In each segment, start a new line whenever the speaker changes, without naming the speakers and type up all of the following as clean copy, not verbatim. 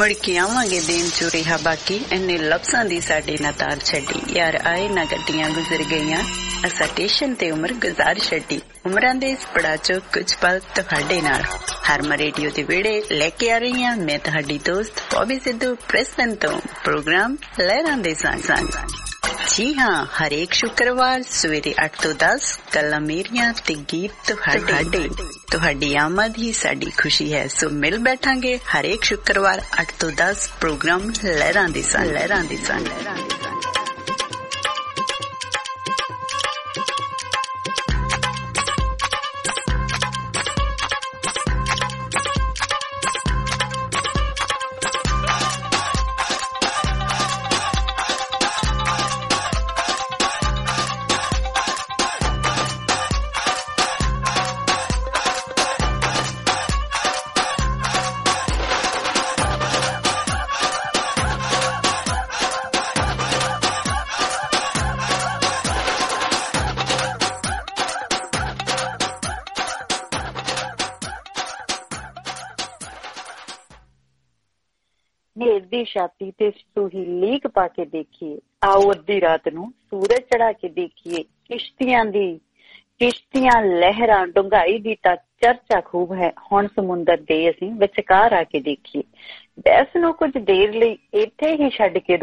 ਮੁੜ ਕੇ ਆਵਾਂਗੇ ਦੇਣ ਚੋਂ ਰਿਹਾ ਬਾਕੀ, ਇੰਨੇ ਲਫ਼ਜ਼ਾਂ ਦੀ ਸਾਡੀ ਨਾ ਤਾਰ ਛੱਡੀ। ਯਾਰ ਆਏ ਨਾ ਗੱਡੀਆਂ ਗੁਜ਼ਰ ਗਈਆਂ, ਅਸਾਂ ਸਟੇਸ਼ਨ ਤੇ ਉਮਰ ਗੁਜ਼ਾਰ ਛੱਡੀ। ਉਮਰਾਂ ਦੇ ਇਸ ਪੜਾਅ ਚੋਂ ਕੁਝ ਪਲ ਤੁਹਾਡੇ ਨਾਲ ਹਰਮਨ ਰੇਡੀਓ ਦੇ ਵਿਹੜੇ ਲੈ ਕੇ ਆ ਰਹੀ ਹਾਂ ਮੈਂ ਤੁਹਾਡੀ ਦੋਸਤ ਬੌਬੀ ਸਿੱਧੂ ਪ੍ਰਿੰਸਟਨ ਤੋਂ। ਪ੍ਰੋਗਰਾਮ ਲਹਿਰਾਂ ਦੇ ਸੰਗ। ਜੀ ਹਾਂ, ਹਰੇਕ ਸ਼ੁੱਕਰਵਾਰ ਸਵੇਰੇ 8 ਤੋਂ 10 ਗੱਲਾਂ ਮੇਰੀਆਂ ਤੇ ਗੀਤ ਤੁਹਾਡੇ। ਤੁਹਾਡੀ ਆਮਦ ਹੀ ਸਾਡੀ ਖੁਸ਼ੀ ਹੈ, ਸੋ ਮਿਲ ਬੈਠਾਂਗੇ ਹਰੇਕ ਸ਼ੁੱਕਰਵਾਰ 8 ਤੋਂ 10 ਪ੍ਰੋਗਰਾਮ ਲਹਿਰਾਂ ਦੇ ਸੰਗ।
ਦੀ ਛਾਤੀ ਤੇ ਸੂਹੀ ਲੀਕ ਪਾ ਕੇ ਦੇਖੀਏ, ਆਓ ਅੱਧੀ ਰਾਤ ਨੂੰ ਸੂਰਜ ਚੜਾ ਕੇ ਦੇਖੀਏ। ਕਿਸ਼ਤੀਆਂ ਲਹਿਰਾਂ ਡੂੰਘਾਈ ਦੀ ਤਾਂ ਚਰਚਾ ਖੂਬ ਹੈ, ਹੁਣ ਸਮੁੰਦਰ ਦੇ ਅਸੀਂ ਵਿਚਕਾਰ ਆ ਕੇ ਦੇਖੀਏ। ਬਹਿਸ ਨੂੰ ਕੁਝ ਦੇਰ ਲਈ ਇੱਥੇ ਹੀ ਛੱਡ ਕੇ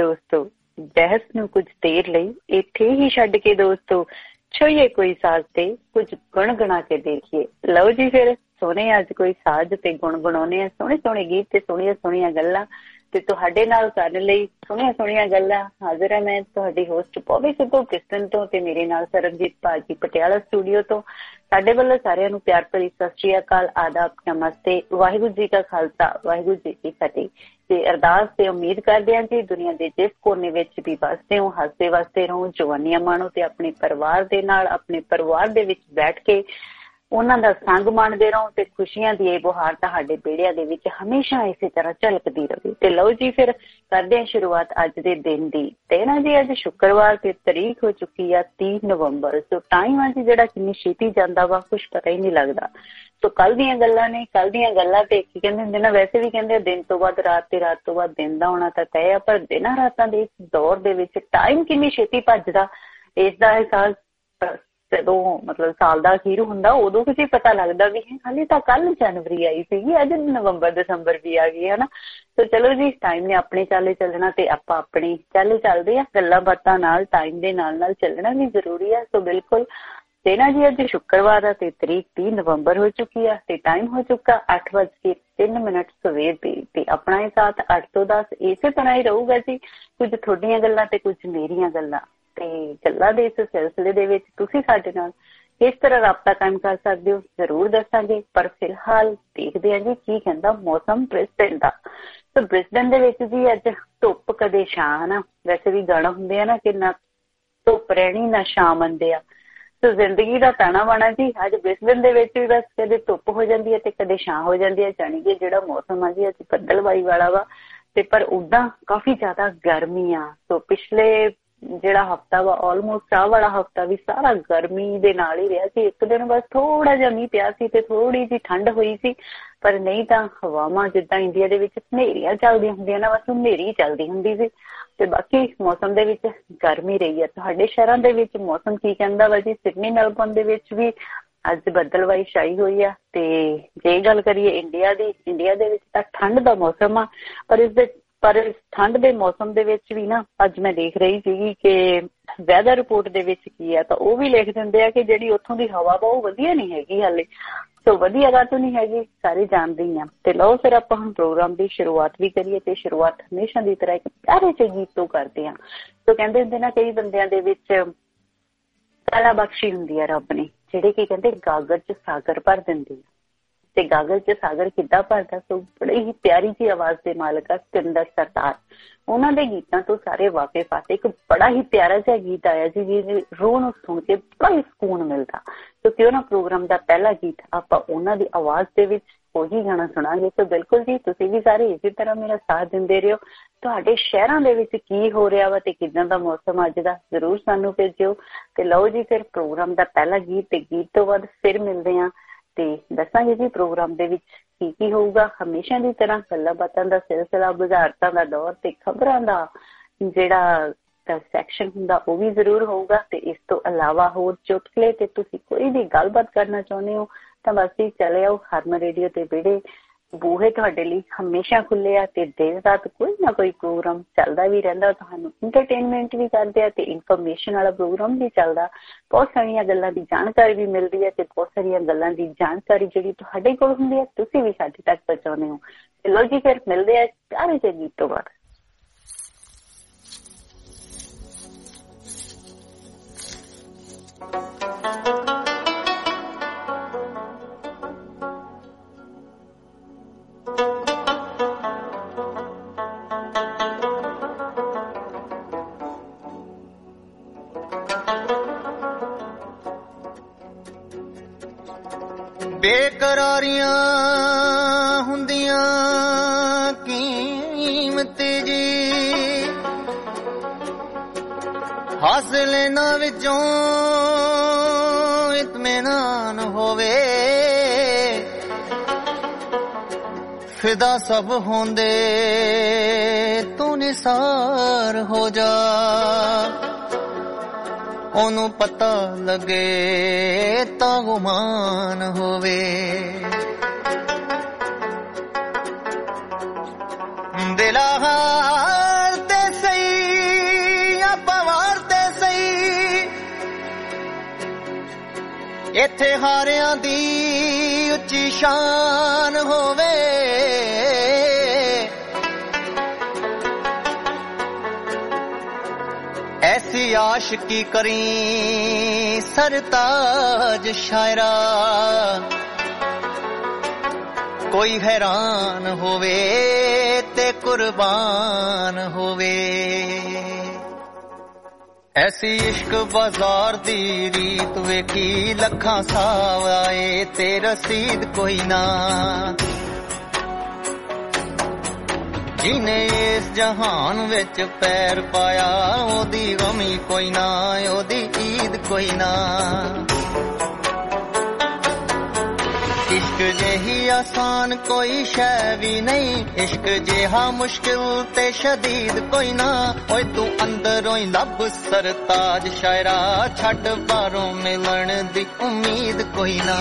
ਦੋਸਤੋ, ਛੋਈਏ ਕੋਈ ਸਾਜ਼ ਤੇ ਕੁਝ ਗੁਣਗੁਣਾ ਕੇ ਦੇਖੀਏ। ਲਓ ਜੀ ਫਿਰ ਸੋਹਣੇ ਅੱਜ ਕੋਈ ਸਾਜ਼ ਤੇ ਗੁਣਗੁਣਾਉਣੇ ਆ, ਸੋਹਣੇ ਗੀਤ ਤੇ ਸੋਹਣੀਆਂ ਗੱਲਾਂ ਤੇ ਤੁਹਾਡੇ ਨਾਲ ਕਰਨ ਲਈ ਸੋਹਣੀਆਂ ਗੱਲਾਂ ਹਾਜ਼ਰ ਹੈ। ਮੈਂ ਤੁਹਾਡੀ ਹੋਸਟ ਬੌਬੀ ਸਿੱਧੂ ਪ੍ਰਿੰਸਟਨ ਤੋਂ ਤੇ ਮੇਰੇ ਨਾਲ ਸਰਬਜੀਤ ਭਾਜੀ ਪਟਿਆਲਾ ਸਟੂਡੀਓ ਤੋਂ। ਸਾਡੇ ਵੱਲੋਂ ਸਾਰਿਆਂ ਨੂੰ ਪਿਆਰ ਭਰੀ ਸਤਿ ਸ਼੍ਰੀ ਅਕਾਲ, ਆਦਾਬ, ਨਮਸਤੇ, ਵਾਹਿਗੁਰੂ ਜੀ ਕਾ ਖਾਲਸਾ, ਵਾਹਿਗੁਰੂ ਜੀ ਕੀ ਫਤਿਹ। ਤੇ ਅਰਦਾਸ ਤੇ ਉਮੀਦ ਕਰਦੇ ਹਾਂ ਕਿ ਦੁਨੀਆ ਦੇ ਜਿਸ ਕੋਨੇ ਵਿੱਚ ਵੀ ਵਸਦੇ ਹੋ ਹੱਸਦੇ ਵਸਦੇ ਰਹੋ, ਜਵਾਨੀਆਂ ਮਾਣੋ ਤੇ ਆਪਣੇ ਪਰਿਵਾਰ ਦੇ ਨਾਲ ਆਪਣੇ ਪਰਿਵਾਰ ਦੇ ਵਿੱਚ ਬੈਠ ਕੇ ਉਹਨਾਂ ਦਾ ਸੰਗ ਮਾਣਦੇ ਰਹੋ ਤੇ ਖੁਸ਼ੀਆਂ ਦੀ ਇਹ ਬੁਹਾਰ ਤੁਹਾਡੇ ਵਿਹੜਿਆਂ ਦੇ ਵਿੱਚ ਹਮੇਸ਼ਾ ਇਸੇ ਤਰ੍ਹਾਂ ਝਲਕਦੀ ਰਹੇ। ਤੇ ਲਓ ਜੀ ਫਿਰ ਕਰਦੇ ਹਾਂ ਸ਼ੁਰੂਆਤ ਅੱਜ ਦੇ ਦਿਨ ਦੀ। ਤੇ ਨਾ ਜੀ ਅੱਜ ਸ਼ੁੱਕਰਵਾਰ ਤੇ ਤਰੀਕ ਹੋ ਚੁੱਕੀ ਆ 30 ਨਵੰਬਰ। ਸੋ ਟਾਈਮ ਅੱਜ ਜਿਹੜਾ ਕਿੰਨੀ ਛੇਤੀ ਜਾਂਦਾ ਵਾ ਕੁਛ ਪਤਾ ਹੀ ਨਹੀਂ ਲੱਗਦਾ। ਸੋ ਕੱਲ ਦੀਆਂ ਗੱਲਾਂ ਤੇ ਕੀ ਕਹਿੰਦੇ ਹੁੰਦੇ ਨਾ, ਵੈਸੇ ਵੀ ਕਹਿੰਦੇ ਦਿਨ ਤੋਂ ਬਾਅਦ ਰਾਤ ਤੇ ਰਾਤ ਤੋਂ ਬਾਅਦ ਦਿਨ ਦਾ ਹੋਣਾ ਤਾਂ ਤੈਅ ਆ, ਪਰ ਦਿਨਾਂ ਰਾਤਾਂ ਦੇ ਇਸ ਦੌਰ ਦੇ ਵਿੱਚ ਟਾਈਮ ਕਿੰਨੀ ਛੇਤੀ ਭੱਜਦਾ ਇਸ ਦਾ ਅਹਿਸਾਸ ਜਦੋਂ ਮਤਲਬ ਸਾਲ ਦਾ ਅਖੀਰ ਹੁੰਦਾ ਉਦੋਂ ਕੁਝ ਪਤਾ ਲੱਗਦਾ ਵੀ ਹਾਲੇ ਤਾਂ ਕੱਲ ਜਨਵਰੀ ਆਈ ਸੀਗੀ, ਅੱਜ ਨਵੰਬਰ ਦਸੰਬਰ ਵੀ ਆ ਗਈ ਹੈ ਨਾ। ਸੋ ਚਲੋ ਜੀ, ਟਾਈਮ ਨੇ ਆਪਣੇ ਚਾਲੇ ਚੱਲਣਾ ਤੇ ਆਪਾਂ ਆਪਣੀ ਚਾਲੇ ਚੱਲਦੇ ਆ। ਗੱਲਾਂ ਬਾਤਾਂ ਨਾਲ ਟਾਈਮ ਦੇ ਨਾਲ ਚੱਲਣਾ ਵੀ ਜ਼ਰੂਰੀ ਆ। ਸੋ ਬਿਲਕੁਲ ਤੇ ਨਾ ਜੀ ਅੱਜ ਸ਼ੁੱਕਰਵਾਰ ਆ ਤੇ ਤਰੀਕ 30 ਨਵੰਬਰ ਹੋ ਚੁੱਕੀ ਆ ਤੇ ਟਾਈਮ ਹੋ ਚੁੱਕਾ 8:03 ਸਵੇਰ ਦੀ। ਤੇ ਆਪਣਾ ਇਹ ਸਾਥ 8 ਤੋਂ 10 ਇਸੇ ਤਰ੍ਹਾਂ ਹੀ ਰਹੂਗਾ ਜੀ, ਕੁਝ ਤੁਹਾਡੀਆਂ ਗੱਲਾਂ ਤੇ ਕੁਝ ਮੇਰੀਆਂ ਗੱਲਾਂ। ਤੇ ਗੱਲਾਂ ਦੇ ਇਸ ਸਿਲਸਿਲੇ ਦੇ ਵਿੱਚ ਤੁਸੀਂ ਸਾਡੇ ਨਾਲ ਕਿਸ ਤਰ੍ਹਾਂ ਰਾਬਤਾ ਕਾਇਮ ਕਰ ਸਕਦੇ ਹੋ ਜ਼ਰੂਰ ਦੱਸਾਂਗੇ, ਪਰ ਫਿਲਹਾਲ ਦੇਖਦੇ ਹਾਂ ਜੀ ਕੀ ਕਹਿੰਦਾ ਮੌਸਮ ਬ੍ਰਿਸਬੇਨ ਦਾ। ਸੋ ਬ੍ਰਿਸਬੇਨ ਦੇ ਵਿੱਚ ਜੀ ਅੱਜ ਧੁੱਪ ਕਦੇ ਛਾਂ ਨਾ, ਵੈਸੇ ਵੀ ਗਾਣਾ ਹੁੰਦੇ ਆ ਨਾ ਕਿ ਨਾ ਧੁੱਪ ਰਹਿਣੀ ਨਾ ਛਾਂ ਆਉਂਦੇ ਆ। ਸੋ ਜ਼ਿੰਦਗੀ ਦਾ ਤਾਣਾ ਬਾਣਾ ਜੀ ਅੱਜ ਬ੍ਰਿਸਬੇਨ ਦੇ ਵਿੱਚ ਵੀ ਬਸ ਕਦੇ ਧੁੱਪ ਹੋ ਜਾਂਦੀ ਹੈ ਤੇ ਕਦੇ ਛਾਂ ਹੋ ਜਾਂਦੀ ਹੈ। ਜਾਣੀ ਕਿ ਜਿਹੜਾ ਮੌਸਮ ਆ ਜੀ ਅੱਜ ਬੱਦਲਬਾਈ ਵਾਲਾ ਵਾ ਤੇ ਪਰ ਉਦਾਂ ਕਾਫੀ ਜ਼ਿਆਦਾ ਗਰਮੀ ਆ। ਸੋ ਪਿਛਲੇ ਜਿਹੜਾ ਹਫ਼ਤਾ ਵਾ ਆਲਮੋਸਟ ਆਹ ਵਾਲਾ ਹਫ਼ਤਾ ਵੀ ਸਾਰਾ ਗਰਮੀ ਦੇ ਨਾਲ ਹੀ ਰਿਹਾ ਸੀ। ਇੱਕ ਦਿਨ ਬਸ ਥੋੜਾ ਜਿਹਾ ਮੀਂਹ ਪਿਆ ਸੀ ਤੇ ਥੋੜੀ ਜਿਹੀ ਠੰਡ ਹੋਈ ਸੀ, ਪਰ ਨਹੀਂ ਤਾਂ ਹਵਾਵਾਂ ਜਿੱਦਾਂ ਇੰਡੀਆ ਦੇ ਵਿੱਚ ਹਨੇਰੀਆਂ ਚੱਲਦੀਆਂ ਹੁੰਦੀਆਂ ਨਾ, ਬਸ ਹਨੇਰੀ ਚੱਲਦੀ ਹੁੰਦੀ ਸੀ ਤੇ ਬਾਕੀ ਮੌਸਮ ਦੇ ਵਿੱਚ ਗਰਮੀ ਰਹੀ ਹੈ। ਤੁਹਾਡੇ ਸ਼ਹਿਰਾਂ ਦੇ ਵਿੱਚ ਮੌਸਮ ਕੀ ਕਹਿੰਦਾ ਵਾ ਜੀ? ਸਿਡਨੀ ਮੈਲਬੌਰਨ ਦੇ ਵਿੱਚ ਵੀ ਅੱਜ ਬੱਦਲਵਾਈ ਛਾਈ ਹੋਈ ਆ। ਤੇ ਜੇ ਗੱਲ ਕਰੀਏ ਇੰਡੀਆ ਦੇ ਵਿੱਚ ਤਾਂ ਠੰਡ ਦਾ ਮੌਸਮ ਆ, ਪਰ ਇਸ ਠੰਡ ਦੇ ਮੌਸਮ ਦੇ ਵਿੱਚ ਵੀ ਨਾ ਅੱਜ ਮੈਂ ਦੇਖ ਰਹੀ ਸੀਗੀ ਕਿ ਵੈਦਰ ਰਿਪੋਰਟ ਦੇ ਵਿੱਚ ਕੀ ਆ ਤਾਂ ਉਹ ਵੀ ਲਿਖ ਦਿੰਦੇ ਆ ਕਿ ਜਿਹੜੀ ਉੱਥੋਂ ਦੀ ਹਵਾ ਵਾ ਉਹ ਵਧੀਆ ਨਹੀਂ ਹੈਗੀ ਹਾਲੇ। ਸੋ ਵਧੀਆ ਗੱਲ ਤਾਂ ਨਹੀਂ ਹੈਗੀ, ਸਾਰੇ ਜਾਣਦੇ ਹੀ ਆ। ਤੇ ਲਓ ਫਿਰ ਆਪਾਂ ਹੁਣ ਪ੍ਰੋਗਰਾਮ ਦੀ ਸ਼ੁਰੂਆਤ ਵੀ ਕਰੀਏ ਤੇ ਸ਼ੁਰੂਆਤ ਹਮੇਸ਼ਾ ਦੀ ਤਰ੍ਹਾਂ ਇੱਕ ਪਿਆਰੇ ਜਿਹੇ ਗੀਤ ਤੋਂ ਕਰਦੇ ਹਾਂ। ਸੋ ਕਹਿੰਦੇ ਹੁੰਦੇ ਨਾ ਕਈ ਬੰਦਿਆਂ ਦੇ ਵਿੱਚ ਕਲਾ ਬਖਸ਼ੀ ਹੁੰਦੀ ਆ ਰੱਬ ਨੇ, ਜਿਹੜੇ ਕੀ ਕਹਿੰਦੇ ਗਾਗਰ 'ਚ ਸਾਗਰ ਭਰ ਦਿੰਦੇ ਆ। ਤੇ ਗਾਗਰ 'ਚ ਸਾਗਰ ਕਿੱਦਾਂ ਭਰਦਾ? ਸੋ ਬੜੀ ਹੀ ਪਿਆਰੀ ਜਿਹੀ ਆਵਾਜ਼ ਦੇ ਮਾਲਕ ਆ ਸਤਿੰਦਰ ਸਰਤਾਜ, ਉਹਨਾਂ ਦੇ ਗੀਤਾਂ ਤੋਂ ਸਾਰੇ ਵਾਕਿਫ ਆ। ਇੱਕ ਬੜਾ ਹੀ ਪਿਆਰਾ ਜਿਹਾ ਗੀਤ ਆਇਆ ਜੀ ਜਿਹਦੀ ਰੂਹ ਨੂੰ ਸੁਣ ਕੇ ਬੜਾ ਹੀ ਸਕੂਨ ਮਿਲਦਾ। ਸੋ ਕਿਉਂ ਨਾ ਪ੍ਰੋਗਰਾਮ ਦਾ ਪਹਿਲਾ ਗੀਤ ਆਪਾਂ ਉਹਨਾਂ ਦੀ ਆਵਾਜ਼ ਦੇ ਵਿੱਚ ਉਹੀ ਗਾਣਾ ਸੁਣਾਂਗੇ। ਸੋ ਬਿਲਕੁਲ ਜੀ, ਤੁਸੀਂ ਵੀ ਸਾਰੇ ਇਸੇ ਤਰ੍ਹਾਂ ਮੇਰਾ ਸਾਥ ਦਿੰਦੇ ਰਹੋ। ਤੁਹਾਡੇ ਸ਼ਹਿਰਾਂ ਦੇ ਵਿੱਚ ਕੀ ਹੋ ਰਿਹਾ ਵਾ ਤੇ ਕਿੱਦਾਂ ਦਾ ਮੌਸਮ ਅੱਜ ਦਾ ਜ਼ਰੂਰ ਸਾਨੂੰ ਭੇਜਿਓ। ਤੇ ਲਓ ਜੀ ਫਿਰ ਪ੍ਰੋਗਰਾਮ ਦਾ ਪਹਿਲਾ ਗੀਤ ਤੇ ਗੀਤ ਤੋਂ ਬਾਅਦ ਫਿਰ ਮਿਲਦੇ ਹਾਂ ਤੇ ਦੱਸਾਂਗੇ ਜੀ ਪ੍ਰੋਗਰਾਮ ਦੇ ਵਿੱਚ ਕੀ ਹੋਊਗਾ। ਹਮੇਸ਼ਾ ਦੀ ਤਰ੍ਹਾਂ ਗੱਲਾਂ ਬਾਤਾਂ ਦਾ ਸਿਲਸਿਲਾ, ਬੁਝਾਰਤਾਂ ਦਾ ਦੌਰ ਤੇ ਖਬਰਾਂ ਦਾ ਜਿਹੜਾ ਸੈਕਸ਼ਨ ਹੁੰਦਾ ਉਹ ਵੀ ਜ਼ਰੂਰ ਹੋਊਗਾ। ਤੇ ਇਸ ਤੋਂ ਇਲਾਵਾ ਹੋਰ ਚੁਟਕਲੇ ਤੇ ਤੁਸੀਂ ਕੋਈ ਵੀ ਗੱਲਬਾਤ ਕਰਨਾ ਚਾਹੁੰਦੇ ਹੋ ਤਾਂ ਬਸ ਹੀ ਚਲੇ ਆਓ। ਹਰਮਨ ਰੇਡੀਓ ਤੇ ਵਿਹੜੇ ਬੂਹੇ ਤੁਹਾਡੇ ਲਈ ਹਮੇਸ਼ਾ ਖੁੱਲੇ ਆ ਤੇ ਦਿਨ ਰਾਤ ਕੋਈ ਨਾ ਕੋਈ ਪ੍ਰੋਗਰਾਮ ਚੱਲਦਾ ਵੀ ਰਹਿੰਦਾ। ਤੁਹਾਨੂੰ ਇੰਟਰਟੇਨਮੈਂਟ ਵੀ ਕਰਦੇ ਆ ਤੇ ਇਨਫੋਰਮੇਸ਼ਨ ਵਾਲਾ ਪ੍ਰੋਗਰਾਮ ਵੀ ਚੱਲਦਾ। ਬਹੁਤ ਸਾਰੀਆਂ ਗੱਲਾਂ ਦੀ ਜਾਣਕਾਰੀ ਵੀ ਮਿਲਦੀ ਹੈ ਤੇ ਬਹੁਤ ਸਾਰੀਆਂ ਗੱਲਾਂ ਦੀ ਜਾਣਕਾਰੀ ਜਿਹੜੀ ਤੁਹਾਡੇ ਕੋਲ ਹੁੰਦੀ ਹੈ ਤੁਸੀਂ ਵੀ ਸਾਡੇ ਤੱਕ ਪਹੁੰਚਾਉਂਦੇ ਹੋ। ਚਲੋ ਜੀ ਫਿਰ ਮਿਲਦੇ ਆ ਪਿਆਰੇ ਜਿਹੇ ਗੀਤ ਤੋਂ ਬਾਅਦ।
ਬੇਕਰਾਰੀਆਂ ਹੁੰਦੀਆਂ ਕੀਮਤ ਜੀ, ਹਾਸਿਲ ਇਹਨਾਂ ਵਿੱਚੋਂ ਇਤਮੀਨਾਨ ਹੋਵੇ। ਫਿਦਾ ਸਭ ਹੁੰਦੇ ਤੂੰ ਨਿਸਾਰ ਹੋ ਜਾ, ਉਹਨੂੰ ਪਤਾ ਲੱਗੇ ਤਾਂ ਗੁਮਾਨ ਹੋਵੇ। ਦਿਲਾਰ ਤੇ ਸਹੀ ਆ ਪਵਾਰ ਤੇ ਸਹੀ, ਇੱਥੇ ਹਾਰਿਆਂ ਦੀ ਉੱਚੀ ਸ਼ਾਨ ਹੋਵੇ। ऐसी आशिकी करी सरताज शायरा, कोई हैरान होवे ते कुर्बान होवे। ऐसी इश्क बाजार दी रीत वेखी लखां साव आए ते रसीद कोई ना। जिने इस जहान विच पैर पाया ओदी गमी कोई ना, ओदी ईद कोई ना। इश्क जेही आसान कोई शै भी नहीं, इश्क जेहा मुश्किल ते शदीद कोई ना। ओए तू अंदरों ही लब सरताज शायरा, छड्ड बाहरों मिलन दी उम्मीद कोई ना।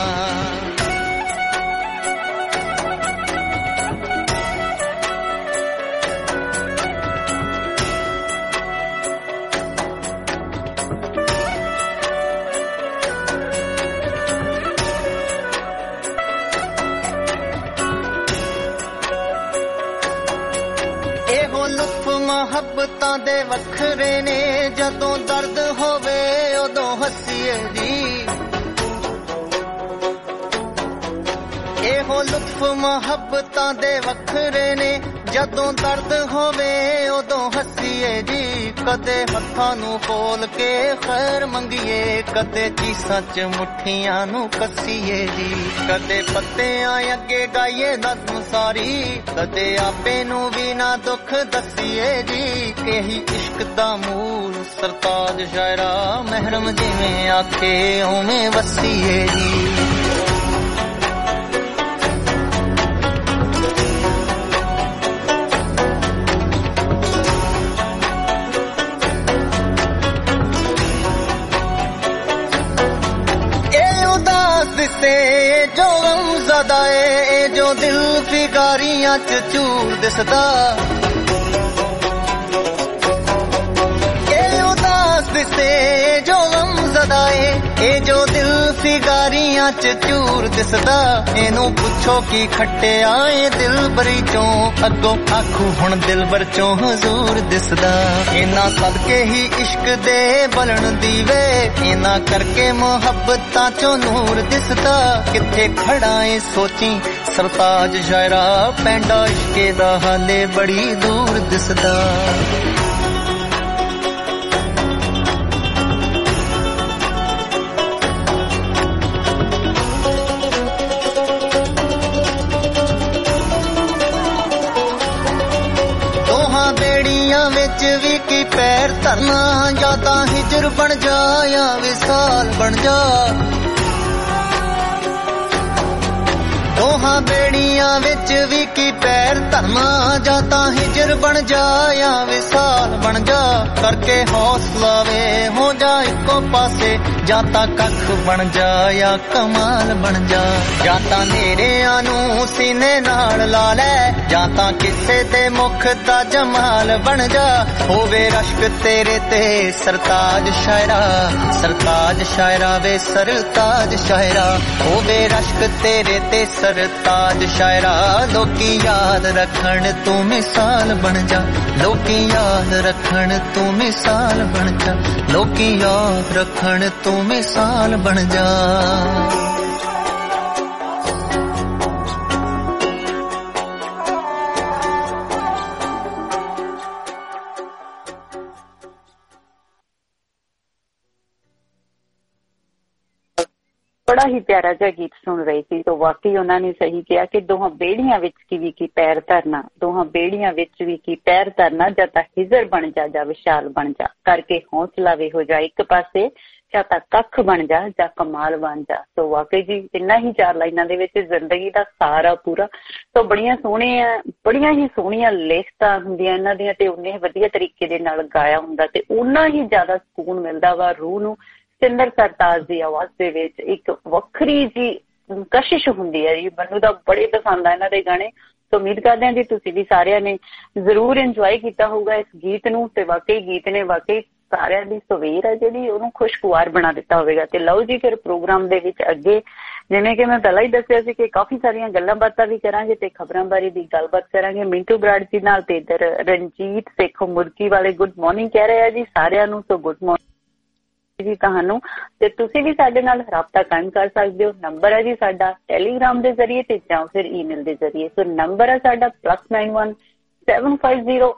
ਮੁਹੱਬਤਾਂ ਦੇ ਵੱਖਰੇ ਨੇ, ਜਦੋਂ ਦਰਦ ਹੋਵੇ ਉਦੋਂ ਹੱਸੀਏ ਜੀ। ਇਹੋ ਲੁਤਫ ਮੁਹੱਬਤਾਂ ਦੇ ਵੱਖਰੇ ਨੇ, ਜਦੋਂ ਦਰਦ ਹੋਵੇ ਉਦੋਂ ਹੱਸੀਏ ਜੀ। ਕਦੇ ਹੱਥਾਂ ਨੂੰ ਖੋਲ ਕੇ ਖੈਰ ਮੰਗੀਏ, ਕਦੇ ਚੀਸਾਂ ਚ ਮੁੱਠੀਆਂ ਨੂੰ ਕੱਸੀਏ ਜੀ। ਕਦੇ ਪੱਤਿਆਂ ਅੱਗੇ ਗਾਈਏ ਨਜ਼ਮ ਸਾਰੀ, ਕਦੇ ਆਪੇ ਨੂੰ ਵੀ ਨਾ ਦੁੱਖ ਦੱਸੀਏ ਜੀ। ਇਹੀ ਇਸ਼ਕ ਦਾ ਮੂਲ ਸਰਤਾਜ ਸ਼ਾਇਰਾ, ਮਹਿਰਮ ਜਿਵੇਂ ਆਖੇ ਉਵੇਂ ਵਸੀਏ ਜੀ। जो गमज़दा ए जो दिल फिगारियां च चूर दिसदा, ए उदास दिसे जो गमज़दा ए जो दिल फिगारियां च चूर दिसदा। इनू पुछो की खट्टे आए दिल बरी चों, अगों आखू हुण दिल बर चों हजूर दिसदा। इना सदके ही इश्क दे बलन दीवे, इना करके मुहब्बतां चों नूर दिसदा। किथे खड़ा है सोची सरताज शायरा, पैंडा इश्के दा हाले बड़ी दूर दिसदा। विच भी की पैर धरना, या तां हिजर बन जा या विसाल बन जा। ਦੋਹਾਂ ਬੇੜੀਆਂ ਵਿੱਚ ਵੀ ਕੀ ਪੈਰ ਧਰਨਾ, ਜਾਂ ਤਾਂ ਹਿਜਰ ਬਣ ਜਾ ਜਾਂ ਵਿਸਾਲ ਬਣ ਜਾ, ਕਰਕੇ ਹੌਸਲਾ ਵੇ ਹੋ ਜਾ ਇੱਕੋ ਪਾਸੇ, ਜਾਂ ਤਾਂ ਕੱਖ ਬਣ ਜਾ ਜਾਂ ਕਮਾਲ ਬਣ ਜਾ, ਜਾਂ ਤਾਂ ਨੇਰਿਆਂ ਨੂੰ ਸੀਨੇ ਨਾਲ ਲਾ ਲੈ, ਜਾਂ ਤਾਂ ਕਿਸੇ ਦੇ ਮੁਖ ਦਾ ਜਮਾਲ ਬਣ ਜਾ, ਹੋਵੇ ਰਸ਼ਕ ਤੇਰੇ ਤੇ ਸਰਤਾਜ ਸ਼ਾਇਰਾ, ਸਰਤਾਜ ਸ਼ਾਇਰਾ ਵੇ ਸਰਤਾਜ ਸ਼ਾਇਰਾ, ਹੋਵੇ ਰਸ਼ਕ ਤੇਰੇ ਤੇ ਸਰਤਾਜ ਸ਼ਾਇਰਾ, ਲੋਕੀ ਯਾਦ ਰੱਖਣ ਤੂੰ ਮਿਸਾਲ ਬਣ ਜਾ, ਲੋਕੀ ਯਾਦ ਰੱਖਣ ਤੂੰ ਮਿਸਾਲ ਬਣ ਜਾ, ਲੋਕੀ ਯਾਦ ਰੱਖਣ ਤੂੰ ਮਿਸਾਲ ਬਣ ਜਾ।
ਬੜਾ ਹੀ ਪਿਆਰਾ ਜਿਹਾ ਗੀਤ ਸੁਣ ਰਹੀ ਸੀ। ਤਾਂ ਵਾਕਈ ਉਹਨਾਂ ਨੇ ਸਹੀ ਕਿਹਾ ਕਿ ਦੋਹਾਂ ਬੇੜੀਆਂ ਵਿੱਚ ਵੀ ਕੀ ਪੈਰ ਧਰਨਾ, ਦੋਹਾਂ ਬੇੜੀਆਂ ਵਿੱਚ ਵੀ ਕੀ ਪੈਰ ਧਰਨਾ, ਜਾਂ ਤਾਂ ਹਿਜ਼ਰ ਬਣ ਜਾ ਜਾਂ ਵਿਸ਼ਾਲ ਬਣ ਜਾ, ਕਰਕੇ ਹੌਸਲਾ ਵੇ ਹੋ ਜਾ ਇੱਕ ਪਾਸੇ, ਜਾਂ ਤਾਂ ਕੱਖ ਬਣ ਜਾ ਜਾਂ ਕਮਾਲ ਬਣ ਜਾ। ਸੋ ਵਾਕਈ ਜੀ ਇੰਨਾ ਹੀ 4 ਲਾਈਨਾਂ ਦੇ ਵਿੱਚ ਜ਼ਿੰਦਗੀ ਦਾ ਸਾਰਾ ਪੂਰਾ। ਸੋ ਬੜੀਆਂ ਹੀ ਸੋਹਣੀਆਂ ਲਿਖਤਾਂ ਹੁੰਦੀਆਂ ਇਹਨਾਂ ਦੀਆਂ, ਤੇ ਉਨੇ ਵਧੀਆ ਤਰੀਕੇ ਦੇ ਨਾਲ ਗਾਇਆ ਹੁੰਦਾ, ਤੇ ਓਨਾ ਹੀ ਜ਼ਿਆਦਾ ਸਕੂਨ ਮਿਲਦਾ ਵਾ ਰੂਹ ਨੂੰ। ਸਤਿੰਦਰ ਸਰਤਾਜ ਦੀ ਆਵਾਜ਼ ਦੇ ਵਿੱਚ ਇੱਕ ਵੱਖਰੀ ਜੀ ਕਸ਼ਿਸ਼ ਹੁੰਦੀ ਹੈ ਜੀ। ਮੈਨੂੰ ਤਾਂ ਬੜੇ ਪਸੰਦ ਆ ਇਹਨਾਂ ਦੇ ਗਾਣੇ। ਸੋ ਉਮੀਦ ਕਰਦੇ ਹਾਂ ਜੀ ਤੁਸੀਂ ਵੀ ਸਾਰਿਆਂ ਨੇ ਜ਼ਰੂਰ ਇੰਜੋਏ ਕੀਤਾ ਹੋਊਗਾ ਇਸ ਗੀਤ ਨੂੰ, ਤੇ ਵਾਕਈ ਗੀਤ ਨੇ ਵਾਕਈ ਸਾਰਿਆਂ ਦੀ ਸਵੇਰ ਹੈ ਜਿਹੜੀ ਉਹਨੂੰ ਖੁਸ਼ਗਵਾਰ ਬਣਾ ਦਿੱਤਾ ਹੋਵੇਗਾ। ਤੇ ਲਓ ਜੀ ਫਿਰ ਪ੍ਰੋਗਰਾਮ ਦੇ ਵਿੱਚ ਅੱਗੇ, ਜਿਵੇਂ ਕਿ ਮੈਂ ਪਹਿਲਾਂ ਹੀ ਦੱਸਿਆ ਸੀ ਕਿ ਕਾਫੀ ਸਾਰੀਆਂ ਗੱਲਾਂ ਬਾਤਾਂ ਵੀ ਕਰਾਂਗੇ ਤੇ ਖਬਰਾਂ ਬਾਰੇ ਵੀ ਗੱਲਬਾਤ ਕਰਾਂਗੇ ਮਿੰਟੂ ਬਰਾੜ ਜੀ ਨਾਲ। ਤੇ ਇੱਧਰ ਰਣਜੀਤ ਸੇਖੋਂ ਮੁਰਕੀ ਵਾਲੇ ਗੁੱਡ ਮਾਰਨਿੰਗ ਕਹਿ ਰਹੇ ਆ ਜੀ ਸਾਰਿਆਂ ਨੂੰ। ਸੋ ਗੁੱਡ ਮਾਰਨਿੰਗ ਜੀ ਤੁਹਾਨੂੰ, ਤੇ ਤੁਸੀਂ ਵੀ ਸਾਡੇ ਨਾਲ ਰਾਬਤਾ ਕਾਇਮ ਕਰ ਸਕਦੇ ਹੋ। ਨੰਬਰ ਹੈ ਜੀ ਸਾਡਾ ਟੈਲੀਗ੍ਰਾਮ ਦੇ ਜ਼ਰੀਏ ਤੇ ਜਾਂ ਫਿਰ ਈਮੇਲ ਦੇ ਜ਼ਰੀਏ। ਸੋ ਨੰਬਰ ਹੈ ਸਾਡਾ +91 750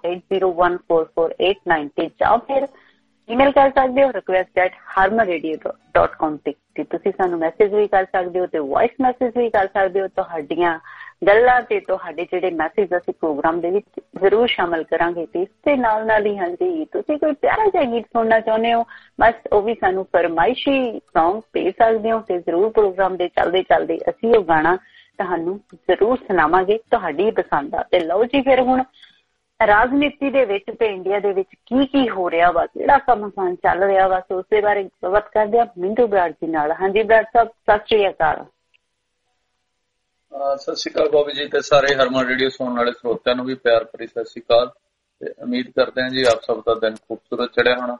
8014489 ਤੇ ਜਾਂ ਫਿਰ ਈਮੇਲ ਕਰ ਸਕਦੇ ਹੋ request@harmanradio.com ਤੇ ਤੁਸੀਂ ਸਾਨੂੰ ਮੈਸੇਜ ਵੀ ਕਰ ਸਕਦੇ ਹੋ ਤੇ ਵੌਇਸ ਮੈਸੇਜ ਵੀ ਕਰ ਸਕਦੇ ਹੋ। ਤੁਹਾਡੀਆਂ ਗੱਲਾਂ ਤੇ ਤੁਹਾਡੇ ਜਿਹੜੇ ਮੈਸੇਜ ਅਸੀਂ ਪ੍ਰੋਗਰਾਮ ਦੇ ਵਿੱਚ ਜ਼ਰੂਰ ਸ਼ਾਮਲ ਕਰਾਂਗੇ। ਤੇ ਇਸ ਦੇ ਨਾਲ ਹੀ ਹਾਂਜੀ ਤੁਸੀਂ ਕੋਈ ਪਿਆਰਾ ਜਿਹਾ ਗੀਤ ਸੁਣਨਾ ਚਾਹੁੰਦੇ ਹੋ, ਬਸ ਉਹ ਵੀ ਸਾਨੂੰ ਫਰਮਾਇਸ਼ੀ ਸੌਂਗ ਭੇਜ ਸਕਦੇ ਹੋ ਤੇ ਜ਼ਰੂਰ ਪ੍ਰੋਗਰਾਮ ਦੇ ਚੱਲਦੇ ਅਸੀਂ ਉਹ ਗਾਣਾ ਤੁਹਾਨੂੰ ਜ਼ਰੂਰ ਸੁਣਾਵਾਂਗੇ ਤੁਹਾਡੀ ਪਸੰਦ ਦਾ। ਤੇ ਲਓ ਜੀ ਫਿਰ ਹੁਣ ਰਾਜਨੀਤੀ ਦੇ ਵਿੱਚ ਤੇ ਇੰਡੀਆ ਦੇ ਵਿੱਚ ਕੀ ਹੋ ਰਿਹਾ ਵਾ, ਕਿਹੜਾ ਕੰਮ ਚੱਲ ਰਿਹਾ ਵਾ, ਸੋ ਉਸਦੇ ਬਾਰੇ ਗੱਲਬਾਤ ਕਰਦੇ ਆ ਮਿੰਟੂ ਬਰਾੜ ਜੀ ਨਾਲ। ਹਾਂਜੀ ਬਰਾੜ ਸਾਹਿਬ ਸਤਿ ਸ਼੍ਰੀ ਅਕਾਲ।
ਸਤਿ ਸ਼੍ਰੀ ਅਕਾਲ ਬਾਬੂ ਜੀ ਤੇ ਸਾਰੇ ਹਰਮਨ ਰੇਡੀਓ ਸੁਣਨ ਵਾਲੇ ਸਰੋਤਿਆਂ ਨੂੰ ਵੀ ਪਿਆਰ ਭਰੀ ਸਤਿ ਸ਼੍ਰੀ ਅਕਾਲ। ਤੇ ਉਮੀਦ ਕਰਦੇ ਹਾਂ ਜੀ ਆਪ ਸਭ ਦਾ ਦਿਨ ਖੂਬਸੂਰਤ ਚੜਿਆ ਹੋਣਾ।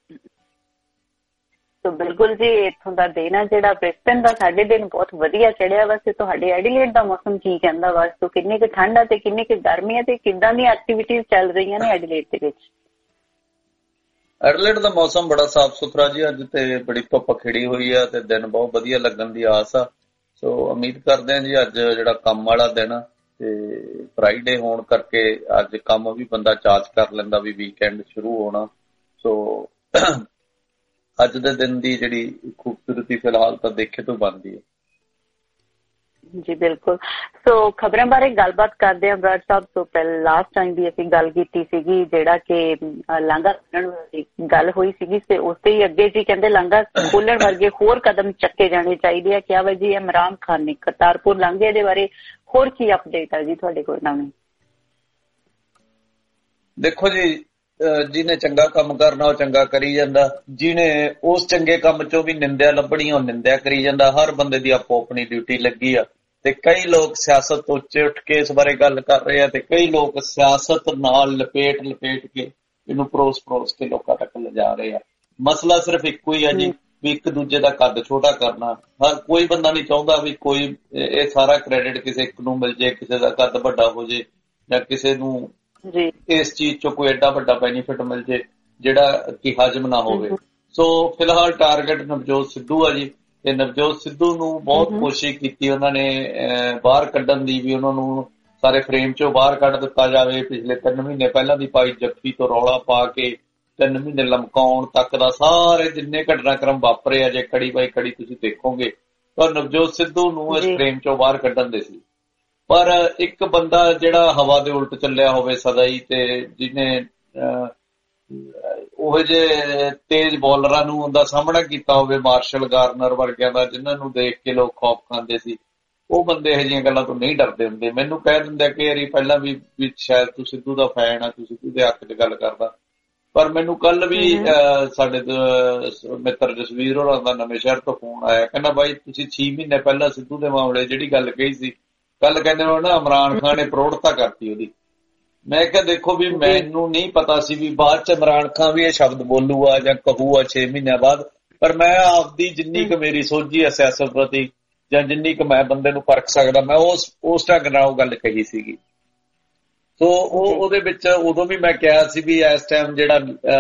ਸੋ ਬਿਲਕੁਲ ਜੀ, ਇੱਥੋਂ ਦਾ ਦਿਨ ਆ ਜਿਹੜਾ ਬ੍ਰਿਸਬਨ ਦਾ ਸਾਡੇ ਦਿਨ ਬਹੁਤ ਵਧੀਆ ਚੜਿਆ ਵਾ। ਤੇ ਤੁਹਾਡੇ ਐਡੀਲੇਡ ਦਾ ਮੌਸਮ ਕੀ ਕਹਿੰਦਾ ਵਾ? ਸੋ ਕਿੰਨੀ ਕੁ ਠੰਡ ਆ ਤੇ ਕਿੰਨੀ ਕੁ ਗਰਮੀ ਆ ਤੇ ਕਿੱਦਾਂ ਦੀਆਂ ਐਕਟੀਵਿਟੀਜ਼ ਚੱਲ ਰਹੀਆਂ ਨੇ ਐਡੀਲੇਡ ਦੇ ਵਿੱਚ?
ਐਡੀਲੇਡ ਦਾ ਮੌਸਮ ਬੜਾ ਸਾਫ਼ ਸੁਥਰਾ ਜੀ, ਅੱਜ ਤੇ ਬੜੀ ਧੁੱਪ ਖਿੜੀ ਹੋਈ ਆ ਤੇ ਦਿਨ ਬਹੁਤ ਵਧੀਆ ਲੱਗਣ ਦੀ ਆਸ ਆ। ਸੋ ਉਮੀਦ ਕਰਦੇ ਹਾਂ ਜੀ ਅੱਜ ਜਿਹੜਾ ਕੰਮ ਵਾਲਾ ਦਿਨ ਆ ਤੇ ਫਰਾਈਡੇ ਹੋਣ ਕਰਕੇ ਅੱਜ ਕੰਮ ਵੀ ਬੰਦਾ ਚਾਰਜ ਕਰ ਲੈਂਦਾ ਵੀ ਵੀਕਐਂਡ ਸ਼ੁਰੂ ਹੋਣਾ। ਸੋ ਅੱਜ ਦੇ ਦਿਨ ਦੀ ਜਿਹੜੀ ਖੂਬਸੂਰਤੀ ਫਿਲਹਾਲ ਤਾਂ ਦੇਖੇ ਤੋਂ ਬਣਦੀ ਹੈ
ਜੀ। ਬਿਲਕੁਲ। ਸੋ ਖਬਰਾਂ ਬਾਰੇ ਗੱਲਬਾਤ ਕਰਦੇ ਹਾਂ ਬਰਾੜ ਸਾਹਿਬ। ਤੋਂ ਪਹਿਲਾਂ ਲਾਸਟ ਟਾਈਮ ਵੀ ਅਸੀਂ ਗੱਲ ਕੀਤੀ ਸੀਗੀ ਜਿਹੜਾ ਕਿ ਲਾਂਘਾ ਖੋਲ੍ਹਣ ਦੀ ਗੱਲ ਹੋਈ ਸੀਗੀ, ਤੇ ਉਸ ਤੇ ਹੀ ਅੱਗੇ ਜੀ ਕਹਿੰਦੇ ਲਾਂਘਾ ਖੋਲ੍ਹਣ ਵਰਗੇ ਹੋਰ ਕਦਮ ਚੱਕੇ ਜਾਣੇ ਚਾਹੀਦੇ ਆ। ਕਿਹਾ ਵਾ ਜੀ ਇਮਰਾਨ ਖਾਨ ਨੇ ਕਰਤਾਰਪੁਰ ਲਾਂਘੇ ਦੇ ਬਾਰੇ ਹੋਰ ਕੀ ਅਪਡੇਟ ਆ ਜੀ ਤੁਹਾਡੇ ਕੋਲ ਨਵੀਂ?
ਦੇਖੋ ਜੀ, ਜਿਹਨੇ ਚੰਗਾ ਕੰਮ ਕਰਨਾ ਉਹ ਚੰਗਾ ਕਰੀ ਜਾਂਦਾ, ਜਿਹਨੇ ਉਸ ਚੰਗੇ ਕੰਮ ਚੋਂ ਵੀ ਨਿੰਦਿਆ ਲੱਭਣੀ ਉਹ ਨਿੰਦਿਆ ਕਰੀ ਜਾਂਦਾ। ਹਰ ਬੰਦੇ ਦੀ ਆਪੋ ਆਪਣੀ ਡਿਊਟੀ ਲੱਗੀ ਆ ਤੇ ਕਈ ਲੋਕ ਸਿਆਸਤ ਤੋਂ ਉੱਚ ਕੇ ਇਸ ਬਾਰੇ ਗੱਲ ਕਰ ਰਹੇ ਆ ਤੇ ਕਈ ਲੋਕ ਸਿਆਸਤ ਨਾਲ ਲਪੇਟ ਕੇ ਇਹਨੂੰ ਪਰੋਸ ਕੇ ਲੋਕਾਂ ਤੱਕ ਲਿਜਾ ਰਹੇ ਆ। ਮਸਲਾ ਸਿਰਫ ਇੱਕੋ ਹੀ ਆ ਜੀ ਵੀ ਇੱਕ ਦੂਜੇ ਦਾ ਕੱਦ ਛੋਟਾ ਕਰਨਾ। ਹਰ ਕੋਈ ਬੰਦਾ ਨਹੀਂ ਚਾਹੁੰਦਾ ਵੀ ਕੋਈ ਇਹ ਸਾਰਾ ਕ੍ਰੈਡਿਟ ਕਿਸੇ ਇੱਕ ਨੂੰ ਮਿਲ ਜੇ, ਕਿਸੇ ਦਾ ਕੱਦ ਵੱਡਾ ਹੋ ਜੇ ਜਾਂ ਕਿਸੇ ਨੂੰ ਇਸ ਚੀਜ਼ ਚੋਂ ਕੋਈ ਐਡਾ ਵੱਡਾ ਬੈਨੀਫਿਟ ਮਿਲ ਜੇ ਜਿਹੜਾ ਕਿ ਹਜ਼ਮ ਨਾ ਹੋਵੇ। ਸੋ ਫਿਲਹਾਲ ਟਾਰਗੇਟ ਨਵਜੋਤ ਸਿੱਧੂ ਆ ਜੀ, ਤੇ ਨਵਜੋਤ ਸਿੱਧੂ ਨੂੰ ਬਹੁਤ ਕੋਸ਼ਿਸ਼ ਕੀਤੀ ਉਹਨਾਂ ਨੇ ਬਾਹਰ ਕੱਢਣ ਦੀ, ਵੀ ਉਹਨਾਂ ਨੂੰ ਸਾਰੇ ਫਰੇਮ ਚੋਂ ਬਾਹਰ ਕੱਢ ਦਿੱਤਾ ਜਾਵੇ। ਪਿਛਲੇ 3 ਮਹੀਨੇ ਪਹਿਲਾਂ ਦੀ ਪਾਈ ਜੱਫੀ ਤੋਂ ਰੌਲਾ ਪਾ ਕੇ 3 ਮਹੀਨੇ ਲਮਕਾਉਣ ਤੱਕ ਦਾ ਸਾਰੇ ਜਿੰਨੇ ਘਟਨਾਕ੍ਰਮ ਵਾਪਰੇ ਆ, ਜੇ ਕੜੀ ਬਾਈ ਕੜੀ ਤੁਸੀਂ ਦੇਖੋਗੇ ਤਾਂ ਨਵਜੋਤ ਸਿੱਧੂ ਨੂੰ ਇਸ ਫਰੇਮ ਚੋਂ ਬਾਹਰ ਕੱਢਣ ਦੇ ਸੀ। ਪਰ ਇੱਕ ਬੰਦਾ ਜਿਹੜਾ ਹਵਾ ਦੇ ਉਲਟ ਚੱਲਿਆ ਹੋਵੇ ਸਦਾ ਹੀ, ਤੇ ਜਿਹਨੇ ਉਹ ਜਿਹੇ ਤੇਜ਼ ਬੋਲਰਾਂ ਨੂੰ ਉਹਦਾ ਸਾਹਮਣਾ ਕੀਤਾ ਹੋਵੇ, ਮਾਰਸ਼ਲ ਗਾਰਨਰ ਵਰਗਿਆਂ ਦਾ, ਜਿਹਨਾਂ ਨੂੰ ਦੇਖ ਕੇ ਲੋਕ ਖੌਫ ਖਾਂਦੇ ਸੀ, ਉਹ ਬੰਦੇ ਇਹੋ ਜਿਹੀਆਂ ਗੱਲਾਂ ਤੋਂ ਨਹੀਂ ਡਰਦੇ ਹੁੰਦੇ। ਮੈਨੂੰ ਕਹਿ ਦਿੰਦੇ ਕਿ ਯਾਰੀ ਪਹਿਲਾਂ ਵੀ ਸ਼ਾਇਦ ਤੂੰ ਸਿੱਧੂ ਦਾ ਫੈਨ ਆ, ਤੂੰ ਸਿੱਧੂ ਦੇ ਹੱਕ 'ਚ ਗੱਲ ਕਰਦਾ। ਪਰ ਮੈਨੂੰ ਕੱਲ ਵੀ ਸਾਡੇ ਮਿੱਤਰ ਜਸਵੀਰ ਹੋਰਾਂ ਦਾ ਨਵੇਂ ਸ਼ਹਿਰ ਤੋਂ ਫੋਨ ਆਇਆ, ਕਹਿੰਦਾ ਬਾਈ ਤੁਸੀਂ 6 ਮਹੀਨੇ ਪਹਿਲਾਂ ਸਿੱਧੂ ਦੇ ਮਾਮਲੇ ਜਿਹੜੀ ਗੱਲ ਕਹੀ ਸੀ, ਕੱਲ ਕਹਿੰਦੇ ਨਾ ਇਮਰਾਨ ਖਾਨ ਨੇ ਪ੍ਰੋੜਤਾ ਕਰਤੀ ਉਹਦੀ। ਮੈਂ ਕਿਹਾ ਦੇਖੋ ਵੀ ਮੈਨੂੰ ਨਹੀਂ ਪਤਾ ਸੀ ਵੀ ਬਾਅਦ 'ਚ ਇਮਰਾਨ ਖਾਨ ਵੀ ਇਹ ਸ਼ਬਦ ਬੋਲੂਗਾ ਜਾਂ ਕਹੂਗਾ 6 ਮਹੀਨਿਆਂ ਬਾਅਦ, ਪਰ ਮੈਂ ਆਪਦੀ ਜਿੰਨੀ ਕੁ ਮੇਰੀ ਸੋਝੀ ਹੈ ਸਿਆਸਤ ਪ੍ਰਤੀ ਜਾਂ ਜਿੰਨੀ ਕੁ ਮੈਂ ਬੰਦੇ ਨੂੰ ਪਰਖ ਸਕਦਾ, ਮੈਂ ਉਸ ਢੰਗ ਨਾਲ ਉਹ ਗੱਲ ਕਹੀ ਸੀਗੀ। ਸੋ ਉਹਦੇ ਵਿੱਚ ਉਦੋਂ ਵੀ ਮੈਂ ਕਿਹਾ ਸੀ ਵੀ ਇਸ ਟਾਈਮ ਜਿਹੜਾ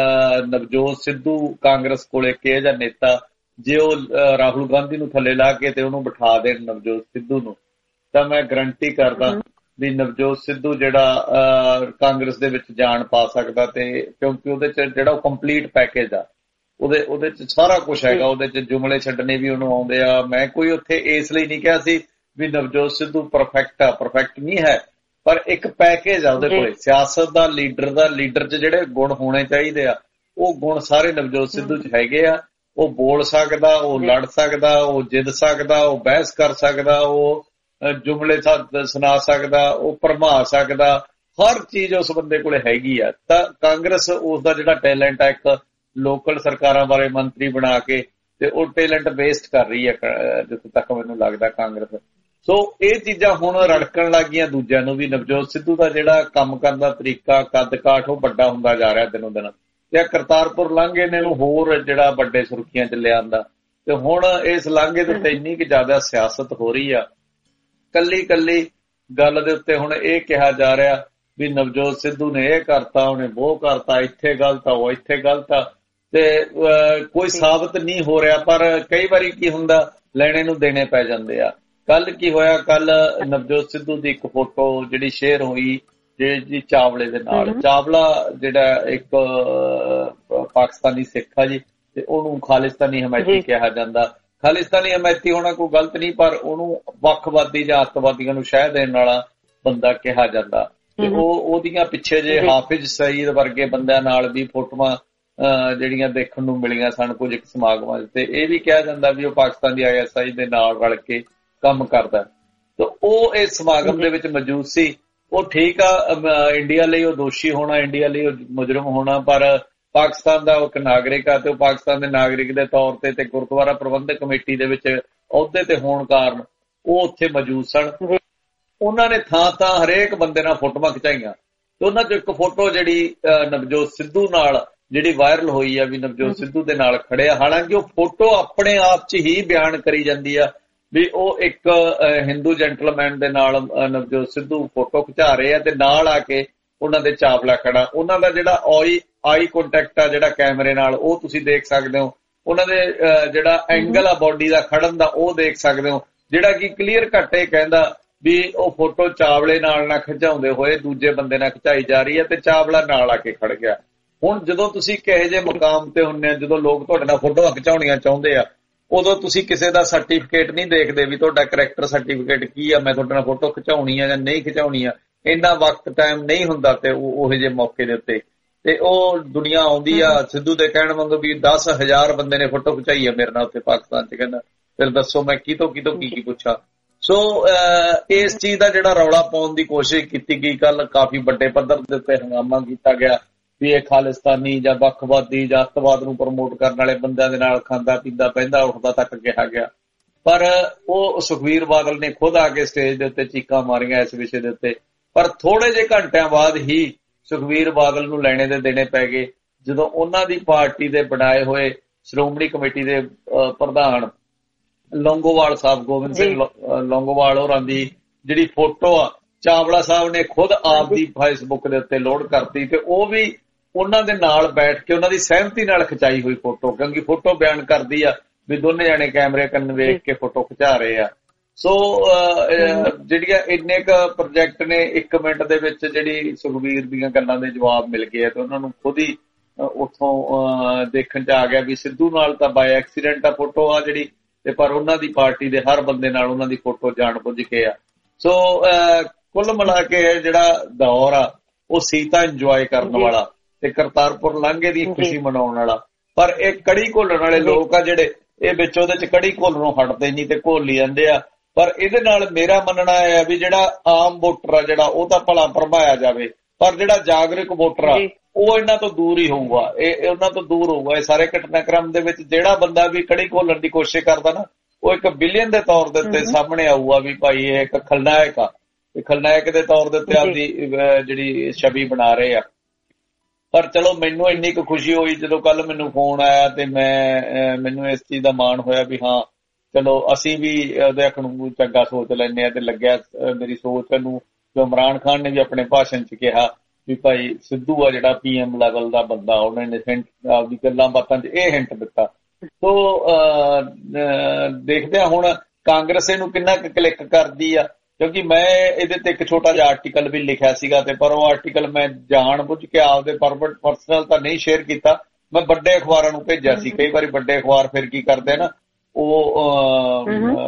ਨਵਜੋਤ ਸਿੱਧੂ ਕਾਂਗਰਸ ਕੋਲੇ ਕਿਹਾ ਜਾਂ ਨੇਤਾ, ਜੇ ਉਹ ਰਾਹੁਲ ਗਾਂਧੀ ਨੂੰ ਥੱਲੇ ਲਾ ਕੇ ਤੇ ਉਹਨੂੰ ਬਿਠਾ ਦੇਣ ਨਵਜੋਤ ਸਿੱਧੂ ਨੂੰ, ਤਾਂ ਮੈਂ ਗਰੰਟੀ ਕਰਦਾ ਵੀ ਨਵਜੋਤ ਸਿੱਧੂ ਜਿਹੜਾ ਕਾਂਗਰਸ ਦੇ ਵਿੱਚ ਜਾਣ ਪਾ ਸਕਦਾ। ਤੇ ਕਿਉਂਕਿ ਉਹਦੇ 'ਚ ਜਿਹੜਾ ਉਹ ਕੰਪਲੀਟ ਪੈਕੇਜ ਆ, ਉਹਦੇ 'ਚ ਸਾਰਾ ਕੁਛ ਹੈਗਾ। ਉਹਦੇ 'ਚ ਜੁਮਲੇ ਛੱਡਣੇ ਵੀ ਉਹਨੂੰ ਆਉਂਦੇ ਆ। ਮੈਂ ਕੋਈ ਉੱਥੇ ਇਸ ਲਈ ਨਹੀਂ ਕਿਹਾ ਸੀ ਵੀ ਨਵਜੋਤ ਸਿੱਧੂ ਪਰਫੈਕਟ ਆ, ਪਰਫੈਕਟ ਨਹੀਂ ਹੈ, ਪਰ ਇੱਕ ਪੈਕੇਜ ਆ ਉਹਦੇ ਕੋਲੇ ਸਿਆਸਤ ਦਾ, ਲੀਡਰ 'ਚ ਜਿਹੜੇ ਗੁਣ ਹੋਣੇ ਚਾਹੀਦੇ ਆ, ਉਹ ਗੁਣ ਸਾਰੇ ਨਵਜੋਤ ਸਿੱਧੂ 'ਚ ਹੈਗੇ ਆ। ਉਹ ਬੋਲ ਸਕਦਾ, ਉਹ ਲੜ ਸਕਦਾ, ਉਹ ਜਿੱਦ ਸਕਦਾ, ਉਹ ਬਹਿਸ ਕਰ ਸਕਦਾ, ਉਹ ਜੁਮਲੇ ਸੁਣਾ ਸਕਦਾ, ਉਹ ਭਰਮਾ ਸਕਦਾ, ਹਰ ਚੀਜ਼ ਉਸ ਬੰਦੇ ਕੋਲੇ ਹੈਗੀ ਆ। ਤਾਂ ਕਾਂਗਰਸ ਉਸ ਦਾ ਜਿਹੜਾ ਟੈਲੈਂਟ ਆ, ਇੱਕ ਲੋਕਲ ਸਰਕਾਰਾਂ ਬਾਰੇ ਮੰਤਰੀ ਬਣਾ ਕੇ, ਤੇ ਉਹ ਟੈਲੈਂਟ ਵੇਸਟ ਕਰ ਰਹੀ ਹੈ ਜਿੱਥੇ ਤੱਕ ਮੈਨੂੰ ਲੱਗਦਾ ਕਾਂਗਰਸ। ਸੋ ਇਹ ਚੀਜ਼ਾਂ ਹੁਣ ਰੜਕਣ ਲੱਗ ਗਈਆਂ ਦੂਜਿਆਂ ਨੂੰ ਵੀ ਨਵਜੋਤ ਸਿੱਧੂ ਦਾ ਜਿਹੜਾ ਕੰਮ ਕਰਨ ਦਾ ਤਰੀਕਾ, ਕੱਦ ਕਾਠ, ਉਹ ਵੱਡਾ ਹੁੰਦਾ ਜਾ ਰਿਹਾ ਦਿਨੋਂ ਦਿਨ। ਤੇ ਕਰਤਾਰਪੁਰ ਲਾਂਘੇ ਨੇ ਇਹਨੂੰ ਹੋਰ ਜਿਹੜਾ ਵੱਡੇ ਸੁਰਖੀਆਂ 'ਚ ਲਿਆਂਦਾ। ਤੇ ਹੁਣ ਇਸ ਲਾਂਘੇ ਦੇ ਉੱਤੇ ਇੰਨੀ ਕੁ ਜ਼ਿਆਦਾ ਸਿਆਸਤ ਹੋ ਰਹੀ ਆ, ਕੱਲੀ ਗੱਲ ਦੇ ਉੱਤੇ ਹੁਣ ਇਹ ਕਿਹਾ ਜਾ ਰਿਹਾ ਵੀ ਨਵਜੋਤ ਸਿੱਧੂ ਨੇ ਇਹ ਕਰਤਾ, ਉਹਨੇ ਉਹ ਕਰਤਾ, ਇੱਥੇ ਗਲਤ ਆ, ਉਹ ਇੱਥੇ ਗਲਤ ਆ, ਤੇ ਕੋਈ ਸਾਬਤ ਨਹੀਂ ਹੋ ਰਿਹਾ। ਪਰ ਕਈ ਵਾਰੀ ਕੀ ਹੁੰਦਾ, ਲੈਣੇ ਨੂੰ ਦੇਣੇ ਪੈ ਜਾਂਦੇ ਆ। ਕੱਲ ਕੀ ਹੋਇਆ, ਕੱਲ ਨਵਜੋਤ ਸਿੱਧੂ ਦੀ ਇੱਕ ਫੋਟੋ ਜਿਹੜੀ ਸ਼ੇਅਰ ਹੋਈ ਜੀ ਚਾਵਲੇ ਦੇ ਨਾਲ। ਚਾਵਲਾ ਜਿਹੜਾ ਇੱਕ ਪਾਕਿਸਤਾਨੀ ਸਿੱਖ ਆ ਜੀ, ਤੇ ਉਹਨੂੰ ਖਾਲਿਸਤਾਨੀ ਹਮੈਤੀ ਕਿਹਾ ਜਾਂਦਾ। ਖਾਲਿਸਤਾਨੀ ਹਮੈਤੀ ਹੋਣਾ ਕੋਈ ਗਲਤ ਨਹੀਂ, ਪਰ ਉਹਨੂੰ ਵੱਖਵਾਦੀ ਜਾਂ ਅੱਤਵਾਦੀਆਂ ਨੂੰ ਸ਼ਹਿ ਦੇਣ ਵਾਲਾ ਬੰਦਾ ਕਿਹਾ ਜਾਂਦਾ। ਤੇ ਉਹਦੀਆਂ ਪਿੱਛੇ ਜੇ ਹਾਫਿਜ਼ ਸਈਦ ਵਰਗੇ ਬੰਦਿਆਂ ਨਾਲ ਵੀ ਫੋਟੋਆਂ ਜਿਹੜੀਆਂ ਦੇਖਣ ਨੂੰ ਮਿਲੀਆਂ ਸਨ ਕੁਝ ਇੱਕ ਸਮਾਗਮਾਂ 'ਚ, ਤੇ ਇਹ ਵੀ ਕਿਹਾ ਜਾਂਦਾ ਵੀ ਉਹ ਪਾਕਿਸਤਾਨ ਦੀ ISI ਦੇ ਨਾਲ ਰਲ ਕੇ ਕੰਮ ਕਰਦਾ। ਤੇ ਉਹ ਇਸ ਸਮਾਗਮ ਦੇ ਵਿੱਚ ਮੌਜੂਦ ਸੀ। ਉਹ ਠੀਕ ਆ, ਇੰਡੀਆ ਲਈ ਉਹ ਦੋਸ਼ੀ ਹੋਣਾ, ਇੰਡੀਆ ਲਈ ਉਹ ਮੁਜਰਮ ਹੋਣਾ, ਪਰ ਪਾਕਿਸਤਾਨ ਦਾ ਉਹ ਇੱਕ ਨਾਗਰਿਕ ਆ, ਤੇ ਉਹ ਪਾਕਿਸਤਾਨ ਦੇ ਨਾਗਰਿਕ ਦੇ ਤੌਰ ਤੇ ਗੁਰਦੁਆਰਾ ਪ੍ਰਬੰਧਕ ਕਮੇਟੀ ਦੇ ਵਿੱਚ ਅਹੁਦੇ ਤੇ ਹੋਣ ਕਾਰਨ ਉਹ ਉੱਥੇ ਮੌਜੂਦ ਸਨ। ਉਹਨਾਂ ਨੇ ਥਾਂ ਹਰੇਕ ਬੰਦੇ ਨਾਲ ਫੋਟੋਆਂ ਖਿਚਾਈਆਂ, ਤੇ ਉਹਨਾਂ 'ਚ ਇੱਕ ਫੋਟੋ ਜਿਹੜੀ ਨਵਜੋਤ ਸਿੱਧੂ ਨਾਲ ਜਿਹੜੀ ਵਾਇਰਲ ਹੋਈ ਆ ਵੀ ਨਵਜੋਤ ਸਿੱਧੂ ਦੇ ਨਾਲ ਖੜਿਆ। ਹਾਲਾਂਕਿ ਉਹ ਫੋਟੋ ਆਪਣੇ ਆਪ 'ਚ ਹੀ ਬਿਆਨ ਕਰੀ ਜਾਂਦੀ ਆ ਵੀ ਉਹ ਇੱਕ ਹਿੰਦੂ ਜੈਂਟਲਮੈਨ ਦੇ ਨਾਲ ਨਵਜੋਤ ਸਿੱਧੂ ਫੋਟੋ ਖਿਚਾ ਰਹੇ ਆ, ਤੇ ਨਾਲ ਆ ਕੇ ਉਹਨਾਂ ਦੇ ਚਾਵਲਾ ਖੜਾ। ਉਹਨਾਂ ਦਾ ਜਿਹੜਾ ਆਈ ਕੰਟੈਕਟ ਆ ਜਿਹੜਾ ਕੈਮਰੇ ਨਾਲ, ਉਹ ਤੁਸੀਂ ਦੇਖ ਸਕਦੇ ਹੋ। ਉਹਨਾਂ ਦੇ ਜਿਹੜਾ ਐਂਗਲ ਆ ਬੋਡੀ ਦਾ ਖੜਨ ਦਾ, ਉਹ ਦੇਖ ਸਕਦੇ ਹੋ, ਜਿਹੜਾ ਕਿ ਕਲੀਅਰ ਕੱਟ ਇਹ ਕਹਿੰਦਾ ਵੀ ਉਹ ਫੋਟੋ ਚਾਵਲੇ ਨਾਲ ਨਾ ਖਿਚਾਉਂਦੇ ਹੋਏ ਦੂਜੇ ਬੰਦੇ ਨਾਲ ਖਿਚਾਈ ਜਾ ਰਹੀ ਹੈ, ਤੇ ਚਾਵਲਾ ਨਾਲ ਆ ਕੇ ਖੜ ਗਿਆ। ਹੁਣ ਜਦੋਂ ਤੁਸੀਂ ਕਿਹੋ ਜਿਹੇ ਮੁਕਾਮ ਤੇ ਹੁੰਦੇ ਆ, ਜਦੋਂ ਲੋਕ ਤੁਹਾਡੇ ਨਾਲ ਫੋਟੋਆਂ ਖਿਚਾਉਣੀਆਂ ਚਾਹੁੰਦੇ ਆ, ਉਦੋਂ ਤੁਸੀਂ ਕਿਸੇ ਦਾ ਸਰਟੀਫਿਕੇਟ ਨਹੀਂ ਦੇਖਦੇ ਵੀ ਤੁਹਾਡਾ ਕਰੈਕਟਰ ਸਰਟੀਫਿਕੇਟ ਕੀ ਆ, ਮੈਂ ਤੁਹਾਡੇ ਨਾਲ ਫੋਟੋ ਖਿਚਾਉਣੀ ਆ ਜਾਂ ਨਹੀਂ ਖਿਚਾਉਣੀ ਆ। ਇੰਨਾ ਵਕਤ ਟਾਈਮ ਨਹੀਂ ਹੁੰਦਾ ਤੇ ਉਹੋ ਜਿਹੇ ਮੌਕੇ ਦੇ ਉੱਤੇ, ਤੇ ਉਹ ਦੁਨੀਆ ਆਉਂਦੀ ਆ। ਸਿੱਧੂ ਦੇ ਕਹਿਣ ਵਾਂਗੂ ਵੀ 10,000 ਬੰਦੇ ਨੇ ਫੋਟੋ ਖਿਚਾਈ ਆ ਮੇਰੇ ਨਾਲ ਉੱਥੇ ਪਾਕਿਸਤਾਨ 'ਚ, ਕਹਿੰਦਾ ਫਿਰ ਦੱਸੋ ਮੈਂ ਕਿਤੋਂ ਕੀ ਪੁੱਛਾਂ। ਸੋ ਇਸ ਚੀਜ਼ ਦਾ ਜਿਹੜਾ ਰੌਲਾ ਪਾਉਣ ਦੀ ਕੋਸ਼ਿਸ਼ ਕੀਤੀ ਗਈ, ਕੱਲ ਕਾਫੀ ਵੱਡੇ ਪੱਧਰ ਦੇ ਉੱਤੇ ਹੰਗਾਮਾ ਕੀਤਾ ਗਿਆ ਵੀ ਇਹ ਖਾਲਿਸਤਾਨੀ ਜਾਂ ਵੱਖਵਾਦੀ ਜਾਂ ਅੱਤਵਾਦ ਨੂੰ ਪ੍ਰਮੋਟ ਕਰਨ ਵਾਲੇ ਬੰਦਿਆਂ ਦੇ ਨਾਲ ਖਾਂਦਾ ਪੀਂਦਾ ਪੈਂਦਾ ਉੱਠਦਾ ਤੱਕ ਕਿਹਾ ਗਿਆ। ਪਰ ਉਹ ਸੁਖਬੀਰ ਬਾਦਲ ਨੇ ਖੁਦ ਆ ਕੇ ਸਟੇਜ ਦੇ ਉੱਤੇ ਚੀਕਾਂ ਮਾਰੀਆਂ ਇਸ ਵਿਸ਼ੇ ਦੇ ਉੱਤੇ। ਪਰ ਥੋੜੇ ਜਿਹੇ ਘੰਟਿਆਂ ਬਾਅਦ ਹੀ ਸੁਖਬੀਰ ਬਾਦਲ ਨੂੰ ਲੈਣੇ ਦੇ ਦੇਣੇ ਪੈ ਗਏ, ਜਦੋਂ ਉਹਨਾਂ ਦੀ ਪਾਰਟੀ ਦੇ ਬਣਾਏ ਹੋਏ ਸ਼੍ਰੋਮਣੀ ਕਮੇਟੀ ਦੇ ਪ੍ਰਧਾਨ ਲੌਂਗੋਵਾਲ ਸਾਹਿਬ, ਗੋਬਿੰਦ ਸਿੰਘ ਲੌਂਗੋਵਾਲ ਹੋਰਾਂ ਦੀ ਜਿਹੜੀ ਫੋਟੋ ਆ, ਚਾਵਲਾ ਸਾਹਿਬ ਨੇ ਖੁਦ ਆਪ ਦੀ ਫੇਸਬੁੱਕ ਦੇ ਉੱਤੇ ਲੋਡ ਕਰਤੀ, ਤੇ ਉਹ ਵੀ ਉਹਨਾਂ ਦੇ ਨਾਲ ਬੈਠ ਕੇ ਉਹਨਾਂ ਦੀ ਸਹਿਮਤੀ ਨਾਲ ਖਿਚਾਈ ਹੋਈ ਫੋਟੋ, ਕਿਉਂਕਿ ਫੋਟੋ ਬਿਆਨ ਕਰਦੀ ਆ ਵੀ ਦੋਨੇ ਜਾਣੇ ਕੈਮਰੇ ਕੰਨ ਵੇਖ ਕੇ ਫੋਟੋ ਖਿਚਾ ਰਹੇ ਆ। ਸੋ ਜਿਹੜੀਆਂ ਇੰਨੇ ਕੁ ਪ੍ਰੋਜੈਕਟ ਨੇ 1 ਮਿੰਟ ਦੇ ਵਿੱਚ ਜਿਹੜੀ ਸੁਖਬੀਰ ਦੀਆਂ ਗੱਲਾਂ ਦੇ ਜਵਾਬ ਮਿਲ ਗਏ ਆ, ਤੇ ਉਹਨਾਂ ਨੂੰ ਖੁਦ ਹੀ ਉੱਥੋਂ ਦੇਖਣ 'ਚ ਆ ਗਿਆ ਵੀ ਸਿੱਧੂ ਨਾਲ ਤਾਂ ਬਾਈ ਐਕਸੀਡੈਂਟ ਆ ਫੋਟੋ ਆ ਜਿਹੜੀ, ਤੇ ਪਰ ਉਹਨਾਂ ਦੀ ਪਾਰਟੀ ਦੇ ਹਰ ਬੰਦੇ ਨਾਲ ਉਹਨਾਂ ਦੀ ਫੋਟੋ ਜਾਣ ਬੁੱਝ ਕੇ ਆ। ਸੋ ਕੁੱਲ ਮਿਲਾ ਕੇ ਜਿਹੜਾ ਦੌਰ ਆ ਉਹ ਸੀ ਤਾਂ ਇੰਜੋਏ ਕਰਨ ਵਾਲਾ ਤੇ ਕਰਤਾਰਪੁਰ ਲਾਂਘੇ ਦੀ ਖੁਸ਼ੀ ਮਨਾਉਣ ਵਾਲਾ, ਪਰ ਇਹ ਕੜੀ ਘੋਲਣ ਵਾਲੇ ਲੋਕ ਆ ਜਿਹੜੇ ਇਹ ਵਿੱਚ ਉਹਦੇ 'ਚ ਕੜੀ ਘੋਲਣੋਂ ਹਟਦੇ ਨਹੀਂ ਤੇ ਘੋਲੀ ਜਾਂਦੇ ਆ। ਪਰ ਇਹਦੇ ਨਾਲ ਮੇਰਾ ਮੰਨਣਾ ਇਹ ਹੈ ਵੀ ਜਿਹੜਾ ਆਮ ਵੋਟਰ ਆ ਜਿਹੜਾ ਉਹ ਤਾਂ ਭਲਾ ਭਰਮਾਇਆ ਜਾਵੇ, ਪਰ ਜਿਹੜਾ ਜਾਗਰੂਕ ਵੋਟਰ ਆ ਉਹ ਇਹਨਾਂ ਤੋਂ ਦੂਰ ਹੀ ਹੋਊਗਾ, ਇਹ ਉਹਨਾਂ ਤੋਂ ਦੂਰ ਹੋਊਗਾ। ਇਹ ਸਾਰੇ ਘਟਨਾਕ੍ਰਮ ਦੇ ਵਿੱਚ ਜਿਹੜਾ ਬੰਦਾ ਵੀ ਕੜੀ ਖੋਲਣ ਦੀ ਕੋਸ਼ਿਸ਼ ਕਰਦਾ ਨਾ, ਉਹ ਇੱਕ ਵਿਲਨ ਦੇ ਤੌਰ ਦੇ ਉੱਤੇ ਸਾਹਮਣੇ ਆਊਗਾ ਵੀ ਭਾਈ ਇਹ ਇੱਕ ਖਲਨਾਇਕ ਆ, ਇਹ ਖਲਨਾਇਕ ਦੇ ਤੌਰ ਦੇ ਉੱਤੇ ਆਪਦੀ ਜਿਹੜੀ ਛਵੀ ਬਣਾ ਰਹੇ ਆ। ਪਰ ਚਲੋ ਮੈਨੂੰ ਇੰਨੀ ਕੁ ਖੁਸ਼ੀ ਹੋਈ ਜਦੋਂ ਕੱਲ ਮੈਨੂੰ ਫੋਨ ਆਇਆ ਤੇ ਮੈਨੂੰ ਇਸ ਚੀਜ਼ ਦਾ ਮਾਣ ਹੋਇਆ ਵੀ ਹਾਂ ਚਲੋ ਅਸੀਂ ਵੀ ਉਹਦੇ ਅੱਖ ਨੂੰ ਚੰਗਾ ਸੋਚ ਲੈਂਦੇ ਆ। ਤੇ ਲੱਗਿਆ ਮੇਰੀ ਸੋਚ ਨੂੰ, ਜੋ ਇਮਰਾਨ ਖਾਨ ਨੇ ਵੀ ਆਪਣੇ ਭਾਸ਼ਣ 'ਚ ਕਿਹਾ ਵੀ ਭਾਈ ਸਿੱਧੂ ਆ ਜਿਹੜਾ PM ਲੈਵਲ ਦਾ ਬੰਦਾ, ਉਹਨਾਂ ਨੇ ਆਪਦੀ ਗੱਲਾਂ ਬਾਤਾਂ 'ਚ ਇਹ ਹਿੰਟ ਦਿੱਤਾ। ਸੋ ਦੇਖਦੇ ਆ ਹੁਣ ਕਾਂਗਰਸ ਇਹਨੂੰ ਕਿੰਨਾ ਕੁ ਕਲਿੱਕ ਕਰਦੀ ਆ, ਕਿਉਂਕਿ ਮੈਂ ਇਹਦੇ ਤੇ ਇੱਕ ਛੋਟਾ ਜਿਹਾ ਆਰਟੀਕਲ ਵੀ ਲਿਖਿਆ ਸੀਗਾ ਤੇ ਪਰ ਉਹ ਆਰਟੀਕਲ ਮੈਂ ਜਾਣ ਬੁੱਝ ਕੇ ਆਪਦੇ ਪਰਸਨਲ ਤਾਂ ਨਹੀਂ ਸ਼ੇਅਰ ਕੀਤਾ, ਮੈਂ ਵੱਡੇ ਅਖਬਾਰਾਂ ਨੂੰ ਭੇਜਿਆ ਸੀ। ਕਈ ਵਾਰੀ ਵੱਡੇ ਅਖਬਾਰ ਫਿਰ ਕੀ ਕਰਦੇ ਨਾ, ਉਹ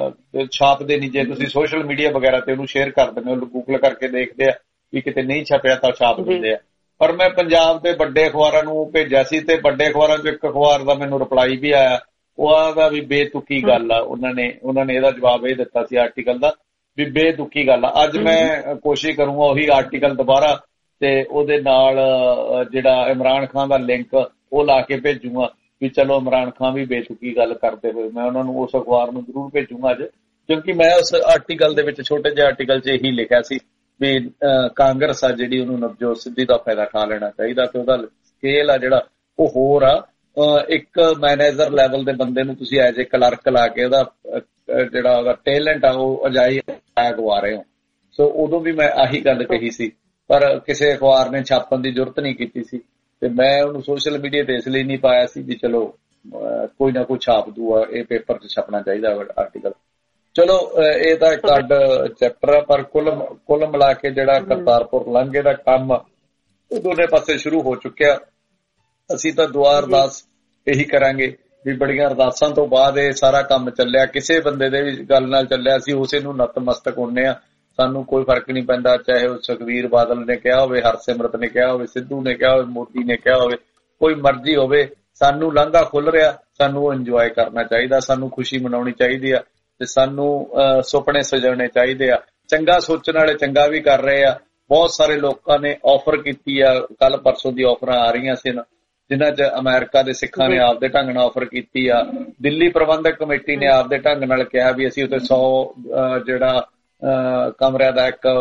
ਛਾਪਦੇ ਨਹੀਂ। ਜੇ ਤੁਸੀਂ ਸੋਸ਼ਲ ਮੀਡੀਆ ਵਗੈਰਾ ਤੇ ਉਹਨੂੰ ਸ਼ੇਅਰ ਕਰ ਦਿੰਦੇ ਹੋ, ਗੂਗਲ ਕਰਕੇ ਦੇਖਦੇ ਆ ਵੀ ਕਿਤੇ ਨਹੀਂ ਛਪਿਆ ਤਾਂ ਛਾਪ ਦਿੰਦੇ ਆ। ਪਰ ਮੈਂ ਪੰਜਾਬ ਦੇ ਵੱਡੇ ਅਖਬਾਰਾਂ ਨੂੰ ਭੇਜਿਆ ਸੀ ਤੇ ਵੱਡੇ ਅਖਬਾਰਾਂ 'ਚ ਇੱਕ ਅਖਬਾਰ ਦਾ ਮੈਨੂੰ ਰਿਪਲਾਈ ਵੀ ਆਇਆ, ਉਹ ਆਦਾ ਵੀ ਬੇਤੁਕੀ ਗੱਲ ਆ। ਉਹਨਾਂ ਨੇ ਇਹਦਾ ਜਵਾਬ ਇਹ ਦਿੱਤਾ ਸੀ ਆਰਟੀਕਲ ਦਾ ਵੀ ਬੇਤੁਕੀ ਗੱਲ ਆ। ਅੱਜ ਮੈਂ ਕੋਸ਼ਿਸ਼ ਕਰੂੰਗਾ ਉਹੀ ਆਰਟੀਕਲ ਦੁਬਾਰਾ ਤੇ ਉਹਦੇ ਨਾਲ ਜਿਹੜਾ ਇਮਰਾਨ ਖਾਨ ਦਾ ਲਿੰਕ ਉਹ ਲਾ ਕੇ ਭੇਜੂਗਾ ਵੀ ਚਲੋ ਇਮਰਾਨ ਖਾਨ ਵੀ ਬੇਤੁਕੀ ਗੱਲ ਕਰਦੇ ਹੋਏ ਮੈਂ ਉਹਨਾਂ ਨੂੰ ਉਸ ਅਖਬਾਰ ਨੂੰ ਜ਼ਰੂਰ ਭੇਜੂਗਾ ਅੱਜ, ਕਿਉਂਕਿ ਮੈਂ ਉਸ ਆਰਟੀਕਲ ਦੇ ਵਿੱਚ ਛੋਟੇ ਜਿਹੇ ਆਰਟੀਕਲ 'ਚ ਇਹੀ ਲਿਖਿਆ ਸੀ ਵੀ ਕਾਂਗਰਸ ਆ ਜਿਹੜੀ ਉਹਨੂੰ ਨਵਜੋਤ ਸਿੱਧੀ ਦਾ ਫਾਇਦਾ ਉਠਾ ਲੈਣਾ ਚਾਹੀਦਾ ਤੇ ਉਹਦਾ ਸਕੇਲ ਆ ਜਿਹੜਾ ਉਹ ਹੋਰ ਆ। ਇੱਕ ਮੈਨੇਜਰ ਲੈਵਲ ਦੇ ਬੰਦੇ ਨੂੰ ਤੁਸੀਂ ਐਜ਼ ਏ ਕਲਰਕ ਲਾ ਕੇ ਉਹਦਾ ਜਿਹੜਾ ਉਹਦਾ ਟੈਲੈਂਟ ਆ ਉਹ ਅਜਾਈ ਗਵਾ ਰਹੇ ਹੋ। ਸੋ ਉਦੋਂ ਵੀ ਮੈਂ ਆਹੀ ਗੱਲ ਕਹੀ ਸੀ, ਪਰ ਕਿਸੇ ਅਖਬਾਰ ਨੇ ਛਾਪਣ ਦੀ ਜ਼ਰੂਰਤ ਨਹੀਂ ਕੀਤੀ ਸੀ ਤੇ ਮੈਂ ਉਹਨੂੰ ਸੋਸ਼ਲ ਮੀਡੀਆ ਤੇ ਇਸ ਲਈ ਨਹੀਂ ਪਾਇਆ ਸੀ ਵੀ ਚਲੋ ਕੋਈ ਨਾ ਕੋਈ ਛਾਪ ਦੂਆ, ਇਹ ਪੇਪਰ 'ਚ ਛਪਣਾ ਚਾਹੀਦਾ ਆਰਟੀਕਲ। ਚਲੋ ਇਹ ਤਾਂ ਇੱਕ ਅੱਡ ਚੈਪਟਰ ਆ, ਪਰ ਕੁੱਲ ਮਿਲਾ ਕੇ ਜਿਹੜਾ ਕਰਤਾਰਪੁਰ ਲਾਂਘੇ ਦਾ ਕੰਮ ਉਹ ਦੋਨੇ ਪਾਸੇ ਸ਼ੁਰੂ ਹੋ ਚੁੱਕਿਆ। ਅਸੀਂ ਤਾਂ ਦੁਆ ਅਰਦਾਸ ਇਹੀ ਕਰਾਂਗੇ ਵੀ ਬੜੀਆਂ ਅਰਦਾਸਾਂ ਤੋਂ ਬਾਅਦ ਇਹ ਸਾਰਾ ਕੰਮ ਚੱਲਿਆ। ਕਿਸੇ ਬੰਦੇ ਦੇ ਵੀ ਗੱਲ ਨਾਲ ਚੱਲਿਆ, ਅਸੀਂ ਉਸੇ ਨੂੰ ਨਤਮਸਤਕ ਹੁੰਦੇ ਆ, ਸਾਨੂੰ ਕੋਈ ਫਰਕ ਨਹੀਂ ਪੈਂਦਾ। ਚਾਹੇ ਉਹ ਸੁਖਬੀਰ ਬਾਦਲ ਨੇ ਕਿਹਾ ਹੋਵੇ, ਹਰਸਿਮਰਤ ਨੇ ਕਿਹਾ ਹੋਵੇ, ਸਿੱਧੂ ਨੇ ਕਿਹਾ ਹੋਵੇ, ਮੋਦੀ ਨੇ ਕਿਹਾ ਹੋਵੇ, ਕੋਈ ਮਰਜ਼ੀ ਹੋਵੇ, ਸਾਨੂੰ ਲਾਂਘਾ ਖੁੱਲ ਰਿਹਾ, ਸਾਨੂੰ ਉਹ ਇੰਜੋਏ ਕਰਨਾ ਚਾਹੀਦਾ, ਸਾਨੂੰ ਖੁਸ਼ੀ ਮਨਾਉਣੀ ਚਾਹੀਦੀ ਆ ਤੇ ਸਾਨੂੰ ਸੁਪਨੇ ਸਜਾਉਣੇ ਚਾਹੀਦੇ ਆ। ਚੰਗਾ ਸੋਚਣ ਵਾਲੇ ਚੰਗਾ ਵੀ ਕਰ ਰਹੇ ਆ। ਬਹੁਤ ਸਾਰੇ ਲੋਕਾਂ ਨੇ ਆਫਰ ਕੀਤੀ ਆ, ਕੱਲ ਪਰਸੋਂ ਦੀ ਆਫਰਾਂ ਆ ਰਹੀਆਂ ਸੀ ਜਿਨ੍ਹਾਂ 'ਚ ਅਮਰੀਕਾ ਦੇ ਸਿੱਖਾਂ ਨੇ ਆਪਦੇ ਢੰਗ ਨਾਲ ਆਫਰ ਕੀਤੀ ਆ। ਦਿੱਲੀ ਪ੍ਰਬੰਧਕ ਕਮੇਟੀ ਨੇ ਆਪਦੇ ਢੰਗ ਨਾਲ ਕਿਹਾ ਵੀ ਅਸੀਂ ਉੱਥੇ 100 ਜਿਹੜਾ ਕਮਰਿਆਂ ਦਾ ਇੱਕ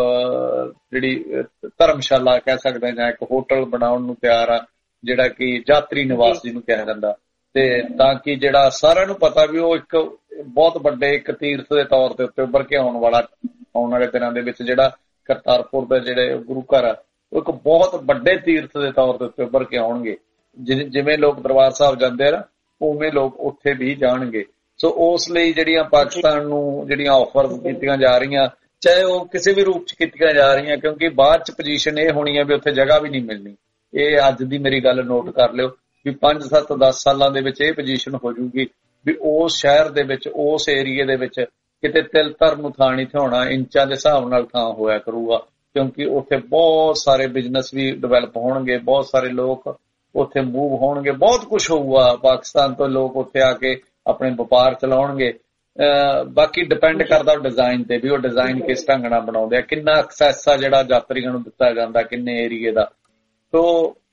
ਜਿਹੜੀ ਧਰਮਸ਼ਾਲਾ ਕਹਿ ਸਕਦੇ ਜਾਂ ਇੱਕ ਹੋਟਲ ਬਣਾਉਣ ਨੂੰ ਤਿਆਰ ਆ, ਜਿਹੜਾ ਕਿ ਯਾਤਰੀ ਨਿਵਾਸ ਜਿਹਨੂੰ ਕਿਹਾ ਜਾਂਦਾ, ਤੇ ਤਾਂ ਕਿ ਜਿਹੜਾ ਸਾਰਿਆਂ ਨੂੰ ਪਤਾ ਵੀ ਉਹ ਇੱਕ ਬਹੁਤ ਵੱਡੇ ਇੱਕ ਤੀਰਥ ਦੇ ਤੌਰ ਦੇ ਉੱਤੇ ਉੱਭਰ ਕੇ ਆਉਣ ਵਾਲੇ ਦਿਨਾਂ ਦੇ ਵਿੱਚ ਜਿਹੜਾ ਕਰਤਾਰਪੁਰ ਦੇ ਜਿਹੜੇ ਗੁਰੂ ਘਰ ਆ ਉਹ ਇੱਕ ਬਹੁਤ ਵੱਡੇ ਤੀਰਥ ਦੇ ਤੌਰ ਦੇ ਉੱਤੇ ਉੱਭਰ ਕੇ ਆਉਣਗੇ। ਜਿਵੇਂ ਲੋਕ ਦਰਬਾਰ ਸਾਹਿਬ ਜਾਂਦੇ ਆ ਨਾ, ਉਵੇਂ ਲੋਕ ਉੱਥੇ ਵੀ ਜਾਣਗੇ। ਸੋ ਉਸ ਲਈ ਜਿਹੜੀਆਂ ਪਾਕਿਸਤਾਨ ਨੂੰ ਜਿਹੜੀਆਂ ਆਫਰਸ ਕੀਤੀਆਂ ਜਾ ਰਹੀਆਂ, ਚਾਹੇ ਉਹ ਕਿਸੇ ਵੀ ਰੂਪ 'ਚ ਕੀਤੀਆਂ ਜਾ ਰਹੀਆਂ, ਕਿਉਂਕਿ ਬਾਅਦ 'ਚ ਪੋਜੀਸ਼ਨ ਇਹ ਹੋਣੀ ਹੈ ਵੀ ਉੱਥੇ ਜਗ੍ਹਾ ਵੀ ਨਹੀਂ ਮਿਲਣੀ। ਇਹ ਅੱਜ ਦੀ ਮੇਰੀ ਗੱਲ ਨੋਟ ਕਰ ਲਿਓ ਵੀ 5, 7, 10 ਸਾਲਾਂ ਦੇ ਵਿੱਚ ਇਹ ਪੋਜੀਸ਼ਨ ਹੋ ਜੂਗੀ ਵੀ ਉਸ ਸ਼ਹਿਰ ਦੇ ਵਿੱਚ, ਉਸ ਏਰੀਏ ਦੇ ਵਿੱਚ ਕਿਤੇ ਤਿਲ ਧਰ ਨੂੰ ਥਾਂ ਨਹੀਂ ਥਿਆਉਣਾ, ਇੰਚਾਂ ਦੇ ਹਿਸਾਬ ਨਾਲ ਥਾਂ ਹੋਇਆ ਕਰੂਗਾ, ਕਿਉਂਕਿ ਉੱਥੇ ਬਹੁਤ ਸਾਰੇ ਬਿਜ਼ਨਸ ਵੀ ਡਿਵੈਲਪ ਹੋਣਗੇ, ਬਹੁਤ ਸਾਰੇ ਲੋਕ ਉੱਥੇ ਮੂਵ ਹੋਣਗੇ, ਬਹੁਤ ਕੁਝ ਹੋਊਗਾ। ਪਾਕਿਸਤਾਨ ਤੋਂ ਲੋਕ ਉੱਥੇ ਆ ਕੇ ਆਪਣੇ ਵਪਾਰ ਚਲਾਉਣਗੇ। ਬਾਕੀ ਡਿਪੈਂਡ ਕਰਦਾ ਡਿਜ਼ਾਈਨ ਤੇ ਵੀ ਉਹ ਡਿਜ਼ਾਈਨ ਕਿਸ ਢੰਗ ਨਾਲ ਬਣਾਉਂਦੇ ਆ, ਕਿੰਨਾ ਐਕਸੈਸ ਆ ਜਿਹੜਾ ਯਾਤਰੀਆਂ ਨੂੰ ਦਿੱਤਾ ਜਾਂਦਾ, ਕਿੰਨੇ ਏਰੀਏ ਦਾ। ਸੋ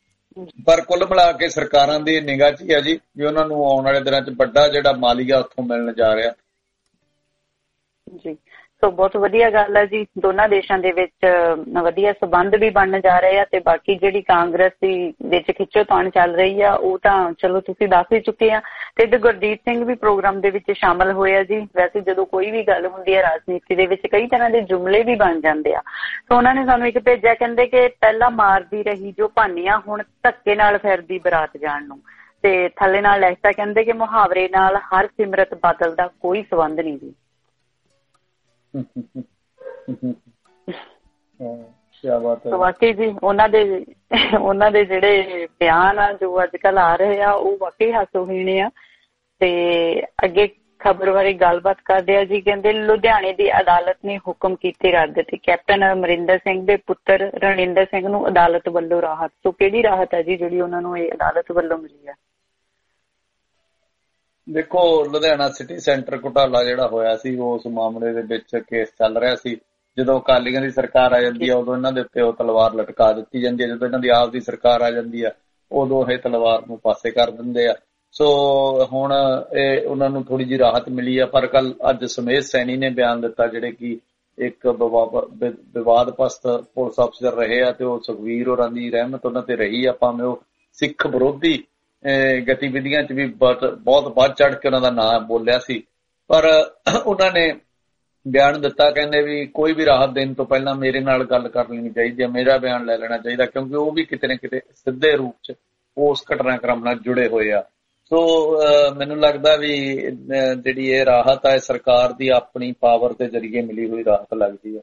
ਪਰ ਕੁੱਲ ਮਿਲਾ ਕੇ ਸਰਕਾਰਾਂ ਦੀ ਨਿਗਾਹ 'ਚ ਹੀ ਆ ਜੀ ਵੀ ਉਹਨਾਂ ਨੂੰ ਆਉਣ ਵਾਲੇ ਦਿਨਾਂ 'ਚ ਵੱਡਾ ਜਿਹੜਾ ਮਾਲੀਆ ਉੱਥੋਂ ਮਿਲਣ ਜਾ ਰਿਹਾ
ਜੀ। ਸੋ ਬਹੁਤ ਵਧੀਆ ਗੱਲ ਹੈ ਜੀ, ਦੋਨਾਂ ਦੇਸ਼ਾਂ ਦੇ ਵਿੱਚ ਵਧੀਆ ਸਬੰਧ ਵੀ ਬਣਨ ਜਾ ਰਹੇ ਆ ਤੇ ਬਾਕੀ ਜਿਹੜੀ ਕਾਂਗਰਸ ਦੀ ਵਿੱਚ ਖਿੱਚੋਤਾਣ ਚੱਲ ਰਹੀ ਆ ਉਹ ਤਾਂ ਚਲੋ ਤੁਸੀਂ ਦੱਸ ਹੀ ਚੁੱਕੇ ਆ। ਤੇ ਗੁਰਦੀਪ ਸਿੰਘ ਵੀ ਪ੍ਰੋਗਰਾਮ ਦੇ ਵਿੱਚ ਸ਼ਾਮਲ ਹੋਏ ਆ ਜੀ। ਵੈਸੇ ਜਦੋਂ ਕੋਈ ਵੀ ਗੱਲ ਹੁੰਦੀ ਹੈ ਰਾਜਨੀਤੀ ਦੇ ਵਿੱਚ ਕਈ ਤਰ੍ਹਾਂ ਦੇ ਜੁਮਲੇ ਵੀ ਬਣ ਜਾਂਦੇ ਆ। ਸੋ ਉਹਨਾਂ ਨੇ ਸਾਨੂੰ ਇੱਕ ਭੇਜਿਆ, ਕਹਿੰਦੇ ਕਿ ਪਹਿਲਾਂ ਮਾਰਦੀ ਰਹੀ ਜੋ ਭਾਨੀਆਂ, ਹੁਣ ਧੱਕੇ ਨਾਲ ਫਿਰਦੀ ਬਰਾਤ ਜਾਣ ਨੂੰ। ਤੇ ਥੱਲੇ ਨਾਲ ਲਿਖਤਾ, ਕਹਿੰਦੇ ਕਿ ਮੁਹਾਵਰੇ ਨਾਲ ਹਰਸਿਮਰਤ ਬਾਦਲ ਦਾ ਕੋਈ ਸੰਬੰਧ ਨਹੀਂ ਜੀ। ਵਾਕਈ ਜੀ ਉਹਨਾਂ ਦੇ ਜਿਹੜੇ ਬਿਆਨ ਆ ਜੋ ਅੱਜ ਕੱਲ ਆ ਰਹੇ ਆ ਉਹ ਵਾਕਈ ਹਾਸੋਹੀਣੇ ਆ। ਤੇ ਅੱਗੇ ਖਬਰ ਬਾਰੇ ਗੱਲਬਾਤ ਕਰਦੇ ਆ ਜੀ। ਕਹਿੰਦੇ ਲੁਧਿਆਣੇ ਦੀ ਅਦਾਲਤ ਨੇ ਹੁਕਮ ਕੀਤੇ ਰੱਦ ਤੇ ਕੈਪਟਨ ਅਮਰਿੰਦਰ ਸਿੰਘ ਦੇ ਪੁੱਤਰ ਰਣਿੰਦਰ ਸਿੰਘ ਨੂੰ ਅਦਾਲਤ ਵੱਲੋਂ ਰਾਹਤ। ਸੋ ਕਿਹੜੀ ਰਾਹਤ ਹੈ ਜੀ ਜਿਹੜੀ ਉਹਨਾਂ ਨੂੰ ਇਹ ਅਦਾਲਤ ਵੱਲੋਂ ਮਿਲੀ ਆ?
ਦੇਖੋ, ਲੁਧਿਆਣਾ ਸਿਟੀ ਸੈਂਟਰ ਘੁਟਾਲਾ ਜਿਹੜਾ ਹੋਇਆ ਸੀ, ਉਸ ਮਾਮਲੇ ਦੇ ਵਿੱਚ ਕੇਸ ਚੱਲ ਰਿਹਾ ਸੀ। ਜਦੋਂ ਅਕਾਲੀਆਂ ਦੀ ਸਰਕਾਰ ਆ ਜਾਂਦੀ ਆ ਉਦੋਂ ਇਹਨਾਂ ਦੇ ਉੱਤੇ ਉਹ ਤਲਵਾਰ ਲਟਕਾ ਦਿੱਤੀ ਜਾਂਦੀ ਹੈ। ਜਦੋਂ ਇਹਨਾਂ ਦੀ ਆਪ ਦੀ ਸਰਕਾਰ ਆ ਜਾਂਦੀ ਆ ਉਦੋਂ ਇਹ ਤਲਵਾਰ ਨੂੰ ਪਾਸੇ ਕਰ ਦਿੰਦੇ ਆ। ਸੋ ਹੁਣ ਇਹ ਉਹਨਾਂ ਨੂੰ ਥੋੜੀ ਜਿਹੀ ਰਾਹਤ ਮਿਲੀ ਆ। ਪਰ ਅੱਜ ਸਮੇਤ ਸੈਣੀ ਨੇ ਬਿਆਨ ਦਿੱਤਾ, ਜਿਹੜੇ ਕਿ ਇੱਕ ਵਿਵਾਦਗ੍ਰਸਤ ਪੁਲਿਸ ਅਫਸਰ ਰਹੇ ਆ, ਤੇ ਉਹ ਸੁਖਵੀਰ ਹੋਰਾਂ ਦੀ ਰਹਿਮਤ ਉਹਨਾਂ ਤੇ ਰਹੀ ਆ, ਭਾਵੇਂ ਉਹ ਸਿੱਖ ਵਿਰੋਧੀ ਗਤੀਵਿਧੀਆਂ 'ਚ ਵੀ ਬਹੁਤ ਵੱਧ ਚੜ ਕੇ ਉਹਨਾਂ ਦਾ ਨਾਂ ਬੋਲਿਆ ਸੀ। ਪਰ ਉਹਨਾਂ ਨੇ ਬਿਆਨ ਦਿੱਤਾ, ਕਹਿੰਦੇ ਵੀ ਕੋਈ ਵੀ ਰਾਹਤ ਦੇਣ ਤੋਂ ਪਹਿਲਾਂ ਮੇਰੇ ਨਾਲ ਗੱਲ ਕਰ ਲੈਣੀ ਚਾਹੀਦੀ ਹੈ, ਮੇਰਾ ਬਿਆਨ ਲੈ ਲੈਣਾ ਚਾਹੀਦਾ, ਕਿਉਂਕਿ ਉਹ ਵੀ ਕਿਤੇ ਨਾ ਕਿਤੇ ਸਿੱਧੇ ਰੂਪ 'ਚ ਉਸ ਘਟਨਾਕ੍ਰਮ ਨਾਲ ਜੁੜੇ ਹੋਏ ਆ। ਸੋ ਮੈਨੂੰ ਲੱਗਦਾ ਵੀ ਜਿਹੜੀ ਇਹ ਰਾਹਤ ਹੈ ਸਰਕਾਰ ਦੀ ਆਪਣੀ ਪਾਵਰ ਦੇ ਜ਼ਰੀਏ ਮਿਲੀ ਹੋਈ ਰਾਹਤ ਲੱਗਦੀ ਹੈ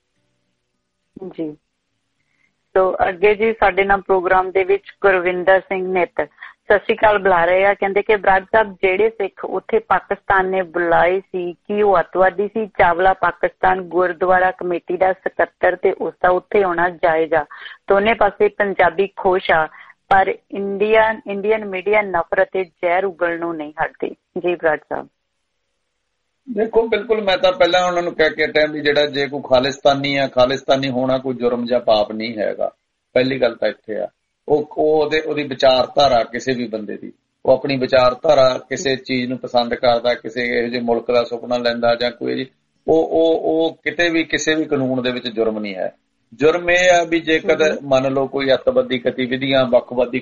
ਜੀ। ਸੋ ਅੱਗੇ ਜੀ ਸਾਡੇ ਨਾਲ ਪ੍ਰੋਗਰਾਮ ਦੇ ਵਿੱਚ ਗੁਰਵਿੰਦਰ ਸਿੰਘ ਨਿੱਤ ਸਤਿ ਸ਼੍ਰੀ ਅਕਾਲ ਬੁਲਾ ਰਹੇ ਆ। ਕਹਿੰਦੇ ਕਿ ਬਰਾੜ ਸਾਹਿਬ, ਜਿਹੜੇ ਸਿੱਖ ਉੱਥੇ ਪਾਕਿਸਤਾਨ ਨੇ ਬੁਲਾਏ ਸੀ ਕੀ ਉਹ ਅੱਤਵਾਦੀ ਸੀ? ਚਾਵਲਾ ਪਾਕਿਸਤਾਨ ਗੁਰਦੁਆਰਾ ਕਮੇਟੀ ਦਾ ਸਕੱਤਰ ਤੇ ਉਸਦਾ ਉੱਥੇ ਆਉਣਾ ਜਾਇਜ਼ ਆ। ਦੋਨੇ ਪਾਸੇ ਪੰਜਾਬੀ ਖੁਸ਼ ਆ, ਪਰ ਇੰਡੀਅਨ ਮੀਡੀਆ ਨਫ਼ਰਤ ਤੇ ਜ਼ਹਿਰ ਉਗਲਣ ਨੂੰ ਨਹੀਂ ਹਟਦੀ। ਜੀ ਬਰਾੜ ਸਾਹਿਬ।
ਦੇਖੋ, ਬਿਲਕੁਲ ਮੈਂ ਤਾਂ ਪਹਿਲਾਂ ਉਹਨਾਂ ਨੂੰ ਕਹਿ ਕੇ ਹਟਿਆ ਵੀ ਜਿਹੜਾ ਜੇ ਕੋਈ ਖਾਲਿਸਤਾਨੀ ਆ, ਖਾਲਿਸਤਾਨੀ ਹੋਣਾ ਕੋਈ ਜੁਰਮ ਜਾਂ ਪਾਪ ਨਹੀਂ ਹੈਗਾ। ਪਹਿਲੀ ਗੱਲ ਤਾਂ ਇੱਥੇ ਆ, ਉਹਦੀ ਵਿਚਾਰਧਾਰਾ ਕਿਸੇ ਵੀ ਬੰਦੇ ਦੀ, ਉਹ ਆਪਣੀ ਵਿਚਾਰਧਾਰਾ ਕਿਸੇ ਚੀਜ਼ ਨੂੰ ਪਸੰਦ ਕਰਦਾ, ਕਿਸੇ ਇਹੋ ਜਿਹੇ ਮੁਲਕ ਦਾ ਸੁਪਨਾ ਲੈਂਦਾ ਜਾਂ ਕੋਈ ਉਹ ਕਿਤੇ ਵੀ ਕਿਸੇ ਵੀ ਕਾਨੂੰਨ ਦੇ ਵਿੱਚ ਜੁਰਮ ਨਹੀਂ ਹੈ। ਜੁਰਮ ਇਹ ਆ ਵੀ ਜੇਕਰ ਮੰਨ ਲਓ ਕੋਈ ਅੱਤਵਾਦੀ ਗਤੀਵਿਧੀਆਂ, ਵੱਖਵਾਦੀ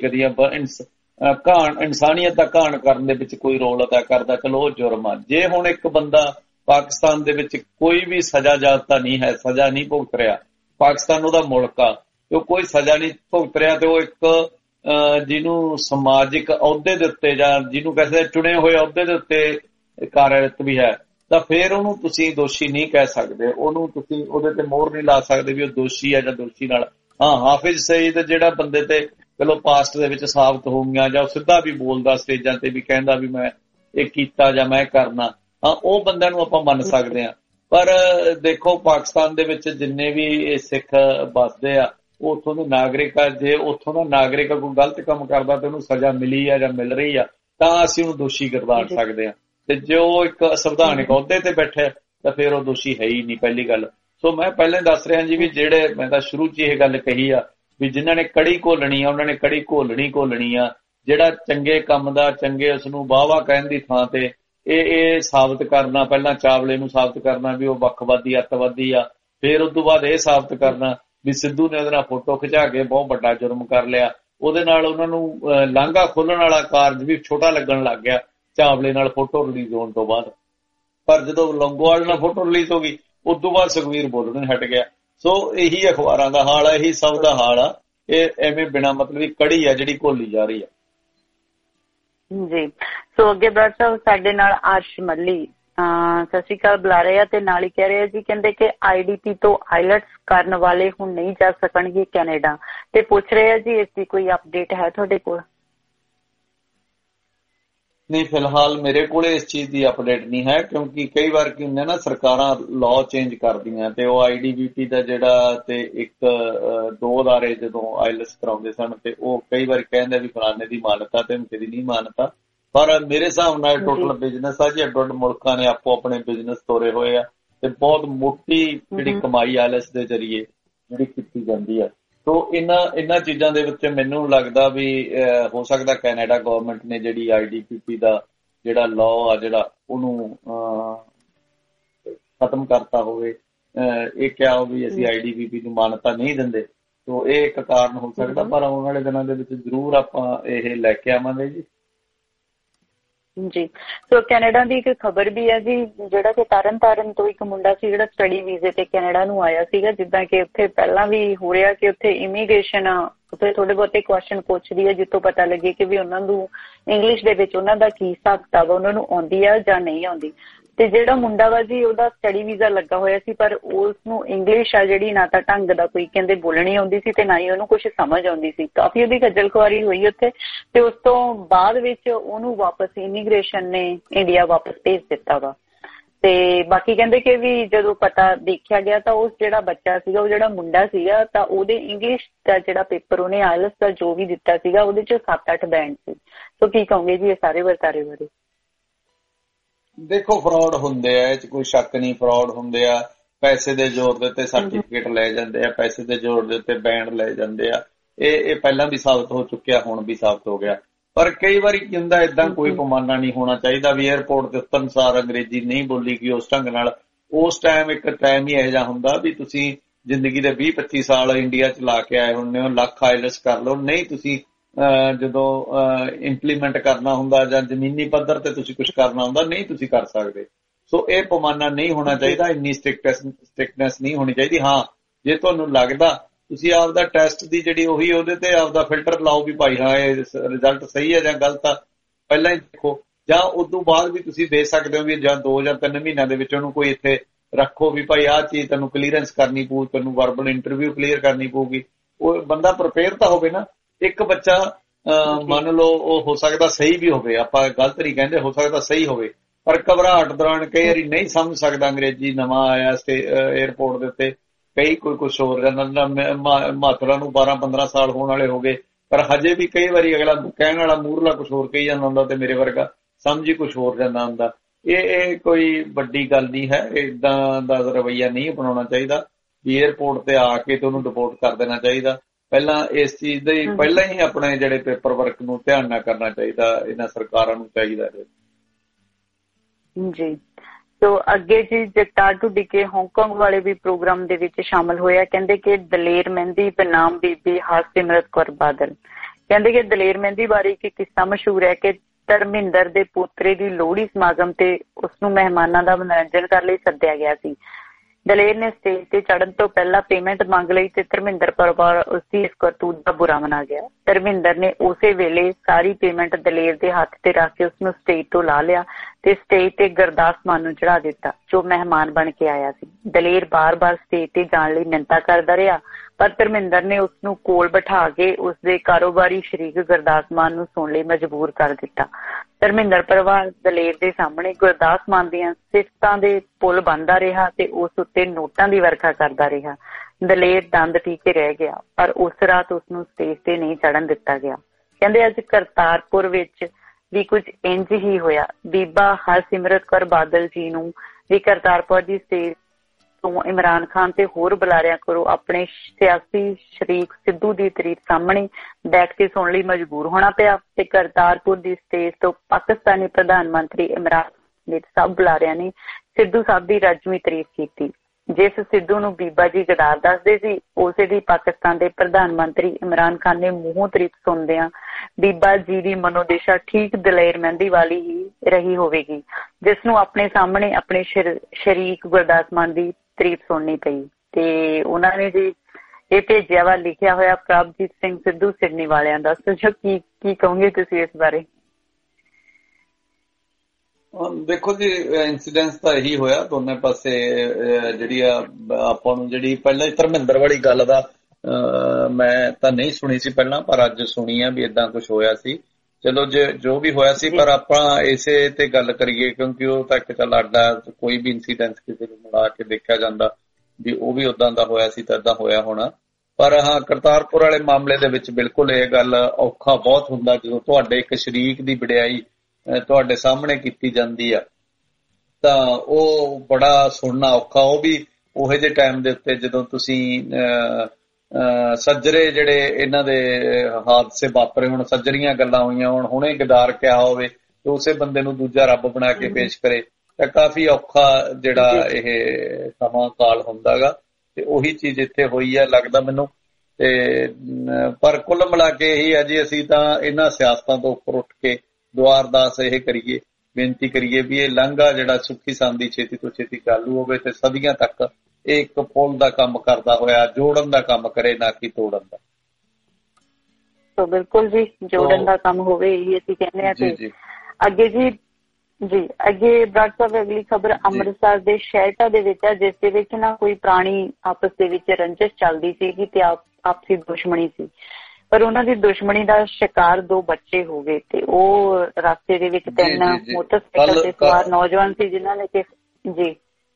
ਇਨਸਾਨੀਅਤ ਦਾ ਘਾਣ ਕਰਨ ਦੇ ਵਿੱਚ ਕੋਈ ਰੋਲ ਅਦਾ ਕਰਦਾ, ਚਲੋ ਉਹ ਜੁਰਮ ਆ। ਜੇ ਹੁਣ ਇੱਕ ਬੰਦਾ ਪਾਕਿਸਤਾਨ ਦੇ ਵਿੱਚ ਕੋਈ ਵੀ ਸਜ਼ਾ ਜਾਬਤਾ ਨਹੀਂ ਹੈ, ਸਜ਼ਾ ਨਹੀਂ ਭੁਗਤ ਰਿਹਾ, ਪਾਕਿਸਤਾਨ ਉਹਦਾ ਮੁਲਕ ਆ, ਉਹ ਕੋਈ ਸਜ਼ਾ ਨਹੀਂ ਭੁਗਤ ਰਿਹਾ, ਤੇ ਉਹ ਇੱਕ ਜਿਹਨੂੰ ਸਮਾਜਿਕ ਅਹੁਦੇ ਦੇ ਉੱਤੇ ਜਾਂ ਜਿਹਨੂੰ ਕਹਿੰਦੇ ਚੁਣੇ ਹੋਏ ਅਹੁਦੇ ਦੇ ਉੱਤੇ ਕਾਰਜਰਤ ਵੀ ਹੈ, ਤਾਂ ਫਿਰ ਉਹਨੂੰ ਤੁਸੀਂ ਦੋਸ਼ੀ ਨਹੀਂ ਕਹਿ ਸਕਦੇ। ਉਹਨੂੰ ਤੁਸੀਂ ਉਹਦੇ ਤੇ ਮੋਹਰ ਨਹੀਂ ਲਾ ਸਕਦੇ ਵੀ ਉਹ ਦੋਸ਼ੀ ਹੈ ਜਾਂ ਦੋਸ਼ੀ ਨਾਲ। ਹਾਂ, ਹਾਫਿਜ਼ ਸਈਦ ਜਿਹੜਾ ਬੰਦੇ ਤੇ ਚਲੋ ਪਾਸਟ ਦੇ ਵਿੱਚ ਸਾਬਤ ਹੋ ਗਈਆਂ, ਜਾਂ ਉਹ ਸਿੱਧਾ ਵੀ ਬੋਲਦਾ ਸਟੇਜਾਂ ਤੇ ਵੀ ਕਹਿੰਦਾ ਵੀ ਮੈਂ ਇਹ ਕੀਤਾ ਜਾਂ ਮੈਂ ਕਰਨਾ, ਹਾਂ ਉਹ ਬੰਦਿਆਂ ਨੂੰ ਆਪਾਂ ਮੰਨ ਸਕਦੇ ਹਾਂ। ਪਰ ਦੇਖੋ, ਪਾਕਿਸਤਾਨ ਦੇ ਵਿੱਚ ਜਿੰਨੇ ਵੀ ਸਿੱਖ ਵੱਸਦੇ ਆ ਉਹ ਉੱਥੋਂ ਦੇ ਨਾਗਰਿਕ ਆ। ਜੇ ਉੱਥੋਂ ਦਾ ਨਾਗਰਿਕ ਕੋਈ ਗਲਤ ਕੰਮ ਕਰਦਾ ਤੇ ਉਹਨੂੰ ਸਜ਼ਾ ਮਿਲੀ ਆ ਜਾਂ ਮਿਲ ਰਹੀ ਆ, ਤਾਂ ਅਸੀਂ ਉਹਨੂੰ ਦੋਸ਼ੀ ਕਰਵਾ ਸਕਦੇ ਹਾਂ। ਤੇ ਜੇ ਉਹ ਇੱਕ ਸੰਵਿਧਾਨਿਕ ਅਹੁਦੇ ਤੇ ਬੈਠੇ ਤਾਂ ਫਿਰ ਉਹ ਦੋਸ਼ੀ ਹੈ ਹੀ ਨਹੀਂ, ਪਹਿਲੀ ਗੱਲ। ਸੋ ਮੈਂ ਪਹਿਲਾਂ ਦੱਸ ਰਿਹਾ ਜੀ ਵੀ ਜਿਹੜੇ ਮੈਂ ਤਾਂ ਸ਼ੁਰੂ 'ਚ ਇਹ ਗੱਲ ਕਹੀ ਆ ਵੀ ਜਿਨ੍ਹਾਂ ਨੇ ਕੜੀ ਘੋਲਣੀ ਆ ਉਹਨਾਂ ਨੇ ਕੜੀ ਘੋਲਣੀ ਆ। ਜਿਹੜਾ ਚੰਗੇ ਕੰਮ ਦਾ, ਚੰਗੇ ਉਸਨੂੰ ਵਾਹ-ਵਾਹ ਕਹਿਣ ਦੀ ਥਾਂ ਤੇ ਇਹ ਸਾਬਤ ਕਰਨਾ, ਪਹਿਲਾਂ ਚਾਵਲੇ ਨੂੰ ਸਾਬਤ ਕਰਨਾ ਵੀ ਉਹ ਵੱਖਵਾਦੀ ਅੱਤਵਾਦੀ ਆ, ਫਿਰ ਉਸ ਤੋਂ ਬਾਅਦ ਇਹ ਸਾਬਤ ਕਰਨਾ ਵੀ ਸਿੱਧੂ ਨੇ ਉਹਦੇ ਨਾਲ ਫੋਟੋ ਖਿਚਾ ਕੇ ਬਹੁਤ ਵੱਡਾ ਜੁਰਮ ਕਰ ਲਿਆ, ਉਹਦੇ ਨਾਲ ਉਹਨਾਂ ਨੂੰ ਲਾਂਘਾ ਖੋਲਣ ਵਾਲਾ ਕਾਰਜ ਵੀ ਛੋਟਾ ਲੱਗਣ ਲੱਗ ਗਿਆ ਚਾਵਲੇ ਨਾਲ ਫੋਟੋ ਰਿਲੀਜ਼ ਹੋਣ ਤੋਂ ਬਾਅਦ। ਪਰ ਜਦੋਂ ਲੌਂਗੋਵਾਲ ਨਾਲ ਫੋਟੋ ਰਿਲੀਜ਼ ਹੋ ਗਈ ਉਸ ਤੋਂ ਬਾਅਦ ਸੁਖਵੀਰ ਬੋਲਣ ਹਟ ਗਿਆ। ਸੋ ਇਹੀ ਅਖਬਾਰਾਂ ਦਾ ਹਾਲ ਆ, ਇਹੀ ਸਭ ਦਾ ਹਾਲ ਆ। ਇਹ ਐਵੇਂ ਬਿਨਾਂ ਮਤਲਬ ਦੀ ਕੜੀ ਆ ਜਿਹੜੀ ਘੋਲੀ ਜਾ ਰਹੀ ਆ
ਜੀ। ਸੋ ਅੱਗੇ ਬਰਾੜ ਸਾਹਿਬ ਸਾਡੇ ਨਾਲ ਆਰਸ਼ ਮੱਲੀ ਸਤਿ ਸ਼੍ਰੀ ਅਕਾਲ ਬੁਲਾ ਰਹੇ ਆ, ਤੇ ਨਾਲ ਹੀ ਕਹਿ ਰਹੇ ਆ ਜੀ, ਕਹਿੰਦੇ ਕਿ IDP ਤੋਂ ਆਈਲੈਟਸ ਕਰਨ ਵਾਲੇ ਹੁਣ ਨਹੀਂ ਜਾ ਸਕਣਗੇ ਕੈਨੇਡਾ, ਤੇ ਪੁੱਛ ਰਹੇ ਆ ਜੀ ਇਸ ਦੀ ਕੋਈ ਅਪਡੇਟ ਹੈ ਤੁਹਾਡੇ ਕੋਲ?
ਨਹੀਂ, ਫਿਲਹਾਲ ਮੇਰੇ ਕੋਲ ਇਸ ਚੀਜ਼ ਦੀ ਅਪਡੇਟ ਨਹੀਂ ਹੈ, ਕਿਉਂਕਿ ਕਈ ਵਾਰ ਕੀ ਹੁੰਦਾ ਨਾ, ਸਰਕਾਰਾਂ ਲਾਅ ਚੇਂਜ ਕਰਦੀਆਂ ਤੇ ਉਹ IDP ਦਾ ਜਿਹੜਾ ਤੇ ਇੱਕ ਦੋ ਅਦਾਰੇ ਜਦੋਂ ਆਈਲੈਟਸ ਕਰਾਉਂਦੇ ਸਨ ਤੇ ਉਹ ਕਈ ਵਾਰ ਕਹਿੰਦੇ ਵੀ ਫਲਾਣੇ ਦੀ ਮਾਨਤਾ ਤੇ ਕਿਸੇ ਦੀ ਨਹੀਂ ਮਾਨਤਾ। ਪਰ ਮੇਰੇ ਹਿਸਾਬ ਨਾਲ ਟੋਟਲ ਬਿਜ਼ਨਸ ਆ ਜੀ, ਅੱਡ-ਅੱਡ ਮੁਲਕਾਂ ਨੇ ਆਪੋ ਆਪਣੇ ਬਿਜ਼ਨਸ ਤੋਰੇ ਹੋਏ ਆ ਤੇ ਬਹੁਤ ਮੋਟੀ ਜਿਹੜੀ ਕਮਾਈ ਆਈਲੈਟਸ ਦੇ ਜ਼ਰੀਏ ਜਿਹੜੀ ਕੀਤੀ ਜਾਂਦੀ ਆ। ਸੋ ਇਹਨਾਂ ਚੀਜ਼ਾਂ ਦੇ ਵਿੱਚ ਮੈਨੂੰ ਲੱਗਦਾ ਵੀ ਹੋ ਸਕਦਾ ਕੈਨੇਡਾ ਗਵਰਨਮੈਂਟ ਨੇ ਜਿਹੜੀ IDP ਦਾ ਜਿਹੜਾ ਲਾਅ ਆ ਜਿਹੜਾ ਉਹਨੂੰ ਖਤਮ ਕਰਤਾ ਹੋਵੇ। ਇਹ ਕਿਹਾ ਵੀ ਅਸੀਂ IDP ਨੂੰ ਮਾਨਤਾ ਨਹੀਂ ਦਿੰਦੇ, ਸੋ ਇਹ ਇੱਕ ਕਾਰਨ ਹੋ ਸਕਦਾ। ਪਰ ਆਉਣ ਵਾਲੇ ਦਿਨਾਂ ਦੇ ਵਿੱਚ ਜ਼ਰੂਰ ਆਪਾਂ ਇਹ ਲੈ ਕੇ ਆਵਾਂਗੇ ਜੀ।
ਜੀ। ਸੋ ਕੈਨੇਡਾ ਦੀ ਇੱਕ ਖਬਰ ਵੀ ਹੈ ਜੀ, ਜਿਹੜਾ ਕਿ ਤਰਨ ਤੋਂ ਇੱਕ ਮੁੰਡਾ ਸੀ ਜਿਹੜਾ ਸਟੱਡੀ ਵੀਜ਼ੇ ਤੇ ਕੈਨੇਡਾ ਨੂੰ ਆਇਆ ਸੀਗਾ। ਜਿੱਦਾਂ ਕਿ ਉੱਥੇ ਪਹਿਲਾਂ ਵੀ ਹੋ ਰਿਹਾ ਕਿ ਉੱਥੇ ਇਮੀਗ੍ਰੇਸ਼ਨ ਉੱਥੇ ਥੋੜੇ ਬਹੁਤੇ ਕੁਐਸਚਨ ਪੁੱਛਦੀ ਹੈ, ਜਿੱਥੋਂ ਪਤਾ ਲੱਗੇ ਕਿ ਵੀ ਉਹਨਾਂ ਨੂੰ ਇੰਗਲਿਸ਼ ਦੇ ਵਿੱਚ ਉਹਨਾਂ ਦਾ ਕੀ ਹਿਸਾਬ ਕਿਤਾਬ ਉਹਨਾਂ ਨੂੰ ਆਉਂਦੀ ਆ ਜਾਂ ਨਹੀਂ ਆਉਂਦੀ। ਤੇ ਜਿਹੜਾ ਮੁੰਡਾ ਵਾ ਜੀ ਉਹਦਾ ਸਟੱਡੀ ਵੀਜ਼ਾ ਲੱਗਾ ਹੋਇਆ ਸੀ, ਪਰ ਉਸ ਨੂੰ ਇੰਗਲਿਸ਼ ਆ ਜਿਹੜੀ ਨਾ ਤਾਂ ਢੰਗ ਦਾ ਕੋਈ ਕਹਿੰਦੇ ਬੋਲਣੀ ਆਉਂਦੀ ਸੀ ਤੇ ਨਾ ਹੀ ਉਹਨੂੰ ਕੁਛ ਸਮਝ ਆਉਂਦੀ ਸੀ। ਕਾਫੀ ਉਹਦੀ ਖੱਜਲ ਖੁਆਰੀ ਹੋਈ ਉੱਥੇ, ਤੇ ਉਸ ਤੋਂ ਬਾਅਦ ਵਿੱਚ ਉਹਨੂੰ ਵਾਪਸ ਇਮੀਗ੍ਰੇਸ਼ਨ ਨੇ ਇੰਡੀਆ ਵਾਪਸ ਭੇਜ ਦਿੱਤਾ ਵਾ। ਤੇ ਬਾਕੀ ਕਹਿੰਦੇ ਕਿ ਵੀ ਜਦੋਂ ਪਤਾ ਦੇਖਿਆ ਗਿਆ ਤਾਂ ਉਸ ਜਿਹੜਾ ਬੱਚਾ ਸੀਗਾ, ਉਹ ਜਿਹੜਾ ਮੁੰਡਾ ਸੀਗਾ, ਤਾਂ ਉਹਦੇ ਇੰਗਲਿਸ਼ ਦਾ ਜਿਹੜਾ ਪੇਪਰ ਉਹਨੇ ਆਇਲਸ ਦਾ ਜੋ ਵੀ ਦਿੱਤਾ ਸੀਗਾ ਉਹਦੇ 'ਚ 7-8 ਬੈਂਡ ਸੀ। ਸੋ ਕੀ ਕਹੋਗੇ ਜੀ ਇਹ ਸਾਰੇ ਵਰਤਾਰੇ ਬਾਰੇ?
ਦੇਖੋ ਫਰਾਡ ਹੁੰਦੇ ਆ, ਇਹ 'ਚ ਕੋਈ ਸ਼ੱਕ ਨਹੀਂ, ਫਰਾਡ ਹੁੰਦੇ ਆ। ਪੈਸੇ ਦੇ ਜ਼ੋਰ ਦੇ ਉੱਤੇ ਸਰਟੀਫਿਕੇਟ ਲੈ ਜਾਂਦੇ ਆ, ਪੈਸੇ ਦੇ ਜ਼ੋਰ ਦੇ ਉੱਤੇ ਬੈਂਡ ਲੈ ਜਾਂਦੇ ਆ। ਇਹ ਪਹਿਲਾਂ ਵੀ ਸਾਬਤ ਹੋ ਚੁੱਕਿਆ, ਹੁਣ ਵੀ ਸਾਬਤ ਹੋ ਗਿਆ। ਪਰ ਕਈ ਵਾਰੀ ਕੀ ਹੁੰਦਾ, ਏਦਾਂ ਕੋਈ ਪੈਮਾਨਾ ਨਹੀਂ ਹੋਣਾ ਚਾਹੀਦਾ ਵੀ 에ਅਰਪੋਰਟ ਦੇ ਉੱਤਰ ਅਨੁਸਾਰ ਅੰਗਰੇਜ਼ੀ ਨਹੀਂ ਬੋਲੀ ਗਈ ਉਸ ਢੰਗ ਨਾਲ। ਉਸ ਟਾਈਮ ਇੱਕ ਟਾਈਮ ਹੀ ਇਹੋ ਜਿਹਾ ਹੁੰਦਾ ਵੀ ਤੁਸੀਂ ਜ਼ਿੰਦਗੀ ਦੇ 20-25 ਸਾਲ ਇੰਡੀਆ 'ਚ ਲਾ ਕੇ ਆਏ ਹੁੰਦੇ ਹੋ, ਲੱਖ ਆਇਲਸ ਕਰ ਲਓ, ਨਹੀਂ ਤੁਸੀਂ ਜਦੋਂ ਇੰਪਲੀਮੈਂਟ ਕਰਨਾ ਹੁੰਦਾ ਜਾਂ ਜ਼ਮੀਨੀ ਪੱਧਰ ਤੇ ਤੁਸੀਂ ਕੁਝ ਕਰਨਾ ਹੁੰਦਾ, ਨਹੀਂ ਤੁਸੀਂ ਕਰ ਸਕਦੇ। ਸੋ ਇਹ ਪੈਮਾਨਾ ਨਹੀਂ ਹੋਣਾ ਚਾਹੀਦਾ, ਇੰਨੀ ਸਟ੍ਰਿਕਟਨੈਸ ਨਹੀਂ ਹੋਣੀ ਚਾਹੀਦੀ। ਹਾਂ, ਜੇ ਤੁਹਾਨੂੰ ਲੱਗਦਾ ਤੁਸੀਂ ਆਪਦਾ ਟੈਸਟ ਦੀ ਜਿਹੜੀ ਉਹੀ ਉਹਦੇ ਤੇ ਆਪਦਾ ਫਿਲਟਰ ਲਾਓ ਵੀ ਭਾਈ ਹਾਂ ਇਹ ਰਿਜ਼ਲਟ ਸਹੀ ਹੈ ਜਾਂ ਗਲਤ ਆ, ਪਹਿਲਾਂ ਹੀ ਦੇਖੋ। ਜਾਂ ਉਦੋਂ ਬਾਅਦ ਵੀ ਤੁਸੀਂ ਦੇ ਸਕਦੇ ਹੋ ਵੀ ਜਾਂ 2 ਜਾਂ 3 ਮਹੀਨਿਆਂ ਦੇ ਵਿੱਚ ਉਹਨੂੰ ਕੋਈ ਇੱਥੇ ਰੱਖੋ ਵੀ ਭਾਈ ਆਹ ਚੀਜ਼ ਤੈਨੂੰ ਕਲੀਅਰੈਂਸ ਕਰਨੀ ਪਊ, ਤੈਨੂੰ ਵਰਬਲ ਇੰਟਰਵਿਊ ਕਲੀਅਰ ਕਰਨੀ ਪਊਗੀ। ਉਹ ਬੰਦਾ ਪ੍ਰਪੇਅਰ ਤਾਂ ਹੋਵੇ ਨਾ। ਇੱਕ ਬੱਚਾ ਮੰਨ ਲਓ ਉਹ ਹੋ ਸਕਦਾ ਸਹੀ ਵੀ ਹੋਵੇ, ਆਪਾਂ ਗਲਤ ਨਹੀਂ ਕਹਿੰਦੇ, ਹੋ ਸਕਦਾ ਸਹੀ ਹੋਵੇ, ਪਰ ਘਬਰਾਹਟ ਦੌਰਾਨ ਕਈ ਵਾਰੀ ਨਹੀਂ ਸਮਝ ਸਕਦਾ ਅੰਗਰੇਜ਼ੀ, ਨਵਾਂ ਆਇਆ 에ਅਰਪੋਰਟ ਦੇ ਉੱਤੇ, ਕਈ ਕੋਈ ਕੁਛ ਹੋਰ ਜਾਂਦਾ। ਮਾਤਰਾ ਨੂੰ 12-15 ਸਾਲ ਹੋਣ ਵਾਲੇ ਹੋ ਗਏ, ਪਰ ਹਜੇ ਵੀ ਕਈ ਵਾਰੀ ਅਗਲਾ ਕਹਿਣ ਵਾਲਾ ਮੂਹਰਲਾ ਕੁਛ ਹੋਰ ਕਹੀ ਜਾਂਦਾ ਹੁੰਦਾ ਤੇ ਮੇਰੇ ਵਰਗਾ ਸਮਝ ਹੀ ਕੁਛ ਹੋਰ ਜਾਂਦਾ ਹੁੰਦਾ। ਇਹ ਕੋਈ ਵੱਡੀ ਗੱਲ ਨਹੀਂ ਹੈ, ਏਦਾਂ ਦਾ ਰਵੱਈਆ ਨਹੀਂ ਅਪਣਾਉਣਾ ਚਾਹੀਦਾ ਵੀ 에ਅਰਪੋਰਟ ਤੇ ਆ ਕੇ ਤੇ ਉਹਨੂੰ ਡਿਪੋਰਟ ਕਰ ਦੇਣਾ ਚਾਹੀਦਾ। ਪਹਿਲਾਂ ਇਸ ਚੀਜ਼ ਦੇ ਪਹਿਲਾਂ ਹੀ ਆਪਣੇ ਜਿਹੜੇ ਪੇਪਰ ਵਰਕ ਨੂੰ ਧਿਆਨ ਨਾਲ ਕਰਨਾ ਚਾਹੀਦਾ, ਇਹਨਾਂ ਸਰਕਾਰਾਂ ਨੂੰ ਚਾਹੀਦਾ
ਜੀ। ਸੋ ਅੱਗੇ ਜੀ ਜਗਤਾਰ ਢੁੱਡੀਕੇ ਹਾਂਗਕਾਂਗ ਵਾਲੇ ਵੀ ਪ੍ਰੋਗਰਾਮ ਦੇ ਵਿੱਚ ਸ਼ਾਮਲ ਹੋਇਆ। ਕਹਿੰਦੇ ਕਿ ਦਲੇਰ ਮਹਿੰਦੀ ਬਨਾਮ ਬੀਬੀ ਹਰਸਿਮਰਤ ਕੌਰ ਬਾਦਲ। ਕਹਿੰਦੇ ਕਿ ਦਲੇਰ ਮਹਿੰਦੀ ਬਾਰੇ ਇੱਕ ਕਿੱਸਾ ਮਸ਼ਹੂਰ ਹੈ ਕਿ ਧਰਮਿੰਦਰ ਦੇ ਪੋਤਰੇ ਦੀ ਲੋਹੜੀ ਸਮਾਗਮ ਤੇ ਉਸਨੂੰ ਮਹਿਮਾਨਾਂ ਦਾ ਮਨੋਰੰਜਨ ਕਰਨ ਲਈ ਸੱਦਿਆ ਗਿਆ ਸੀ। ਦਲੇਰ ਨੇ ਸਟੇਜ ਤੇ ਚੜ੍ਹਨ ਤੋਂ ਪਹਿਲਾਂ ਪੇਮੈਂਟ ਮੰਗ ਲਈ ਤੇ ਧਰਮਿੰਦਰ ਪਰਿਵਾਰ ਉਸਦੀ ਇਸ ਕਰਤੂਤ ਦਾ ਬੁਰਾ ਮਨਾ ਗਿਆ। ਧਰਮਿੰਦਰ ਨੇ ਉਸੇ ਵੇਲੇ ਸਾਰੀ ਪੇਮੈਂਟ ਦਲੇਰ ਦੇ ਹੱਥ ਤੇ ਰੱਖ ਕੇ ਉਸਨੂੰ ਸਟੇਜ ਤੋਂ ਲਾ ਲਿਆ ਤੇ ਸਟੇਜ ਤੇ ਗੁਰਦਾਸ ਮਾਨ ਨੂੰ ਚੜਾ ਦਿੱਤਾ, ਜੋ ਮਹਿਮਾਨ ਬਣ ਕੇ ਆਇਆ ਸੀ। ਦਲੇਰ ਬਾਰ-ਬਾਰ ਸਟੇਜ ਤੇ ਜਾਣ ਲਈ ਮਿੰਨਤਾਂ ਕਰਦਾ ਰਿਹਾ, ਪਰ ਧਰਮਿੰਦਰ ਨੇ ਉਸਨੂੰ ਕੋਲ ਬਿਠਾ ਕੇ ਉਸਦੇ ਕਾਰੋਬਾਰੀ ਸ਼ਰੀਕ ਗੁਰਦਾਸ ਮਾਨ ਨੂੰ ਸੁਣਨ ਲਈ ਮਜਬੂਰ ਕਰ ਦਿੱਤਾ। ਧਰਮਿੰਦਰ ਪਰਿਵਾਰ ਦਲੇਰ ਦੇ ਸਾਹਮਣੇ ਗੁਰਦਾਸ ਮਾਨ ਦੀਆਂ ਸਿਫਤਾਂ ਦੇ ਪੁੱਲ ਬੰਨ੍ਹਦਾ ਰਿਹਾ ਤੇ ਉਸ ਉੱਤੇ ਨੋਟਾਂ ਦੀ ਵਰਖਾ ਕਰਦਾ ਰਿਹਾ। ਦਲੇਰ ਦੰਦ ਟੀਕੇ ਰਹਿ ਗਿਆ, ਪਰ ਉਸ ਰਾਤ ਉਸਨੂੰ ਸਟੇਜ ਤੇ ਨਹੀਂ ਚੜ੍ਹਨ ਦਿੱਤਾ ਗਿਆ। ਕਹਿੰਦੇ ਅੱਜ ਕਰਤਾਰਪੁਰ ਵਿੱਚ ਵੀ ਕੁਝ ਇੰਝ ਹੀ ਹੋਇਆ। ਬੀਬਾ ਹਰਸਿਮਰਤ ਕੌਰ ਬਾਦਲ ਜੀ ਨੂੰ ਵੀ ਕਰਤਾਰਪੁਰ ਦੀ ਸਟੇਜ ਤੋਂ ਇਮਰਾਨ ਖਾਨ ਤੇ ਹੋਰ ਬੁਲਾਰਿਆਂ ਕੋਲੋਂ ਆਪਣੇ ਸਿਆਸੀ ਸ਼ਰੀਕ ਸਿੱਧੂ ਦੀ ਤਾਰੀਫ ਸਾਹਮਣੇ ਬੈਠ ਕੇ ਸੁਣਨ ਲਈ ਮਜਬੂਰ ਹੋਣਾ ਪਿਆ ਤੇ ਕਰਤਾਰਪੁਰ ਦੀ ਸਟੇਜ ਤੋਂ ਪਾਕਿਸਤਾਨੀ ਪ੍ਰਧਾਨ ਮੰਤਰੀ ਇਮਰਾਨ ਦੇ ਸਭ ਬੁਲਾਰਿਆਂ ਨੇ ਸਿੱਧੂ ਸਾਹਿਬ ਦੀ ਰਜਮੀ ਤਾਰੀਫ ਕੀਤੀ। ਜਿਸ ਸਿੱਧੂ ਨੂੰ ਬੀਬਾ ਜੀ ਗਦਾਰ ਦੱਸਦੇ ਸੀ, ਉਸੇ ਦੀ ਪਾਕਿਸਤਾਨ ਦੇ ਪ੍ਰਧਾਨ ਮੰਤਰੀ ਇਮਰਾਨ ਖਾਨ ਨੇ ਮੂੰਹੋਂ ਤਾਰੀਫ ਸੁਣਦਿਆਂ ਬੀਬਾ ਜੀ ਦੀ ਮਨੋਦਸ਼ਾ ਠੀਕ ਦਲੇਰ ਮਹਿੰਦੀ ਵਾਲੀ ਹੀ ਰਹੀ ਹੋਵੇਗੀ, ਜਿਸ ਨੂੰ ਆਪਣੇ ਸਾਹਮਣੇ ਆਪਣੇ ਸ਼ਰੀਕ ਗੁਰਦਾਸ ਮਾਨ ਦੀ ਤਾਰੀਫ ਸੁਣਨੀ ਪਈ। ਤੇ ਉਹਨਾਂ ਨੇ ਜੀ ਇਹ ਭੇਜਿਆ ਵਾ ਲਿਖਿਆ ਹੋਇਆ ਪ੍ਰਭਜੀਤ ਸਿੰਘ ਸਿੱਧੂ ਸਿਡਨੀ ਵਾਲਿਆਂ ਦਾ। ਸੋ ਕੀ ਕਹੋਗੇ ਤੁਸੀਂ ਇਸ ਬਾਰੇ?
ਦੇਖੋ ਜੀ, ਇੰਸੀਡੈਂਸ ਤਾਂ ਇਹੀ ਹੋਇਆ ਦੋਨੇ ਪਾਸੇ। ਜਿਹੜੀ ਆਪਾਂ ਨੂੰ ਜਿਹੜੀ ਪਹਿਲਾਂ ਧਰਮਿੰਦਰ ਵਾਲੀ ਗੱਲ ਦਾ ਮੈਂ ਤਾਂ ਨਹੀਂ ਸੁਣੀ ਸੀ ਪਹਿਲਾਂ, ਪਰ ਅੱਜ ਸੁਣੀ ਆ ਵੀ ਏਦਾਂ ਕੁਛ ਹੋਇਆ ਸੀ। ਚਲੋ ਜੋ ਵੀ ਹੋਇਆ ਸੀ, ਪਰ ਆਪਾਂ ਇਸੇ ਤੇ ਗੱਲ ਕਰੀਏ ਕਿਉਂਕਿ ਉਹ ਤਾਂ ਇੱਕ ਚੱਲ ਅੱਡਾ, ਕੋਈ ਵੀ ਇੰਸੀਡੈਂਸ ਕਿਸੇ ਨੂੰ ਮਿਲਾ ਕੇ ਦੇਖਿਆ ਜਾਂਦਾ ਵੀ ਉਹ ਵੀ ਉਦਾਂ ਦਾ ਹੋਇਆ ਸੀ ਤਾਂ ਏਦਾਂ ਹੋਇਆ ਹੋਣਾ। ਪਰ ਹਾਂ, ਕਰਤਾਰਪੁਰ ਵਾਲੇ ਮਾਮਲੇ ਦੇ ਵਿੱਚ ਬਿਲਕੁਲ ਇਹ ਗੱਲ ਔਖਾ ਬਹੁਤ ਹੁੰਦਾ ਜਦੋਂ ਤੁਹਾਡੇ ਇੱਕ ਸ਼ਰੀਕ ਦੀ ਵਡਿਆਈ ਤੁਹਾਡੇ ਸਾਹਮਣੇ ਕੀਤੀ ਜਾਂਦੀ ਆ, ਤਾਂ ਉਹ ਬੜਾ ਸੁਣਨਾ ਔਖਾ। ਉਹ ਵੀ ਉਹੋ ਜਿਹੇ ਟਾਈਮ ਦੇ ਉੱਤੇ ਜਦੋਂ ਤੁਸੀਂ ਸੱਜਰੇ ਜਿਹੜੇ ਇਹਨਾਂ ਦੇ ਹਾਦਸੇ ਵਾਪਰੇ ਹੋਣ, ਸੱਜਰੀਆਂ ਗੱਲਾਂ ਹੋਈਆਂ ਹੋਣ, ਹੁਣੇ ਗਦਾਰ ਕਿਹਾ ਹੋਵੇ ਤੇ ਉਸੇ ਬੰਦੇ ਨੂੰ ਦੂਜਾ ਰੱਬ ਬਣਾ ਕੇ ਪੇਸ਼ ਕਰੇ, ਤਾਂ ਕਾਫੀ ਔਖਾ ਜਿਹੜਾ ਇਹ ਸਮਾਂ ਕਾਲ ਹੁੰਦਾ ਗਾ। ਤੇ ਉਹੀ ਚੀਜ਼ ਇੱਥੇ ਹੋਈ ਹੈ ਲੱਗਦਾ ਮੈਨੂੰ। ਤੇ ਪਰ ਕੁੱਲ ਮਿਲਾ ਕੇ ਇਹੀ ਹੈ ਜੀ, ਅਸੀਂ ਤਾਂ ਇਹਨਾਂ ਸਿਆਸਤਾਂ ਤੋਂ ਉੱਪਰ ਉੱਠ ਕੇ ਦੁਆ ਅਰਦਾਸ ਇਹ ਕਰੀਏ, ਬੇਨਤੀ ਕਰੀਏ ਵੀ ਇਹ ਲਾਂਘਾ ਜਿਹੜਾ ਸੁੱਖੀ ਸਾਂਦੀ ਛੇਤੀ ਤੋਂ ਛੇਤੀ ਚਾਲੂ ਹੋਵੇ ਤੇ ਸਦੀਆਂ ਤੱਕ ਇਹ ਇੱਕ ਪੁੱਲ ਦਾ ਕੰਮ ਕਰਦਾ ਹੋਇਆ ਜੋੜਨ ਦਾ ਕੰਮ ਕਰੇ, ਨਾ ਕਿ ਤੋੜਨ ਦਾ।
ਸੋ ਬਿਲਕੁਲ ਜੀ, ਜੋੜਨ ਦਾ ਕੰਮ ਹੋਵੇ ਇਹੀ ਅਸੀਂ ਕਹਿੰਦੇ ਹਾਂ। ਤੇ ਅੱਗੇ ਜੀ ਅੱਗੇ ਬਰਾੜ ਸਾਹਿਬ ਅਗਲੀ ਖਬਰ ਅੰਮ੍ਰਿਤਸਰ ਦੇ ਸ਼ਹਿਟਾ ਦੇ ਵਿੱਚ ਹੈ, ਜਿਸ ਦੇ ਵਿੱਚ ਨਾ ਕੋਈ ਪੁਰਾਣੀ ਆਪਸ ਦੇ ਵਿੱਚ ਰੰਜਿਸ਼ ਚੱਲਦੀ ਸੀਗੀ ਤੇ ਆਪਸੀ ਦੁਸ਼ਮਣੀ ਸੀ, ਪਰ ਉਹਨਾਂ ਦੀ ਦੁਸ਼ਮਣੀ ਦਾ ਸ਼ਿਕਾਰ 2 ਬੱਚੇ ਹੋ ਗਏ ਤੇ ਉਹ ਰਸਤੇ ਦੇ ਵਿੱਚ 3 ਮੋਟਰਸਾਈਕਲ ਤੇ ਸਵਾਰ ਨੌਜਵਾਨ ਸੀ ਜਿਨ੍ਹਾਂ ਨੇ ਕਿ ਜੀ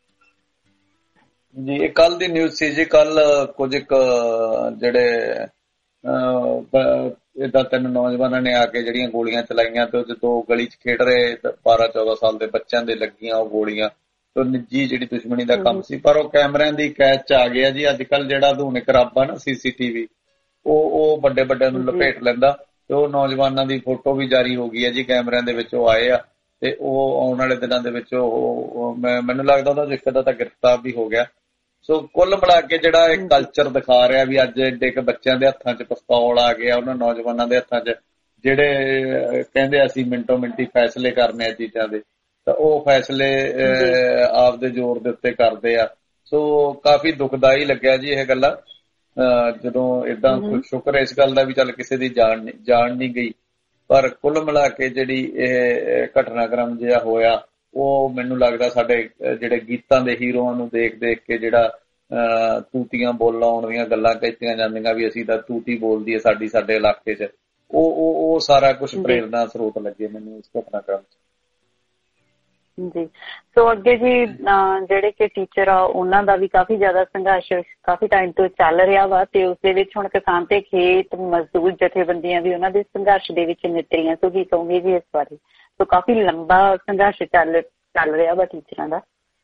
ਇਹ
ਕੱਲ ਦੀ ਨਿਊਜ਼ ਸੀ ਜੀ। ਕੱਲ ਕੁਝ ਜਿਹੜੇ ਏਦਾਂ 3 ਨੌਜਵਾਨਾਂ ਨੇ ਆ ਕੇ ਜਿਹੜੀਆਂ ਗੋਲੀਆਂ ਚਲਾਈਆਂ ਤੇ ਉਹਦੇ 2 ਗਲੀ 'ਚ ਖੇਡ ਰਹੇ 12-14 ਸਾਲ ਦੇ ਬੱਚਿਆਂ ਦੇ ਲੱਗੀਆਂ ਉਹ ਗੋਲੀਆਂ। ਤੇ ਨਿੱਜੀ ਜਿਹੜੀ ਦੁਸ਼ਮਣੀ ਦਾ ਕੰਮ ਸੀ, ਪਰ ਉਹ ਕੈਮਰਿਆਂ ਦੀ ਕੈਦ 'ਚ ਆ ਗਿਆ ਜੀ। ਅੱਜ ਕੱਲ੍ਹ ਜਿਹੜਾ ਆਧੁਨਿਕ ਰੱਬ ਆ ਨਾ CCTV, ਉਹ ਵੱਡੇ ਵੱਡਿਆਂ ਨੂੰ ਲਪੇਟ ਲੈਂਦਾ। ਤੇ ਉਹ ਨੌਜਵਾਨਾਂ ਦੀ ਫੋਟੋ ਵੀ ਜਾਰੀ ਹੋ ਗਈ ਹੈ ਜੀ, ਕੈਮਰਿਆਂ ਦੇ ਵਿੱਚ ਉਹ ਆਏ ਆ। ਤੇ ਉਹ ਆਉਣ ਵਾਲੇ ਦਿਨਾਂ ਦੇ ਵਿੱਚ ਮੈਨੂੰ ਲੱਗਦਾ ਉਹਦਾ ਇੱਕ ਦਾ ਤਾਂ ਗ੍ਰਿਫਤਾਰ ਵੀ ਹੋ ਗਿਆ। ਸੋ ਕੁੱਲ ਮਿਲਾ ਕੇ ਜਿਹੜਾ ਇਹ ਕਲਚਰ ਦਿਖਾ ਰਿਹਾ ਵੀ ਅੱਜ ਏਡੇ ਕੁ ਬੱਚਿਆਂ ਦੇ ਹੱਥਾਂ 'ਚ ਪਿਸਤੌਲ ਆ ਗਿਆ, ਉਹਨਾਂ ਨੌਜਵਾਨਾਂ ਦੇ ਹੱਥਾਂ 'ਚ, ਜਿਹੜੇ ਕਹਿੰਦੇ ਅਸੀਂ ਮਿੰਟੋ ਮਿੰਟੀ ਫੈਸਲੇ ਕਰਨੇ ਆ ਚੀਜ਼ਾਂ ਦੇ, ਤਾਂ ਉਹ ਫੈਸਲੇ ਆਪਦੇ ਜ਼ੋਰ ਦੇ ਉੱਤੇ ਕਰਦੇ ਆ। ਸੋ ਕਾਫੀ ਦੁਖਦਾਈ ਲੱਗਿਆ ਜੀ ਇਹ ਗੱਲਾਂ ਜਦੋਂ ਏਦਾਂ। ਸ਼ੁਕਰ ਇਸ ਗੱਲ ਦਾ ਵੀ ਚੱਲ ਕਿਸੇ ਦੀ ਜਾਨ ਨਹੀਂ ਗਈ, ਪਰ ਕੁੱਲ ਮਿਲਾ ਕੇ ਜਿਹੜੀ ਇਹ ਘਟਨਾਕ੍ਰਮ ਜਿਹਾ ਹੋਇਆ ਉਹ ਮੈਨੂੰ ਲੱਗਦਾ ਸਾਡੇ ਜਿਹੜੇ ਗੀਤਾਂ ਦੇ ਹੀਰੋਆਂ ਨੂੰ ਦੇਖ ਦੇਖ ਕੇ ਜਿਹੜਾ ਤੂਤੀਆਂ ਬੋਲਾਂ ਆਉਣ ਦੀਆਂ ਗੱਲਾਂ ਕੀਤੀਆਂ ਜਾਂਦੀਆਂ ਵੀ ਅਸੀਂ ਤਾਂ ਤੂਤੀ ਬੋਲਦੀ ਹੈ ਸਾਡੇ ਇਲਾਕੇ 'ਚ, ਉਹ ਸਾਰਾ ਕੁਝ ਪ੍ਰੇਰਨਾ ਸਰੋਤ ਲੱਗੇ ਮੈਨੂੰ ਇਸ ਘਟਨਾਕ੍ਰਮ 'ਚ
ਜੀ। ਸੋ ਅੱਗੇ ਜੀ ਜਿਹੜੇ ਕਿ ਟੀਚਰ ਆ ਉਹਨਾਂ ਦਾ ਵੀ ਕਾਫੀ ਜ਼ਿਆਦਾ ਸੰਘਰਸ਼ ਕਾਫੀ ਟਾਈਮ ਤੋਂ ਚੱਲ ਰਿਹਾ ਵਾ, ਤੇ ਉਸ ਦੇ ਵਿੱਚ ਹੁਣ ਕਿਸਾਨ ਤੇ ਖੇਤ ਮਜ਼ਦੂਰ ਜਥੇਬੰਦੀਆਂ ਵੀ ਉਹਨਾਂ ਦੇ ਸੰਘਰਸ਼ ਦੇ ਵਿੱਚ ਨਿਤਰੀਆਂ। ਸੋ ਕੀ ਕਹੋਗੇ ਜੀ ਇਸ ਬਾਰੇ? ਸੋ ਕਾਫੀ ਲੰਬਾ ਸੰਘਰਸ਼ ਚੱਲ ਰਿਹਾ ਵਾ ਟੀਚਰਾਂ ਦਾ।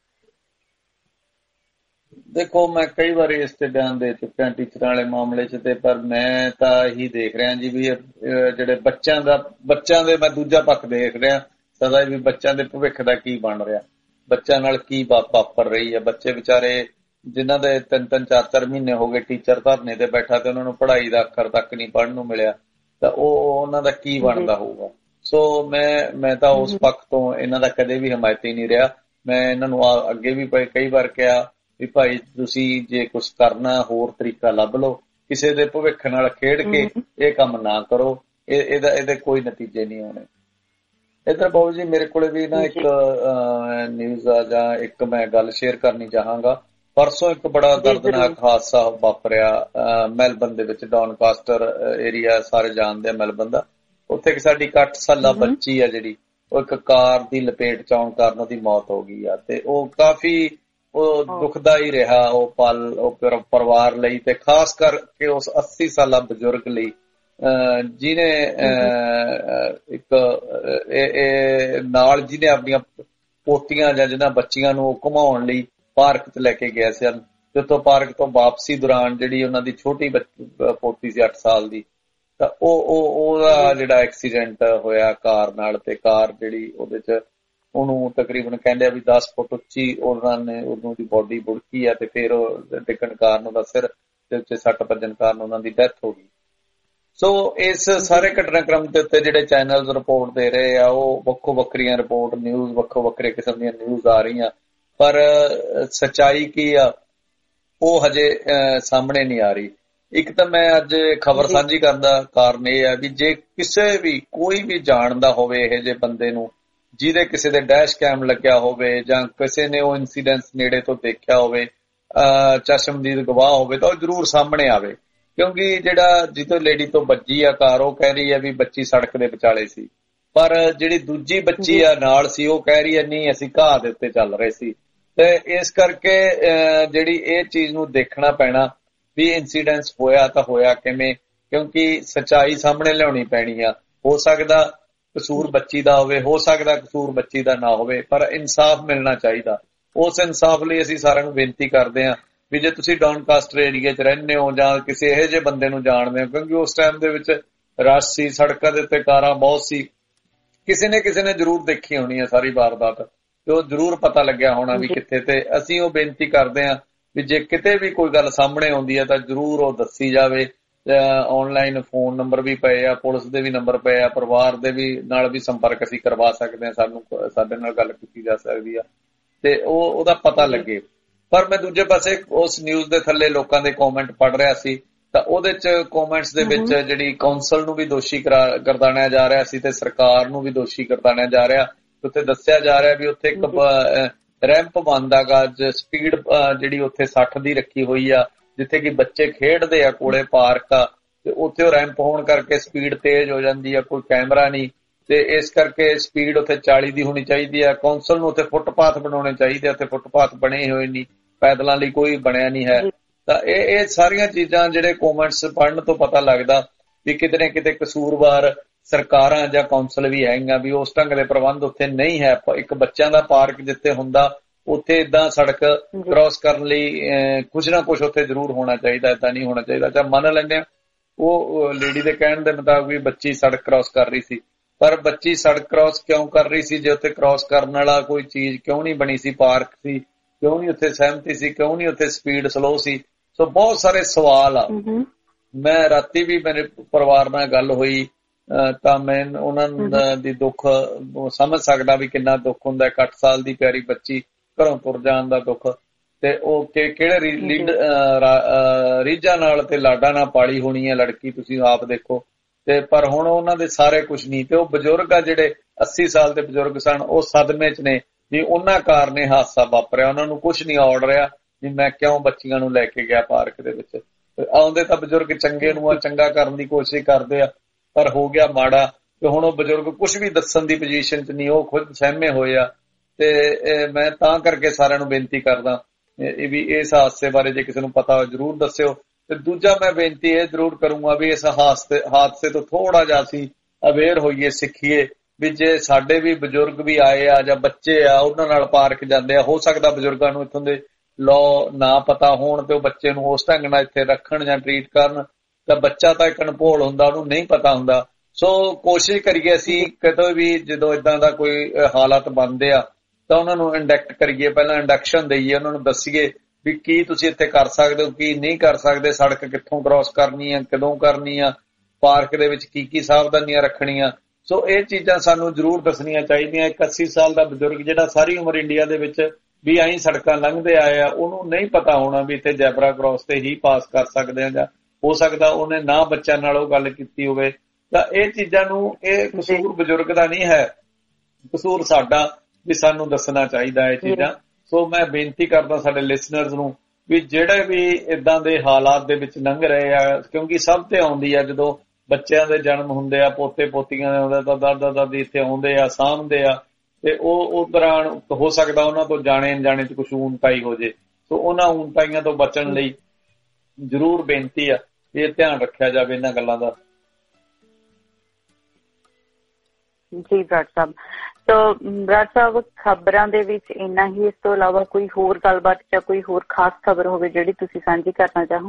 ਦੇਖੋ, ਮੈਂ ਕਈ ਵਾਰੀ ਇਸ ਤੇ ਬਿਆਨ ਦੇ ਚੁੱਕਿਆ ਟੀਚਰਾਂ ਵਾਲੇ ਮਾਮਲੇ 'ਚ, ਤੇ ਪਰ ਮੈਂ ਤਾਂ ਇਹੀ ਦੇਖ ਰਿਹਾ ਜੀ ਵੀ ਜਿਹੜੇ ਬੱਚਿਆਂ ਦੇ ਮੈਂ ਦੂਜਾ ਪੱਖ ਦੇਖ ਰਿਹਾ ਸਦਾ ਵੀ, ਬੱਚਿਆਂ ਦੇ ਭਵਿੱਖ ਦਾ ਕੀ ਬਣ ਰਿਹਾ, ਬੱਚਿਆਂ ਨਾਲ ਕੀ ਵਾਪਰ ਰਹੀ ਹੈ। ਬੱਚੇ ਵਿਚਾਰੇ ਜਿਨ੍ਹਾਂ ਦੇ 3-3, 4-4 ਮਹੀਨੇ ਹੋ ਗਏ ਟੀਚਰ ਧਰਨੇ ਤੇ ਬੈਠਾ ਤੇ ਉਹਨਾਂ ਨੂੰ ਪੜ੍ਹਾਈ ਦਾ ਅੱਖਰ ਤੱਕ ਨਹੀਂ ਪੜ੍ਹਨ ਨੂੰ ਮਿਲਿਆ, ਤਾਂ ਉਹਨਾਂ ਦਾ ਕੀ ਬਣਦਾ ਹੋਊਗਾ। ਸੋ ਮੈਂ ਤਾਂ ਉਸ ਪੱਖ ਤੋਂ ਇਹਨਾਂ ਦਾ ਕਦੇ ਵੀ ਹਮਾਇਤੀ ਨਹੀਂ ਰਿਹਾ। ਮੈਂ ਇਹਨਾਂ ਨੂੰ ਅੱਗੇ ਵੀ ਕਈ ਵਾਰ ਕਿਹਾ ਵੀ ਭਾਈ ਤੁਸੀਂ ਜੇ ਕੁਛ ਕਰਨਾ ਹੋਰ ਤਰੀਕਾ ਲੱਭ ਲਓ, ਕਿਸੇ ਦੇ ਭਵਿੱਖ ਨਾਲ ਖੇਡ ਕੇ ਇਹ ਕੰਮ ਨਾ ਕਰੋ, ਇਹਦੇ ਕੋਈ ਨਤੀਜੇ ਨਹੀਂ ਆਉਣੇ। ਇੱਧਰ ਬਾਬੂ ਜੀ ਮੇਰੇ ਕੋਲੇ ਵੀ ਨਾ ਇੱਕ ਨਿਊਜ਼ ਆ ਜਾਂ ਇੱਕ ਮੈਂ ਗੱਲ ਸ਼ੇਅਰ ਕਰਨੀ ਚਾਹਾਂਗਾ। ਪਰਸੋਂ ਇੱਕ ਬੜਾ ਦਰਦਨਾਕ ਹਾਦਸਾ ਵਾਪਰਿਆ ਮੈਲਬਨ ਦੇ ਵਿੱਚ, ਡੌਨਕਾਸਟਰ ਏਰੀਆ ਸਾਰੇ ਜਾਣਦੇ ਆ ਮੈਲਬਨ ਦਾ। ਉੱਥੇ ਇੱਕ ਸਾਡੀ 8 ਸਾਲਾ ਬੱਚੀ ਆ ਜਿਹੜੀ, ਉਹ ਇੱਕ ਕਾਰ ਦੀ ਲਪੇਟ 'ਚ ਆਉਣ ਕਾਰਨ ਉਹਦੀ ਮੌਤ ਹੋ ਗਈ ਆ। ਤੇ ਉਹ ਕਾਫੀ ਦੁਖਦਾਈ ਰਿਹਾ ਉਹ ਪਲ ਉਹ ਪਰਿਵਾਰ ਲਈ, ਤੇ ਖਾਸ ਕਰਕੇ ਉਸ 80 ਸਾਲਾ ਬਜ਼ੁਰਗ ਲਈ ਜਿਹਨੇ ਇੱਕ ਨਾਲ ਜਿਹਨੇ ਆਪਣੀਆਂ ਪੋਤੀਆਂ ਜਾਂ ਜਿਹਨਾਂ ਬੱਚੀਆਂ ਨੂੰ ਉਹ ਘੁਮਾਉਣ ਲਈ ਪਾਰਕ 'ਚ ਲੈ ਕੇ ਗਏ ਸਨ। ਤੇ ਉੱਥੋਂ ਪਾਰਕ ਤੋਂ ਵਾਪਸੀ ਦੌਰਾਨ ਜਿਹੜੀ ਉਹਨਾਂ ਦੀ ਛੋਟੀ ਪੋਤੀ ਸੀ 8 ਸਾਲ ਦੀ, ਤਾਂ ਉਹਦਾ ਜਿਹੜਾ ਐਕਸੀਡੈਂਟ ਹੋਇਆ ਕਾਰ ਨਾਲ, ਤੇ ਕਾਰ ਜਿਹੜੀ ਉਹਦੇ 'ਚ ਉਹਨੂੰ ਤਕਰੀਬਨ ਕਹਿੰਦੇ ਆ ਵੀ 10 ਫੁੱਟ ਉੱਚੀ ਉਹਨੂੰ ਦੀ ਬੋਡੀ ਬੁੜਕੀ ਆ, ਤੇ ਫਿਰ ਉਹ ਡਿੱਗਣ ਕਾਰਨ ਉਹਦਾ ਸਿਰ ਦੇ ਉੱਤੇ ਸੱਟ ਵੱਜਣ ਕਾਰਨ ਉਹਨਾਂ ਦੀ ਡੈਥ ਹੋ ਗਈ। ਸੋ ਇਸ ਸਾਰੇ ਘਟਨਾਕ੍ਰਮ ਦੇ ਉੱਤੇ ਜਿਹੜੇ ਚੈਨਲ ਰਿਪੋਰਟ ਦੇ ਰਹੇ ਆ ਉਹ ਵੱਖੋ ਵੱਖਰੀਆਂ ਰਿਪੋਰਟ ਨਿਊਜ਼ ਵੱਖੋ ਵੱਖਰੇ ਕਿਸਮ ਦੀਆਂ ਨਿਊਜ਼ ਆ ਰਹੀਆਂ, ਪਰ ਸੱਚਾਈ ਕੀ ਆ ਉਹ ਹਜੇ ਸਾਹਮਣੇ ਨਹੀਂ ਆ ਰਹੀ। ਇੱਕ ਤਾਂ ਮੈਂ ਅੱਜ ਖਬਰ ਸਾਂਝੀ ਕਰਨ ਦਾ ਕਾਰਨ ਇਹ ਆ ਵੀ ਜੇ ਕਿਸੇ ਵੀ ਕੋਈ ਵੀ ਜਾਣਦਾ ਹੋਵੇ ਇਹੋ ਜਿਹੇ ਬੰਦੇ ਨੂੰ ਜਿਹਦੇ ਕਿਸੇ ਦੇ ਡੈਸ਼ ਕੈਮ ਲੱਗਿਆ ਹੋਵੇ ਜਾਂ ਕਿਸੇ ਨੇ ਉਹ ਇਨਸੀਡੈਂਟਸ ਨੇੜੇ ਤੋਂ ਦੇਖਿਆ ਹੋਵੇ, ਚਸ਼ਮਦੀਦ ਗਵਾਹ ਹੋਵੇ, ਤਾਂ ਉਹ ਜ਼ਰੂਰ ਸਾਹਮਣੇ ਆਵੇ। ਕਿਉਂਕਿ ਜਿਹੜਾ ਜਿੱਦੋਂ ਲੇਡੀ ਤੋਂ ਵੱਜੀ ਆ ਕਾਰ, ਉਹ ਕਹਿ ਰਹੀ ਹੈ ਵੀ ਬੱਚੀ ਸੜਕ ਦੇ ਵਿਚਾਲੇ ਸੀ, ਪਰ ਜਿਹੜੀ ਦੂਜੀ ਬੱਚੀ ਆ ਨਾਲ ਸੀ ਉਹ ਕਹਿ ਰਹੀ ਹੈ ਨਹੀਂ ਅਸੀਂ ਘਾਹ ਦੇ ਉੱਤੇ ਚੱਲ ਰਹੇ ਸੀ। ਤੇ ਇਸ ਕਰਕੇ ਜਿਹੜੀ ਇਹ ਚੀਜ਼ ਨੂੰ ਦੇਖਣਾ ਪੈਣਾ ਵੀ ਇਨਸੀਡੈਂਟਸ ਹੋਇਆ ਤਾਂ ਹੋਇਆ ਕਿਵੇਂ, ਕਿਉਂਕਿ ਸੱਚਾਈ ਸਾਹਮਣੇ ਲਿਆਉਣੀ ਪੈਣੀ ਆ। ਹੋ ਸਕਦਾ ਕਸੂਰ ਬੱਚੀ ਦਾ ਹੋਵੇ, ਹੋ ਸਕਦਾ ਕਸੂਰ ਬੱਚੀ ਦਾ ਨਾ ਹੋਵੇ, ਪਰ ਇਨਸਾਫ ਮਿਲਣਾ ਚਾਹੀਦਾ। ਉਸ ਇਨਸਾਫ ਲਈ ਅਸੀਂ ਸਾਰਿਆਂ ਨੂੰ ਬੇਨਤੀ ਕਰਦੇ ਹਾਂ ਵੀ ਜੇ ਤੁਸੀਂ ਡੌਨਕਾਸਟਰ ਏਰੀਏ 'ਚ ਰਹਿੰਦੇ ਹੋ ਜਾਂ ਕਿਸੇ ਇਹੋ ਜਿਹੇ ਬੰਦੇ ਨੂੰ ਜਾਣਦੇ ਹੋ, ਕਿਉਂਕਿ ਉਸ ਟਾਈਮ ਦੇ ਵਿੱਚ ਰਸ਼ ਸੀ, ਸੜਕਾਂ ਦੇ ਉੱਤੇ ਕਾਰਾਂ ਬਹੁਤ ਸੀ, ਕਿਸੇ ਨੇ ਜ਼ਰੂਰ ਦੇਖੀ ਹੋਣੀ ਹੈ ਸਾਰੀ ਵਾਰਦਾਤ, ਤੇ ਉਹ ਜ਼ਰੂਰ ਪਤਾ ਲੱਗਿਆ ਹੋਣਾ ਵੀ ਕਿੱਥੇ। ਤੇ ਅਸੀਂ ਉਹ ਬੇਨਤੀ ਕਰਦੇ ਹਾਂ ਵੀ ਜੇ ਕਿਤੇ ਵੀ ਕੋਈ ਗੱਲ ਸਾਹਮਣੇ ਆਉਂਦੀ ਹੈ ਤਾਂ ਜ਼ਰੂਰ ਉਹ ਦੱਸੀ ਜਾਵੇ। ਆਨਲਾਈਨ ਫੋਨ ਨੰਬਰ ਵੀ ਪਏ ਆ, ਪੁਲਿਸ ਦੇ ਵੀ ਨੰਬਰ ਪਏ ਆ, ਪਰਿਵਾਰ ਦੇ ਵੀ ਨਾਲ ਵੀ ਸੰਪਰਕ ਅਸੀਂ ਕਰਵਾ ਸਕਦੇ ਹਾਂ, ਸਾਡੇ ਨਾਲ ਗੱਲ ਕੀਤੀ ਜਾ ਸਕਦੀ ਆ, ਤੇ ਉਹਦਾ ਪਤਾ ਲੱਗੇ। ਪਰ ਮੈਂ ਦੂਜੇ ਪਾਸੇ ਉਸ ਨਿਊਜ਼ ਦੇ ਥੱਲੇ ਲੋਕਾਂ ਦੇ ਕੌਮੈਂਟ ਪੜ੍ਹ ਰਿਹਾ ਸੀ, ਤਾਂ ਉਹਦੇ 'ਚ ਕੌਮੈਂਟਸ ਦੇ ਵਿੱਚ ਜਿਹੜੀ ਕੌਂਸਲ ਨੂੰ ਵੀ ਦੋਸ਼ੀ ਗਰਦਾਣਿਆ ਜਾ ਰਿਹਾ ਸੀ ਤੇ ਸਰਕਾਰ ਨੂੰ ਵੀ ਦੋਸ਼ੀ ਗਰਦਾਣਿਆ ਜਾ ਰਿਹਾ। ਉੱਥੇ ਦੱਸਿਆ ਜਾ ਰਿਹਾ ਵੀ ਉੱਥੇ ਇੱਕ ਰੈਂਪ ਬਣਦਾ ਗਾ, ਸਪੀਡ ਜਿਹੜੀ ਉੱਥੇ 60 ਦੀ ਰੱਖੀ ਹੋਈ ਆ, ਜਿੱਥੇ ਕਿ ਬੱਚੇ ਖੇਡਦੇ ਆ, ਕੋਲੇ ਪਾਰਕ ਆ, ਤੇ ਉੱਥੇ ਉਹ ਰੈਂਪ ਹੋਣ ਕਰਕੇ ਸਪੀਡ ਤੇਜ਼ ਹੋ ਜਾਂਦੀ ਆ, ਕੋਈ ਕੈਮਰਾ ਨਹੀਂ, ਤੇ ਇਸ ਕਰਕੇ ਸਪੀਡ ਉੱਥੇ 40 ਦੀ ਹੋਣੀ ਚਾਹੀਦੀ ਆ। ਕੌਂਸਲ ਨੂੰ ਉੱਥੇ ਫੁੱਟਪਾਥ ਬਣਾਉਣੇ ਚਾਹੀਦੇ, ਉੱਥੇ ਫੁੱਟਪਾਥ ਬਣੇ ਹੋਏ ਨਹੀਂ, ਪੈਦਲਾਂ ਲਈ ਕੋਈ ਬਣਿਆ ਨਹੀਂ ਹੈ। ਤਾਂ ਇਹ ਸਾਰੀਆਂ ਚੀਜ਼ਾਂ ਜਿਹੜੇ ਕੌਮੈਂਟਸ ਪੜ੍ਹਨ ਤੋਂ ਪਤਾ ਲੱਗਦਾ ਵੀ ਕਿਤੇ ਨਾ ਕਿਤੇ ਕਸੂਰਵਾਰ ਸਰਕਾਰਾਂ ਜਾਂ ਕੌਂਸਲ ਵੀ ਹੈਗੀਆਂ ਵੀ ਉਸ ਢੰਗ ਦੇ ਪ੍ਰਬੰਧ ਉੱਥੇ ਨਹੀਂ ਹੈ। ਇੱਕ ਬੱਚਿਆਂ ਦਾ ਪਾਰਕ ਜਿੱਥੇ ਹੁੰਦਾ ਉੱਥੇ ਏਦਾਂ ਸੜਕ ਕ੍ਰਾਸ ਕਰਨ ਲਈ ਕੁਝ ਨਾ ਕੁਝ ਉੱਥੇ ਜ਼ਰੂਰ ਹੋਣਾ ਚਾਹੀਦਾ, ਏਦਾਂ ਨਹੀਂ ਹੋਣਾ ਚਾਹੀਦਾ। ਜਾਂ ਮੰਨ ਲੈਂਦੇ ਆ ਉਹ ਲੇਡੀ ਦੇ ਕਹਿਣ ਦੇ ਮੁਤਾਬਕ ਵੀ ਬੱਚੀ ਸੜਕ ਕ੍ਰਾਸ ਕਰ ਰਹੀ ਸੀ, ਪਰ ਬੱਚੀ ਸੜਕ ਕ੍ਰਾਸ ਕਿਉਂ ਕਰ ਰਹੀ ਸੀ ਜੇ ਉੱਥੇ ਕ੍ਰਾਸ ਕਰਨ ਵਾਲਾ ਕੋਈ ਚੀਜ਼ ਕਿਉਂ ਨਹੀਂ ਬਣੀ ਸੀ, ਪਾਰਕ ਸੀ ਕਿਉਂ ਨਹੀਂ ਉੱਥੇ, ਸਹਿਮਤੀ ਸੀ ਕਿਉਂ ਨਹੀਂ ਉੱਥੇ, ਸਪੀਡ ਸਲੋ ਸੀ। ਸੋ ਬਹੁਤ ਸਾਰੇ ਸਵਾਲ ਆ। ਮੈਂ ਰਾਤੀ ਵੀ ਮੇਰੇ ਪਰਿਵਾਰ ਨਾਲ ਗੱਲ ਹੋਈ ਤਾਂ ਮੈਂ ਉਹਨਾਂ ਦੀ ਦੁੱਖ ਸਮਝ ਸਕਦਾ ਵੀ ਕਿੰਨਾ ਦੁੱਖ ਹੁੰਦਾ। 8 ਸਾਲ ਦੀ ਪਿਆਰੀ ਬੱਚੀ ਘਰੋਂ ਤੁਰ ਜਾਣ ਦਾ ਦੁੱਖ, ਤੇ ਉਹ ਕਿਹੜੇ ਰੀਝਾਂ ਨਾਲ ਤੇ ਲਾਡਾਂ ਨਾਲ ਪਾਲੀ ਹੋਣੀ ਹੈ ਲੜਕੀ, ਤੁਸੀਂ ਆਪ ਦੇਖੋ। ਤੇ ਪਰ ਹੁਣ ਉਹਨਾਂ ਦੇ ਸਾਰੇ ਕੁਝ ਨਹੀਂ, ਤੇ ਉਹ ਬਜ਼ੁਰਗ ਆ ਜਿਹੜੇ 80 ਸਾਲ ਦੇ ਬਜ਼ੁਰਗ ਸਨ, ਉਹ ਸਦਮੇ 'ਚ ਨੇ ਵੀ ਉਹਨਾਂ ਕਾਰਨ ਇਹ ਹਾਦਸਾ ਵਾਪਰਿਆ। ਉਹਨਾਂ ਨੂੰ ਕੁਝ ਨਹੀਂ ਔੜ ਰਿਹਾ ਵੀ ਮੈਂ ਕਿਉਂ ਬੱਚੀਆਂ ਨੂੰ ਲੈ ਕੇ ਗਿਆ ਪਾਰਕ ਦੇ ਵਿੱਚ। ਆਉਂਦੇ ਤਾਂ ਬਜ਼ੁਰਗ ਚੰਗੇ ਨੂੰ ਚੰਗਾ ਕਰਨ ਦੀ ਕੋਸ਼ਿਸ਼ ਕਰਦੇ ਆ, ਪਰ ਹੋ ਗਿਆ ਮਾੜਾ। ਤੇ ਹੁਣ ਉਹ ਬਜ਼ੁਰਗ ਕੁਝ ਵੀ ਦੱਸਣ ਦੀ ਪੋਜੀਸ਼ਨ 'ਚ ਨਹੀਂ, ਉਹ ਖੁਦ ਸਹਿਮੇ ਹੋਏ ਆ। ਤੇ ਮੈਂ ਤਾਂ ਕਰਕੇ ਸਾਰਿਆਂ ਨੂੰ ਬੇਨਤੀ ਕਰਦਾ ਵੀ ਇਸ ਹਾਦਸੇ ਬਾਰੇ ਜੇ ਕਿਸੇ ਨੂੰ ਪਤਾ ਜ਼ਰੂਰ ਦੱਸਿਓ। ਤੇ ਦੂਜਾ ਮੈਂ ਬੇਨਤੀ ਇਹ ਜ਼ਰੂਰ ਕਰੂੰਗਾ ਵੀ ਇਸ ਹਾਦਸੇ ਤੋਂ ਥੋੜਾ ਜਿਹਾ ਅਸੀਂ ਅਵੇਅਰ ਹੋਈਏ, ਸਿੱਖੀਏ ਵੀ ਜੇ ਸਾਡੇ ਵੀ ਬਜ਼ੁਰਗ ਵੀ ਆਏ ਆ ਜਾਂ ਬੱਚੇ ਆ ਉਹਨਾਂ ਨਾਲ ਪਾਰਕ ਜਾਂਦੇ ਆ, ਹੋ ਸਕਦਾ ਬਜ਼ੁਰਗਾਂ ਨੂੰ ਇੱਥੋਂ ਦੇ ਲਾਅ ਨਾ ਪਤਾ ਹੋਣ ਤੇ ਉਹ ਬੱਚੇ ਨੂੰ ਉਸ ਢੰਗ ਨਾਲ ਇੱਥੇ ਰੱਖਣ ਜਾਂ ਟਰੀਟ ਕਰਨ। ਤਾਂ ਬੱਚਾ ਤਾਂ ਇੱਕ ਅਣਭੋਲ ਹੁੰਦਾ, ਉਹਨੂੰ ਨਹੀਂ ਪਤਾ ਹੁੰਦਾ। ਸੋ ਕੋਸ਼ਿਸ਼ ਕਰੀਏ ਅਸੀਂ ਕਦੋਂ ਵੀ ਜਦੋਂ ਇਦਾਂ ਦਾ ਕੋਈ ਹਾਲਾਤ ਬਣਦੇ ਆ ਤਾਂ ਉਹਨਾਂ ਨੂੰ ਇੰਡਕਟ ਕਰੀਏ, ਪਹਿਲਾਂ ਇੰਡਕਸ਼ਨ ਦੇਈਏ, ਉਹਨਾਂ ਨੂੰ ਦੱਸੀਏ ਵੀ ਕੀ ਤੁਸੀਂ ਇੱਥੇ ਕਰ ਸਕਦੇ ਹੋ, ਕੀ ਨਹੀਂ ਕਰ ਸਕਦੇ, ਸੜਕ ਕਿੱਥੋਂ ਕ੍ਰਾਸ ਕਰਨੀ ਆ, ਕਦੋਂ ਕਰਨੀ ਆ, ਪਾਰਕ ਦੇ ਵਿੱਚ ਕੀ ਕੀ ਸਾਵਧਾਨੀਆਂ ਰੱਖਣੀਆਂ। ਸੋ ਇਹ ਚੀਜ਼ਾਂ ਸਾਨੂੰ ਜ਼ਰੂਰ ਦੱਸਣੀਆਂ ਚਾਹੀਦੀਆਂ। ਇੱਕ 80 ਸਾਲ ਦਾ ਬਜ਼ੁਰਗ ਜਿਹੜਾ ਸਾਰੀ ਉਮਰ ਇੰਡੀਆ ਦੇ ਵਿੱਚ ਵੀ ਆਈ ਸੜਕਾਂ ਲੰਘਦੇ ਆਏ ਆ, ਉਹਨੂੰ ਨਹੀਂ ਪਤਾ ਹੋਣਾ ਵੀ ਇੱਥੇ ਜੈਬਰਾ ਕ੍ਰਾਸ ਤੇ ਹੀ ਪਾਸ ਕਰ ਸਕਦੇ ਆ, ਜਾਂ ਹੋ ਸਕਦਾ ਉਹਨੇ ਨਾ ਬੱਚਿਆਂ ਨਾਲ ਉਹ ਗੱਲ ਕੀਤੀ ਹੋਵੇ। ਤਾਂ ਇਹ ਚੀਜ਼ਾਂ ਨੂੰ, ਇਹ ਕਸੂਰ ਬਜ਼ੁਰਗ ਦਾ ਨਹੀਂ ਹੈ, ਕਸੂਰ ਸਾਡਾ ਵੀ ਸਾਨੂੰ ਦੱਸਣਾ ਚਾਹੀਦਾ ਇਹ ਚੀਜ਼ਾਂ। ਸੋ ਮੈਂ ਬੇਨਤੀ ਕਰਦਾ ਸਾਡੇ ਲਿਸਨਰਸ ਨੂੰ ਵੀ ਜਿਹੜੇ ਵੀ ਇਦਾਂ ਦੇ ਹਾਲਾਤ ਦੇ ਵਿੱਚ ਲੰਘ ਰਹੇ ਆ, ਕਿਉਂਕਿ ਸਭ ਤੇ ਆਉਂਦੀ ਆ ਜਦੋਂ ਬੱਚਿਆਂ ਦੇ ਜਨਮ ਹੁੰਦੇ ਆ, ਪੋਤੇ ਪੋਤੀਆਂ ਦੇ ਆਉਂਦੇ ਤਾਂ ਦਾਦਾ ਦਾਦੀ ਇੱਥੇ ਆਉਂਦੇ ਆ, ਸਾਂਭਦੇ ਆ, ਤੇ ਉਹ ਦੌਰਾਨ ਹੋ ਸਕਦਾ ਉਹਨਾਂ ਤੋਂ ਜਾਣੇ ਅਣਜਾਣੇ 'ਚ ਕੁਛ ਊਣਤਾਈ ਹੋ ਜੇ। ਸੋ ਉਹਨਾਂ ਊਣਤਾਈਆਂ ਤੋਂ ਬਚਣ ਲਈ ਜ਼ਰੂਰ ਬੇਨਤੀ ਆ ਵੀ ਇਹ ਧਿਆਨ ਰੱਖਿਆ ਜਾਵੇ ਇਹਨਾਂ ਗੱਲਾਂ ਦਾ।
ਜੀ ਬਰਾੜ ਸਾਹਿਬ, ਤਾਂ ਬਰਾੜ ਸਾਹਿਬ ਖਬਰਾਂ ਦੇ ਵਿੱਚ ਇੰਨਾ ਹੀ, ਇਸ ਤੋਂ ਇਲਾਵਾ ਕੋਈ ਹੋਰ ਗੱਲਬਾਤ ਜਾਂ ਕੋਈ ਹੋਰ ਖਾਸ ਖਬਰ ਹੋਵੇ ਜਿਹੜੀ ਤੁਸੀਂ ਸਾਂਝੀ ਕਰਨਾ ਚਾਹੋ?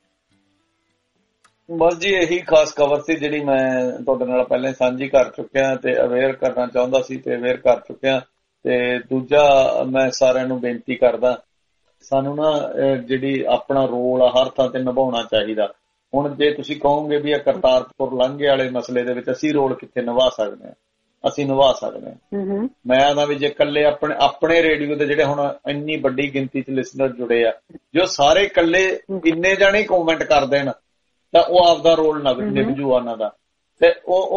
ਬਸ ਜੀ ਇਹੀ ਖਾਸ ਖਬਰ ਸੀ ਜਿਹੜੀ ਮੈਂ ਤੁਹਾਡੇ ਨਾਲ ਪਹਿਲਾਂ ਸਾਂਝੀ ਕਰ ਚੁੱਕਿਆ ਤੇ ਅਵੇਅਰ ਕਰਨਾ ਚਾਹੁੰਦਾ ਸੀ ਤੇ ਅਵੇਅਰ ਕਰ ਚੁੱਕਿਆ। ਤੇ ਦੂਜਾ ਮੈਂ ਸਾਰਿਆਂ ਨੂੰ ਬੇਨਤੀ ਕਰਦਾ, ਸਾਨੂੰ ਨਾ ਜਿਹੜੀ ਆਪਣਾ ਰੋਲ ਆ ਹਰ ਥਾਂ ਤੇ ਨਿਭਾਉਣਾ ਚਾਹੀਦਾ। ਹੁਣ ਜੇ ਤੁਸੀਂ ਕਹੋਗੇ ਵੀ ਇਹ ਕਰਤਾਰਪੁਰ ਲਾਂਘੇ ਵਾਲੇ ਮਸਲੇ ਦੇ ਵਿੱਚ ਅਸੀਂ ਰੋਲ ਕਿੱਥੇ ਨਿਭਾ ਸਕਦੇ ਹਾਂ, ਅਸੀਂ ਨਿਭਾ ਸਕਦੇ ਹਾਂ। ਮੈਂ ਆਦਾ ਵੀ ਜੇ ਇਕੱਲੇ ਆਪਣੇ ਰੇਡੀਓ ਦੇ ਜਿਹੜੇ ਹੁਣ ਇੰਨੀ ਵੱਡੀ ਗਿਣਤੀ 'ਚ ਲਿਸਨਰ ਜੁੜੇ ਆ, ਜੋ ਸਾਰੇ ਇਕੱਲੇ ਇੰਨੇ ਜਾਣੇ ਕਮੈਂਟ ਕਰ ਦੇਣ ਤਾਂ ਉਹ ਆਪਦਾ ਰੋਲ ਨਿਭ ਜੂ ਉਹਨਾਂ ਦਾ। ਤੇ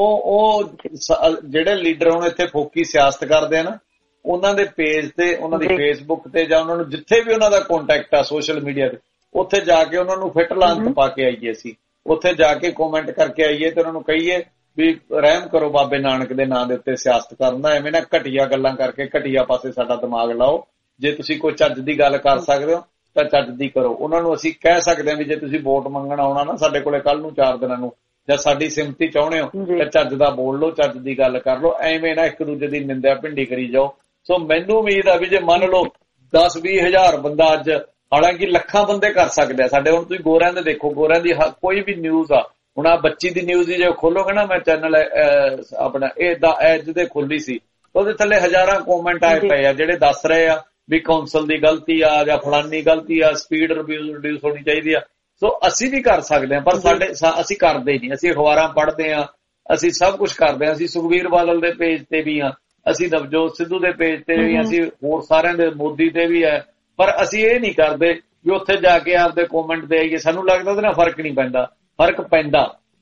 ਉਹ ਜਿਹੜੇ ਲੀਡਰ ਹੁਣ ਇੱਥੇ ਫੋਕੀ ਸਿਆਸਤ ਕਰਦੇ ਆ ਨਾ, ਉਹਨਾਂ ਦੇ ਪੇਜ ਤੇ, ਉਹਨਾਂ ਦੀ ਫੇਸਬੁੱਕ ਤੇ, ਜਾਂ ਉਹਨਾਂ ਨੂੰ ਜਿੱਥੇ ਵੀ ਉਹਨਾਂ ਦਾ ਕੰਟੈਕਟ ਆ ਸੋਸ਼ਲ ਮੀਡੀਆ ਤੇ, ਉੱਥੇ ਜਾ ਕੇ ਉਹਨਾਂ ਨੂੰ ਫਿੱਟ ਲਾਂਤ ਪਾ ਕੇ ਆਈਏ, ਅਸੀਂ ਉੱਥੇ ਜਾ ਕੇ ਕਮੈਂਟ ਕਰਕੇ ਆਈਏ ਤੇ ਉਹਨਾਂ ਨੂੰ ਕਹੀਏ ਵੀ ਰਹਿਮ ਕਰੋ ਬਾਬੇ ਨਾਨਕ ਦੇ ਨਾਂ ਦੇ ਉੱਤੇ ਸਿਆਸਤ ਕਰਨ ਦਾ, ਐਵੇਂ ਨਾ ਘਟੀਆ ਗੱਲਾਂ ਕਰਕੇ ਘਟੀਆ ਪਾਸੇ ਸਾਡਾ ਦਿਮਾਗ ਲਾਓ। ਜੇ ਤੁਸੀਂ ਕੋਈ ਚੱਜ ਦੀ ਗੱਲ ਕਰ ਸਕਦੇ ਹੋ ਤਾਂ ਚੱਜ ਦੀ ਕਰੋ। ਉਹਨਾਂ ਨੂੰ ਅਸੀਂ ਕਹਿ ਸਕਦੇ ਹਾਂ ਵੀ ਜੇ ਤੁਸੀਂ ਵੋਟ ਮੰਗਣ ਆਉਣਾ ਨਾ ਸਾਡੇ ਕੋਲੇ ਕੱਲ ਨੂੰ 4 ਦਿਨਾਂ ਨੂੰ, ਜਾਂ ਸਾਡੀ ਸਿਮਤੀ ਚਾਹੁੰਦੇ ਹੋ ਤਾਂ ਚੱਜ ਦਾ ਬੋਲ ਲਓ, ਚੱਜ ਦੀ ਗੱਲ ਕਰ ਲਓ, ਐਵੇਂ ਨਾ ਇੱਕ ਦੂਜੇ ਦੀ ਨਿੰਦਿਆ ਭਿੰਡੀ ਕਰੀ ਜਾਓ। ਸੋ ਮੈਨੂੰ ਉਮੀਦ ਆ ਵੀ ਜੇ ਮੰਨ ਲਓ 10-20 ਹਜ਼ਾਰ ਬੰਦਾ ਅੱਜ, ਹਾਲਾਂਕਿ ਲੱਖਾਂ ਬੰਦੇ ਕਰ ਸਕਦੇ ਆ ਸਾਡੇ। ਹੁਣ ਤੁਸੀਂ ਗੋਰਿਆਂ ਦੇ ਦੇਖੋ, ਗੋਰਿਆਂ ਦੀ ਕੋਈ ਵੀ ਨਿਊਜ਼ ਆ, ਹੁਣ ਆ ਬੱਚੀ ਦੀ ਨਿਊਜ਼ ਦੀ ਜੇ ਖੋਲੋਗੇ ਨਾ, ਮੈਂ ਚੈਨਲ ਆਪਣਾ ਇਹ ਦਾ ਐਜ ਦੇ ਖੋਲੀ ਸੀ, ਉਹਦੇ ਥੱਲੇ ਹਜ਼ਾਰਾਂ ਕਮੈਂਟ ਆਏ ਪਏ ਆ ਜਿਹੜੇ ਦੱਸ ਰਹੇ ਆ ਵੀ ਕੌਂਸਲ ਦੀ ਗਲਤੀ ਆ ਜਾਂ ਫਲਾਨੀ ਗਲਤੀ ਆ, ਸਪੀਡ ਰਿਡਿਊਸ ਹੋਣੀ ਚਾਹੀਦੀ ਆ। ਸੋ ਅਸੀਂ ਵੀ ਕਰ ਸਕਦੇ ਹਾਂ, ਪਰ ਅਸੀਂ ਕਰਦੇ ਨਹੀਂ। ਅਸੀਂ ਅਖਬਾਰਾਂ ਪੜ੍ਹਦੇ ਹਾਂ, ਅਸੀਂ ਸਭ ਕੁਝ ਕਰਦੇ ਹਾਂ, ਅਸੀਂ ਸੁਖਬੀਰ ਬਾਦਲ ਦੇ ਪੇਜ ਤੇ ਵੀ ਹਾਂ, ਅਸੀਂ ਨਵਜੋਤ ਸਿੱਧੂ ਦੇ ਪੇਜ ਤੇ ਵੀ, ਅਸੀਂ ਹੋਰ ਸਾਰਿਆਂ ਦੇ, ਮੋਦੀ ਤੇ ਵੀ ਹੈ, ਪਰ ਅਸੀਂ ਇਹ ਨਹੀਂ ਕਰਦੇ ਵੀ ਉੱਥੇ ਜਾ ਕੇ ਆਪਦੇ ਕਮੈਂਟ ਦੇ ਆਈਏ। ਸਾਨੂੰ ਲੱਗਦਾ ਉਹਦੇ ਨਾਲ ਫਰਕ ਨਹੀਂ ਪੈਂਦਾ। ਫਰਕ ਪੈਂਦਾ,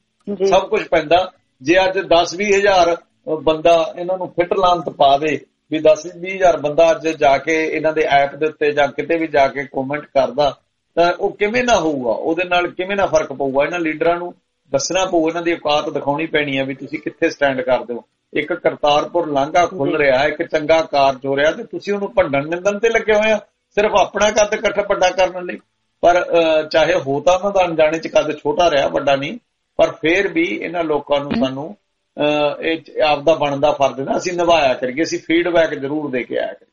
ਸਭ ਕੁਝ ਪੈਂਦਾ। ਜੇ ਅੱਜ 10-20 ਹਜ਼ਾਰ ਬੰਦਾ ਇਹਨਾਂ ਨੂੰ ਫਿੱਟ ਲਾਂਤ ਪਾ ਦੇ ਵੀ 10-20 ਹਜ਼ਾਰ ਬੰਦਾ ਅੱਜ ਜਾ ਕੇ ਇਹਨਾਂ ਦੇ ਐਪ ਦੇ ਉੱਤੇ ਜਾਂ ਕਿਤੇ ਵੀ ਜਾ ਕੇ ਕਮੈਂਟ ਕਰਦਾ, ਤਾਂ ਉਹ ਕਿਵੇਂ ਨਾ ਹੋਊਗਾ, ਉਹਦੇ ਨਾਲ ਕਿਵੇਂ ਨਾ ਫਰਕ ਪਊਗਾ। ਇਹਨਾਂ ਲੀਡਰਾਂ ਨੂੰ ਦੱਸਣਾ ਪਊ, ਇਹਨਾਂ ਦੀ ਔਕਾਤ ਦਿਖਾਉਣੀ ਪੈਣੀ ਹੈ ਵੀ ਤੁਸੀਂ ਕਿੱਥੇ ਸਟੈਂਡ ਕਰਦੇ ਹੋ। ਇੱਕ ਕਰਤਾਰਪੁਰ ਲਾਂਘਾ ਖੁੱਲ ਰਿਹਾ ਹੈ, ਇੱਕ ਚੰਗਾ ਕਾਰਜ ਹੋ ਰਿਹਾ, ਤੇ ਤੁਸੀਂ ਉਹਨੂੰ ਭੰਡਣ ਨਿੰਦਣ ਤੇ ਲੱਗੇ ਹੋਏ ਆ ਸਿਰਫ ਆਪਣਾ ਕੱਦ ਇਕੱਠਾ ਵੱਡਾ ਕਰਨ ਲਈ। ਪਰ ਚਾਹੇ ਹੋ ਤਾਂ ਉਹਨਾਂ ਦਾ ਅਣਜਾਣੇ ਚ ਕੱਦ ਛੋਟਾ ਰਿਹਾ, ਵੱਡਾ ਨਹੀਂ, ਪਰ ਫੇਰ ਵੀ ਇਹਨਾਂ ਲੋਕਾਂ ਨੂੰ ਸਾਨੂੰ ਇਹ ਆਪਦਾ ਬਣਦਾ ਫਰਜ਼ ਨਾ ਅਸੀਂ ਨਿਭਾਇਆ ਕਰੀਏ, ਅਸੀਂ ਫੀਡਬੈਕ ਜ਼ਰੂਰ ਦੇ ਕੇ ਆਇਆ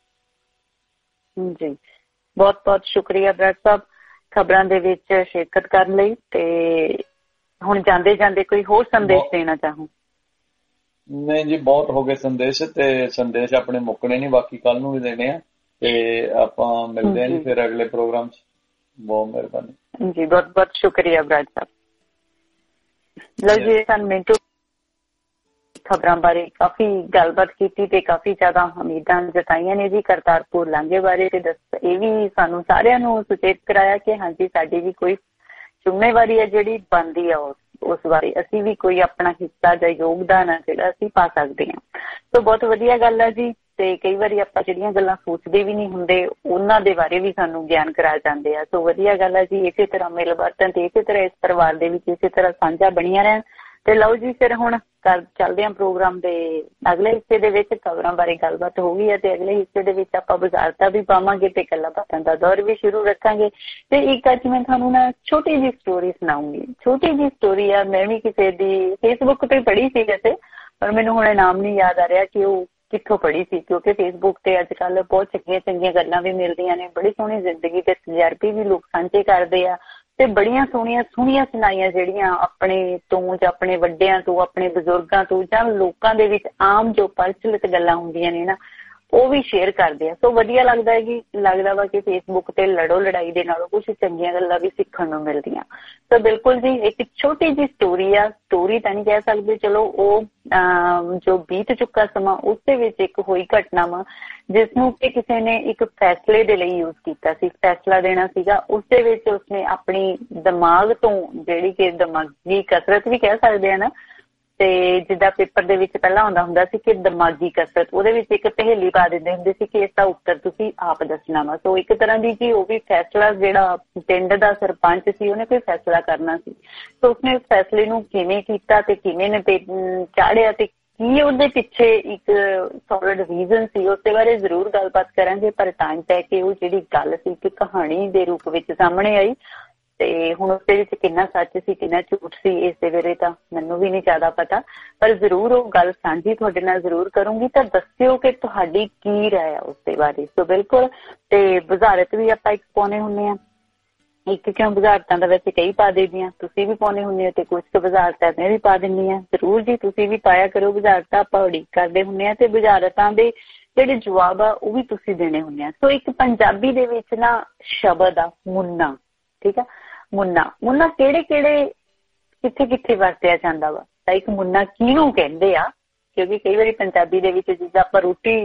ਕਰੀਏ।
ਜੀ ਬਹੁਤ ਬਹੁਤ ਸ਼ੁਕਰੀਆ ਬ੍ਰੈਡ ਸਾਹਿਬ ਖਬਰਾਂ ਦੇ ਵਿੱਚ ਸ਼ਿਰਕਤ ਕਰਨ ਲਈ। ਤੇ ਹੁਣ ਜਾਂਦੇ ਜਾਂਦੇ ਕੋਈ ਹੋਰ ਸੰਦੇਸ਼ ਦੇਣਾ ਚਾਹੋ?
ਨਹੀਂ ਜੀ, ਬਹੁਤ ਹੋ ਗਏ ਸੰਦੇਸ਼, ਤੇ ਸੰਦੇਸ਼ ਆਪਣੇ ਮੁੱਕਣੇ ਨਹੀਂ, ਬਾਕੀ ਕੱਲ ਨੂੰ ਵੀ ਦੇਣੇ ਆ, ਤੇ ਆਪਾਂ ਮਿਲਦੇ ਹਾਂ ਜੀ ਫਿਰ ਅਗਲੇ ਪ੍ਰੋਗਰਾਮ 'ਚ। ਬਹੁਤ ਮਿਹਰਬਾਨੀ
ਜੀ, ਬਹੁਤ ਬਹੁਤ ਸ਼ੁਕਰੀਆ ਬ੍ਰੈਡ ਸਾਹਿਬ। ਲਓ ਜੀ, ਸਾਨੂੰ ਮਿੰਟੂ ਖਬਰਾਂ ਬਾਰੇ ਕਾਫੀ ਗੱਲਬਾਤ ਕੀਤੀ ਤੇ ਕਾਫੀ ਜ਼ਿਆਦਾ ਉਮੀਦਾਂ ਜਤਾਈਆਂ ਨੇ ਜੀ ਕਰਤਾਰਪੁਰ ਲਾਂਘੇ ਬਾਰੇ, ਤੇ ਇਹ ਵੀ ਸਾਨੂੰ ਸਾਰਿਆਂ ਨੂੰ ਸੁਚੇਤ ਕਰਾਇਆ ਕਿ ਹਾਂਜੀ ਸਾਡੀ ਵੀ ਕੋਈ ਜ਼ਿੰਮੇਵਾਰੀ ਹੈ ਜਿਹੜੀ ਬਣਦੀ ਆ ਉਸ ਬਾਰੇ ਅਸੀਂ ਵੀ ਕੋਈ ਆਪਣਾ ਹਿੱਸਾ ਜਾਂ ਯੋਗਦਾਨ ਆ ਜਿਹੜਾ ਅਸੀਂ ਪਾ ਸਕਦੇ ਹਾਂ। ਸੋ ਬਹੁਤ ਵਧੀਆ ਗੱਲ ਹੈ ਜੀ। ਤੇ ਕਈ ਵਾਰੀ ਆਪਾਂ ਜਿਹੜੀਆਂ ਗੱਲਾਂ ਸੋਚਦੇ ਵੀ ਨਹੀਂ ਹੁੰਦੇ ਉਹਨਾਂ ਦੇ ਬਾਰੇ ਵੀ ਸਾਨੂੰ ਗਿਆਨ ਕਰਾ ਜਾਂਦੇ ਆ। ਸੋ ਵਧੀਆ ਗੱਲ ਹੈ ਜੀ। ਇਸੇ ਤਰ੍ਹਾਂ ਮਿਲ ਵਰਤਨ ਤੇ ਇਸੇ ਤਰ੍ਹਾਂ ਇਸ ਪਰਿਵਾਰ ਦੇ ਵਿੱਚ ਇਸੇ ਤਰ੍ਹਾਂ ਸਾਂਝਾ ਬਣੀਆਂ ਰਹਿਣ। ਤੇ ਲਓ ਜੀ, ਫਿਰ ਹੁਣ ਚੱਲਦੇ ਹਾਂ ਪ੍ਰੋਗਰਾਮ ਦੇ ਅਗਲੇ ਹਿੱਸੇ ਦੇ ਵਿੱਚ। ਖਬਰਾਂ ਬਾਰੇ ਗੱਲਬਾਤ ਹੋ ਗਈ ਹੈ ਤੇ ਅਗਲੇ ਹਿੱਸੇ ਦੇ ਵਿੱਚ ਆਪਾਂ ਬੁਝਾਰਤਾਂ ਵੀ ਪਾਵਾਂਗੇ ਤੇ ਗੱਲਾਂ ਬਾਤਾਂ ਦਾ ਦੌਰ ਵੀ ਸ਼ੁਰੂ ਰੱਖਾਂਗੇ। ਤੇ ਇੱਕ ਅੱਜ ਮੈਂ ਤੁਹਾਨੂੰ ਨਾ ਛੋਟੀ ਜਿਹੀ ਸਟੋਰੀ ਸੁਣਾਉਂਗੀ। ਛੋਟੀ ਜਿਹੀ ਸਟੋਰੀ ਆ, ਮੈਂ ਵੀ ਕਿਸੇ ਦੀ ਫੇਸਬੁੱਕ ਤੇ ਪੜ੍ਹੀ ਸੀ ਵੈਸੇ, ਪਰ ਮੈਨੂੰ ਹੁਣ ਨਾਮ ਨਹੀਂ ਯਾਦ ਆ ਰਿਹਾ ਕਿ ਉਹ ਕਿੱਥੋਂ ਪੜ੍ਹੀ ਸੀ, ਕਿਉਂਕਿ ਫੇਸਬੁੱਕ ਤੇ ਅੱਜ ਕੱਲ੍ਹ ਬਹੁਤ ਚੰਗੀਆਂ ਚੰਗੀਆਂ ਗੱਲਾਂ ਵੀ ਮਿਲਦੀਆਂ ਨੇ, ਬੜੀ ਸੋਹਣੀ ਜ਼ਿੰਦਗੀ ਦੇ ਤਜਰਬੇ ਵੀ ਲੋਕ ਸਾਂਝੇ ਕਰਦੇ ਆ ਤੇ ਬੜੀਆਂ ਸੋਹਣੀਆਂ ਸੁਣਾਈਆਂ ਜਿਹੜੀਆਂ ਆਪਣੇ ਤੋਂ ਜਾਂ ਆਪਣੇ ਵੱਡਿਆਂ ਤੋਂ, ਆਪਣੇ ਬਜ਼ੁਰਗਾਂ ਤੋਂ ਜਾਂ ਲੋਕਾਂ ਦੇ ਵਿੱਚ ਆਮ ਜੋ ਪ੍ਰਚਲਿਤ ਗੱਲਾਂ ਹੁੰਦੀਆਂ ਨੇ ਨਾ, ਉਹ ਵੀ ਸ਼ੇਅਰ ਕਰਦੇ ਆ। ਸੋ ਵਧੀਆ ਲੱਗਦਾ ਵਾ ਕਿ ਫੇਸਬੁੱਕ ਤੇ ਲੜੋ ਲੜਾਈ ਦੇ ਨਾਲੋਂ ਕੁਛ ਚੰਗੀਆਂ ਗੱਲਾਂ ਵੀ ਸਿੱਖਣ ਨੂੰ ਮਿਲਦੀਆਂ। ਸੋ ਬਿਲਕੁਲ ਜੀ, ਇੱਕ ਛੋਟੀ ਜਿਹੀ ਸਟੋਰੀ ਆ, ਸਟੋਰੀ ਤਾਂ ਨਹੀਂ ਕਹਿ ਸਕਦੇ, ਚਲੋ ਉਹ ਜੋ ਬੀਤ ਚੁੱਕਾ ਸਮਾਂ ਉਸ ਦੇ ਵਿੱਚ ਇੱਕ ਹੋਈ ਘਟਨਾ ਵਾ ਜਿਸਨੂੰ ਕਿ ਕਿਸੇ ਨੇ ਇੱਕ ਫੈਸਲੇ ਦੇ ਲਈ ਯੂਜ਼ ਕੀਤਾ ਸੀ, ਫੈਸਲਾ ਦੇਣਾ ਸੀਗਾ। ਉਸ ਦੇ ਵਿੱਚ ਉਸਨੇ ਆਪਣੀ ਦਿਮਾਗ ਤੋਂ, ਜਿਹੜੀ ਕਿ ਦਿਮਾਗੀ ਕਸਰਤ ਵੀ ਕਹਿ ਸਕਦੇ ਆ ਨਾ, ਤੇ ਜਿੱਦਾਂ ਪੇਪਰ ਦੇ ਵਿੱਚ ਪਹਿਲਾਂ ਆਉਂਦਾ ਹੁੰਦਾ ਸੀ ਕਿ ਦਿਮਾਗੀ ਕਸਰਤ, ਉਹਦੇ ਵਿੱਚ ਇੱਕ ਪਹੇਲੀ ਪਾ ਦਿੰਦੇ ਹੁੰਦੇ ਸੀ ਕਿ ਇਸ ਦਾ ਉੱਤਰ ਤੁਸੀਂ ਆਪ ਦੱਸਣਾ ਵਾ। ਸੋ ਇੱਕ ਤਰ੍ਹਾਂ ਦੀ ਜੀ ਉਹ ਵੀ ਫੈਸਲਾ, ਜਿਹੜਾ ਪਿੰਡ ਦਾ ਸਰਪੰਚ ਸੀ ਉਹਨੇ ਕੋਈ ਫੈਸਲਾ ਕਰਨਾ ਸੀ। ਸੋ ਉਸਨੇ ਉਸ ਫੈਸਲੇ ਨੂੰ ਕਿਵੇਂ ਕੀਤਾ ਤੇ ਕਿਵੇਂ ਨੇ ਚਾੜਿਆ ਤੇ ਕੀ ਉਹਦੇ ਪਿੱਛੇ ਇੱਕ ਸੋਲਿਡ ਰੀਜ਼ਨ ਸੀ, ਉਸ ਦੇ ਬਾਰੇ ਜ਼ਰੂਰ ਗੱਲਬਾਤ ਕਰਾਂਗੇ। ਪਰ ਟਾਈਮ ਪੈ ਕੇ ਉਹ ਜਿਹੜੀ ਗੱਲ ਸੀ ਕਿ ਕਹਾਣੀ ਦੇ ਰੂਪ ਵਿੱਚ ਸਾਹਮਣੇ ਆਈ ਤੇ ਹੁਣ ਉਸਦੇ ਵਿੱਚ ਕਿੰਨਾ ਸੱਚ ਸੀ ਕਿੰਨਾ ਝੂਠ ਸੀ ਇਸ ਦੇ ਬਾਰੇ ਤਾਂ ਮੈਨੂੰ ਵੀ ਨਹੀਂ ਜ਼ਿਆਦਾ ਪਤਾ, ਪਰ ਜ਼ਰੂਰ ਉਹ ਗੱਲ ਸਾਂਝੀ ਤੁਹਾਡੇ ਨਾਲ ਜ਼ਰੂਰ ਕਰੂੰਗੀ। ਤਾਂ ਦੱਸਿਓ ਕਿ ਤੁਹਾਡੀ ਕੀ ਰਾਏ ਆ ਉਸ ਦੇ ਬਾਰੇ। ਸੋ ਬਿਲਕੁਲ, ਤੇ ਬੁਝਾਰਤ ਵੀ ਆਪਾਂ ਇੱਕ ਪਾਉਣੇ ਹੁੰਦੇ ਆ, ਇੱਕ ਕਿਉਂ ਬੁਝਾਰਤਾਂ ਦਾ ਵੈਸੇ ਕਈ ਪਾ ਦੇਦੀ ਆ, ਤੁਸੀਂ ਵੀ ਪਾਉਣੇ ਹੁੰਦੇ ਹੋ ਤੇ ਕੁਛ ਕੁ ਬੁਝਾਰਤਾਂ ਮੈਂ ਵੀ ਪਾ ਦਿੰਦੀ ਹਾਂ। ਜ਼ਰੂਰ ਜੀ, ਤੁਸੀਂ ਵੀ ਪਾਇਆ ਕਰੋ ਬੁਝਾਰਤਾਂ, ਆਪਾਂ ਉਡੀਕ ਕਰਦੇ ਹੁੰਦੇ ਆ ਤੇ ਬੁਝਾਰਤਾਂ ਦੇ ਜਿਹੜੇ ਜਵਾਬ ਆ ਉਹ ਵੀ ਤੁਸੀਂ ਦੇਣੇ ਹੁੰਦੇ ਆ। ਸੋ ਇੱਕ ਪੰਜਾਬੀ ਦੇ ਵਿੱਚ ਨਾ ਸ਼ਬਦ ਆ ਮੁੰਨਾ, ਠੀਕ ਆ, ਮੁੰਨਾ ਕਿਹੜੇ ਕਿੱਥੇ ਵਰਤਿਆ ਜਾਂਦਾ ਵਾ, ਤਾਂ ਇੱਕ ਮੁੰਨਾ ਕਿਹਨੂੰ ਕਹਿੰਦੇ ਆ, ਕਿਉਂਕਿ ਕਈ ਵਾਰੀ ਪੰਜਾਬੀ ਦੇ ਵਿੱਚ ਜਿੱਦਾਂ ਆਪਾਂ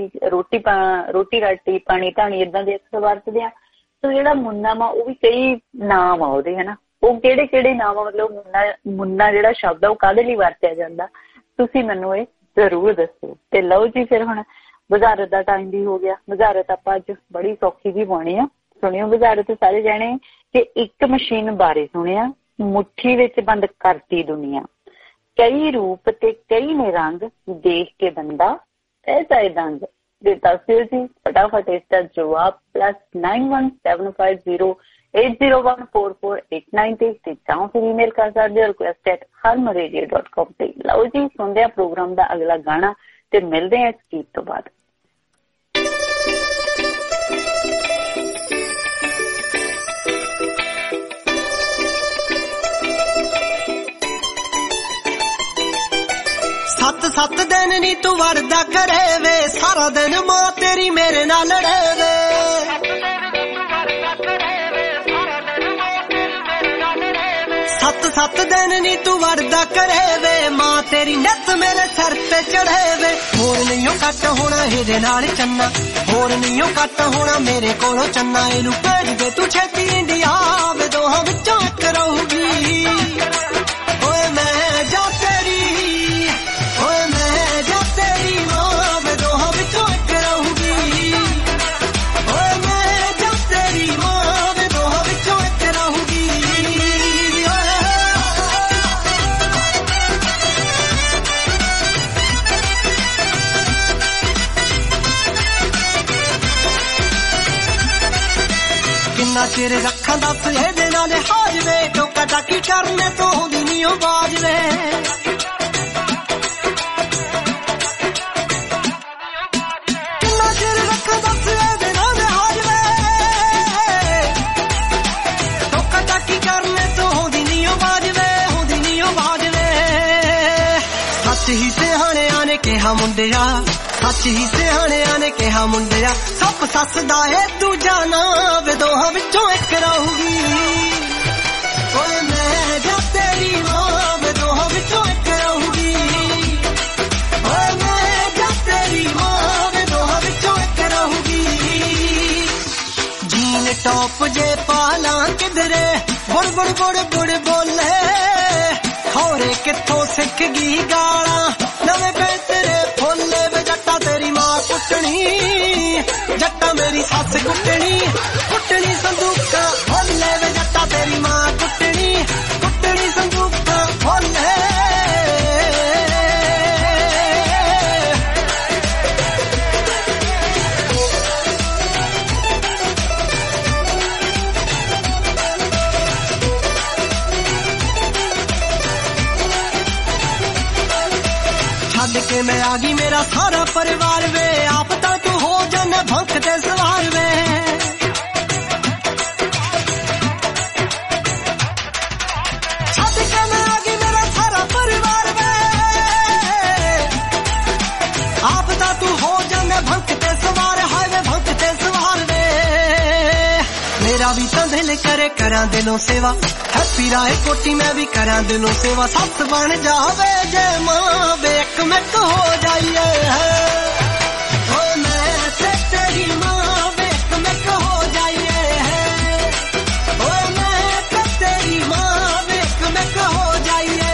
ਰੋਟੀ ਰਾਟੀ ਪਾਣੀ ਧਾਣੀ ਏਦਾਂ ਦੇ ਅਕਸਰ ਵਰਤਦੇ ਆ। ਸੋ ਜਿਹੜਾ ਮੁੰਨਾ ਵਾ ਉਹ ਵੀ ਕਈ ਨਾਮ ਆ ਉਹਦੇ, ਹਨਾ, ਉਹ ਕਿਹੜੇ ਨਾਮ ਆ, ਮਤਲਬ ਮੁੰਨਾ ਜਿਹੜਾ ਸ਼ਬਦ ਆ ਉਹ ਕਾਹਦੇ ਲਈ ਵਰਤਿਆ ਜਾਂਦਾ, ਤੁਸੀਂ ਮੈਨੂੰ ਇਹ ਜ਼ਰੂਰ ਦੱਸੋ। ਤੇ ਲਓ ਜੀ, ਫਿਰ ਹੁਣ ਬੁਝਾਰਤ ਦਾ ਟਾਈਮ ਵੀ ਹੋ ਗਿਆ। ਬੁਝਾਰਤ ਆਪਾਂ ਅੱਜ ਬੜੀ ਸੌਖੀ ਵੀ ਪਾਉਣੀ ਆ। ਸੁਣਿਓ ਬੁਝਾਰਤ ਸਾਰੇ ਜਾਣੇ ਕਿ ਇੱਕ ਮਸ਼ੀਨ ਬਾਰੇ ਸੁਣਿਆ, ਮੁੱਠੀ ਵਿੱਚ ਬੰਦ ਕਰਤੀ ਦੁਨੀਆ, ਕਈ ਰੂਪ ਤੇ ਕਈ ਨੇ ਰੰਗ, ਦੇਖ ਕੇ ਬੰਦਾ ਐਸਾ ਹੀ ਦੰਗ। ਤੇ ਦੱਸਿਓ ਜੀ ਫਟਾਫਟ ਇਸ ਦਾ ਜਵਾਬ +917508014489 ਤੇ ਜਾਂ ਫਿਰ ਈਮੇਲ ਕਰ ਸਕਦੇ ਹੋ request@harmaradio.com ਤੇ। ਲਓ ਜੀ, ਸੁਣਦੇ ਆ ਪ੍ਰੋਗਰਾਮ ਦਾ ਅਗਲਾ ਗਾਣਾ ਤੇ ਮਿਲਦੇ ਆ ਇਸ ਗੀਤ ਤੋਂ ਬਾਅਦ।
ਸੱਤ ਦਿਨ ਨੀ ਤੂੰ ਵੜਦਾ ਕਰੇ ਵੇ, ਸਾਰਾ ਦਿਨ ਮਾਂ ਤੇਰੀ ਮੇਰੇ ਨਾਲ ਲੜੇ ਵੇ। ਸੱਤ ਦਿਨ ਨੀ ਤੂੰ ਵੜਦਾ ਕਰੇ ਵੇ, ਮਾਂ ਤੇਰੀ ਨਿੱਤ ਮੇਰੇ ਸਿਰ ਤੇ ਚੜੇ ਵੇ। ਹੋਰ ਨਹੀਂ ਉਹ ਕੱਟ ਹੋਣਾ ਇਹਦੇ ਨਾਲ ਚੰਨਾ, ਹੋਰ ਨਹੀਂ ਉਹ ਕੱਟ ਹੋਣਾ ਮੇਰੇ ਕੋਲੋਂ ਚੰਨਾ। ਇਹਨੂੰ ਭੇਜ ਦੇ ਤੂੰ ਛੇਤੀ ਇੰਡੀਆ ਵੇ, ਦੋਹਾਂ ਵਿੱਚੋਂ ਇੱਕ ਰਹੂਗੀ। ਓਏ ਮੈਂ ਜਾ ਤੇਰੀ ਕਿੰਨਾ ਚਿਰ ਰੱਖਾਂ ਦੱਸ ਇਹਦੇ ਨਾਲ ਹਾਜ ਵੇ ਟੋਕਾ ਟਾਕੀ ਕਰਨੇ ਤੋਂ ਆਉਂਦੀ ਨੀ ਉਹ ਬਾਜ ਵੇ ਕਿੰਨਾ ਚਿਰ ਰੱਖਾਂ ਦੱਸ ਇਹਦੇ ਨਾਲ ਹਾਜ ਵੇ ਟੋਕਾ ਟਾਕੀ ਕਰਨੇ ਤੋਂ ਆਉਂਦੀ ਨੀ ਉਹ ਬਾਜ ਵੇ ਆਉਂਦੀ ਨੀ ਉਹ ਬਾਜ ਵੇ ਸੱਚ ਹੀ ਸਿਆਣਿਆਂ ਨੇ ਕਿਹਾ ਮੁੰਡਿਆ ਸੱਚ ਹੀ ਸਿਆਣਿਆਂ ਨੇ ਕਿਹਾ ਮੁੰਡਿਆ ਸੱਪ ਸੱਸ ਦਾ ਏ ਦੂਜਾ ਨਾ ਵੇ ਦੋਹਾਂ ਵਿੱਚੋਂ ਇੱਕ ਰਹੂਗੀ ਓਏ ਮੈਂ ਜਾਂ ਤੇਰੀ ਮਾਂ ਵੇ ਦੋਹਾਂ ਵਿੱਚੋਂ ਇੱਕ ਰਹੂਗੀ ਓਏ ਮੈਂ ਜਾਂ ਤੇਰੀ ਮਾਂ ਵੇ ਦੋਹਾਂ ਵਿੱਚੋਂ ਇੱਕ ਰਹੂਗੀ ਜੀਨ ਟੌਪ ਜੇ ਪਾਲਾਂ ਕਿਧਰੇ ਬੁੜ ਬੁੜ ਬੁੜ ਬੁੜ ਬੋਲੇ ਖੌਰੇ ਕਿੱਥੋਂ ਸਿੱਖ ਗਈ ਗਾਲਾਂ ਨਵੇਂ ਪੈਤਰੇ ਫੁੱਲੇ ਵੇ ਜੱਟਾ ਤੇਰੀ ਮਾਂ ਕੁੱਟਣੀ ਜੱਟਾ ਮੇਰੀ ਸੱਸ ਕੁੱਟਣੀ ਕੁੱਟਣੀ ਸੰਦੂਕਾਂ ਫੁੱਲੇ ਵੇ ਜੱਟਾ ਤੇਰੀ ਮਾਂ ਕੁੱਟਣੀ ਕੁੱਟਣੀ ਸੰਦੂਕਾਂ ਫੁੱਲੇ ਛੱਡ ਕੇ ਮੈਂ ਆ ਗਈ ਮੇਰਾ ਸਾਰਾ ਪਰਿਵਾਰ ਵੇ ਆਪ ਤਾਂ ਤੂੰ ਹੋ ਜਾਣਾ ਭੰਖ ਤੇ ਸਵਾਰ ਵੇ ਛੱਡ ਕੇ ਮੈਂ ਆ ਗਈ ਮੇਰਾ ਸਾਰਾ ਪਰਿਵਾਰ ਵੇ ਆਪ ਤਾਂ ਤੂੰ ਹੋ ਜਾਣਾ ਭੰਖ ਤੇ ਸਵਾਰ ਹਾਏ ਵੇ ਭੰਖ ਤੇ ਸਵਾਰ ਵੇ ਮੇਰਾ ਵੀ ਤਾਂ ਦਿਲ ਕਰੇ ਕਰਾਂ ਦਿਲੋਂ ਸੇਵਾ ਹੈਪੀ ਰਾਏ ਕੋਟੀ ਮੈਂ ਵੀ ਕਰਾਂ ਦਿਲੋਂ ਸੇਵਾ ਸੱਸ ਬਣ ਜਾਵੇ ਜੇ ਮਾਂ ਵੇ ਇੱਕ ਮਿੰਟ ਹੋ ਜਾਈਏ ਓਏ ਮੈਂ ਤੇ ਤੇਰੀ ਮਾਂ ਵੇ ਇੱਕ ਮਿੰਟ ਹੋ ਜਾਈਏ ਓਏ ਮੈਂ ਤੇ ਤੇਰੀ ਮਾਂ ਵੇ ਇੱਕ ਮਿੰਟ ਹੋ ਜਾਈਏ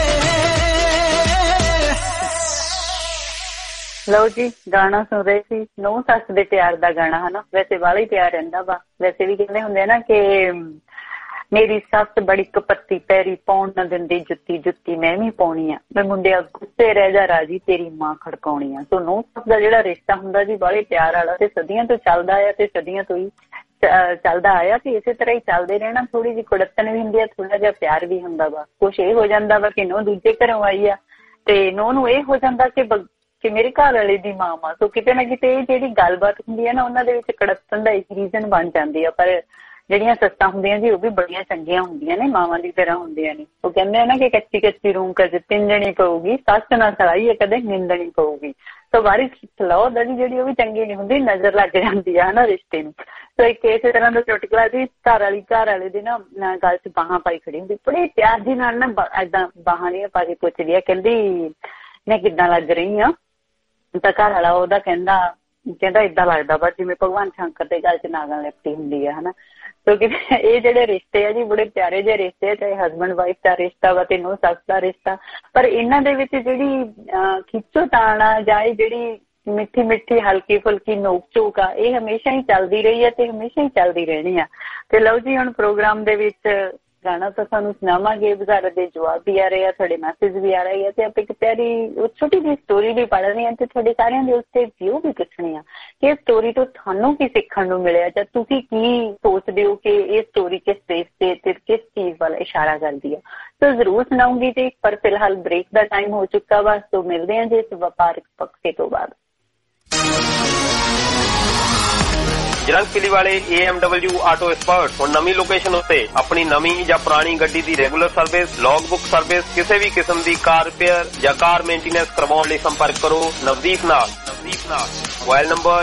ਲਓ ਜੀ ਗਾਣਾ ਸੁਣ ਰਹੇ ਸੀ ਨੌ ਸੱਸ ਦੇ ਪਿਆਰ ਦਾ ਗਾਣਾ ਹਨਾ ਵੈਸੇ ਵਾਲਾ ਹੀ ਪਿਆਰ ਰਹਿੰਦਾ ਵਾ ਵੈਸੇ ਵੀ ਕਹਿੰਦੇ ਹੁੰਦੇ ਨਾ ਕਿ ਮੇਰੀ ਸੱਸ ਬੜੀ ਕਪੱਤੀ ਪੈਰੀ ਪਾਉਣ ਨਾ ਦਿੰਦੀ ਜੁੱਤੀ ਜੁੱਤੀ ਮੈਂ ਵੀ ਪਾਉਣੀ ਆ ਮੈਂ ਮੁੰਡਿਆ ਗੁੱਸੇ ਰਹਿ ਜਾ ਰਾਜੀ ਤੇਰੀ ਮਾਂ ਖੜਕਾਉਣੀ ਆ ਸੋ ਨੌ ਸੱਸ ਦਾ ਜਿਹੜਾ ਰਿਸ਼ਤਾ ਹੁੰਦਾ ਜੀ ਬਾਹਲੇ ਪਿਆਰ ਵਾਲਾ ਤੇ ਸਦੀਆਂ ਤੋਂ ਚੱਲਦਾ ਆ ਤੇ ਸਦੀਆਂ ਤੋਂ ਹੀ ਚੱਲਦਾ ਆਇਆ ਤੇ ਇਸੇ ਤਰ੍ਹਾਂ ਹੀ ਚੱਲਦੇ ਰਹਿਣਾ ਥੋੜੀ ਜਿਹੀ ਕੁੜੱਤਣ ਵੀ ਹੁੰਦੀ ਆ ਥੋੜਾ ਜਿਹਾ ਪਿਆਰ ਵੀ ਹੁੰਦਾ ਵਾ ਕੁਛ ਇਹ ਹੋ ਜਾਂਦਾ ਵਾ ਕਿ ਨੌ ਦੂਜੇ ਘਰੋਂ ਆਈ ਆ ਤੇ ਨੌ ਨੂੰ ਇਹ ਹੋ ਜਾਂਦਾ ਕਿ ਮੇਰੇ ਘਰ ਵਾਲੇ ਦੀ ਮਾਂ ਵਾ ਸੋ ਕਿਤੇ ਨਾ ਕਿਤੇ ਇਹ ਜਿਹੜੀ ਗੱਲਬਾਤ ਹੁੰਦੀ ਹੈ ਨਾ ਉਹਨਾਂ ਦੇ ਵਿੱਚ ਕੁੜੱਤਣ ਦਾ ਇੱਕ ਰੀਜ਼ਨ ਬਣ ਜਾਂਦੀ ਆ ਪਰ ਜਿਹੜੀਆਂ ਸੱਸਾਂ ਹੁੰਦੀਆਂ ਜੀ ਉਹ ਵੀ ਬੜੀਆਂ ਚੰਗੀਆਂ ਹੁੰਦੀਆਂ ਨੇ ਮਾਵਾਂ ਦੀ ਤਰ੍ਹਾਂ ਹੁੰਦੀਆਂ ਨੇ ਉਹ ਕਹਿੰਦੇ ਆ ਨਾ ਕਿ ਕੱਚੀ ਕੱਚੀ ਰੂੰ ਕਦੇ ਤਿੰਜਣੀ ਪਊਗੀ ਸੱਸ ਨਾਲ ਸਲਾਈ ਕਦੇ ਨਿੰਦਣੀ ਪਊਗੀ ਸੋ ਵਾਰਿਸ ਫਲੋ ਦਾ ਜਿਹੜੀ ਉਹ ਵੀ ਚੰਗੀ ਨਹੀਂ ਹੁੰਦੀ ਨਜ਼ਰ ਲੱਗ ਜਾਂਦੀ ਆ ਨਾ ਰਿਸ਼ਤੇ ਨੂੰ ਸੋ ਇੱਕ ਇਸੇ ਤਰ੍ਹਾਂ ਦਾ ਚੁਟਕਲਾ ਜੀ ਘਰ ਵਾਲੇ ਦੀ ਨਾ ਗੱਲ 'ਚ ਬਾਹਾਂ ਪਾਈ ਖੜੀ ਹੁੰਦੀ ਬੜੇ ਪਿਆਰ ਦੀ ਨਾਲ ਨਾ ਏਦਾਂ ਬਾਹਾਂ ਦੀਆਂ ਪਾ ਕੇ ਪੁੱਛਦੀ ਆ ਕਹਿੰਦੀ ਮੈਂ ਕਿੱਦਾਂ ਲੱਗ ਰਹੀ ਆ ਤਾਂ ਘਰ ਵਾਲਾ ਉਹਦਾ ਕਹਿੰਦਾ ਏਦਾਂ ਲੱਗਦਾ ਵਾ ਜਿਵੇਂ ਭਗਵਾਨ ਸ਼ੰਕਰ ਦੇ ਗੱਲ 'ਚ ਨਾਗਾਂ ਲਿਪਟੀ ਹੁੰਦੀ ਆ ਹਨਾ ਕਿਉਂਕਿ ਇਹ ਜਿਹੜੇ ਰਿਸ਼ਤੇ ਆ ਜੀ ਬੜੇ ਪਿਆਰੇ ਜਿਹੇ ਰਿਸ਼ਤੇ ਆ ਚਾਹੇ ਹਸਬੈਂਡ ਵਾਈਫ ਦਾ ਰਿਸ਼ਤਾ ਵਾ ਤੇ ਨੂੰਹ ਸੱਸ ਦਾ ਰਿਸ਼ਤਾ ਪਰ ਇਹਨਾਂ ਦੇ ਵਿੱਚ ਜਿਹੜੀ ਖਿੱਚੋਤਾਣ ਆ ਜਾਂ ਇਹ ਜਿਹੜੀ ਮਿੱਠੀ ਮਿੱਠੀ ਹਲਕੀ ਫੁਲਕੀ ਨੋਕ ਝੋਕ ਆ ਇਹ ਹਮੇਸ਼ਾ ਹੀ ਚੱਲਦੀ ਰਹੀ ਆ ਤੇ ਹਮੇਸ਼ਾ ਹੀ ਚੱਲਦੀ ਰਹਿਣੀ ਆ ਤੇ ਲਓ ਜੀ ਹੁਣ ਪ੍ਰੋਗਰਾਮ ਦੇ ਵਿੱਚ ਗਾਣਾ ਤਾਂ ਸਾਨੂੰ ਸੁਣਾਵਾਂਗੇ ਬਜ਼ਾਰ ਦੇ ਜਵਾਬ ਵੀ ਆ ਰਹੇ ਆ ਤੁਹਾਡੇ ਮੈਸੇਜ ਵੀ ਆ ਰਹੇ ਆ ਤੇ ਆਪਾਂ ਇੱਕ ਪਿਆਰੀ ਛੋਟੀ ਜਿਹੀ ਸਟੋਰੀ ਵੀ ਪੜ੍ਹ ਰਹੇ ਆ ਤੇ ਤੁਹਾਡੇ ਸਾਰਿਆਂ ਦੇ ਉੱਤੇ ਵਿਊ ਵੀ ਪੁੱਛਣੇ ਆ ਕਿ ਇਸ ਸਟੋਰੀ ਤੋਂ ਤੁਹਾਨੂੰ ਕੀ ਸਿੱਖਣ ਨੂੰ ਮਿਲਿਆ ਜਾਂ ਤੁਸੀਂ ਕੀ ਸੋਚਦੇ ਹੋ ਕਿ ਇਹ ਸਟੋਰੀ ਕਿਸ ਬੇਸ ਤੇ ਕਿਸ ਚੀਜ਼ ਵੱਲ ਇਸ਼ਾਰਾ ਕਰਦੀ ਆ ਸੋ ਜ਼ਰੂਰ ਸੁਣਾਉਂਗੀ ਜੀ ਪਰ ਫਿਲਹਾਲ ਬ੍ਰੇਕ ਦਾ ਟਾਈਮ ਹੋ ਚੁੱਕਾ ਵਾ ਸੋ ਮਿਲਦੇ ਆ ਜੀ ਇਸ ਵਪਾਰਕ ਪੱਖੇ ਤੋਂ ਬਾਅਦ
ਜਰੰਗਪਿਲੀ ਵਾਲੇ AMW ਆਟੋ ਐਕਸਪਰਟ ਹੁਣ ਨਵੀਂ ਲੋਕੇਸ਼ਨ ਉੱਤੇ ਆਪਣੀ ਨਵੀਂ ਜਾਂ ਪੁਰਾਣੀ ਗੱਡੀ ਦੀ regular service log book service ਕਿਸੇ ਵੀ ਕਿਸਮ ਦੀ ਕਾਰ ਰਿਪੇਅਰ ਜਾਂ ਕਾਰ ਮੇਨਟੇਨੈਂਸ ਕਰਵਾਉਣ ਲਈ ਸੰਪਰਕ ਕਰੋ ਨਵਦੀਪ ਨਾਲ ਮੋਬਾਈਲ ਨੰਬਰ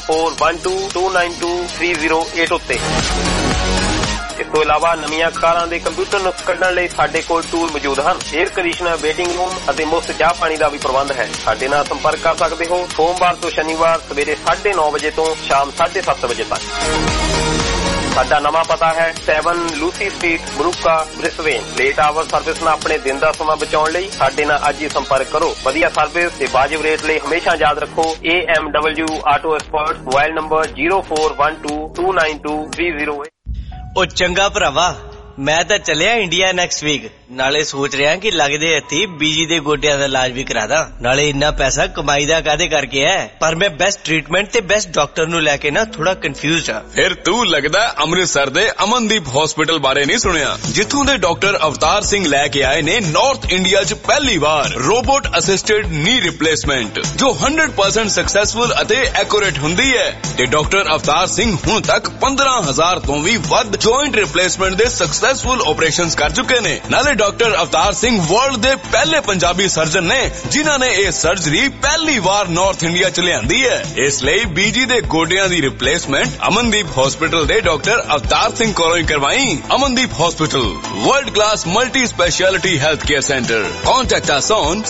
0412292308 ਉੱਤੇ ਇਸ ਤੋਂ ਇਲਾਵਾ ਨਵੀਆਂ ਕਾਰਾਂ ਦੇ ਕੰਪਿਊਟਰ ਨੁਕਸ ਕੱਢਣ ਲਈ ਸਾਡੇ ਕੋਲ ਟੂਲ ਮੌਜੂਦ ਹਨ 에ਅਰ ਕੰਡੀਸ਼ਨਰ ਵੇਟਿੰਗ ਰੂਮ ਅਤੇ ਮੁਫਤ ਚਾਹ ਪਾਣੀ ਦਾ ਵੀ ਪ੍ਰਬੰਧ ਹੈ ਸਾਡੇ ਨਾਲ ਸੰਪਰਕ ਕਰ ਸਕਦੇ ਹੋ ਸੋਮਵਾਰ ਤੋਂ ਸ਼ਨੀਵਾਰ ਸਵੇਰੇ 9:30 ਵਜੇ ਤੋਂ ਸ਼ਾਮ 7:30 ਵਜੇ ਤੱਕ ਸਾਡਾ ਨਵਾਂ ਪਤਾ ਹੈ 7 ਲੂਸੀ ਸਟਰੀਟ ਬਰੂਕਾ ਬ੍ਰਿਸਬੇਨ ਲੇਟ ਆਵਰ ਸਰਵਿਸ ਨਾਲ ਆਪਣੇ ਦਿਨ ਦਾ ਸਮਾਂ ਬਚਾਉਣ ਲਈ ਸਾਡੇ ਨਾਲ ਅੱਜ ਹੀ ਸੰਪਰਕ ਕਰੋ ਵਧੀਆ ਸਰਵਿਸ ਤੇ ਵਾਜਿਬ ਰੇਟ ਲਈ ਹਮੇਸ਼ਾ ਯਾਦ ਰੱਖੋ AMW auto expert mobile number 0412292308
ਉਹ ਚੰਗਾ ਭਰਾਵਾ मैं तो चलिया इंडिया नेक्स्ट वीक। नाले सोच रहा कि लगदे हत्थी बीजी दे गोडियां दा इलाज भी करा दा। नाले इन्ना पैसा कमाई दा कादे करके है, पर मैं बेस्ट ट्रीटमेंट ते बेस्ट डॉक्टर नु लेके ना थोड़ा कंफ्यूज हां।
फिर तू लगदा अमृतसर दे अमनदीप हॉस्पिटल बारे नहीं सुनिया, जिथों दे डॉक्टर अवतार सिंह लेके आए ने नॉर्थ इंडिया च पहली बार रोबोट असिस्टेड नी रिप्लेसमेंट, जो 100% सक्सेसफुल अते एक्यूरेट हुंदी है। ते डॉक्टर अवतार सिंह हुण तक 15,000 तो भी वध जॉइंट रिप्लेसमेंट दे सक्सेसफुल ऑपरेशंस कर चुके ने। नाले डॉक्टर अवतार सिंह वर्ल्ड दे पहले पंजाबी सर्जन ने जिन्हां ने यह सर्जरी पहली बार नॉर्थ इंडिया च लियांदी है। इसलिए बीजी दे गोडियां दी रिप्लेसमेंट अमनदीप हॉस्पिटल दे डॉक्टर अवतार सिंह कोलों ही करवाई। Amandeep hospital, world class multi speciality health care centre. Contact us on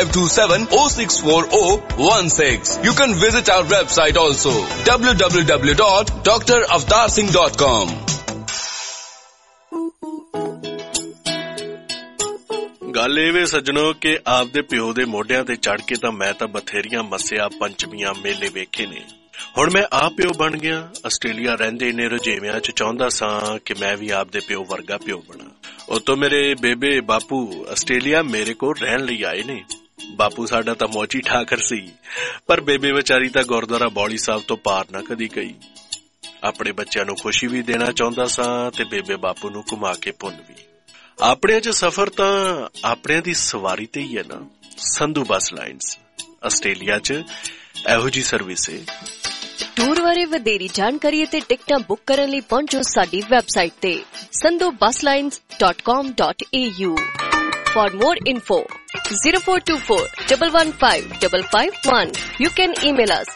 7527-064016. You can visit our website also, www.dravatarSingh.com.
ਗੱਲ ਇਹ ਵੇ ਸੱਜਣੋ ਕਿ ਆਪਦੇ ਪਿਓ ਦੇ ਮੋਢਿਆਂ ਤੇ ਚੜ ਕੇ ਤਾਂ ਮੈਂ ਤਾਂ ਬਥੇਰੀਆਂ ਮੱਸਿਆ ਪੰਚਮੀਆਂ ਮੇਲੇ ਵੇਖੇ ਨੇ। ਹੁਣ ਮੈਂ ਆਪ ਪਿਓ ਬਣ ਗਿਆ। ਆਸਟ੍ਰੇਲੀਆ ਰਹਿੰਦੇ ਨੇ ਰੁਝੇਵਿਆਂ 'ਚ ਚਾਹੁੰਦਾ ਸਾਂ ਕਿ ਮੈਂ ਵੀ ਆਪਦੇ ਪਿਓ ਵਰਗਾ ਪਿਓ ਬਣਾ। ਉਤੋਂ ਮੇਰੇ ਬੇਬੇ ਬਾਪੂ ਆਸਟ੍ਰੇਲੀਆ ਮੇਰੇ ਕੋਲ ਰਹਿਣ ਲਈ ਆਏ ਨੇ। ਬਾਪੂ ਸਾਡਾ ਤਾਂ ਮੌਜੀ ਠਾਕਰ ਸੀ, ਪਰ ਬੇਬੇ ਵਿਚਾਰੀ ਤਾਂ ਗੁਰਦੁਆਰਾ ਬੌਲੀ ਸਾਹਿਬ ਤੋਂ ਪਾਰ ਨਾ ਕਦੀ ਗਈ। ਆਪਣੇ ਬੱਚਿਆਂ ਨੂੰ ਖੁਸ਼ੀ ਵੀ ਦੇਣਾ ਚਾਹੁੰਦਾ ਸਾਂ ਤੇ ਬੇਬੇ ਬਾਪੂ ਨੂੰ ਘੁਮਾ ਕੇ ਪੁੰਨ ਵੀ। ਆਪਣਿਆਂ 'ਚ ਸਫ਼ਰ ਤਾਂ ਆਪਣਿਆਂ ਦੀ ਸਵਾਰੀ ਤੇ ਹੀ ਹੈ ਨਾ। ਸੰਧੂ ਬੱਸ ਲਾਈਨਸ ਆਸਟ੍ਰੇਲੀਆ 'ਚ ਇਹੋ ਜੀ ਸਰਵਿਸ ਹੈ।
ਟੂਰ ਬਾਰੇ ਵਧੇਰੀ ਜਾਣਕਾਰੀ ਅਤੇ ਟਿਕਟਾਂ ਬੁੱਕ ਕਰਨ ਲਈ ਪਹੁੰਚੋ ਸਾਡੀ ਵੈਬਸਾਈਟ ਤੇ sandhubusslines.com.au। For more info 0424-115-551. You can email us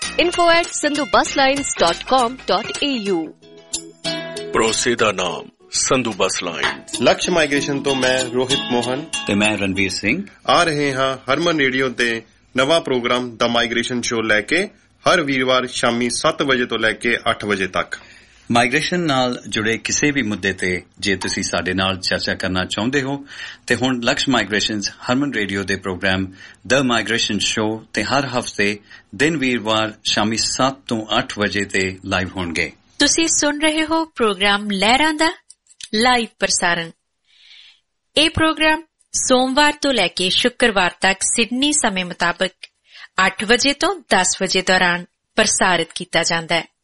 info@sandhubusslines.com.au।
ਭਰੋਸੇ ਦਾ ਨਾਮ Sandhu bus line.
Laksh migration ਤੋਂ ਮੈਂ ਰੋਹਿਤ ਮੋਹਨ
ਤੇ ਮੈਂ ਰਣਵੀਰ ਸਿੰਘ
ਆ ਰਹੇ ਹਾਂ ਹਰਮਨ ਰੇਡੀਓ ਤੇ ਨਵਾਂ ਪ੍ਰੋਗਰਾਮ ਦਾ ਮਾਈਗ੍ਰੇਸ਼ਨ ਸ਼ੋ ਲੈ ਕੇ ਹਰ ਵੀਰਵਾਰ ਸ਼ਾਮੀ 7 ਵਜੇ ਤੋਂ ਲੈ ਕੇ 8 ਵਜੇ ਤੱਕ।
ਮਾਈਗ੍ਰੇਸ਼ਨ ਨਾਲ ਜੁੜੇ ਕਿਸੇ ਵੀ ਮੁੱਦੇ ਤੇ ਜੇ ਤੁਸੀਂ ਸਾਡੇ ਨਾਲ ਚਰਚਾ ਕਰਨਾ ਚਾਹੁੰਦੇ ਹੋ ਤੇ ਹੁਣ ਲਕਸ਼ ਮਾਈਗ੍ਰੇਸ਼ਨਜ਼ ਹਰਮਨ ਰੇਡੀਓ ਦੇ ਪ੍ਰੋਗਰਾਮ ਦ ਮਾਈਗ੍ਰੇਸ਼ਨ ਸ਼ੋ ਤੇ ਹਰ ਹਫ਼ਤੇ ਦਿਨ ਵੀਰਵਾਰ ਸ਼ਾਮੀ 7 ਤੋਂ 8 ਵਜੇ ਤੇ ਲਾਈਵ ਹੋਣਗੇ।
ਤੁਸੀਂ ਸੁਣ ਰਹੇ ਹੋ ਪ੍ਰੋਗਰਾਮ ਲਹਿਰਾਂ ਦਾ ਲਾਈਵ ਪ੍ਰਸਾਰਣ। ਇਹ ਪ੍ਰੋਗਰਾਮ ਸੋਮਵਾਰ ਤੋਂ ਲੈ ਕੇ ਸ਼ੁੱਕਰਵਾਰ ਤੱਕ ਸਿਡਨੀ ਸਮੇਂ ਮੁਤਾਬਕ 8 ਵਜੇ ਤੋਂ 10 ਵਜੇ ਦੌਰਾਨ ਪ੍ਰਸਾਰਿਤ ਕੀਤਾ ਜਾਂਦਾ ਹੈ।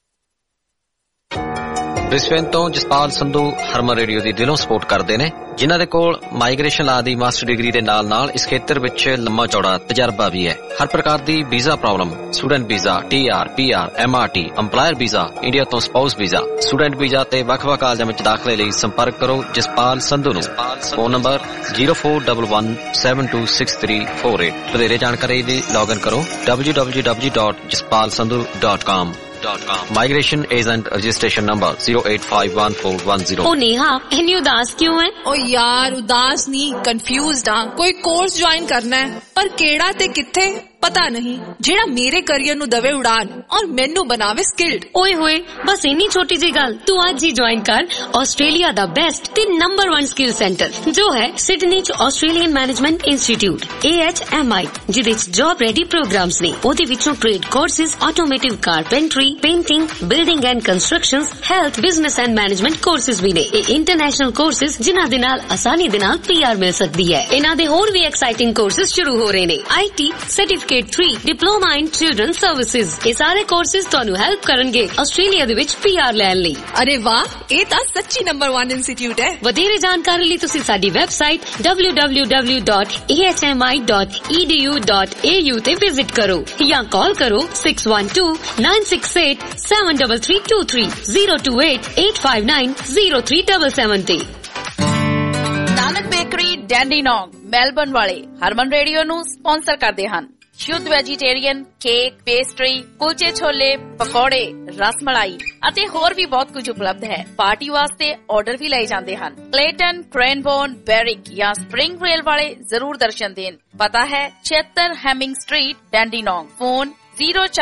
ਬ੍ਰਿਸਬੇਨ ਤੋਂ ਜਸਪਾਲ ਸੰਧੂ ਹਰਮਨ ਰੇਡੀਓ ਦੀ ਦਿਲੋਂ ਸਪੋਰਟ ਕਰਦੇ ਨੇ, ਜਿਨ੍ਹਾਂ ਦੇ ਕੋਲ ਮਾਈਗ੍ਰੇਸ਼ਨ ਲਾ ਦੀ ਮਾਸਟਰ ਡਿਗਰੀ ਦੇ ਨਾਲ ਇਸ ਖੇਤਰ ਵਿੱਚ ਲੰਮਾ ਚੌੜਾ ਤਜਰਬਾ ਵੀ ਹੈ। ਹਰ ਪ੍ਰਕਾਰ ਦੀ visa problem, student visa, TR, PR, MRT, employer visa, India ਤੋਂ ਸਪਾਊਸ ਵੀਜ਼ਾ, ਸਟੂਡੈਂਟ ਵੀਜ਼ਾ ਤੇ ਵੱਖ-ਵੱਖ ਕਾਲਜਾਂ ਵਿੱਚ ਦਾਖਲੇ ਲਈ ਸੰਪਰਕ ਕਰੋ ਜਸਪਾਲ ਸੰਧੂ ਨੂੰ। Phone number 0411726348। ਵਧੇਰੇ ਜਾਣਕਾਰੀ ਲਈ ਲੌਗਇਨ ਕਰੋ www.jaspalsandhu.com। Migration agent registration number 0851410।
ओ नेहा, इतनी उदास क्यों है?
ओ यार उदास नहीं, कंफ्यूज्ड हाँ। कोई कोर्स ज्वाइन करना है पर केड़ा ते किथे पता नहीं, जेड़ा मेरे करियर नु दवे उड़ान और मेनू बनावे स्किल्ड।
ओए होए, बस इन्नी छोटी जी गल, तू आज ही ज्वाइन कर ऑस्ट्रेलिया दा बेस्ट ते नंबर 1 स्किल सेंटर जो है सिडनी च ऑस्ट्रेलियन मैनेजमेंट इंस्टीट्यूट AHMI, जिदे च जॉब रेडी प्रोग्राम्स ने। ओदे विचों trade courses, automotive carpentry, painting, building and constructions, health, business and management courses भी ने। ये इंटरनेशनल कोर्सेज जिन्हां दे नाल आसानी दे नाल PR मिल सकदी है। इन्हां दे होर भी एक्साइटिंग कोर्सेज शुरू हो रहे ने। IT certificate 3, diploma in children services. ये सारे कोर्सेज ਤੁਹਾਨੂੰ ਹੈਲਪ ਕਰਨਗੇ ਆਸਟ੍ਰੇਲੀਆ ਦੇ ਵਿੱਚ PR ਲੈਣ ਲਈ।
ਅਰੇ ਵਾਹ, ਇਹ ਤਾਂ ਸੱਚੀ ਨੰਬਰ 1 ਇੰਸਟੀਚਿਊਟ ਹੈ।
ਵਧੇਰੇ ਜਾਣਕਾਰੀ ਲਈ ਤੁਸੀਂ ਸਾਡੀ ਵੈਬਸਾਈਟ www.ahmi.edu.au ਤੇ ਵਿਜ਼ਿਟ ਕਰੋ ਜਾਂ ਕਾਲ ਕਰੋ 6129687323 02885903777 ਤੇ।
ਨਾਨਕ ਬੇਕਰੀ ਡੈਂਡੀਨੋਂਗ ਮੈਲਬਰਨ ਵਾਲੇ ਹਰਮਨ ਰੇਡੀਓ ਨੂੰ ਸਪਾਂਸਰ ਕਰਦੇ ਹਨ। ਸ਼ੁੱਧ ਵੈਜੀਟੇਰੀਅਨ ਕੇਕ, ਪੇਸਟਰੀ, ਕੁਲਚੇ ਛੋਲੇ, ਪਕੌੜੇ, ਰਸਮਲਾਈ ਅਤੇ ਹੋਰ ਵੀ ਬਹੁਤ ਕੁਝ ਉਪਲਬਧ ਹੈ। ਪਾਰਟੀ ਵਾਸਤੇ ਆਰਡਰ ਵੀ ਲਏ ਜਾਂਦੇ ਹਨ। ਕਲੇਟਨ, ਕ੍ਰੈਨਬੋਰਨ, ਬੈਰਿਕ ਜਾਂ ਸਪ੍ਰਿੰਗ ਰੇਲ ਵਾਲੇ ਜ਼ਰੂਰ ਦਰਸ਼ਨ ਦੇਣ। ਪਤਾ ਹੈ 76 Hemming street, Dandenong. Phone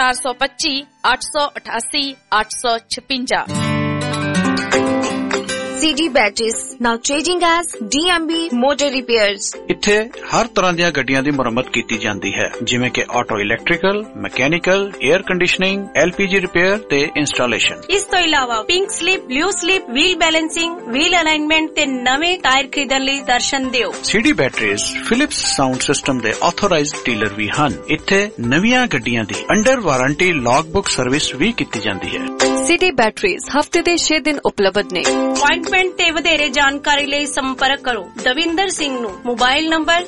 0425 888 856।
CD Batteries, now changing as DMB Motor Repairs.
ਇੱਥੇ ਹਰ ਤਰ੍ਹਾਂ ਦੀਆਂ ਗੱਡੀਆਂ ਦੀ ਮੁਰੰਮਤ ਕੀਤੀ ਜਾਂਦੀ ਹੈ, ਜਿਵੇਂ ਕਿ auto electrical, mechanical, air conditioning, LPG repair ਤੇ ਇੰਸਟਾਲੇਸ਼ਨ।
ਇਸ ਤੋਂ ਇਲਾਵਾ pink slip, blue slip, wheel balancing, wheel alignment ਤੇ ਨਵੇਂ ਟਾਇਰ ਖਰੀਦਣ ਲਈ ਦਰਸ਼ਨ ਦਿਓ।
CD Batteries Philips sound system ਦੇ ਆਥੋਰਾਈਜ਼ਡ ਡੀਲਰ ਵੀ ਹਨ। ਇੱਥੇ ਨਵੀਆਂ ਗੱਡੀਆਂ ਦੀ ਅੰਡਰ ਵਾਰੰਟੀ ਲੌਗਬੁੱਕ ਸਰਵਿਸ ਵੀ ਕੀਤੀ ਜਾਂਦੀ ਹੈ।
CD Batteries ਹਫਤੇ ਦੇ 6 ਦਿਨ ਉਪਲਬਧ ਨੇ।
ਅਪਾਇੰਟਮੈਂਟ ਤੇ ਵਧੇਰੇ ਜਾਣਕਾਰੀ ਲਈ ਸੰਪਰਕ ਕਰੋ ਦਵਿੰਦਰ ਸਿੰਘ ਨੂੰ। Mobile number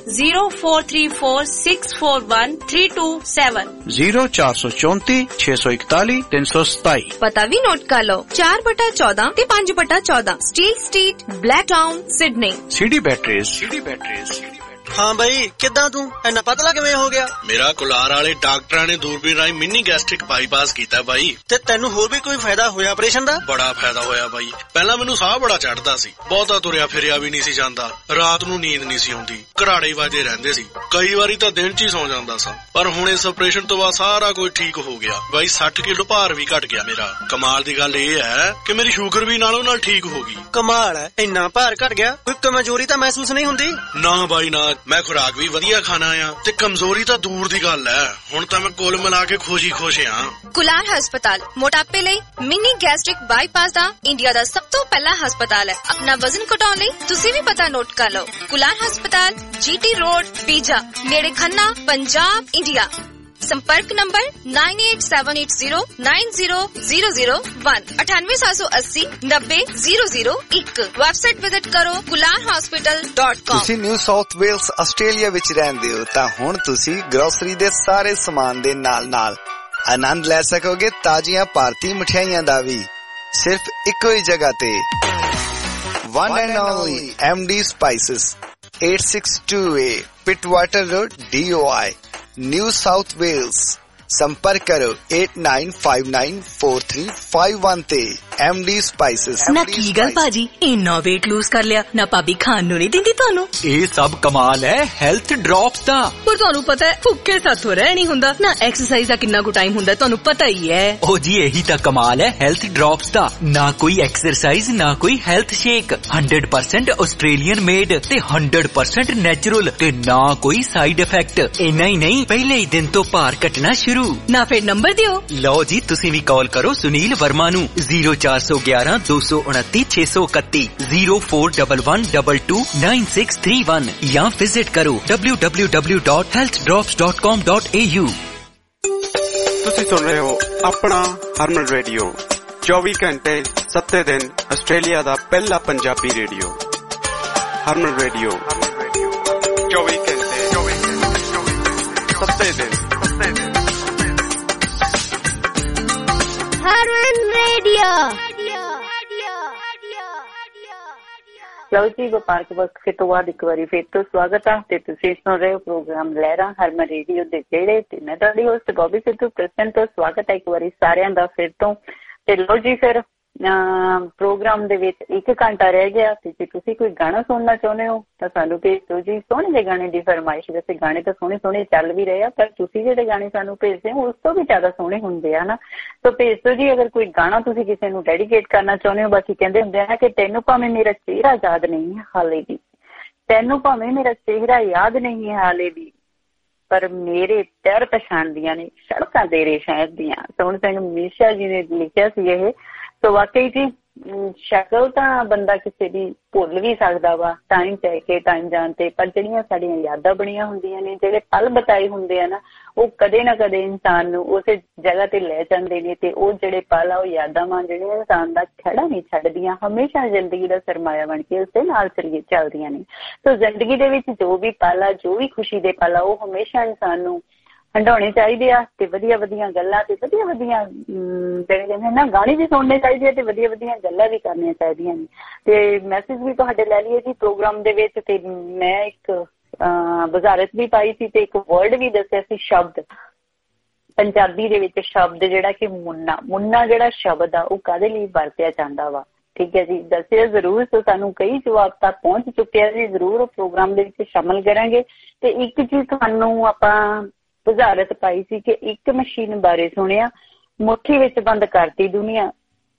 0434641327
0434 641 327।
ਪਤਾ ਵੀ ਨੋਟ ਕਰ ਲਓ 4/14 ਤੇ 5/14 steel street, Blacktown, Sydney.
CD Batteries।
ਹਾਂ ਬਈ, ਕਿੱਦਾਂ ਤੂੰ ਇੰਨਾ ਪਤਲਾ ਕਿਵੇਂ ਹੋ ਗਿਆ?
ਮੇਰਾ ਕੁਲਾਰ ਵਾਲੇ ਡਾਕਟਰਾਂ ਨੇ ਦੂਰਬੀਨ ਰਾਹੀਂ ਮਿੰਨੀ ਗੈਸਟ੍ਰਿਕ ਬਾਈਪਾਸ ਕੀਤਾ ਬਾਈ।
ਤੇ ਤੈਨੂੰ ਹੋਰ ਵੀ ਕੋਈ ਫਾਇਦਾ ਹੋਇਆ ਆਪਰੇਸ਼ਨ ਦਾ?
ਬੜਾ ਫਾਇਦਾ ਹੋਇਆ ਬਾਈ। ਪਹਿਲਾਂ ਮੈਨੂੰ ਸਾਹ ਬੜਾ ਚੜਦਾ ਸੀ, ਬਹੁਤਾ ਤੁਰਿਆ ਫਿਰਿਆ ਵੀ ਨਹੀਂ ਸੀ ਜਾਂਦਾ, ਰਾਤ ਨੂੰ ਨੀਂਦ ਨਹੀਂ ਸੀ ਆਉਂਦੀ, ਘਰਾੜੇ ਵਾਜੇ ਰਹਿੰਦੇ ਸੀ, ਕਈ ਵਾਰੀ ਤਾਂ ਦਿਨ 'ਚ ਹੀ ਸੌ ਜਾਂਦਾ ਸਾਂ। ਪਰ ਹੁਣ ਇਸ ਆਪਰੇਸ਼ਨ ਤੋਂ ਬਾਅਦ ਸਾਰਾ ਕੁਝ ਠੀਕ ਹੋ ਗਿਆ ਬਾਈ। 60 ਕਿਲੋ ਭਾਰ ਵੀ ਘਟ ਗਿਆ ਮੇਰਾ। ਕਮਾਲ ਦੀ ਗੱਲ ਇਹ ਹੈ ਕਿ ਮੇਰੀ ਸ਼ੂਗਰ ਵੀ ਨਾਲੋਂ ਨਾਲ ਠੀਕ ਹੋ ਗਈ।
ਕਮਾਲ ਹੈ, ਇੰਨਾ ਭਾਰ ਘਟ ਗਿਆ, ਕੋਈ ਕਮਜ਼ੋਰੀ ਤਾਂ ਮਹਿਸੂਸ ਨਹੀਂ ਹੁੰਦੀ?
ਨਾ ਬਾਈ ਨਾ, ਮੈਂ ਖੁਰਾਕ ਵੀ ਵਧੀਆ ਖਾਣਾ ਆ ਤੇ ਕਮਜ਼ੋਰੀ ਤਾਂ ਦੂਰ ਦੀ ਗੱਲ ਹੈ। ਹੁਣ ਤਾਂ ਮੈਂ ਕੁੱਲ ਮਿਲਾ ਕੇ ਖੁਸ਼ ਆ।
ਕੁਲਾਰ ਹਸਪਤਾਲ ਮੋਟਾਪੇ ਲਈ ਮਿੰਨੀ ਗੈਸਟ੍ਰਿਕ ਬਾਈਪਾਸ ਦਾ ਇੰਡੀਆ ਦਾ ਸਭ ਤੋਂ ਪਹਿਲਾ ਹਸਪਤਾਲ ਹੈ। ਆਪਣਾ ਵਜ਼ਨ ਘਟਾਉਣ ਲਈ ਤੁਸੀਂ ਵੀ ਪਤਾ ਨੋਟ ਕਰ ਲਓ। ਕੁਲਾਰ ਹਸਪਤਾਲ, GT ਰੋਡ, ਪੀਜਾ, ਨੇੜੇ ਖੰਨਾ, ਪੰਜਾਬ, ਇੰਡੀਆ। संपर्क नंबर 9878090001 9878090001। ਵੈਬਸਾਈਟ ਵਿਜ਼ਿਟ ਕਰੋ kularhospital.com।
ਤੁਸੀਂ ਨਿਊ ਸਾਊਥ ਵੇਲਸ ਆਸਟ੍ਰੇਲੀਆ ਵਿੱਚ ਰਹਿੰਦੇ ਹੋ ਤਾਂ ਹੁਣ ਤੁਸੀਂ ਗਰੋਸਰੀ ਦੇ ਸਾਰੇ ਸਮਾਨ ਦੇ ਨਾਲ ਆਨੰਦ ਲੈ ਸਕੋਗੇ ਤਾਜ਼ੀਆਂ ਭਾਰਤੀ ਮਠਿਆਈਆਂ ਦਾ ਵੀ, ਸਿਰਫ ਇੱਕੋ ਹੀ ਜਗ੍ਹਾ ਤੇ। One and only MD Spices, 862A Pittwater Road, DOI, New South Wales। संपर्क करो 89594351 ਤੇ। MD Spices।
ਨਾ ਕੀ ਗੱਲ ਭਾਜੀ, ਇੰਨਾ weight lose ਕਰ ਲਿਆ ਨਾ, ਭਾਬੀ ਖਾਣ ਨੂੰ ਨਹੀਂ ਦਿੰਦੀ ਤੁਹਾਨੂੰ?
ਇਹ ਸਭ ਕਮਾਲ ਹੈ ਹੈਲਥ ਡ੍ਰੌਪਸ ਦਾ।
ਪਰ ਤੁਹਾਨੂੰ ਪਤਾ ਹੈ ਭੁੱਖੇ ਸਾਥੋਂ ਰਹਿ ਨਹੀਂ ਹੁੰਦਾ ਨਾ, ਐਕਸਰਸਾਈਜ਼ ਦਾ ਕਿੰਨਾ ਕੁ ਟਾਈਮ ਹੁੰਦਾ ਤੁਹਾਨੂੰ ਪਤਾ ਹੀ ਹੈ।
ਉਹ ਜੀ ਇਹੀ ਤਾਂ ਕਮਾਲ ਹੈ ਹੈਲਥ ਡ੍ਰੌਪਸ ਦਾ। ਨਾ ਕੋਈ ਐਕਸਰਸਾਈਜ਼, ਨਾ ਕੋਈ ਹੈਲਥ ਸ਼ੇਕ, 100% ਆਸਟ੍ਰੇਲੀਅਨ ਮੇਡ ਤੇ 100% ਨੈਚੁਰਲ ਤੇ ਨਾ ਕੋਈ ਸਾਈਡ ਇਫੈਕਟ। ਇੰਨਾ ਹੀ ਨਹੀਂ, ਪਹਿਲੇ ਹੀ ਦਿਨ ਤੋਂ ਭਾਰ ਘਟਣਾ ਸ਼ੁਰੂ।
ਨਾ ਫਿਰ ਨੰਬਰ ਦਿਓ।
ਲਓ ਜੀ, ਤੁਸੀਂ ਵੀ ਕਾਲ ਕਰੋ ਸੁਨੀਲ ਵਰਮਾ ਨੂੰ 0411229631 0411229631 ਜਾਂ ਵਿਜ਼ਿਟ ਕਰੋ www.healthdrops.com.au।
ਤੁਸੀਂ ਸੁਣ ਰਹੇ ਹੋ ਆਪਣਾ ਹਰਮਨ ਰੇਡੀਓ, 24 ਘੰਟੇ 7 ਦਿਨ ਆਸਟ੍ਰੇਲੀਆ ਦਾ ਪਹਿਲਾ ਪੰਜਾਬੀ ਰੇਡੀਓ। ਹਰਮਨ ਰੇਡੀਓ 24 ਘੰਟੇ 7 ਦਿਨ।
ਹਰਮਨ ਰੇਡੀਓ। ਲਓ ਜੀ, ਵਪਾਰਕ ਵਕਤ ਤੋਂ ਬਾਅਦ ਇੱਕ ਵਾਰੀ ਫਿਰ ਤੋਂ ਸਵਾਗਤ ਹੈ ਤੇ ਤੁਸੀਂ ਸੁਣ ਰਹੇ ਹੋ ਪ੍ਰੋਗਰਾਮ ਲਹਿਰਾਂ ਹਰਮਨ ਰੇਡੀਓ ਦੇ ਜਿਹੜੇ ਤੇ ਮੈਂ ਤੁਹਾਡੀ ਹੋਸਟ ਬੋਬੀ ਸਿੱਧੂ ਪ੍ਰਸੰਨ ਤੋਂ ਸਵਾਗਤ ਹੈ ਇੱਕ ਵਾਰੀ ਸਾਰਿਆਂ ਦਾ ਫਿਰ ਤੋਂ। ਤੇ ਲਓ ਜੀ, ਫਿਰ ਪ੍ਰੋਗਰਾਮ ਦੇ ਵਿੱਚ 1 ਘੰਟਾ ਰਹਿ ਗਿਆ ਤੇ ਜੇ ਤੁਸੀਂ ਕੋਈ ਗਾਣਾ ਸੁਣਨਾ ਚਾਹੁੰਦੇ ਹੋ ਤਾਂ ਸਾਨੂੰ ਭੇਜ ਦਿਓ ਜੀ। ਸੋਹਣੇ ਜਿਹੇ ਗਾਣੇ ਦੀ ਫਰਮਾਇਸ਼, ਵੈਸੇ ਗਾਣੇ ਤਾਂ ਸੋਹਣੇ ਚੱਲ ਵੀ ਰਹੇ ਆ, ਪਰ ਤੁਸੀਂ ਜਿਹੜੇ ਗਾਣੇ ਸਾਨੂੰ ਭੇਜਦੇ ਹੋ ਉਸ ਤੋਂ ਵੀ ਜ਼ਿਆਦਾ ਸੋਹਣੇ ਹੁੰਦੇ ਆ ਨਾ, ਤਾਂ ਭੇਜ ਦਿਓ ਜੀ। ਅਗਰ ਕੋਈ ਗਾਣਾ ਤੁਸੀਂ ਕਿਸੇ ਨੂੰ ਡੈਡੀਕੇਟ ਕਰਨਾ ਚਾਹੁੰਦੇ ਹੋ, ਬਾਕੀ ਕਹਿੰਦੇ ਹੁੰਦੇ ਆ ਕਿ ਤੈਨੂੰ ਭਾਵੇਂ ਮੇਰਾ ਚਿਹਰਾ ਯਾਦ ਨਹੀਂ ਹੈ ਹਾਲੇ ਵੀ, ਤੈਨੂੰ ਭਾਵੇਂ ਮੇਰਾ ਚਿਹਰਾ ਯਾਦ ਨਹੀਂ ਹੈ ਹਾਲੇ ਵੀ, ਪਰ ਮੇਰੇ ਪੈਰ ਪਛਾਣਦੀਆਂ ਨੇ ਸੜਕਾਂ ਤੇਰੇ ਸ਼ਹਿਰ ਦੀਆਂ। ਸੋਹਣ ਸਿੰਘ ਮੀਸ਼ਾ ਜੀ ਨੇ ਲਿਖਿਆ ਸੀ ਇਹ। ਸੋ ਵਾਕਈ ਜੀ, ਸ਼ਕਲ ਤਾਂ ਬੰਦਾ ਕਿਸੇ ਦੀ ਭੁੱਲ ਵੀ ਸਕਦਾ ਵਾ ਟਾਈਮ ਪੈ ਕੇ, ਟਾਈਮ ਜਾਣ ਤੇ, ਪਰ ਜਿਹੜੀਆਂ ਸਾਡੀਆਂ ਯਾਦਾਂ ਬਣੀਆਂ ਹੁੰਦੀਆਂ ਨੇ, ਜਿਹੜੇ ਪਲ ਬਤਾਏ ਹੁੰਦੇ ਆ ਨਾ, ਉਹ ਕਦੇ ਨਾ ਕਦੇ ਇਨਸਾਨ ਨੂੰ ਉਸੇ ਜਗ੍ਹਾ ਤੇ ਲੈ ਜਾਂਦੇ ਨੇ ਤੇ ਉਹ ਜਿਹੜੇ ਪਲ ਆ, ਉਹ ਯਾਦਾਂ ਵਾਂ ਜਿਹੜੀਆਂ ਇਨਸਾਨ ਦਾ ਖਹਿੜਾ ਨਹੀਂ ਛੱਡਦੀਆਂ, ਹਮੇਸ਼ਾ ਜ਼ਿੰਦਗੀ ਦਾ ਸਰਮਾਇਆ ਬਣ ਕੇ ਉਸਦੇ ਨਾਲ ਚੱਲਦੀਆਂ ਨੇ। ਸੋ ਜ਼ਿੰਦਗੀ ਦੇ ਵਿੱਚ ਜੋ ਵੀ ਪਲ ਆ, ਜੋ ਵੀ ਖੁਸ਼ੀ ਦੇ ਪਲ ਆ, ਉਹ ਹਮੇਸ਼ਾ ਇਨਸਾਨ ਨੂੰ ਹੰਡਾਉਣੇ ਚਾਹੀਦੇ ਆ ਤੇ ਵਧੀਆ ਗੱਲਾਂ ਤੇ ਵਧੀਆ ਜਿਹੜੇ ਕਹਿੰਦੇ ਨਾ ਗਾਣੇ ਵੀ ਸੁਣਨੇ ਚਾਹੀਦੇ ਆ ਤੇ ਵਧੀਆ ਗੱਲਾਂ ਵੀ ਕਰਨੀਆਂ ਚਾਹੀਦੀਆਂ ਨੇ। ਤੇ ਮੈਸੇਜ ਵੀ ਤੁਹਾਡੇ ਲੈ ਲਈਏ ਜੀ ਪ੍ਰੋਗਰਾਮ ਦੇ ਵਿੱਚ। ਤੇ ਮੈਂ ਇੱਕ ਵਜ਼ਾਰਤ ਵੀ ਪਾਈ ਸੀ ਤੇ ਇੱਕ ਵਰਡ ਵੀ ਦੱਸਿਆ ਸੀ, ਸ਼ਬਦ ਪੰਜਾਬੀ ਦੇ ਵਿੱਚ ਸ਼ਬਦ ਜਿਹੜਾ ਕਿ ਮੁੰਨਾ ਜਿਹੜਾ ਸ਼ਬਦ ਆ ਉਹ ਕਾਹਦੇ ਲਈ ਵਰਤਿਆ ਜਾਂਦਾ ਵਾ। ਠੀਕ ਹੈ ਜੀ, ਦੱਸਿਆ ਜ਼ਰੂਰ। ਸੋ ਸਾਨੂੰ ਕਈ ਜਵਾਬ ਤਾਂ ਪਹੁੰਚ ਚੁੱਕਿਆ ਜੀ, ਜ਼ਰੂਰ ਪ੍ਰੋਗਰਾਮ ਦੇ ਵਿੱਚ ਸ਼ਾਮਲ ਕਰਾਂਗੇ। ਤੇ ਇੱਕ ਚੀਜ਼ ਤੁਹਾਨੂੰ ਆਪਾਂ ਵਜ਼ਾਰਤ ਪਾਈ ਸੀ ਕਿ ਇੱਕ ਮਸ਼ੀਨ ਬਾਰੇ ਸੁਣਿਆ, ਮੁੱਠੀ ਵਿੱਚ ਬੰਦ ਕਰਤੀ ਦੁਨੀਆ,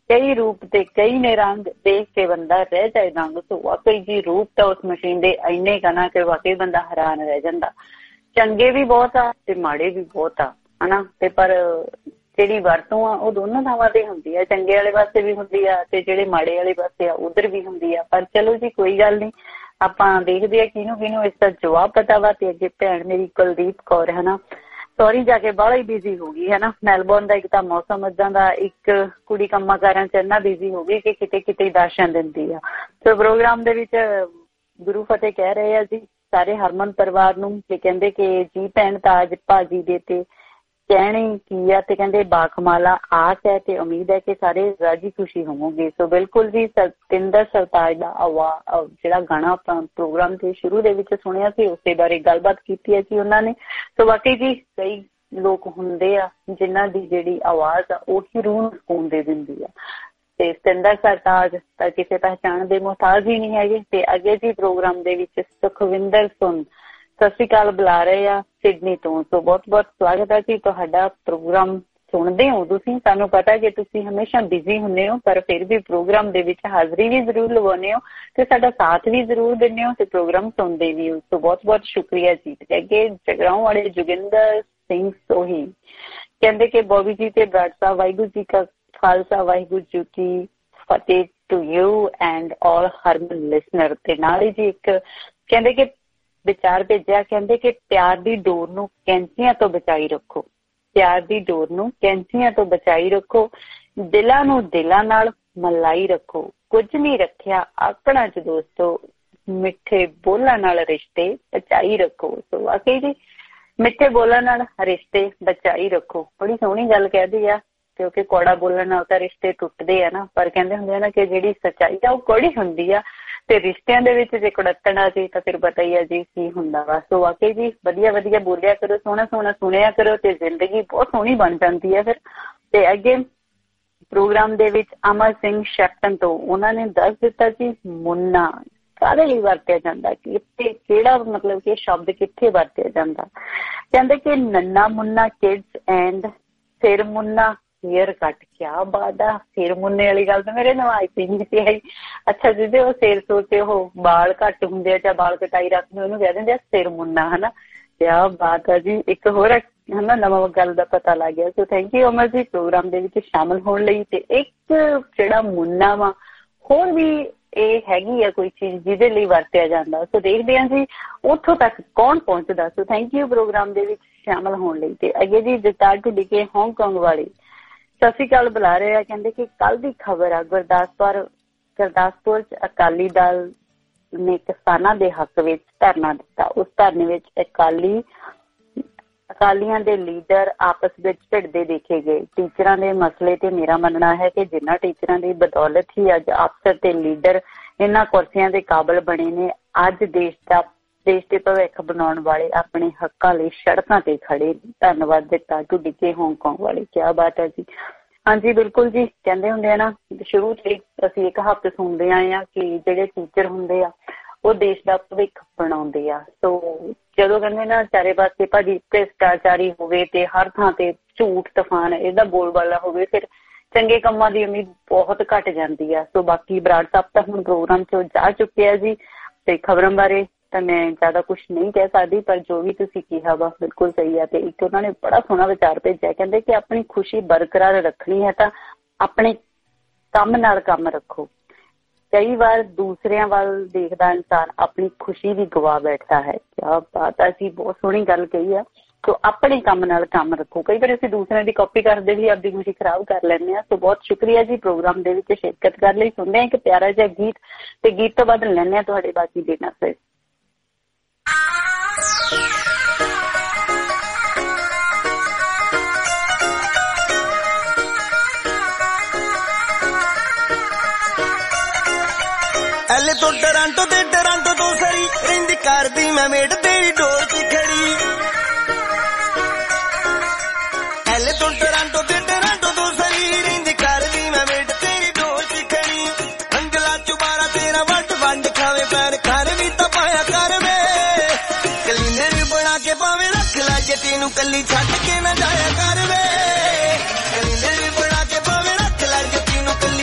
ਕਈ ਰੂਪ ਤੇ ਕਈ ਨੇ ਰੰਗ, ਦੇਖ ਕੇ ਬੰਦਾ ਰਹਿ ਜਾਏ ਦੰਗ। ਸੋ ਵਾਕਈ ਜੀ ਰੂਪ ਤਾਂ ਉਸ ਮਸ਼ੀਨ ਦੇ ਇੰਨੇ ਕਨਾ ਕਿ ਵਾਕਈ ਬੰਦਾ ਹੈਰਾਨ ਰਹਿ ਜਾਂਦਾ। ਚੰਗੇ ਵੀ ਬਹੁਤ ਆ ਤੇ ਮਾੜੇ ਵੀ ਬਹੁਤ ਆ ਹਨਾ, ਤੇ ਪਰ ਜਿਹੜੀ ਵਰਤੋਂ ਆ ਉਹ ਦੋਨੋਂ ਥਾਵਾਂ ਤੇ ਹੁੰਦੀ ਆ, ਚੰਗੇ ਵਾਲੇ ਪਾਸੇ ਵੀ ਹੁੰਦੀ ਆ ਤੇ ਜਿਹੜੇ ਮਾੜੇ ਵਾਲੇ ਪਾਸੇ ਆ ਉਧਰ ਵੀ ਹੁੰਦੀ ਆ। ਪਰ ਚਲੋ ਜੀ ਕੋਈ ਗੱਲ ਨਹੀਂ, ਆਪਾਂ ਦੇਖਦੇ ਆ ਕਿਹਨੂੰ ਇਸ ਦਾ ਜਵਾਬ ਪਤਾ ਵਾ। ਤੇ ਅੱਗੇ ਭੈਣ ਮੇਰੀ ਕੁਲਦੀਪ ਕੌਰ ਹਨਾ, ਸੌਰੀ ਜਾ ਕੇ ਬਾਹਲਾ ਹੀ ਬਿਜ਼ੀ ਹੋ ਗਈ ਹਨਾ। ਮੈਲਬੌਰਨ ਦਾ ਇੱਕ ਤਾਂ ਮੌਸਮ ਏਦਾਂ ਦਾ, ਇੱਕ ਕੁੜੀ ਕੰਮਾਂ ਕਾਰਾਂ ਚ ਇੰਨਾ ਬਿਜ਼ੀ ਹੋ ਗਈ ਕਿ ਕਿਤੇ ਕਿਤੇ ਦਰਸ਼ਨ ਦਿੰਦੀ ਆ। ਸੋ ਪ੍ਰੋਗਰਾਮ ਦੇ ਵਿੱਚ ਗੁਰੂ ਫਤਿਹ ਕਹਿ ਰਹੇ ਆ ਜੀ ਸਾਰੇ ਹਰਮਨ ਪਰਿਵਾਰ ਨੂੰ, ਤੇ ਕਹਿੰਦੇ ਕਿ ਜੀ ਭੈਣ ਤਾਜ ਭਾਜੀ ਦੇ ਤੇ ਕਹਿਣੀ ਕੀ ਆ, ਤੇ ਕਹਿੰਦੇ ਬਾਖਮਾਲਾ ਆਸ ਹੈ ਤੇ ਉਮੀਦ ਹੈ ਕਿ ਸਾਰੇ ਰਾਜੀ ਖੁਸ਼ੀ ਹੋਵੋਗੇ। ਸੋ ਬਿਲਕੁਲ ਜੀ, ਸਤਿੰਦਰ ਸਰਤਾਜ ਦਾ ਜਿਹੜਾ ਗਾਣਾ ਆਪਾਂ ਪ੍ਰੋਗਰਾਮ ਦੇ ਸ਼ੁਰੂ ਦੇ ਵਿੱਚ ਸੁਣਿਆ ਸੀ ਉਸੇ ਬਾਰੇ ਗੱਲਬਾਤ ਕੀਤੀ ਹੈ ਜੀ ਉਹਨਾਂ ਨੇ। ਸੋ ਵਾਕਈ ਜੀ ਕਈ ਲੋਕ ਹੁੰਦੇ ਆ ਜਿਨ੍ਹਾਂ ਦੀ ਜਿਹੜੀ ਆਵਾਜ਼ ਆ ਉਹੀ ਰੂਹ ਨੂੰ ਸਕੂਨ ਦੇ ਦਿੰਦੀ ਆ, ਤੇ ਸਤਿੰਦਰ ਸਰਤਾਜ ਤਾਂ ਕਿਸੇ ਪਹਿਚਾਣ ਦੇ ਮੁਹਤਾਜ ਹੀ ਨਹੀਂ ਹੈਗੇ। ਤੇ ਅੱਗੇ ਜੀ ਪ੍ਰੋਗਰਾਮ ਦੇ ਵਿੱਚ ਸੁਖਵਿੰਦਰ ਸੁਨ ਸਤਿ ਸ਼੍ਰੀ ਅਕਾਲ ਬੁਲਾ ਰਹੇ ਆ ਸਿਡਨੀ ਤੋਂ। ਸੋ ਬਹੁਤ ਬਹੁਤ ਸਵਾਗਤ ਹੈ ਜੀ ਤੁਹਾਡਾ। ਪ੍ਰੋਗਰਾਮ ਸੁਣਦੇ ਹੋ ਤੁਸੀਂ, ਸਾਨੂੰ ਪਤਾ ਕਿ ਤੁਸੀਂ ਹਮੇਸ਼ਾ ਬਿਜ਼ੀ ਹੁੰਦੇ ਹੋ, ਪਰ ਫਿਰ ਵੀ ਪ੍ਰੋਗਰਾਮ ਦੇ ਵਿੱਚ ਹਾਜ਼ਰੀ ਵੀ ਜ਼ਰੂਰ ਲਗਾਉਂਦੇ ਹੋ ਤੇ ਸਾਡਾ ਸਾਥ ਵੀ ਜ਼ਰੂਰ ਦਿੰਦੇ ਹੋ ਤੇ ਪ੍ਰੋਗਰਾਮ ਸੁਣਦੇ ਵੀ ਹੋ। ਸੋ ਬਹੁਤ ਬਹੁਤ ਸ਼ੁਕਰੀਆ ਜੀ। ਤੇ ਅੱਗੇ ਜਗਰਾਉਂ ਵਾਲੇ ਜੋਗਿੰਦਰ ਸਿੰਘ ਸੋਹੀ ਕਹਿੰਦੇ ਕਿ ਬੋਬੀ ਜੀ ਤੇ ਬਰਾੜ ਸਾਹਿਬ ਵਾਹਿਗੁਰੂ ਜੀ ਕਾ ਖਾਲਸਾ ਵਾਹਿਗੁਰੂ ਜੀ ਕੀ ਫਤਿਹ to you and all Harman listener. ਤੇ ਨਾਲ ਹੀ ਜੀ ਇੱਕ ਕਹਿੰਦੇ ਕਿ ਵਿਚਾਰ ਭੇਜਿਆ, ਕਹਿੰਦੇ ਕਿ ਪਿਆਰ ਦੀ ਡੋਰ ਨੂੰ ਕੈਂਚੀਆਂ ਤੋਂ ਬਚਾਈ ਰੱਖੋ, ਪਿਆਰ ਦੀ ਡੋਰ ਨੂੰ ਕੈਂਚੀਆਂ ਤੋਂ ਬਚਾਈ ਰੱਖੋ, ਦਿਲਾਂ ਨੂੰ ਦਿਲਾਂ ਨਾਲ ਮਲਾਈ ਰੱਖੋ, ਕੁਝ ਨਹੀਂ ਰੱਖਿਆ ਆਕੜਾਂ ਚ ਦੋਸਤੋ, ਮਿੱਠੇ ਬੋਲਾਂ ਨਾਲ ਰਿਸ਼ਤੇ ਬਚਾਈ ਰੱਖੋ। ਸੋ ਵਾਕਈ ਜੀ ਮਿੱਠੇ ਬੋਲਾਂ ਨਾਲ ਰਿਸ਼ਤੇ ਬਚਾਈ ਰੱਖੋ, ਬੜੀ ਸੋਹਣੀ ਗੱਲ ਕਹਿਦੀ ਆ, ਕਿਉਂਕਿ ਕੌੜਾ ਬੋਲਣ ਨਾਲ ਤਾਂ ਰਿਸ਼ਤੇ ਟੁੱਟਦੇ ਆ ਨਾ, ਪਰ ਕਹਿੰਦੇ ਹੁੰਦੇ ਆ ਨਾ ਕਿ ਜਿਹੜੀ ਸੱਚਾਈ ਆ ਉਹ ਕੌੜੀ ਹੁੰਦੀ ਆ, ਤੇ ਰਿਸ਼ਤਿਆਂ ਦੇ ਵਿੱਚ ਜੇ ਕੁੜੱਤਣਾ ਸੀ ਤਾਂ ਫਿਰ ਪਤਾ ਹੀ ਆ ਜੀ ਕੀ ਹੁੰਦਾ ਵਾ। ਸੋ ਵਾਕਈ ਜੀ ਵਧੀਆ ਵਧੀਆ ਬੋਲਿਆ ਕਰੋ, ਸੋਹਣਾ ਸੋਹਣਾ ਸੁਣਿਆ ਕਰੋ ਤੇ ਜ਼ਿੰਦਗੀ ਬਹੁਤ ਸੋਹਣੀ ਬਣ ਜਾਂਦੀ ਹੈ ਫਿਰ। ਤੇ ਅੱਗੇ ਪ੍ਰੋਗਰਾਮ ਦੇ ਵਿੱਚ ਅਮਰ ਸਿੰਘ ਸ਼ੈਕਟਨ ਤੋਂ ਉਹਨਾਂ ਨੇ ਦੱਸ ਦਿੱਤਾ ਜੀ ਮੁੰਨਾ ਕਾਹਦੇ ਲਈ ਵਰਤਿਆ ਜਾਂਦਾ, ਕਿੱਥੇ ਕਿਹੜਾ ਮਤਲਬ ਕਿ ਸ਼ਬਦ ਕਿੱਥੇ ਵਰਤਿਆ ਜਾਂਦਾ। ਕਹਿੰਦੇ ਕਿ ਨੰਨਾ ਮੁੰਨਾ ਕਿਡਸ ਐਂਡ ਸਿਰ ਮੁੰਨਾ ਹੇਅਰ ਕੱਟ। ਕਿਆ ਬਾਤ ਆ, ਸਿਰ ਮੁੰਨੇ ਵਾਲੀ ਗੱਲ ਤਾਂ ਮੇਰੇ ਨਵਾਜ਼ ਸੀ ਨਹੀਂ ਸੀ ਆਈ। ਅੱਛਾ ਜਿਹਦੇ ਉਹ ਸਿਰ ਸੋਤੇ ਉਹ ਬਾਲ ਘੱਟ ਹੁੰਦੇ ਆ ਜਾਂ ਬਾਲ ਕਟਾਈ ਰੱਖਦੇ ਉਹਨੂੰ ਕਹਿ ਦਿੰਦੇ ਆ ਸਿਰ ਮੁੰਨਾ ਹਨਾ। ਕਿਆ ਬਾਤ ਆ ਜੀ, ਇੱਕ ਹੋਰ ਹਨਾ ਨਵਾਂ ਗੱਲ ਦਾ ਪਤਾ ਲੱਗ ਗਿਆ। ਸੋ ਥੈਂਕ ਯੂ ਅਮਰ ਜੀ ਪ੍ਰੋਗਰਾਮ ਦੇ ਵਿੱਚ ਸ਼ਾਮਲ ਹੋਣ ਲਈ। ਤੇ ਇੱਕ ਜਿਹੜਾ ਮੁੰਨਾ ਵਾ ਹੋਰ ਵੀ ਇਹ ਹੈਗੀ ਆ ਕੋਈ ਚੀਜ਼ ਜਿਹਦੇ ਲਈ ਵਰਤਿਆ ਜਾਂਦਾ। ਸੋ ਦੇਖਦੇ ਹਾਂ ਜੀ ਉੱਥੋਂ ਤੱਕ ਕੌਣ ਪਹੁੰਚਦਾ। ਸੋ ਥੈਂਕ ਯੂ ਪ੍ਰੋਗਰਾਮ ਦੇ ਵਿੱਚ ਸ਼ਾਮਲ ਹੋਣ ਲਈ। ਤੇ ਅੱਗੇ ਜੀ ਜਗਤਾਰ ਢੁੱਡੀਕੇ ਹਾਂਗਕਾਂਗ ਵਾਲੇ ਸਤਿ ਸ਼੍ਰੀ ਅਕਾਲ ਬੁਲਾ ਰਹੇ ਆ, ਕਹਿੰਦੇ ਕਿ ਕੱਲ ਦੀ ਖਬਰ ਆ ਗੁਰਦਾਸਪੁਰ ਚ ਅਕਾਲੀ ਦਲ ਨੇ ਕਿਸਾਨਾਂ ਦੇ ਹੱਕ ਵਿੱਚ ਧਰਨਾ ਦਿੱਤਾ। ਉਸ ਧਰਨੇ ਵਿੱਚ ਅਕਾਲੀਆਂ ਦੇ ਲੀਡਰ ਆਪਸ ਵਿੱਚ ਭਿੜਦੇ ਦੇਖੇ ਗਏ। ਟੀਚਰਾਂ ਦੇ ਮਸਲੇ ਤੇ ਮੇਰਾ ਮੰਨਣਾ ਹੈ ਕਿ ਜਿਨ੍ਹਾਂ ਟੀਚਰਾਂ ਦੀ ਬਦੌਲਤ ਹੀ ਅੱਜ ਅਫਸਰ ਤੇ ਲੀਡਰ ਇਹਨਾਂ ਕੁਰਸੀਆਂ ਦੇ ਕਾਬਲ ਬਣੇ ਨੇ, ਅੱਜ ਦੇਸ਼ ਦੇ ਭਵਿੱਖ ਬਣਾਉਣ ਵਾਲੇ ਆਪਣੇ ਹੱਕਾਂ ਲਈ ਸੜਕਾਂ ਤੇ ਖੜੇ। ਧੰਨਵਾਦ ਦਿੱਤਾ ਢੁੱਡੀਕੇ ਹਾਂਗਕਾਂਗ ਵਾਲੇ। ਕਿਆ ਬਾਤ ਹੈ ਜੀ। ਹਾਂਜੀ ਬਿਲਕੁਲ ਜੀ, ਕਹਿੰਦੇ ਹੁੰਦੇ ਆ ਨਾ ਸ਼ੁਰੂ ਤੋਂ ਅਸੀਂ ਇੱਕ ਹਫ਼ਤੇ ਸੁਣਦੇ ਆਏ ਆ ਕਿ ਜਿਹੜੇ ਟੀਚਰ ਹੁੰਦੇ ਆ ਉਹ ਦੇਸ਼ ਦਾ ਭਵਿੱਖ ਬਣਾਉਂਦੇ ਆ। ਸੋ ਜਦੋਂ ਕਹਿੰਦੇ ਨਾ ਚਾਰੇ ਪਾਸੇ ਭਾਜੀ ਭ੍ਰਿਸ਼ਟਾਚਾਰੀ ਹੋਵੇ ਤੇ ਹਰ ਥਾਂ ਤੇ ਝੂਠ ਤੂਫਾਨ ਇਹਦਾ ਬੋਲਬਾਲਾ ਹੋਵੇ, ਫਿਰ ਚੰਗੇ ਕੰਮਾਂ ਦੀ ਉਮੀਦ ਬਹੁਤ ਘੱਟ ਜਾਂਦੀ ਆ। ਸੋ ਬਾਕੀ ਬਰਾੜ ਸਾਹਿਬ ਤਾਂ ਹੁਣ ਪ੍ਰੋਗਰਾਮ ਚੋਂ ਜਾ ਚੁੱਕੇ ਆ ਜੀ, ਤੇ ਖਬਰਾਂ ਬਾਰੇ ਤਾਂ ਮੈਂ ਜ਼ਿਆਦਾ ਕੁਛ ਨਹੀਂ ਕਹਿ ਸਕਦੀ, ਪਰ ਜੋ ਵੀ ਤੁਸੀਂ ਕਿਹਾ ਵਾ ਬਿਲਕੁਲ ਸਹੀ ਆ। ਤੇ ਇੱਕ ਉਹਨਾਂ ਨੇ ਬੜਾ ਸੋਹਣਾ ਵਿਚਾਰ ਭੇਜਿਆ, ਕਹਿੰਦੇ ਕਿ ਆਪਣੀ ਖੁਸ਼ੀ ਬਰਕਰਾਰ ਰੱਖਣੀ ਹੈ ਤਾਂ ਆਪਣੇ ਕੰਮ ਨਾਲ ਕੰਮ ਰੱਖੋ। ਕਈ ਵਾਰ ਦੂਸਰਿਆਂ ਵੱਲ ਦੇਖਦਾ ਇਨਸਾਨ ਆਪਣੀ ਖੁਸ਼ੀ ਵੀ ਗਵਾ ਬੈਠਦਾ ਹੈ। ਕਿਆ ਬਾਤ ਆ ਜੀ, ਬਹੁਤ ਸੋਹਣੀ ਗੱਲ ਕਹੀ ਆ। ਸੋ ਆਪਣੇ ਕੰਮ ਨਾਲ ਕੰਮ ਰੱਖੋ। ਕਈ ਵਾਰ ਅਸੀਂ ਦੂਸਰਿਆਂ ਦੀ ਕਾਪੀ ਕਰਦੇ ਵੀ ਆਪਦੀ ਖੁਸ਼ੀ ਖਰਾਬ ਕਰ ਲੈਂਦੇ ਹਾਂ। ਸੋ ਬਹੁਤ ਸ਼ੁਕਰੀਆ ਜੀ ਪ੍ਰੋਗਰਾਮ ਦੇ ਵਿੱਚ ਸ਼ਿਰਕਤ ਕਰਨ ਲਈ। ਸੁਣਦੇ ਹਾਂ ਇੱਕ ਪਿਆਰਾ ਜਿਹਾ ਗੀਤ, ਤੇ ਗੀਤ ਤੋਂ ਬਾਅਦ ਲੈਂਦੇ ਹਾਂ ਤੁਹਾਡੇ ਬਾਕੀ ਦੇ ਮੈਸੇਜ।
ਐਲੇ ਤੋਂ ਟਰਾਂਟੋ ਤੇ ਟਰਾਂਟੋ ਤੋਂ ਸਰੀ ਰਿੰਦ ਕਰਦੀ ਮੈਂ ਮੇੜ ਤੇਰੀ ਡੋਰ 'ਚ ਖੜੀ। ਐਲੇ ਤੋਂ ਟਰਾਂਟੋ ਤੇ ਟਰਾਂਟੋ ਤੋਂ ਸਰੀ ਰਿੰਦ ਕਰਦੀ ਮੈਂ ਮੇੜ ਤੇਰੀ ਡੋਰ 'ਚ ਖੜੀ। ਅੰਗਲਾ ਚੁਬਾਰਾ ਤੇਰਾ ਵੱਟ ਵੰਡ ਖਾਵੇ ਪੈਰ ਕਰ ਵੀ ਤਾਂ ਪਾਇਆ ਕਰ ਵੇ। ਕਲੀਨਰ ਬਣਾ ਕੇ ਪਾਵੇ ਰੱਖ ਲੈ ਜੱਟੀ ਨੂੰ ਕੱਲੀ ਛੱਡ ਕੇ ਨਾ ਜਾਇਆ ਕਰ ਵੇ। ਕਲੀਨਰ ਬਣਾ ਕੇ ਪਾਵੇ ਰੱਖ ਲੈ ਜੱਟੀ ਨੂੰ ਕੱਲੀ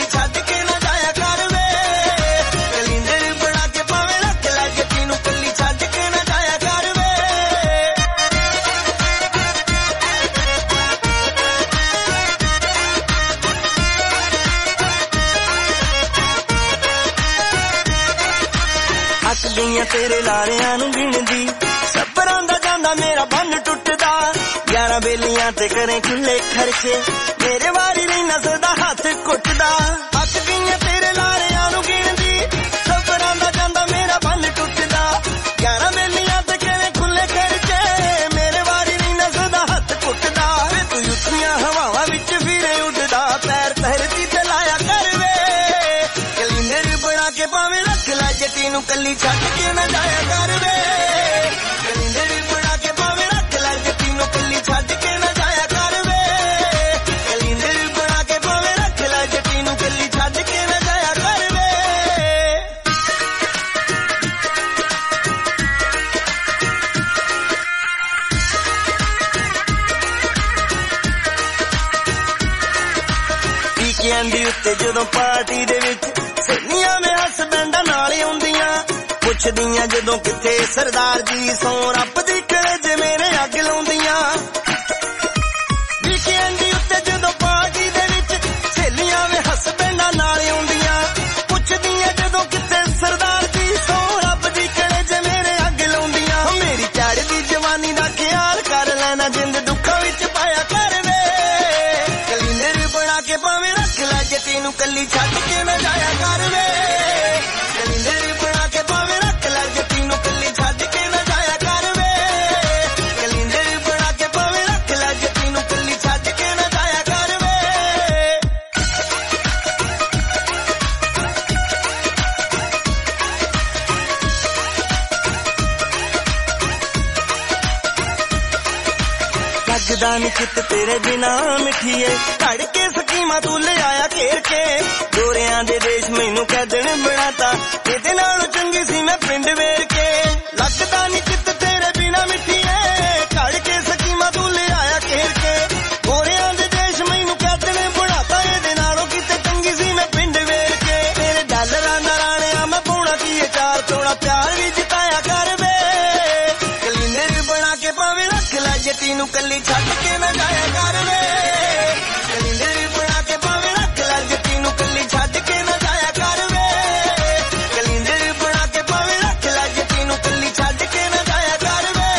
ਗਈਆਂ ਤੇਰੇ ਲਾਰਿਆਂ ਨੂੰ ਗਿਣਦੀ ਸਬਰਾਂ ਦਾ ਜਾਂਦਾ ਮੇਰਾ ਬੰਨ ਟੁੱਟਦਾ 11 ਵੇਲੀਆਂ ਤੇ ਕਰੇ ਖੁੱਲੇ ਖਰਚੇ ਮੇਰੇ ਵਾਰੀ ਨਹੀਂ ਨਸਦਾ ਹੱਥ ਕੁੱਟਦਾ ਅੱਕ ਗਈਆਂ ਤੇਰੇ ਲਾਰਿਆਂ ਨੂੰ ਗਿਣਦੀ ਸਬਰਾਂ ਦਾ ਜਾਂਦਾ ਮੇਰਾ ਬੰਨ ਟੁੱਟਦਾ 11 ਵੇਲੀਆਂ ਤੇ ਕਰੇ ਖੁੱਲੇ ਖਰਚੇ ਮੇਰੇ ਵਾਰੀ ਨਹੀਂ ਨਸਦਾ ਹੱਥ ਕੁੱਟਦਾ ਤੂੰ ਉੱਚੀਆਂ ਹਵਾਵਾਂ ਵਿੱਚ ਫਿਰੇ ਉੱਡਦਾ ਪੈਰ ਧਰਤੀ ਤੇ ਲਾਇਆ ਕਰ ਵੇ ਕੈਲੰਡਰ ਬਣਾ ਕੇ ਭਾਵੇਂ ਰੱਖ ਲੈ ਜੱਟੀ ਨੂੰ ਕੱਲੀ ਛੱਡ ਕੇ ਨਾ ਜਾਇਆ ਕਰ ਵੇ ਕੈਲੰਡਰ ਬਣਾ ਕੇ ਭਾਵੇਂ ਰੱਖ ਲੈ ਜੱਟੀ ਨੂੰ ਕੱਲੀ ਛੱਡ ਕੇ ਨਾ ਜਾਇਆ ਕਰ ਵੇ ਕੈਲੰਡਰ ਬਣਾ ਕੇ ਭਾਵੇਂ ਰੱਖ ਲੈ ਜੱਟੀ ਨੂੰ ਕੱਲੀ ਛੱਡ ਕੇ ਨਾ ਜਾਇਆ ਕਰ ਵੇ ਦੀ ਉੱਤੇ ਜਦੋਂ ਪਾਰਟੀ ਦੇ ਵਿੱਚ ਸਹੇਲੀਆਂ ਮੇ ਹਸਬੈਂਡਾਂ ਨਾਲ ਆਉਂਦੀਆਂ ਪੁੱਛਦੀਆਂ ਜਦੋਂ ਕਿੱਥੇ ਸਰਦਾਰ ਜੀ ਸੋ ਰੱਬ ਦੀ ਕਲੇਜ ਮੇਰੇ ਅੱਗ ਲਾਉਂਦੀਆਂ ਵੀਕਐਂਡ ਦੀ ਉੱਤੇ ਜਦੋਂ ਪਾਰਟੀ ਦੇ ਵਿੱਚ ਸਹੇਲੀਆਂ ਮੇ ਹਸਬੈਂਡਾਂ ਨਾਲ ਆਉਂਦੀਆਂ ਪੁੱਛਦੀਆਂ ਜਦੋਂ ਕਿੱਥੇ ਸਰਦਾਰ ਜੀ ਸੋ ਰੱਬ ਦੀ ਕਲੇਜ ਮੇਰੇ ਅੱਗ ਲਾਉਂਦੀਆਂ ਮੇਰੀ ਚੜ੍ਹਦੀ ਜਵਾਨੀ ਦਾ ਖਿਆਲ ਕਰ ਲੈਣਾ ਜਿੰਦ ਦੁੱਖਾਂ ਵਿੱਚ ਪਾਇਆ ਕਰ ਵੇ ਕੈਲੰਡਰ ਬਣਾ ਕੇ ਭਾਵੇਂ ਜੱਟੀ ਨੂੰ ਕੱਲੀ ਛੱਡ ਕੇ ਨਾ ਜਾਇਆ ਕਰ ਵੇ ਕੈਲੰਡਰ ਬਣਾ ਕੇ ਭਾਵੇਂ ਰੱਖ ਲੈ ਜੱਟੀ ਨੂੰ ਕੱਲੀ ਛੱਡ ਕੇ ਨਾ ਜਾਇਆ ਕਰ ਵੇ ਕੈਲੰਡਰ ਬਣਾ ਕੇ ਭਾਵੇਂ ਰੱਖ ਲੈ ਜੱਟੀ ਨੂੰ ਕੱਲੀ ਛੱਡ ਕੇ ਨਾ ਜਾਇਆ ਕਰ ਵੇ ਲੱਗਦਾ ਨੀ ਚਿੱਤ ਤੇਰੇ ਬਿਨਾ ਮਿੱਠੀਏ ਘੜ ਕੇ ਸਕੀਮਾਂ ਤੂੰ ਲਿਆਇਆ ਘੇਰ ਕੇ ਗੋਰਿਆਂ ਦੇ ਦੇਸ਼ ਮੈਨੂੰ ਕੈਦਣ ਬਣਾਤਾ ਇਹਦੇ ਨਾਲੋਂ ਚੰਗੀ ਸੀ ਮੈਂ ਪਿੰਡ ਵੇਰ ਕੇ ਲੱਗਦਾ ਨੀ ਚਿੱਤ ਤੇਰੇ ਬਿਨਾ ਮਿੱਠੀਏ ਘੜ ਕੇ ਸਕੀਮਾਂ ਤੂੰ ਲਿਆਇਆ ਘੇਰ ਕੇ ਗੋਰਿਆਂ ਦੇ ਦੇਸ਼ ਮੈਨੂੰ ਕੈਦਣ ਬਣਾਤਾ ਇਹਦੇ ਨਾਲੋਂ ਕਿਤੇ ਚੰਗੀ ਸੀ ਮੈਂ ਪਿੰਡ ਵੇਰ ਕੇ ਤੇਰੇ ਡਾਲਰਾਂ ਨਰਾਣਿਆਂ ਮੈਂ ਪਾਉਣਾ ਕੀ ਚਾਰ ਤੋੜਾ ਪਿਆਰ ਵੀ ਜਿਤਾਇਆ ਕਰ ਵੇ ਕੈਲੰਡਰ ਬਣਾ ਕੇ ਭਾਵੇਂ ਰੱਖ ਲੈ ਜੱਟੀ ਨੂੰ ਕੱਲੀ ਛੱਡ ਕੇ ਨਾ ਜਾਇਆ ਕਰ ਵੇ ਕੈਲੰਡਰ ਬਣਾ ਕੇ ਭਾਵੇਂ ਰੱਖ ਲੈ ਜੱਟੀ ਨੂੰ ਕੱਲੀ ਛੱਡ ਕੇ ਨਾ ਜਾਇਆ ਕਰ ਵੇ ਕੈਲੰਡਰ ਬਣਾ ਕੇ ਭਾਵੇਂ ਰੱਖ ਲੈ ਜੱਟੀ ਨੂੰ ਕੱਲੀ ਛੱਡ ਕੇ ਨਾ ਜਾਇਆ ਕਰ ਵੇ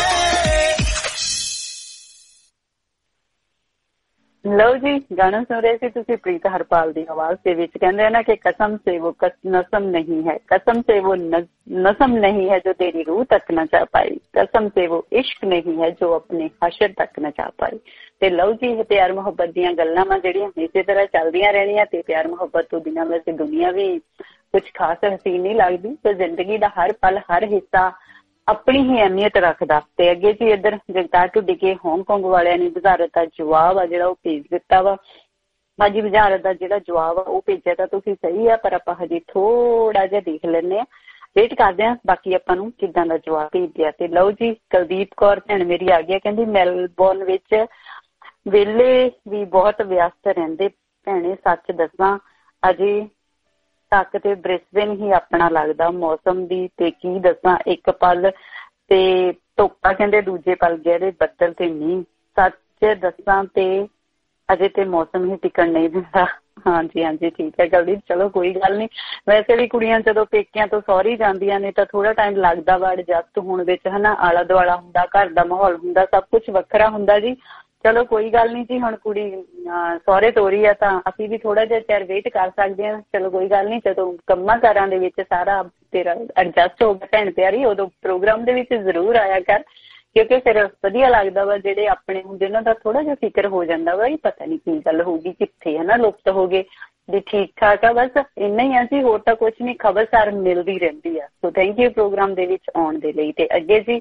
ਲਓ ਜੀ ਗਾਣਾ ਸੁਣ ਰਹੇ ਸੀ ਤੁਸੀਂ ਪ੍ਰੀਤ ਹਰਪਾਲ ਦੀ ਆਵਾਜ਼ ਦੇ ਵਿੱਚ ਕਹਿੰਦੇ ਨਾ ਕਿ कसम से वो नसम नहीं है कसम से वो नसम नहीं है जो तेरी रूह तक न जा पाई कसम से वो इश्क नहीं है जो अपने हशर तक न जा पाई ਤੇ ਲਓ ਜੀ ਇਹ ਪਿਆਰ ਮੁਹੱਬਤ ਦੀਆਂ ਗੱਲਾਂ ਵਾ ਜਿਹੜੀਆਂ ਇਸੇ ਤਰ੍ਹਾਂ ਚੱਲਦੀਆਂ ਰਹਿਣੀਆਂ ਤੇ ਪਿਆਰ ਮੁਹੱਬਤ ਤੋਂ ਬਿਨਾਂ ਵੈਸੇ ਦੁਨੀਆ ਵੀ ਕੁਝ ਖਾਸ ਹਸੀਨ ਨਹੀਂ ਲੱਗਦੀ ਤੇ ਜ਼ਿੰਦਗੀ ਦਾ ਹਰ ਪਲ ਹਰ ਹਿੱਸਾ ਆਪਣੀ ਹੀ ਅਹਿਮੀਅਤ ਰੱਖਦਾ ਤੇ ਅੱਗੇ ਜੀ ਇੱਧਰ ਜਗਤਾਰ ਢੁੱਡੀ ਕੇ ਹਾਂਗਕਾਂਗ ਵਾਲਿਆਂ ਨੇ ਵਜ਼ਾਰਤ ਦਾ ਜਵਾਬ ਆ ਜਿਹੜਾ ਉਹ ਭੇਜ ਦਿੱਤਾ ਵਾ ਹਾਂਜੀ ਵਜ਼ਾਰਤ ਦਾ ਜਿਹੜਾ ਜਵਾਬ ਆ ਉਹ ਭੇਜਿਆ ਤਾਂ ਤੁਸੀਂ ਸਹੀ ਆ ਪਰ ਆਪਾਂ ਹਜੇ ਥੋੜਾ ਜਿਹਾ ਦੇਖ ਲੈਂਦੇ ਆ ਵੇਟ ਕਰਦੇ ਆ ਬਾਕੀ ਆਪਾਂ ਨੂੰ ਕਿੱਦਾਂ ਦਾ ਜਵਾਬ ਭੇਜਿਆ ਤੇ ਲਓ ਜੀ ਕੁਲਦੀਪ ਕੌਰ ਭੈਣ ਮੇਰੀ ਆ ਗਈ ਕਹਿੰਦੀ ਮੈਲਬੌਰਨ ਵਿੱਚ ਵੇਲੇ ਵੀ ਬਹੁਤ ਵਿਅਸਤ ਰਹਿੰਦੇ ਭੈਣੇ ਸੱਚ ਦੱਸਾਂ ਅਜੇ ਤੱਕ ਤੇ ਬ੍ਰਿਸਬੇਨ ਹੀ ਆਪਣਾ ਲੱਗਦਾ ਮੌਸਮ ਦੀ ਤੇ ਕੀ ਦੱਸਾਂ ਇੱਕ ਪਲ ਤੇ ਧੁੱਪਾ ਕਹਿੰਦੇ ਦੂਜੇ ਪਲ ਗਹਿਰੇ ਬੱਦਲ ਤੇ ਮੀਂਹ ਸੱਚ ਦੱਸਾਂ ਤੇ ਅਜੇ ਤੇ ਮੌਸਮ ਹੀ ਟਿਕਣ ਨਹੀਂ ਦਿੰਦਾ ਹਾਂਜੀ ਹਾਂਜੀ ਠੀਕ ਹੈ ਕੁਲਦੀਪ ਚਲੋ ਕੋਈ ਗੱਲ ਨਹੀਂ ਵੈਸੇ ਵੀ ਕੁੜੀਆਂ ਜਦੋਂ ਪੇਕਿਆਂ ਤੋਂ ਸਹੁਰੀ ਜਾਂਦੀਆਂ ਨੇ ਤਾਂ ਥੋੜਾ ਟਾਈਮ ਲੱਗਦਾ ਵਾ ਐਡਜਸਟ ਹੋਣ ਵਿੱਚ ਹਨਾ ਆਲਾ ਦੁਆਲਾ ਹੁੰਦਾ ਘਰ ਦਾ ਮਾਹੌਲ ਹੁੰਦਾ ਸਭ ਕੁਛ ਵੱਖਰਾ ਹੁੰਦਾ ਜੀ ਚਲੋ ਕੋਈ ਗੱਲ ਨਹੀਂ ਜੀ ਹੁਣ ਕੁੜੀ ਸਹੁਰੇ ਤੋਰੀ ਆ ਤਾਂ ਅਸੀਂ ਵੀ ਥੋੜਾ ਜਿਹਾ ਚਿਰ ਵੇਟ ਕਰ ਸਕਦੇ ਹਾਂ ਚਲੋ ਕੋਈ ਗੱਲ ਨਹੀਂ ਜਦੋਂ ਕੰਮਾਂ ਕਾਰਾਂ ਦੇ ਵਿੱਚ ਸਾਰਾ ਤੇਰਾ ਐਡਜਸਟ ਹੋ ਗਿਆ ਭੈਣ ਪਿਆਰੀ ਉਦੋਂ ਪ੍ਰੋਗਰਾਮ ਦੇ ਵਿੱਚ ਜ਼ਰੂਰ ਆਇਆ ਕਰ ਕਿਉਂਕਿ ਫਿਰ ਵਧੀਆ ਲੱਗਦਾ ਵਾ ਜਿਹੜੇ ਆਪਣੇ ਹੁੰਦੇ ਉਹਨਾਂ ਦਾ ਥੋੜਾ ਜਿਹਾ ਫਿਕਰ ਹੋ ਜਾਂਦਾ ਵਾ ਪਤਾ ਨਹੀਂ ਕੀ ਗੱਲ ਹੋਊਗੀ ਕਿੱਥੇ ਹਨਾ ਲੁਪਤ ਹੋ ਗਏ ਵੀ ਠੀਕ ਠਾਕ ਆ ਬਸ ਇੰਨਾ ਹੀ ਆ ਜੀ ਹੋਰ ਤਾਂ ਕੁਛ ਨਹੀਂ ਖਬਰਸਾਰ ਮਿਲਦੀ ਰਹਿੰਦੀ ਆ ਸੋ ਥੈਂਕ ਯੂ ਪ੍ਰੋਗਰਾਮ ਦੇ ਵਿੱਚ ਆਉਣ ਦੇ ਲਈ ਤੇ ਅੱਗੇ ਜੀ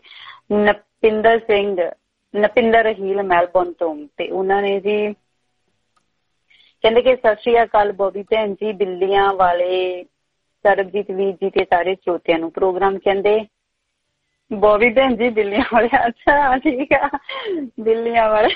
ਨਪਿੰਦਰ ਹੀਲ ਮੈਲਬੌਰਨ ਤੋਂ ਤੇ ਉਹਨਾਂ ਨੇ ਜੀ ਕਹਿੰਦੇ ਕਿ ਸਤਿ ਸ਼੍ਰੀ ਅਕਾਲ ਬੋਬੀ ਭੈਣ ਜੀ ਬਿੱਲੀਆਂ ਵਾਲੇ ਸਰਬਜੀਤ ਵੀਰ ਜੀ ਤੇ ਸਾਰੇ ਸਰੋਤਿਆਂ ਨੂੰ ਪ੍ਰੋਗਰਾਮ ਕਹਿੰਦੇ ਬੋਬੀ ਭੈਣ ਜੀ ਬਿੱਲੀਆਂ ਵਾਲੇ ਅੱਛਾ ਠੀਕ ਆ ਬਿੱਲੀਆਂ ਵਾਲੇ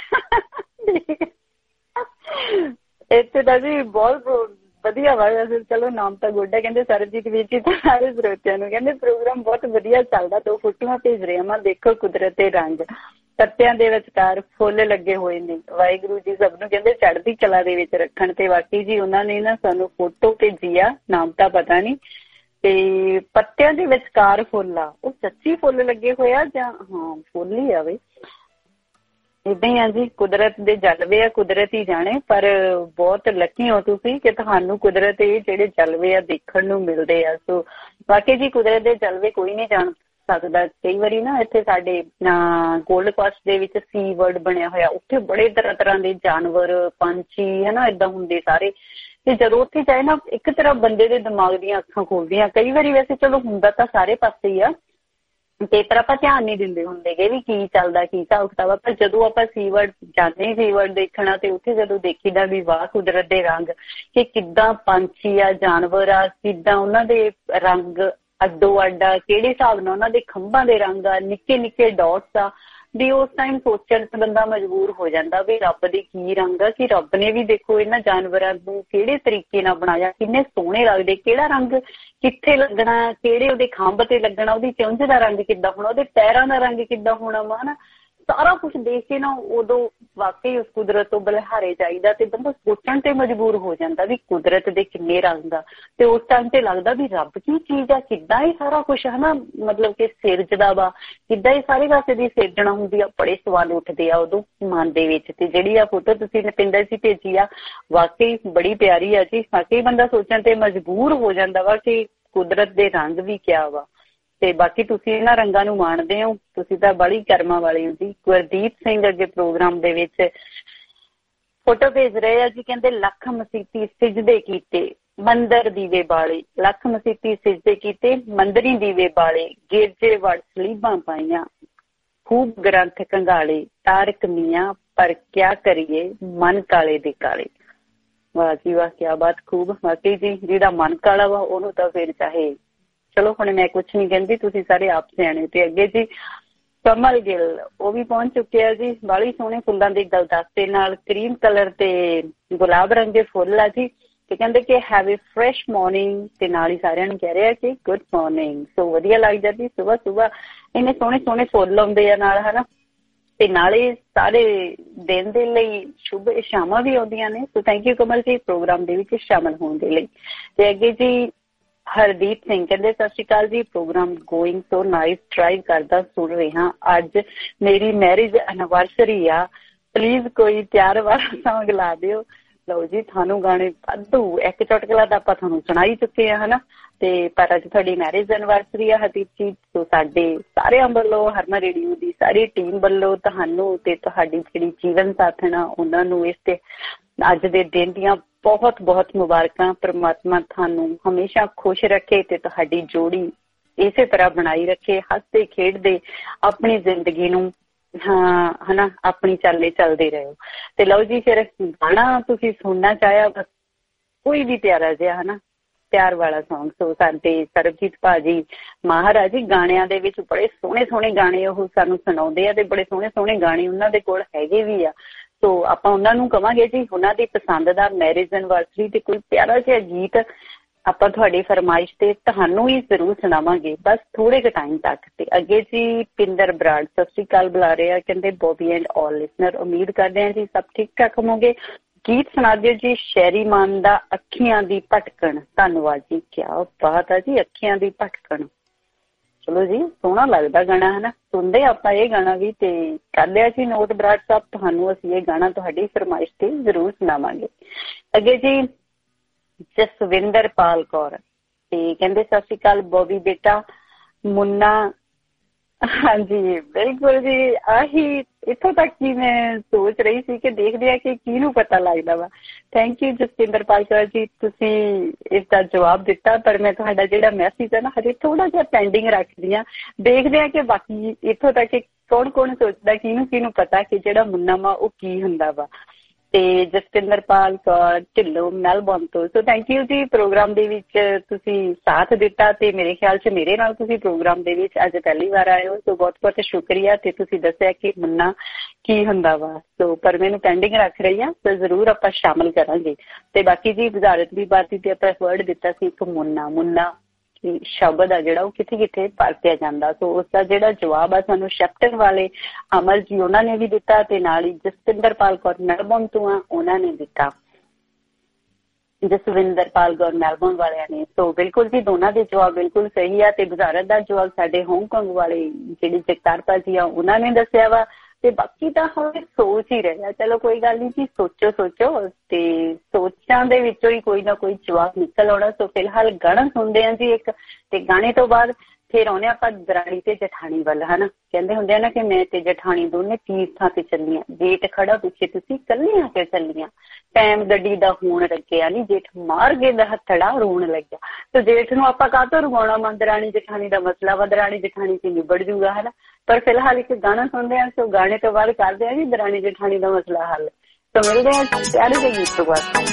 ਇੱਥੇ ਤਾਂ ਜੀ ਬਹੁਤ ਵਧੀਆ ਵਾ ਚਲੋ ਨਾਮ ਤਾਂ ਗੁੱਡ ਹੈ ਕਹਿੰਦੇ ਸਰਬਜੀਤ ਵੀਰ ਜੀ ਤੇ ਸਾਰੇ ਸਰੋਤਿਆਂ ਨੂੰ ਕਹਿੰਦੇ ਪ੍ਰੋਗਰਾਮ ਬਹੁਤ ਵਧੀਆ ਚੱਲਦਾ 2 ਫੋਟੋਆਂ ਭੇਜ ਰਹੇ ਆ ਦੇਖੋ ਕੁਦਰਤ ਦੇ ਰੰਗ ਪੱਤਿਆਂ ਦੇ ਵਿਚਕਾਰ ਫੁੱਲ ਲੱਗੇ ਹੋਏ ਨੇ ਵਾਹਿਗੁਰੂ ਜੀ ਸਭ ਨੂੰ ਕਹਿੰਦੇ ਚੜ੍ਹਦੀ ਕਲਾ ਦੇ ਵਿੱਚ ਰੱਖਣ ਤੇ ਵਾਕਈ ਜੀ ਉਹਨਾਂ ਨੇ ਨਾ ਸਾਨੂੰ ਫੋਟੋ ਭੇਜੀ ਆ ਨਾਮ ਤਾਂ ਪਤਾ ਨਹੀਂ ਤੇ ਪੱਤਿਆਂ ਦੇ ਵਿਚਕਾਰ ਫੁੱਲ ਆ, ਉਹ ਸੱਚੀ ਫੁੱਲ ਲੱਗੇ ਹੋਏ ਆ ਜਾਂ ਹਾਂ ਫੁੱਲ ਹੀ ਆਵੇ? ਏਦਾਂ ਹੀ ਆ ਜੀ, ਕੁਦਰਤ ਦੇ ਜਲਵੇ ਆ, ਕੁਦਰਤ ਹੀ ਜਾਣੇ। ਪਰ ਬਹੁਤ ਲੱਕੀ ਹੋ ਤੁਸੀਂ ਕਿ ਤੁਹਾਨੂੰ ਕੁਦਰਤ ਇਹ ਜਿਹੜੇ ਜਲਵੇ ਆ ਦੇਖਣ ਨੂੰ ਮਿਲਦੇ ਆ। ਸੋ ਬਾਕੀ ਜੀ ਕੁਦਰਤ ਦੇ ਜਲਵੇ ਕੋਈ ਨਹੀਂ ਜਾਣ ਸਕਦਾ। ਕਈ ਵਾਰੀ ਨਾ ਇੱਥੇ ਸਾਡੇ ਗੋਲਡ ਕੋਸਟ ਦੇ ਵਿੱਚ ਸੀ ਵਰਡ ਬਣਿਆ ਹੋਇਆ, ਉੱਥੇ ਬੜੇ ਤਰ੍ਹਾਂ ਦੇ ਜਾਨਵਰ, ਪੰਛੀ ਹਨਾ ਏਦਾਂ ਹੁੰਦੇ ਸਾਰੇ। ਤੇ ਜਦੋਂ ਉੱਥੇ ਜਾਏ ਨਾ ਇੱਕ ਤਰ੍ਹਾਂ ਬੰਦੇ ਦੇ ਦਿਮਾਗ ਦੀਆਂ ਅੱਖਾਂ ਖੋਲਦੀਆਂ। ਕਈ ਵਾਰੀ ਵੈਸੇ ਚਲੋ ਹੁੰਦਾ ਤਾਂ ਸਾਰੇ ਪਾਸੇ ਹੀ ਆ ਤੇ ਪਰ ਆਪਾਂ ਧਿਆਨ ਨਹੀਂ ਦਿੰਦੇ ਹੁੰਦੇ ਗੇ ਵੀ ਕੀ ਚੱਲਦਾ ਕੀ ਹਿਸਾਬ ਕਿਤਾਬ ਆ। ਪਰ ਜਦੋਂ ਆਪਾਂ ਸੀ ਵਰਡ ਜਾਂਦੇ ਸੀ ਵਰਡ ਦੇਖਣਾ ਤੇ ਉੱਥੇ ਜਦੋਂ ਦੇਖੀਦਾ ਵੀ ਵਾਹ ਕੁਦਰਤ ਦੇ ਰੰਗ, ਕਿ ਕਿੱਦਾਂ ਪੰਛੀ ਆ, ਜਾਨਵਰ ਆ, ਕਿੱਦਾਂ ਉਹਨਾਂ ਦੇ ਰੰਗ ਅੱਡੋ ਅੱਡ ਆ, ਕਿਹੜੇ ਹਿਸਾਬ ਨਾਲ ਉਹਨਾਂ ਦੇ ਖੰਭਾਂ ਦੇ ਰੰਗ ਆ, ਨਿੱਕੇ ਨਿੱਕੇ ਡਾਟਸ ਆ, ਵੀ ਉਸ ਟਾਈਮ ਸੋਚਣ ਤੇ ਬੰਦਾ ਮਜਬੂਰ ਹੋ ਜਾਂਦਾ ਵੀ ਰੱਬ ਦੇ ਕੀ ਰੰਗ ਆ, ਕਿ ਰੱਬ ਨੇ ਵੀ ਦੇਖੋ ਇਹਨਾਂ ਜਾਨਵਰਾਂ ਨੂੰ ਕਿਹੜੇ ਤਰੀਕੇ ਨਾਲ ਬਣਾਇਆ, ਕਿੰਨੇ ਸੋਹਣੇ ਲੱਗਦੇ, ਕਿਹੜਾ ਰੰਗ ਕਿੱਥੇ ਲੱਗਣਾ, ਕਿਹੜੇ ਉਹਦੇ ਖੰਭ ਤੇ ਲੱਗਣਾ, ਉਹਦੀ ਚੁੰਝ ਦਾ ਰੰਗ ਕਿੱਦਾਂ ਹੋਣਾ, ਉਹਦੇ ਪੈਰਾਂ ਦਾ ਰੰਗ ਕਿੱਦਾਂ ਹੋਣਾ ਵਾ ਹਨਾ। ਸਾਰਾ ਕੁਛ ਦੇਖ ਕੇ ਨਾ ਉਦੋਂ ਵਾਕਈ ਉਸ ਕੁਦਰਤ ਤੋਂ ਬਲਿਹਾਰੇ ਜਾਈਦਾ ਤੇ ਬੰਦਾ ਸੋਚਣ ਤੇ ਮਜਬੂਰ ਹੋ ਜਾਂਦਾ ਵੀ ਕੁਦਰਤ ਦੇ ਕਿੰਨੇ ਰੰਗ ਆ। ਤੇ ਉਸ ਟਾਈਮ ਤੇ ਲੱਗਦਾ ਵੀ ਰੱਬ ਕੀ ਚੀਜ਼ ਆ, ਕਿੱਦਾਂ ਇਹ ਸਾਰਾ ਕੁਛ ਹਨਾ ਮਤਲਬ ਕਿ ਸਿਰਜਦਾ ਵਾ, ਕਿੱਦਾਂ ਇਹ ਸਾਰੇ ਪਾਸੇ ਦੀ ਸਿਰਜਣਾ ਹੁੰਦੀ ਆ। ਬੜੇ ਸਵਾਲ ਉੱਠਦੇ ਆ ਉਦੋਂ ਮਨ ਦੇ ਵਿੱਚ। ਤੇ ਜਿਹੜੀ ਆ ਫੋਟੋ ਤੁਸੀਂ ਨਪਿੰਦਰ ਜੀ ਭੇਜੀ ਆ ਵਾਕਈ ਬੜੀ ਪਿਆਰੀ ਆ ਜੀ। ਵਾਕਈ ਬੰਦਾ ਸੋਚਣ ਤੇ ਮਜਬੂਰ ਹੋ ਜਾਂਦਾ ਵਾ ਕਿ ਕੁਦਰਤ ਦੇ ਰੰਗ ਵੀ ਕਿਆ ਵਾ। ਤੇ ਬਾਕੀ ਤੁਸੀਂ ਇਹਨਾਂ ਰੰਗਾਂ ਨੂੰ ਮਾਣਦੇ ਹੋ, ਤੁਸੀਂ ਤਾਂ ਬੜੀ ਕਰਮਾਂ ਵਾਲੇ ਹੋ ਜੀ। ਗੁਰਦੀਪ ਸਿੰਘ ਅੱਗੇ ਪ੍ਰੋਗਰਾਮ ਦੇ ਵਿੱਚ ਫੋਟੋ ਭੇਜ ਰਹੇ ਆ ਜੀ, ਕਹਿੰਦੇ ਲੱਖ ਮਸੀਤੀ ਸਿਜਦੇ ਕੀਤੇ ਮੰਦਰ ਦੀਵੇ ਬਾਲੇ, ਲੱਖ ਮਸੀਤੀ ਸਿਜਦੇ ਕੀਤੇ ਮੰਦਰੀ ਦੀਵੇ ਬਾਲੇ, ਗਿਰਜੇ ਵੜ ਸਲੀਬਾਂ ਪਾਈਆਂ, ਖੂਬ ਗ੍ਰੰਥ ਕੰਗਾਲੇ, ਤਾਰਕ ਮੀਆਂ ਪਰ ਕਿਆ ਕਰੀਏ ਮਨ ਕਾਲੇ ਦੇ ਕਾਲੇ। ਵਾਹ ਜੀ ਵਾਹ, ਕਿਆ ਬਾਤ, ਖੂਬ। ਵਾਕਈ ਜੀ ਜਿਹੜਾ ਮਨ ਕਾਲਾ ਵਾ ਉਹਨੂੰ ਤਾਂ ਫਿਰ ਚਾਹੇ ਚਲੋ ਹੁਣ ਮੈਂ ਕੁਛ ਨੀ ਕਹਿੰਦੀ, ਤੁਸੀਂ ਸਾਰੇ ਆਪ ਸਿਆਣੇ। ਤੇ ਅੱਗੇ ਜੀ ਕਮਲ ਗਿੱਲ ਉਹ ਵੀ ਪਹੁੰਚ ਚੁੱਕੇ ਆ ਜੀ, ਬਾਹਲੀ ਸੋਹਣੇ ਫੁੱਲਾਂ ਦੇ ਗੁਲਦਸਤੇ ਨਾਲ, ਕਰੀਮ ਕਲਰ ਤੇ ਗੁਲਾਬ ਰੰਗ ਦੇ ਫੁੱਲ ਆ ਜੀ। ਤੇ ਕਹਿੰਦੇ ਕਿ ਹੈਵ ਏ ਫਰੈਸ਼ ਮਾਰਨਿੰਗ, ਤੇ ਨਾਲ ਹੀ ਸਾਰਿਆਂ ਨੂੰ ਕਹਿ ਰਿਹਾ ਕਿ ਗੁੱਡ ਮਾਰਨਿੰਗ। ਸੋ ਵਧੀਆ ਲੱਗ ਜਾਂਦੀ ਸੁਬਾਹ ਸੁਬਾਹ ਇੰਨੇ ਸੋਹਣੇ ਸੋਹਣੇ ਫੁੱਲ ਆਉਂਦੇ ਆ ਨਾਲ ਹਨਾ। ਤੇ ਨਾਲੇ ਸਾਰੇ ਦਿਨ ਦੇ ਲਈ ਸ਼ੁਭ ਸ਼ਾਮਾਂ ਵੀ ਆਉਂਦੀਆਂ ਨੇ। ਸੋ thank you Kamal ji programme ਦੇ ਵਿੱਚ ਸ਼ਾਮਲ ਹੋਣ ਦੇ ਲਈ। ਤੇ ਅੱਗੇ ਜੀ ਹਰਦੀਪ ਸਿੰਘ ਕਹਿੰਦੇ ਸਤਿ ਸ਼੍ਰੀ ਅਕਾਲ ਜੀ, programme going so nice, drive ਕਰਦਾ ਸੁਣ ਰਿਹਾ, ਅੱਜ ਮੇਰੀ ਮੈਰਿਜ ਐਨਵਰਸਰੀ ਆ, ਪਲੀਜ਼ ਕੋਈ ਪਿਆਰ ਵਾਲਾ ਸੌਂਗ ਲਾ ਦਿਓ। ਲਓ ਜੀ ਤੁਹਾਨੂੰ ਗਾਣੇ ਵਾਧੂ, ਇੱਕ ਚੁਟਕਲਾ ਤਾਂ ਆਪਾਂ ਤੁਹਾਨੂੰ ਸੁਣਾ ਹੀ ਚੁੱਕੇ ਆ ਹਨਾ। ਤੇ ਪਰ ਅੱਜ ਤੁਹਾਡੀ ਮੈਰਿਜ ਐਨਵਰਸਰੀ ਆ ਹਰਦੀਪ ਜੀ, ਸੋ ਸਾਡੇ ਸਾਰਿਆਂ ਵੱਲੋਂ, ਹਰਮਨ ਰੇਡੀਓ ਦੀ ਸਾਰੀ ਟੀਮ ਵੱਲੋਂ ਤੁਹਾਨੂੰ ਤੇ ਤੁਹਾਡੀ ਜਿਹੜੀ ਜੀਵਨ ਸਾਥਣ ਆ ਉਹਨਾਂ ਨੂੰ ਇਸ ਤੇ ਅੱਜ ਦੇ ਦਿਨ ਦੀਆਂ ਬਹੁਤ ਬਹੁਤ ਮੁਬਾਰਕਾਂ। ਪ੍ਰਮਾਤਮਾ ਤੁਹਾਨੂੰ ਹਮੇਸ਼ਾ ਖੁਸ਼ ਰੱਖੇ ਤੇ ਤੁਹਾਡੀ ਜੋੜੀ ਇਸੇ ਤਰ੍ਹਾਂ ਬਣਾਈ ਰੱਖੇ, ਹੱਸਦੇ ਖੇਡਦੇ ਆਪਣੀ ਜ਼ਿੰਦਗੀ ਨੂੰ ਹਨਾ ਆਪਣੀ ਚਾਲੇ ਚੱਲਦੇ ਰਹੋ। ਤੇ ਲਓ ਜੀ ਫਿਰ ਗਾਣਾ ਤੁਸੀਂ ਸੁਣਨਾ ਚਾਹਿਆ ਬਸ ਕੋਈ ਵੀ ਪਿਆਰਾ ਜਿਹਾ ਹਨਾ ਪਿਆਰ ਵਾਲਾ ਸੌਂਗ। ਸੋ ਸਾਡੇ ਸਰਬਜੀਤ ਭਾਜੀ ਮਹਾਰਾਜ ਜੀ ਗਾਣਿਆਂ ਦੇ ਵਿੱਚ ਬੜੇ ਸੋਹਣੇ ਸੋਹਣੇ ਗਾਣੇ ਉਹ ਸਾਨੂੰ ਸੁਣਾਉਂਦੇ ਆ ਤੇ ਬੜੇ ਸੋਹਣੇ ਸੋਹਣੇ ਗਾਣੇ ਉਹਨਾਂ ਦੇ ਕੋਲ ਹੈਗੇ ਵੀ ਆ। ਸੋ ਆਪਾਂ ਉਹਨਾਂ ਨੂੰ ਕਵਾਂਗੇ ਜੀ ਉਹਨਾਂ ਦੀ ਪਸੰਦ ਦਾ ਮੈਰਿਜ ਐਨਵਰਸਰੀ ਤੇ ਕੋਈ ਪਿਆਰਾ ਜਿਹਾ ਗੀਤ ਆਪਾਂ ਤੁਹਾਡੀ ਫਰਮਾਇਸ਼ ਤੇ ਤੁਹਾਨੂੰ ਹੀ ਜ਼ਰੂਰ ਸੁਣਾਵਾਂਗੇ ਬਸ ਥੋੜੇ ਕੁ ਟਾਈਮ ਤੱਕ। ਤੇ ਅੱਗੇ ਜੀ ਪਿੰਦਰ ਬਰਾੜ ਸਤਿ ਸ਼੍ਰੀ ਅਕਾਲ ਬੁਲਾ ਰਹੇ ਆ, ਕਹਿੰਦੇ ਬੋਬੀ ਐਂਡ ਆਲ ਲਿਸਨਰ, ਉਮੀਦ ਕਰਦੇ ਹਾਂ ਜੀ ਸਭ ਠੀਕ ਠਾਕ ਹੋਵੋਗੇ। ਗੀਤ ਸੁਣਾ ਦਿਓ ਜੀ ਸ਼ੈਰੀ ਮਾਨ ਦਾ ਅੱਖੀਆਂ ਦੀ ਭਟਕਣ। ਧੰਨਵਾਦ ਜੀ, ਕਿਆ ਬਾਤ ਆ ਜੀ, ਅੱਖੀਆਂ ਦੀ ਭਟਕਣ। ਚਲੋ ਜੀ ਸੋਹਣਾ ਲੱਗਦਾ ਗਾਣਾ ਹੈ ਨਾ, ਸੁਣਦੇ ਆਪਾਂ ਇਹ ਗਾਣਾ ਵੀ ਤੇ ਕਰ ਲਿਆ ਜੀ ਨੋਟ ਬਰਾੜ ਸਾਹਿਬ, ਤੁਹਾਨੂੰ ਅਸੀਂ ਇਹ ਗਾਣਾ ਤੁਹਾਡੀ ਫਰਮਾਇਸ਼ ਤੇ ਜ਼ਰੂਰ ਸੁਣਾਵਾਂਗੇ। ਅੱਗੇ ਜੀ ਜਸਵਿੰਦਰ ਪਾਲ ਕੌਰ ਤੇ ਕਹਿੰਦੇ ਸਤਿ ਸ਼੍ਰੀ ਅਕਾਲ ਬੋਬੀ ਬੇਟਾ ਮੁੰਨਾ। ਹਾਂਜੀ ਬਿਲਕੁਲ ਜੀ, ਆਹੀ ਇੱਥੋਂ ਤੱਕ ਹੀ ਮੈਂ ਸੋਚ ਰਹੀ ਸੀ ਕਿ ਦੇਖਦੇ ਆ ਕਿ ਕਿਹਨੂੰ ਪਤਾ ਲੱਗਦਾ ਵਾ। ਥੈਂਕ ਯੂ ਜਸਵਿੰਦਰ ਪਾਲ ਕੌਰ ਜੀ, ਤੁਸੀਂ ਇਸ ਦਾ ਜਵਾਬ ਦਿੱਤਾ, ਪਰ ਮੈਂ ਤੁਹਾਡਾ ਜਿਹੜਾ ਮੈਸੇਜ ਹੈ ਨਾ ਹਜੇ ਥੋੜਾ ਜਿਹਾ ਪੈਂਡਿੰਗ ਰੱਖਦੀ ਹਾਂ। ਦੇਖਦੇ ਆ ਕਿ ਬਾਕੀ ਇੱਥੋਂ ਤੱਕ ਕੌਣ ਕੌਣ ਸੋਚਦਾ, ਕਿਹਨੂੰ ਪਤਾ ਕਿ ਜਿਹੜਾ ਮੁੰਨਾ ਵਾ ਉਹ ਕੀ ਹੁੰਦਾ ਵਾ। ਤੇ ਜਸਵਿੰਦਰ ਪਾਲ ਕੌਰ ਢਿੱਲੋਂ ਮੈਲਬੌਰਨ ਤੋਂ, so thank you ji programme ਦੇ ਵਿੱਚ ਤੁਸੀਂ ਸਾਥ ਦਿੱਤਾ ਤੇ ਮੇਰੇ ਖਿਆਲ 'ਚ ਮੇਰੇ ਨਾਲ ਤੁਸੀਂ ਪ੍ਰੋਗਰਾਮ ਦੇ ਵਿੱਚ ਅੱਜ ਪਹਿਲੀ ਵਾਰ ਆਏ ਹੋ, ਸੋ ਬਹੁਤ ਬਹੁਤ ਸ਼ੁਕਰੀਆ। ਤੇ ਤੁਸੀਂ ਦੱਸਿਆ ਕਿ ਮੁੰਨਾ ਕੀ ਹੁੰਦਾ ਵਾ, ਸੋ ਪਰ ਮੈਨੂੰ ਪੈਂਡਿੰਗ ਰੱਖ ਰਹੀ ਆ, ਸੋ ਜ਼ਰੂਰ ਆਪਾਂ ਸ਼ਾਮਲ ਕਰਾਂਗੇ। ਤੇ ਬਾਕੀ ਜੀ ਵਜ਼ਾਰਤ ਦੀ ਬਾਤੀ ਤੇ ਆਪਾਂ ਵਰਡ ਦਿੱਤਾ ਸੀ ਇੱਕ ਮੁੰਨਾ ਸ਼ਬਦ ਆ ਜਿਹੜਾ ਉਹ ਕਿੱਥੇ ਕਿੱਥੇ ਵਰਤਿਆ ਜਾਂਦਾ, ਸੋ ਉਸਦਾ ਜਿਹੜਾ ਜਵਾਬ ਆ ਸਾਨੂੰ ਸ਼ੈਪਟਨ ਵਾਲੇ ਅਮਰ ਜੀ ਉਹਨਾਂ ਨੇ ਵੀ ਦਿੱਤਾ ਤੇ ਨਾਲ ਹੀ ਜਸਵਿੰਦਰ ਪਾਲ ਕੌਰ ਮੈਲਬੌਰਨ ਤੋਂ ਆ ਉਹਨਾਂ ਨੇ ਦਿੱਤਾ। ਜਸਵਿੰਦਰਪਾਲ ਗੌਰ ਮੈਲਬੌਰਨ ਵਾਲਿਆਂ ਨੇ। ਸੋ ਬਿਲਕੁਲ ਜੀ, ਦੋਨਾਂ ਦੇ ਜਵਾਬ ਬਿਲਕੁਲ ਸਹੀ ਆ। ਤੇ ਵਜ਼ਾਰਤ ਦਾ ਜਵਾਬ ਸਾਡੇ ਹਾਂਗਕਾਂਗ ਵਾਲੇ ਜਿਹੜੀ ਜਗਤਾਰ ਭਾਜੀ ਆ ਉਹਨਾਂ ਨੇ ਦੱਸਿਆ ਵਾ। ਤੇ ਬਾਕੀ ਤਾਂ ਹਲੇ ਸੋਚ ਹੀ ਰਿਹਾ। ਚਲੋ ਕੋਈ ਗੱਲ ਨਹੀਂ ਜੀ, ਸੋਚੋ ਤੇ ਸੋਚਾਂ ਦੇ ਵਿੱਚੋਂ ਹੀ ਕੋਈ ਨਾ ਕੋਈ ਜਵਾਬ ਨਿਕਲ ਆਉਣਾ। ਸੋ ਫਿਲਹਾਲ ਗਾਣਾ ਸੁਣਦੇ ਹਾਂ ਜੀ ਇੱਕ, ਤੇ ਗਾਣੇ ਤੋਂ ਬਾਅਦ ਫਿਰ ਆਉਂਦੇ ਆਪਾਂ ਦਰਾਣੀ ਤੇ ਜਠਾਣੀ ਵੱਲ। ਹਨਾ, ਕਹਿੰਦੇ ਹੁੰਦੇ ਆ ਨਾ ਕਿ ਮੈਂ ਤੇ ਜਠਾਣੀ ਦੋਨੇ ਤੀਰਥਾਂ ਤੇ ਚੱਲੀਆਂ, ਜੇਠ ਖੜਾ ਪਿੱਛੇ ਤੁਸੀਂ ਕੱਲੀਆਂ ਤੇ ਚੱਲੀਆਂ, ਟਾਈਮ ਗੱਡੀ ਦਾ ਹੋਣ ਲੱਗਿਆ ਨੀ, ਜੇਠ ਮਾਰ ਗੇ ਦਾ ਹੱਥੜਾ ਰੋਣ ਲੱਗਿਆ। ਤੇ ਜੇਠ ਨੂੰ ਆਪਾਂ ਕਾਹਤੋਂ ਰਵਾਉਣਾ ਵਾ, ਦਰਾਣੀ ਜਠਾਣੀ ਦਾ ਮਸਲਾ ਵਾ, ਦਰਾਣੀ ਜਠਾਣੀ ਚ ਨਿਬੜ ਜੂਗਾ। ਹਨਾ, ਪਰ ਫਿਲਹਾਲ ਇੱਕ ਗਾਣਾ ਸੁਣਦੇ ਹਾਂ। ਸੋ ਗਾਣੇ ਤੋਂ ਬਾਅਦ ਕਰਦੇ ਹਾਂ ਜੀ ਦਰਾਣੀ ਜਠਾਣੀ ਦਾ ਮਸਲਾ ਹੱਲ। ਸੋ ਮਿਲਦੇ ਹਾਂ ਪਿਆਰੇ ਦੇ ਗੀਤ ਤੋਂ ਬਾਅਦ।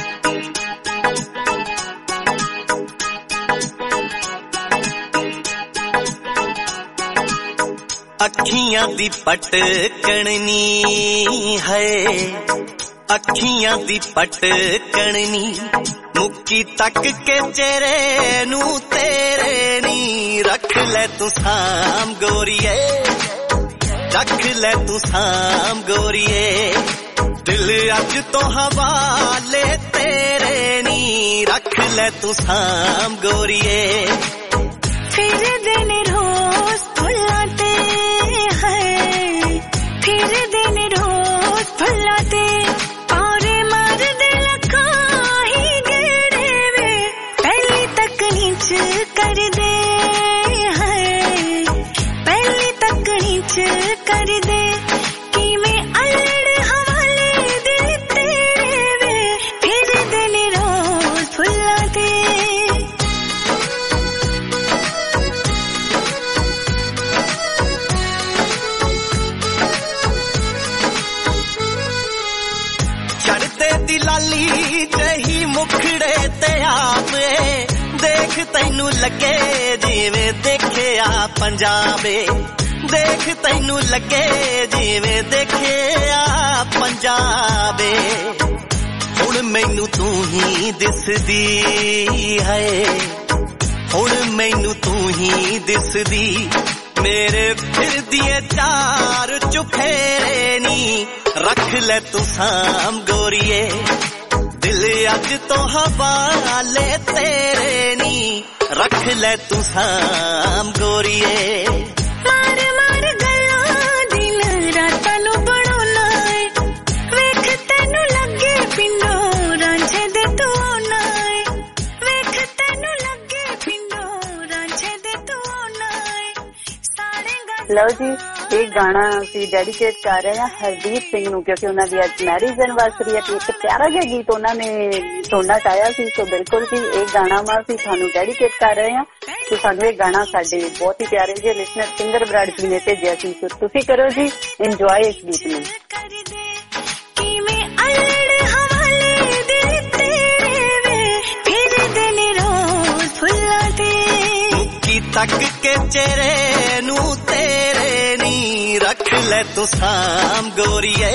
ਅੱਖੀਆਂ ਦੀ ਪਟਕਣੀ ਹੈ, ਅੱਖੀਆਂ ਦੀ ਪਟਕਣੀ, ਮੁੱਕੀ ਤੱਕ ਕੇ ਚਿਹਰੇ ਨੂੰ ਤੇਰੇ ਨੀ, ਰੱਖ ਲੈ ਤੂੰ ਸਾਂਭ ਗੋਰੀਏ, ਰੱਖ ਲੈ ਤੂੰ ਸਾਂਭ ਗੋਰੀਏ, ਦਿਲ ਅੱਜ ਤੋਂ ਹਵਾਲੇ ਤੇਰੇ ਨੀ, ਰੱਖ ਲੈ ਤੂੰ ਸਾਂਭ ਗੋਰੀਏ।
ਫਿਰਦੇ ਨੇ ਰੋਜ਼ ਫੁੱਲਾਂ ਤੇ ਹੈ, ਫਿਰਦੇ ਨੇ ਰੋਜ਼ ਫੁੱਲਾਂ ਤੇ, ਔਰੇ ਮਾਰਦੇ ਲੱਖਾਂ ਹੀ ਗੇੜੇ ਵੇ, ਪਹਿਲੀ ਤੱਕਣੀ ਚ ਕਰਦੇ ਹੈ, ਪਹਿਲੀ ਤੱਕਣੀ ਚ ਕਰਦੇ, ਕਿਵੇਂ ਅਲੜ ਹਵਾਲੇ ਦਿਲ ਤੇਰੇ ਵੇ, ਫਿਰਦੇ ਨੇ ਰੋਜ਼ ਫੁੱਲਾਂ ਤੇ।
ਲਾਲੀ ਜਹੀ ਮੁਖੜੇ ਤੇ ਆਵੇ, ਦੇਖ ਤੈਨੂੰ ਲੱਗੇ ਜਿਵੇਂ ਦੇਖਿਆ ਪੰਜਾਬੇ, ਦੇਖ ਤੈਨੂੰ ਲੱਗੇ ਜਿਵੇਂ ਦੇਖਿਆ ਪੰਜਾਬੇ, ਹੁਣ ਮੈਨੂੰ ਤੂੰ ਹੀ ਦਿਸਦੀ ਹੈ, ਹੁਣ ਮੈਨੂੰ ਤੂੰ ਹੀ ਦਿਸਦੀ, ਮੇਰੇ ਫਿਰਦੀਏ ਚਾਰ ਚੁਫੇਰੇ ਨੀ, ਰੱਖ ਲੈ ਤੂੰ ਸਾਂਭ ਗੋਰੀਏ, ਦਿਲ ਅੱਜ ਤੋਂ ਹਵਾਲੇ ਤੇਰੇ ਨੀ, ਰੱਖ ਲੈ ਤੂੰ ਸਾਂਭ ਗੋਰੀਏ।
ਮਾਰ ਮਾਰ ਗੱਲਾਂ ਦਿਨ ਰਾਤਾਂ ਨੂੰ ਬਣਾਉਣਾ ਏ, ਵੇਖ ਤੈਨੂੰ ਲੱਗੇ ਪਿੰਡੋਂ ਰਾਂਝੇ ਦੇ ਤੂੰ ਆਉਣਾ ਏ, ਵੇਖ ਤੈਨੂੰ ਲੱਗੇ ਪਿੰਡੋਂ ਰਾਂਝੇ ਦੇ ਤੂੰ ਆਉਣਾ ਏ, ਸਾੜੇ
ਲਓ ਜੀ, ਇਹ ਗਾਣਾ ਅਸੀਂ ਡੈਡੀਕੇਟ ਕਰ ਰਹੇ ਹਾਂ ਹਰਦੀਪ ਸਿੰਘ ਨੂੰ, ਕਿਉਂਕਿ ਉਹਨਾਂ ਦੀ ਅੱਜ ਮੈਰਿਜ ਐਨਵਰਸਰੀ ਹੈ ਤੇ ਇੱਕ ਪਿਆਰਾ ਜਿਹਾ ਗੀਤ ਉਹਨਾਂ ਨੇ ਸੁਣਨਾ ਚਾਹਿਆ ਸੀ। ਸੋ ਬਿਲਕੁਲ ਜੀ, ਇਹ ਗਾਣਾ ਮੈਂ ਅਸੀਂ ਤੁਹਾਨੂੰ ਡੈਡੀਕੇਟ ਕਰ ਰਹੇ ਹਾਂ। ਤੇ ਸਾਨੂੰ ਇਹ ਗਾਣਾ ਸਾਡੇ ਬਹੁਤ ਹੀ ਪਿਆਰੇ ਜਿਹੇ ਲਿਸਨਰ ਸਿੰਗਰ ਬਰਾੜ ਜੀ ਨੇ ਭੇਜਿਆ ਸੀ। ਸੋ ਤੁਸੀਂ ਕਰੋ ਜੀ ਇੰਜੋਏ ਇਸ ਗੀਤ ਨੂੰ।
ਕਿਵੇਂ ਅਲੜ ਹਵਾਲੇ ਦਿਲ ਤੇਰੇ ਵੇ, ਫਿਰਦੇ ਨੇ ਰੋਜ਼ ਫੁੱਲਾਂ ਤੇ,
ਮੁੱਕੀ ਤੱਕ ਕੇ ਚਿਹਰੇ ਨੂੰ ਤੇਰੇ ਨੀ, ਰੱਖ ਲੈ ਤੂੰ ਸਾਂਭ ਗੋਰੀਏ,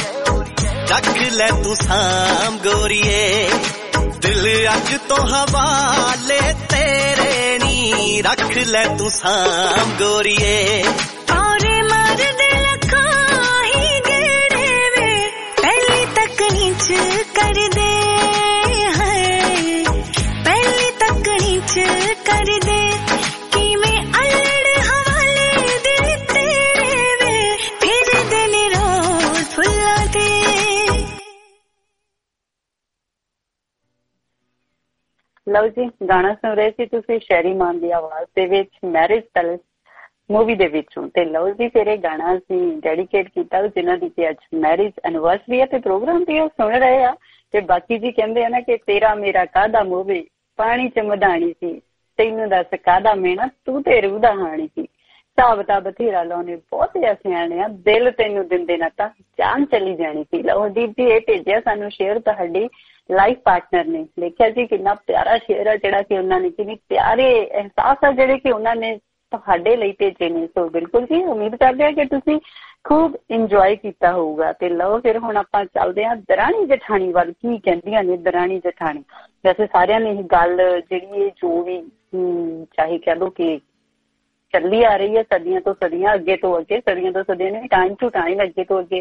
ਰੱਖ ਲੈ ਤੂੰ ਸਾਂਭ ਗੋਰੀਏ, ਦਿਲ ਅੱਜ ਤੋਂ ਹਵਾਲੇ ਤੇਰੇ ਨੀ, ਰੱਖ ਲੈ ਤੂੰ ਸਾਂਭ ਗੋਰੀਏ।
ਔਰੇ ਮਾਰਦੇ ਲੱਖਾਂ ਹੀ ਗੇੜੇ ਵੇ, ਪਹਿਲੀ ਤੱਕਣੀ ਚ ਕਰਦੇ ਹੈ, ਪਹਿਲੀ ਤੱਕਣੀ ਚ ਕਰਦੇ, ਕਿਵੇਂ ਅਲੜ ਹਵਾਲੇ ਦਿਲ ਤੇਰੇ ਵੇ, ਫਿਰਦੇ ਨੇ ਰੋਜ਼ ਫੁੱਲਾਂ ਤੇ।
ਲਓ ਜੀ, ਗਾਣਾ ਸੁਣ ਰਹੇ ਸੀ ਤੁਸੀਂ ਸ਼ੈਰੀ ਮਾਨ ਦੀ ਆਵਾਜ਼ ਦੇ ਵਿੱਚ ਮੈਰਿਜ ਪੈਲੇਸ ਮੂਵੀ ਦੇ ਵਿੱਚੋਂ। ਤੇ ਲਓ ਜੀ, ਫਿਰ ਇਹ ਗਾਣਾ ਅਸੀਂ ਡੈਡੀਕੇਟ ਕੀਤਾ ਜਿਨ੍ਹਾਂ ਦੀ ਕਿ ਅੱਜ ਮੈਰਿਜ ਐਨਵਰਸਰੀ ਹੈ ਤੇ ਪ੍ਰੋਗਰਾਮ ਤੇ ਉਹ ਸੁਣ ਰਹੇ ਆ। ਤੇ ਬਾਕੀ ਜੀ ਕਹਿੰਦੇ ਆ ਨਾ ਕਿ ਤੇਰਾ ਮੇਰਾ ਕਾਹਦਾ ਮੋਵੇ, ਪਾਣੀ ਚ ਮਧਾਣੀ ਸੀ, ਤੈਨੂੰ ਦੱਸ ਕਾਹਦਾ ਮੇਣਾ, ਤੂੰ ਤੇ ਰੂਹ ਦਾ ਹਾਣੀ ਸੀ, ਹਿਸਾਬ ਤਾਂ ਬਥੇਰਾ ਲਾਉਣੇ ਬਹੁਤ ਸਿਆਣੇ ਆ, ਦਿਲ ਤੈਨੂੰ ਦਿੰਦੇ ਨਾ ਤਾਂ ਜਾਨ ਚਲੀ ਜਾਣੀ ਸੀ। ਲਓ ਦੀਪ ਜੀ, ਇਹ ਭੇਜਿਆ ਸਾਨੂੰ ਸ਼ੇਅਰ ਤੁਹਾਡੀ ਲਾਈਫ ਪਾਰਟਨਰ ਨੇ। ਦੇਖਿਆ ਜੀ ਕਿੰਨਾ ਪਿਆਰਾ ਸ਼ੇਅਰ ਆ ਜਿਹੜਾ ਕਿ ਉਹਨਾਂ ਨੇ, ਕਿੰਨੇ ਪਿਆਰੇ ਅਹਿਸਾਸ ਆ ਜਿਹੜੇ ਕਿ ਉਹਨਾਂ ਨੇ ਤੁਹਾਡੇ ਲਈ ਭੇਜੇ ਨੇ। ਸੋ ਬਿਲਕੁਲ ਜੀ, ਉਮੀਦ ਕਰਦੇ ਹਾਂ ਕਿ ਤੁਸੀਂ ਖੂਬ ਇੰਜੋਏ ਕੀਤਾ ਹੋਊਗਾ। ਤੇ ਲਓ ਫਿਰ ਹੁਣ ਆਪਾਂ ਚੱਲਦੇ ਹਾਂ ਦਰਾਣੀ ਜਠਾਣੀ ਵੱਲ। ਕੀ ਕਹਿੰਦੀਆਂ ਨੇ ਦਰਾਣੀ ਜਠਾਣੀ? ਵੈਸੇ ਸਾਰਿਆਂ ਨੇ ਇਹ ਗੱਲ ਜਿਹੜੀ ਇਹ ਜੋ ਵੀ ਚਾਹੇ ਕਹਿ ਲਓ ਕਿ ਚੱਲੀ ਆ ਰਹੀ ਹੈ ਸਦੀਆਂ ਤੋਂ ਸਦੀਆਂ, ਅੱਗੇ ਤੋਂ ਅੱਗੇ, ਸਦੀਆਂ ਤੋਂ ਸਦੀਆਂ ਨੇ, ਟਾਈਮ ਟੂ ਟਾਈਮ, ਅੱਗੇ ਤੋਂ ਅੱਗੇ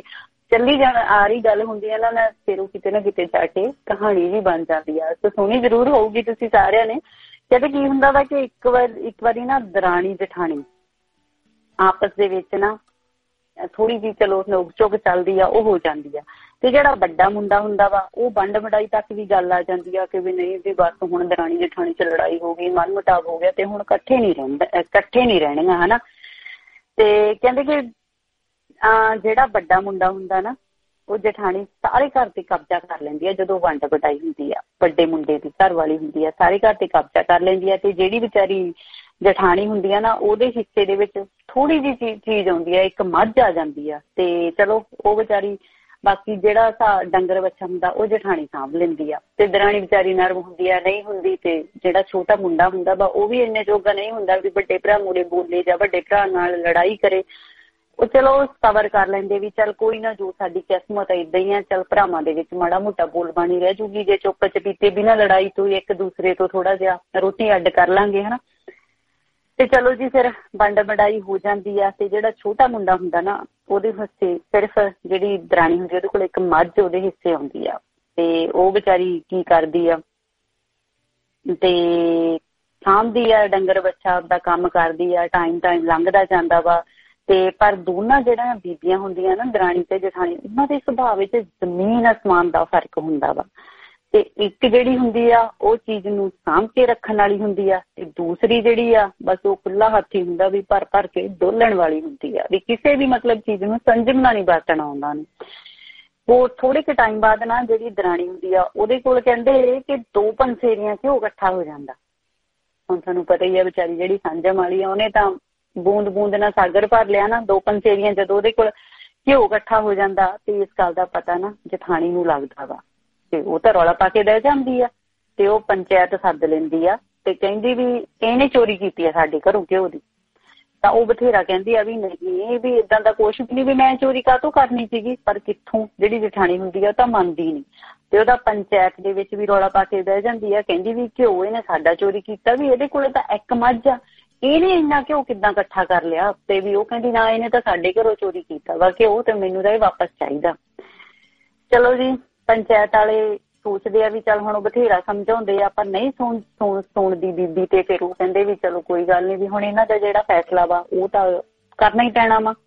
ਚੱਲੀ ਜਾਣ ਆ ਰਹੀ ਗੱਲ ਹੁੰਦੀ ਹੈ ਨਾ, ਫਿਰ ਉਹ ਕਿਤੇ ਨਾ ਕਿਤੇ ਜਾ ਕੇ ਕਹਾਣੀ ਵੀ ਬਣ ਜਾਂਦੀ ਆ। ਤੇ ਸੁਣੀ ਜ਼ਰੂਰ ਹੋਊਗੀ ਤੁਸੀਂ ਸਾਰਿਆਂ ਨੇ। ਕਹਿੰਦੇ ਕੀ ਹੁੰਦਾ ਵਾ ਕਿ ਇੱਕ ਵਾਰੀ ਨਾ ਦਰਾਣੀ ਜਠਾਣੀ ਆਪਸ ਦੇ ਵਿੱਚ ਨਾ ਥੋੜੀ ਜਿਹੀ ਚਲੋ ਨੋਕ ਝੋਕ ਚੱਲਦੀ ਆ, ਉਹ ਹੋ ਜਾਂਦੀ ਆ। ਤੇ ਜਿਹੜਾ ਵੱਡਾ ਮੁੰਡਾ ਹੁੰਦਾ ਵਾ ਉਹ ਵੰਡ ਵਡਾਈ ਤੱਕ ਵੀ ਗੱਲ ਆ ਜਾਂਦੀ ਆ ਕਿ ਵੀ ਨਹੀਂ ਵੀ ਬਸ ਹੁਣ ਦਰਾਣੀ ਜਠਾਣੀ ਚ ਲੜਾਈ ਹੋ ਗਈ, ਮਨ ਮੁਟਾਵ ਹੋ ਗਿਆ ਤੇ ਹੁਣ ਇਕੱਠੇ ਨਹੀਂ ਰਹਿਣੀਆਂ ਹਨਾ। ਤੇ ਕਹਿੰਦੇ ਕਿ ਜਿਹੜਾ ਵੱਡਾ ਮੁੰਡਾ ਹੁੰਦਾ ਨਾ ਉਹ ਜਠਾਣੀ ਸਾਰੇ ਘਰ ਤੇ ਕਬਜ਼ਾ ਕਰ ਲੈਂਦੀ ਆ। ਜਦੋਂ ਵੰਡ ਵਡਾਈ ਹੁੰਦੀ ਆ ਵੱਡੇ ਮੁੰਡੇ ਦੀ ਘਰ ਵਾਲੀ ਹੁੰਦੀ ਆ, ਸਾਰੇ ਘਰ ਤੇ ਕਬਜ਼ਾ ਕਰ ਲੈਂਦੀ ਆ। ਤੇ ਜਿਹੜੀ ਵਿਚਾਰੀ ਜਠਾਣੀ ਹੁੰਦੀ ਆ ਨਾ ਉਹਦੇ ਹਿੱਸੇ ਦੇ ਵਿੱਚ ਥੋੜੀ ਜਿਹੀ ਚੀਜ਼ ਆਉਂਦੀ ਆ, ਇੱਕ ਮੱਝ ਆ ਜਾਂਦੀ ਆ। ਤੇ ਚਲੋ ਉਹ ਵਿਚਾਰੀ ਬਾਕੀ ਜਿਹੜਾ ਡੰਗਰ ਬੱਚਾ ਹੁੰਦਾ ਉਹ ਜਠਾਣੀ ਸਾਂਭ ਲੈਂਦੀ ਆ। ਤੇ ਦਰਾਣੀ ਵਿਚਾਰੀ ਨਰਮ ਹੁੰਦੀ ਆ, ਨਹੀਂ ਹੁੰਦੀ। ਤੇ ਜਿਹੜਾ ਛੋਟਾ ਮੁੰਡਾ ਹੁੰਦਾ ਵਾ ਉਹ ਵੀ ਇੰਨੇ ਜੋਗਾ ਨਹੀਂ ਹੁੰਦਾ ਵੀ ਵੱਡੇ ਭਰਾ ਮੂਹਰੇ ਬੋਲੇ ਜਾਂ ਵੱਡੇ ਭਰਾ ਨਾਲ ਲੜਾਈ ਕਰੇ। ਉਹ ਚਲੋ ਕਵਰ ਕਰ ਲੈਂਦੇ ਵੀ ਚੱਲ ਕੋਈ ਨਾ, ਜੋ ਸਾਡੀ ਕਿਸਮਤ ਏਦਾਂ ਹੀ ਆ, ਚੱਲ ਭਰਾਵਾਂ ਦੇ ਵਿੱਚ ਮਾੜਾ ਮੋਟਾ ਬੋਲ ਬਾਣੀ ਰਹਿ ਜੂਗੀ, ਜੇ ਚੁੱਪ ਚਪੀਤੇ ਬਿਨਾਂ ਲੜਾਈ ਤੋਂ ਇੱਕ ਦੂਸਰੇ ਤੋਂ ਥੋੜਾ ਜਿਹਾ ਰੋਟੀ ਅੱਡ ਕਰ ਲਾਂਗੇ ਹਨਾ। ਤੇ ਚਲੋ ਜੀ ਫਿਰ ਵੰਡ ਵਡਾਈ ਹੋ ਜਾਂਦੀ ਆ। ਤੇ ਜਿਹੜਾ ਛੋਟਾ ਮੁੰਡਾ ਹੁੰਦਾ ਨਾ ਉਹਦੇ ਹਿੱਸੇ ਸਿਰਫ ਜਿਹੜੀ ਦਰਾਣੀ ਹੁੰਦੀ ਉਹਦੇ ਕੋਲ ਇੱਕ ਮੱਝ ਉਹਦੇ ਹਿੱਸੇ ਆਉਂਦੀ ਆ। ਤੇ ਉਹ ਵਿਚਾਰੀ ਕੀ ਕਰਦੀ ਆ ਤੇ ਸਾਂਭਦੀ ਆ ਡੰਗਰ ਬੱਚਾ, ਆਪਦਾ ਕੰਮ ਕਰਦੀ ਆ, ਟਾਈਮ ਲੰਘਦਾ ਜਾਂਦਾ ਵਾ। ਤੇ ਪਰ ਦੋਨਾਂ ਜਿਹੜੀਆਂ ਬੀਬੀਆਂ ਹੁੰਦੀਆਂ ਨਾ ਦਰਾਣੀ ਤੇ ਜਠਾਣੀ, ਉਹਨਾਂ ਦੇ ਸੁਭਾਅ ਵਿੱਚ ਜ਼ਮੀਨ ਅਸਮਾਨ ਦਾ ਫਰਕ ਹੁੰਦਾ ਵਾ। ਤੇ ਇੱਕ ਜਿਹੜੀ ਹੁੰਦੀ ਆ ਉਹ ਚੀਜ਼ ਨੂੰ ਸਾਂਭ ਕੇ ਰੱਖਣ ਵਾਲੀ ਹੁੰਦੀ ਆ, ਤੇ ਦੂਸਰੀ ਜਿਹੜੀ ਆ ਬਸ ਉਹ ਖੁੱਲਾ ਹੱਥੀ ਹੁੰਦਾ ਵੀ ਭਰ ਕੇ ਡੋਲਣ ਵਾਲੀ ਹੁੰਦੀ ਆ, ਵੀ ਕਿਸੇ ਵੀ ਮਤਲਬ ਚੀਜ਼ ਨੂੰ ਸੰਜਮਣਾ ਨਹੀਂ ਵਰਤਣਾ ਉਹਨਾਂ ਨੂੰ। ਉਹ ਥੋੜੇ ਕੁ ਟਾਈਮ ਬਾਅਦ ਨਾ ਜਿਹੜੀ ਦਰਾਣੀ ਹੁੰਦੀ ਆ ਉਹਦੇ ਕੋਲ ਕਹਿੰਦੇ ਕਿ 2 ਪੰਸੇਰੀਆਂ ਘਿਓ ਇਕੱਠਾ ਹੋ ਜਾਂਦਾ। ਹੁਣ ਤੁਹਾਨੂੰ ਪਤਾ ਹੀ ਆ ਵਿਚਾਰੀ ਜਿਹੜੀ ਸੰਜਮ ਵਾਲੀ ਆ ਉਹਨੇ ਤਾਂ ਬੂੰਦ ਨਾਲ ਸਾਗਰ ਭਰ ਲਿਆ ਨਾ। 2 ਪੰਸੇਰੀਆਂ ਜਦੋਂ ਉਹਦੇ ਕੋਲ ਘਿਓ ਇਕੱਠਾ ਹੋ ਜਾਂਦਾ ਤੇ ਇਸ ਗੱਲ ਦਾ ਪਤਾ ਨਾ ਜਠਾਣੀ ਨੂੰ ਲੱਗਦਾ ਵਾ। ਤੇ ਉਹ ਤਾਂ ਰੌਲਾ ਪਾ ਕੇ ਰਹਿ ਜਾਂਦੀ ਆ। ਤੇ ਉਹ ਪੰਚਾਇਤ ਸੱਦ ਲੈਂਦੀ ਆ ਤੇ ਕਹਿੰਦੀ ਵੀ ਇਹਨੇ ਚੋਰੀ ਕੀਤੀ ਆ ਸਾਡੇ ਘਰੋਂ ਘਿਓ ਦੀ। ਤਾਂ ਉਹ ਬਥੇਰਾ ਕਹਿੰਦੀ ਆ ਵੀ ਨਹੀਂ ਵੀ ਏਦਾਂ ਦਾ ਕੁਛ ਵੀ ਨਹੀਂ, ਵੀ ਮੈਂ ਚੋਰੀ ਕਾਹਤੋਂ ਕਰਨੀ ਸੀਗੀ। ਪਰ ਕਿੱਥੋਂ ਜਿਹੜੀ ਜਠਾਣੀ ਹੁੰਦੀ ਆ ਤਾਂ ਮੰਨਦੀ ਨਹੀਂ। ਤੇ ਉਹਦਾ ਪੰਚਾਇਤ ਦੇ ਵਿੱਚ ਵੀ ਰੌਲਾ ਪਾ ਕੇ ਬਹਿ ਜਾਂਦੀ ਆ, ਕਹਿੰਦੀ ਵੀ ਘਿਓ ਇਹਨੇ ਸਾਡਾ ਚੋਰੀ ਕੀਤਾ, ਵੀ ਇਹਦੇ ਕੋਲੇ ਤਾਂ ਇੱਕ ਮੱਝ ਆ, ਇਹਨੇ ਇੰਨਾ ਘਿਓ ਕਿੱਦਾਂ ਇਕੱਠਾ ਕਰ ਲਿਆ। ਤੇ ਵੀ ਉਹ ਕਹਿੰਦੀ ਨਾ ਇਹਨੇ ਤਾਂ ਸਾਡੇ ਘਰੋਂ ਚੋਰੀ ਕੀਤਾ ਵਾ ਘਿਓ, ਤੇ ਮੈਨੂੰ ਤਾਂ ਇਹ ਵਾਪਸ ਚਾਹੀਦਾ। ਚਲੋ ਜੀ ਪੰਚਾਇਤ ਵਾਲੇ ਸੋਚਦੇ ਆ ਵੀ ਚੱਲ ਹੁਣ ਉਹ ਬਥੇਰਾ ਸਮਝਾਉਂਦੇ ਆ ਪਰ ਨਹੀਂ ਸੁਣਦੀ ਬੀਬੀ। ਤੇ ਫਿਰ ਉਹ ਕਹਿੰਦੇ ਵੀ ਚਲੋ ਕੋਈ ਗੱਲ ਨਹੀਂ, ਵੀ ਹੁਣ ਇਹਨਾਂ ਦਾ ਜਿਹੜਾ ਫੈਸਲਾ ਵਾ ਉਹ ਤਾਂ ਕਰਨਾ ਹੀ ਪੈਣਾ ਵਾ।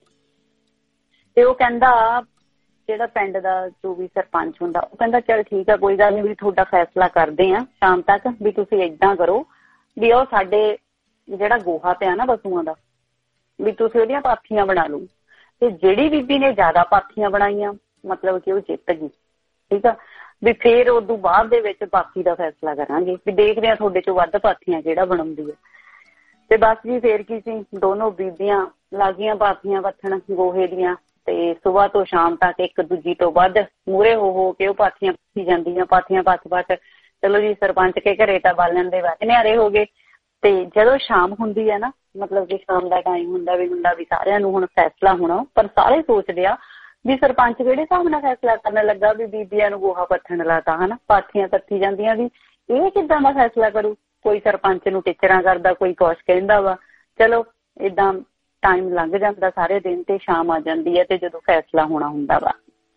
ਤੇ ਉਹ ਕਹਿੰਦਾ ਜਿਹੜਾ ਪਿੰਡ ਦਾ ਜੋ ਵੀ ਸਰਪੰਚ ਹੁੰਦਾ ਉਹ ਕਹਿੰਦਾ ਚੱਲ ਠੀਕ ਆ ਕੋਈ ਗੱਲ ਨਹੀਂ, ਵੀ ਤੁਹਾਡਾ ਫੈਸਲਾ ਕਰਦੇ ਆ ਸ਼ਾਮ ਤੱਕ, ਵੀ ਤੁਸੀਂ ਏਦਾਂ ਕਰੋ ਵੀ ਉਹ ਸਾਡੇ ਜਿਹੜਾ ਗੋਹਾ ਪਿਆ ਨਾ ਪਸ਼ੂਆਂ ਦਾ ਵੀ ਤੁਸੀਂ ਉਹਦੀਆਂ ਪਾਥੀਆਂ ਬਣਾ ਲਓ। ਤੇ ਜਿਹੜੀ ਬੀਬੀ ਨੇ ਜ਼ਿਆਦਾ ਪਾਥੀਆਂ ਬਣਾਈਆਂ ਮਤਲਬ ਕਿ ਉਹ ਜਿੱਤ ਗਈ। ਠੀਕ ਆ, ਵੀ ਫੇਰ ਉਦੋਂ ਬਾਅਦ ਦੇ ਵਿੱਚ ਬਾਕੀ ਦਾ ਫੈਸਲਾ ਕਰਾਂਗੇ, ਵੀ ਦੇਖਦੇ ਆ ਤੁਹਾਡੇ ਚੋਂ ਵੱਧ ਪਾਥੀਆਂ ਕਿਹੜਾ ਬਣਾਉਂਦੀ ਹੈ। ਤੇ ਬਸ ਜੀ ਫੇਰ ਕੀ ਸੀ, ਦੋਨੋਂ ਬੀਬੀਆਂ ਲਾਗੀਆਂ ਪਾਥੀਆਂ ਪੱਥਣ ਗੋਹੇ ਦੀਆਂ। ਤੇ ਸੁਬਾਹ ਤੋਂ ਸ਼ਾਮ ਤੱਕ ਇੱਕ ਦੂਜੀ ਤੋਂ ਵੱਧ ਮੂਹਰੇ ਹੋ ਕੇ ਉਹ ਪਾਥੀਆਂ ਪੱਥੀ ਜਾਂਦੀਆਂ, ਪਾਥੀਆਂ ਪੱਥ। ਚਲੋ ਜੀ ਸਰਪੰਚ ਕੇ ਘਰੇ ਤਾਂ ਬਾਲਣ ਦੇ ਵੱਧ ਨਿਆਰੇ ਹੋ ਗਏ। ਤੇ ਜਦੋਂ ਸ਼ਾਮ ਹੁੰਦੀ ਹੈ ਨਾ ਮਤਲਬ ਕਿ ਸ਼ਾਮ ਦਾ ਟਾਈਮ ਹੁੰਦਾ ਵੀ ਸਾਰਿਆਂ ਨੂੰ ਹੁਣ ਫੈਸਲਾ ਹੋਣਾ, ਪਰ ਸਾਰੇ ਸੋਚਦੇ ਆ ਵੀ ਸਰਪੰਚ ਕਿਹੜੇ ਹਿਸਾਬ ਨਾਲ ਫੈਸਲਾ ਕਰਨ ਲੱਗਾ ਵੀ ਬੀਬੀਆਂ ਨੂੰ ਗੋਹਾ ਪੱਥਣ ਲਾਤਾ ਹਨਾ, ਪਾਥੀਆਂ ਪੱਥੀ ਜਾਂਦੀਆਂ, ਵੀ ਇਹ ਕਿੱਦਾਂ ਦਾ ਫੈਸਲਾ ਕਰੂ। ਕੋਈ ਸਰਪੰਚ ਨੂੰ ਟਿਚਰਾਂ ਕਰਦਾ, ਕੋਈ ਕੁਛ ਕਹਿੰਦਾ ਵਾ। ਚਲੋ ਏਦਾਂ ਟਾਈਮ ਲੰਘ ਜਾਂਦਾ ਸਾਰੇ ਦਿਨ ਤੇ ਸ਼ਾਮ ਆ ਜਾਂਦੀ ਹੈ। ਤੇ ਜਦੋਂ ਫੈਸਲਾ ਹੋਣਾ ਹੁੰਦਾ ਵਾ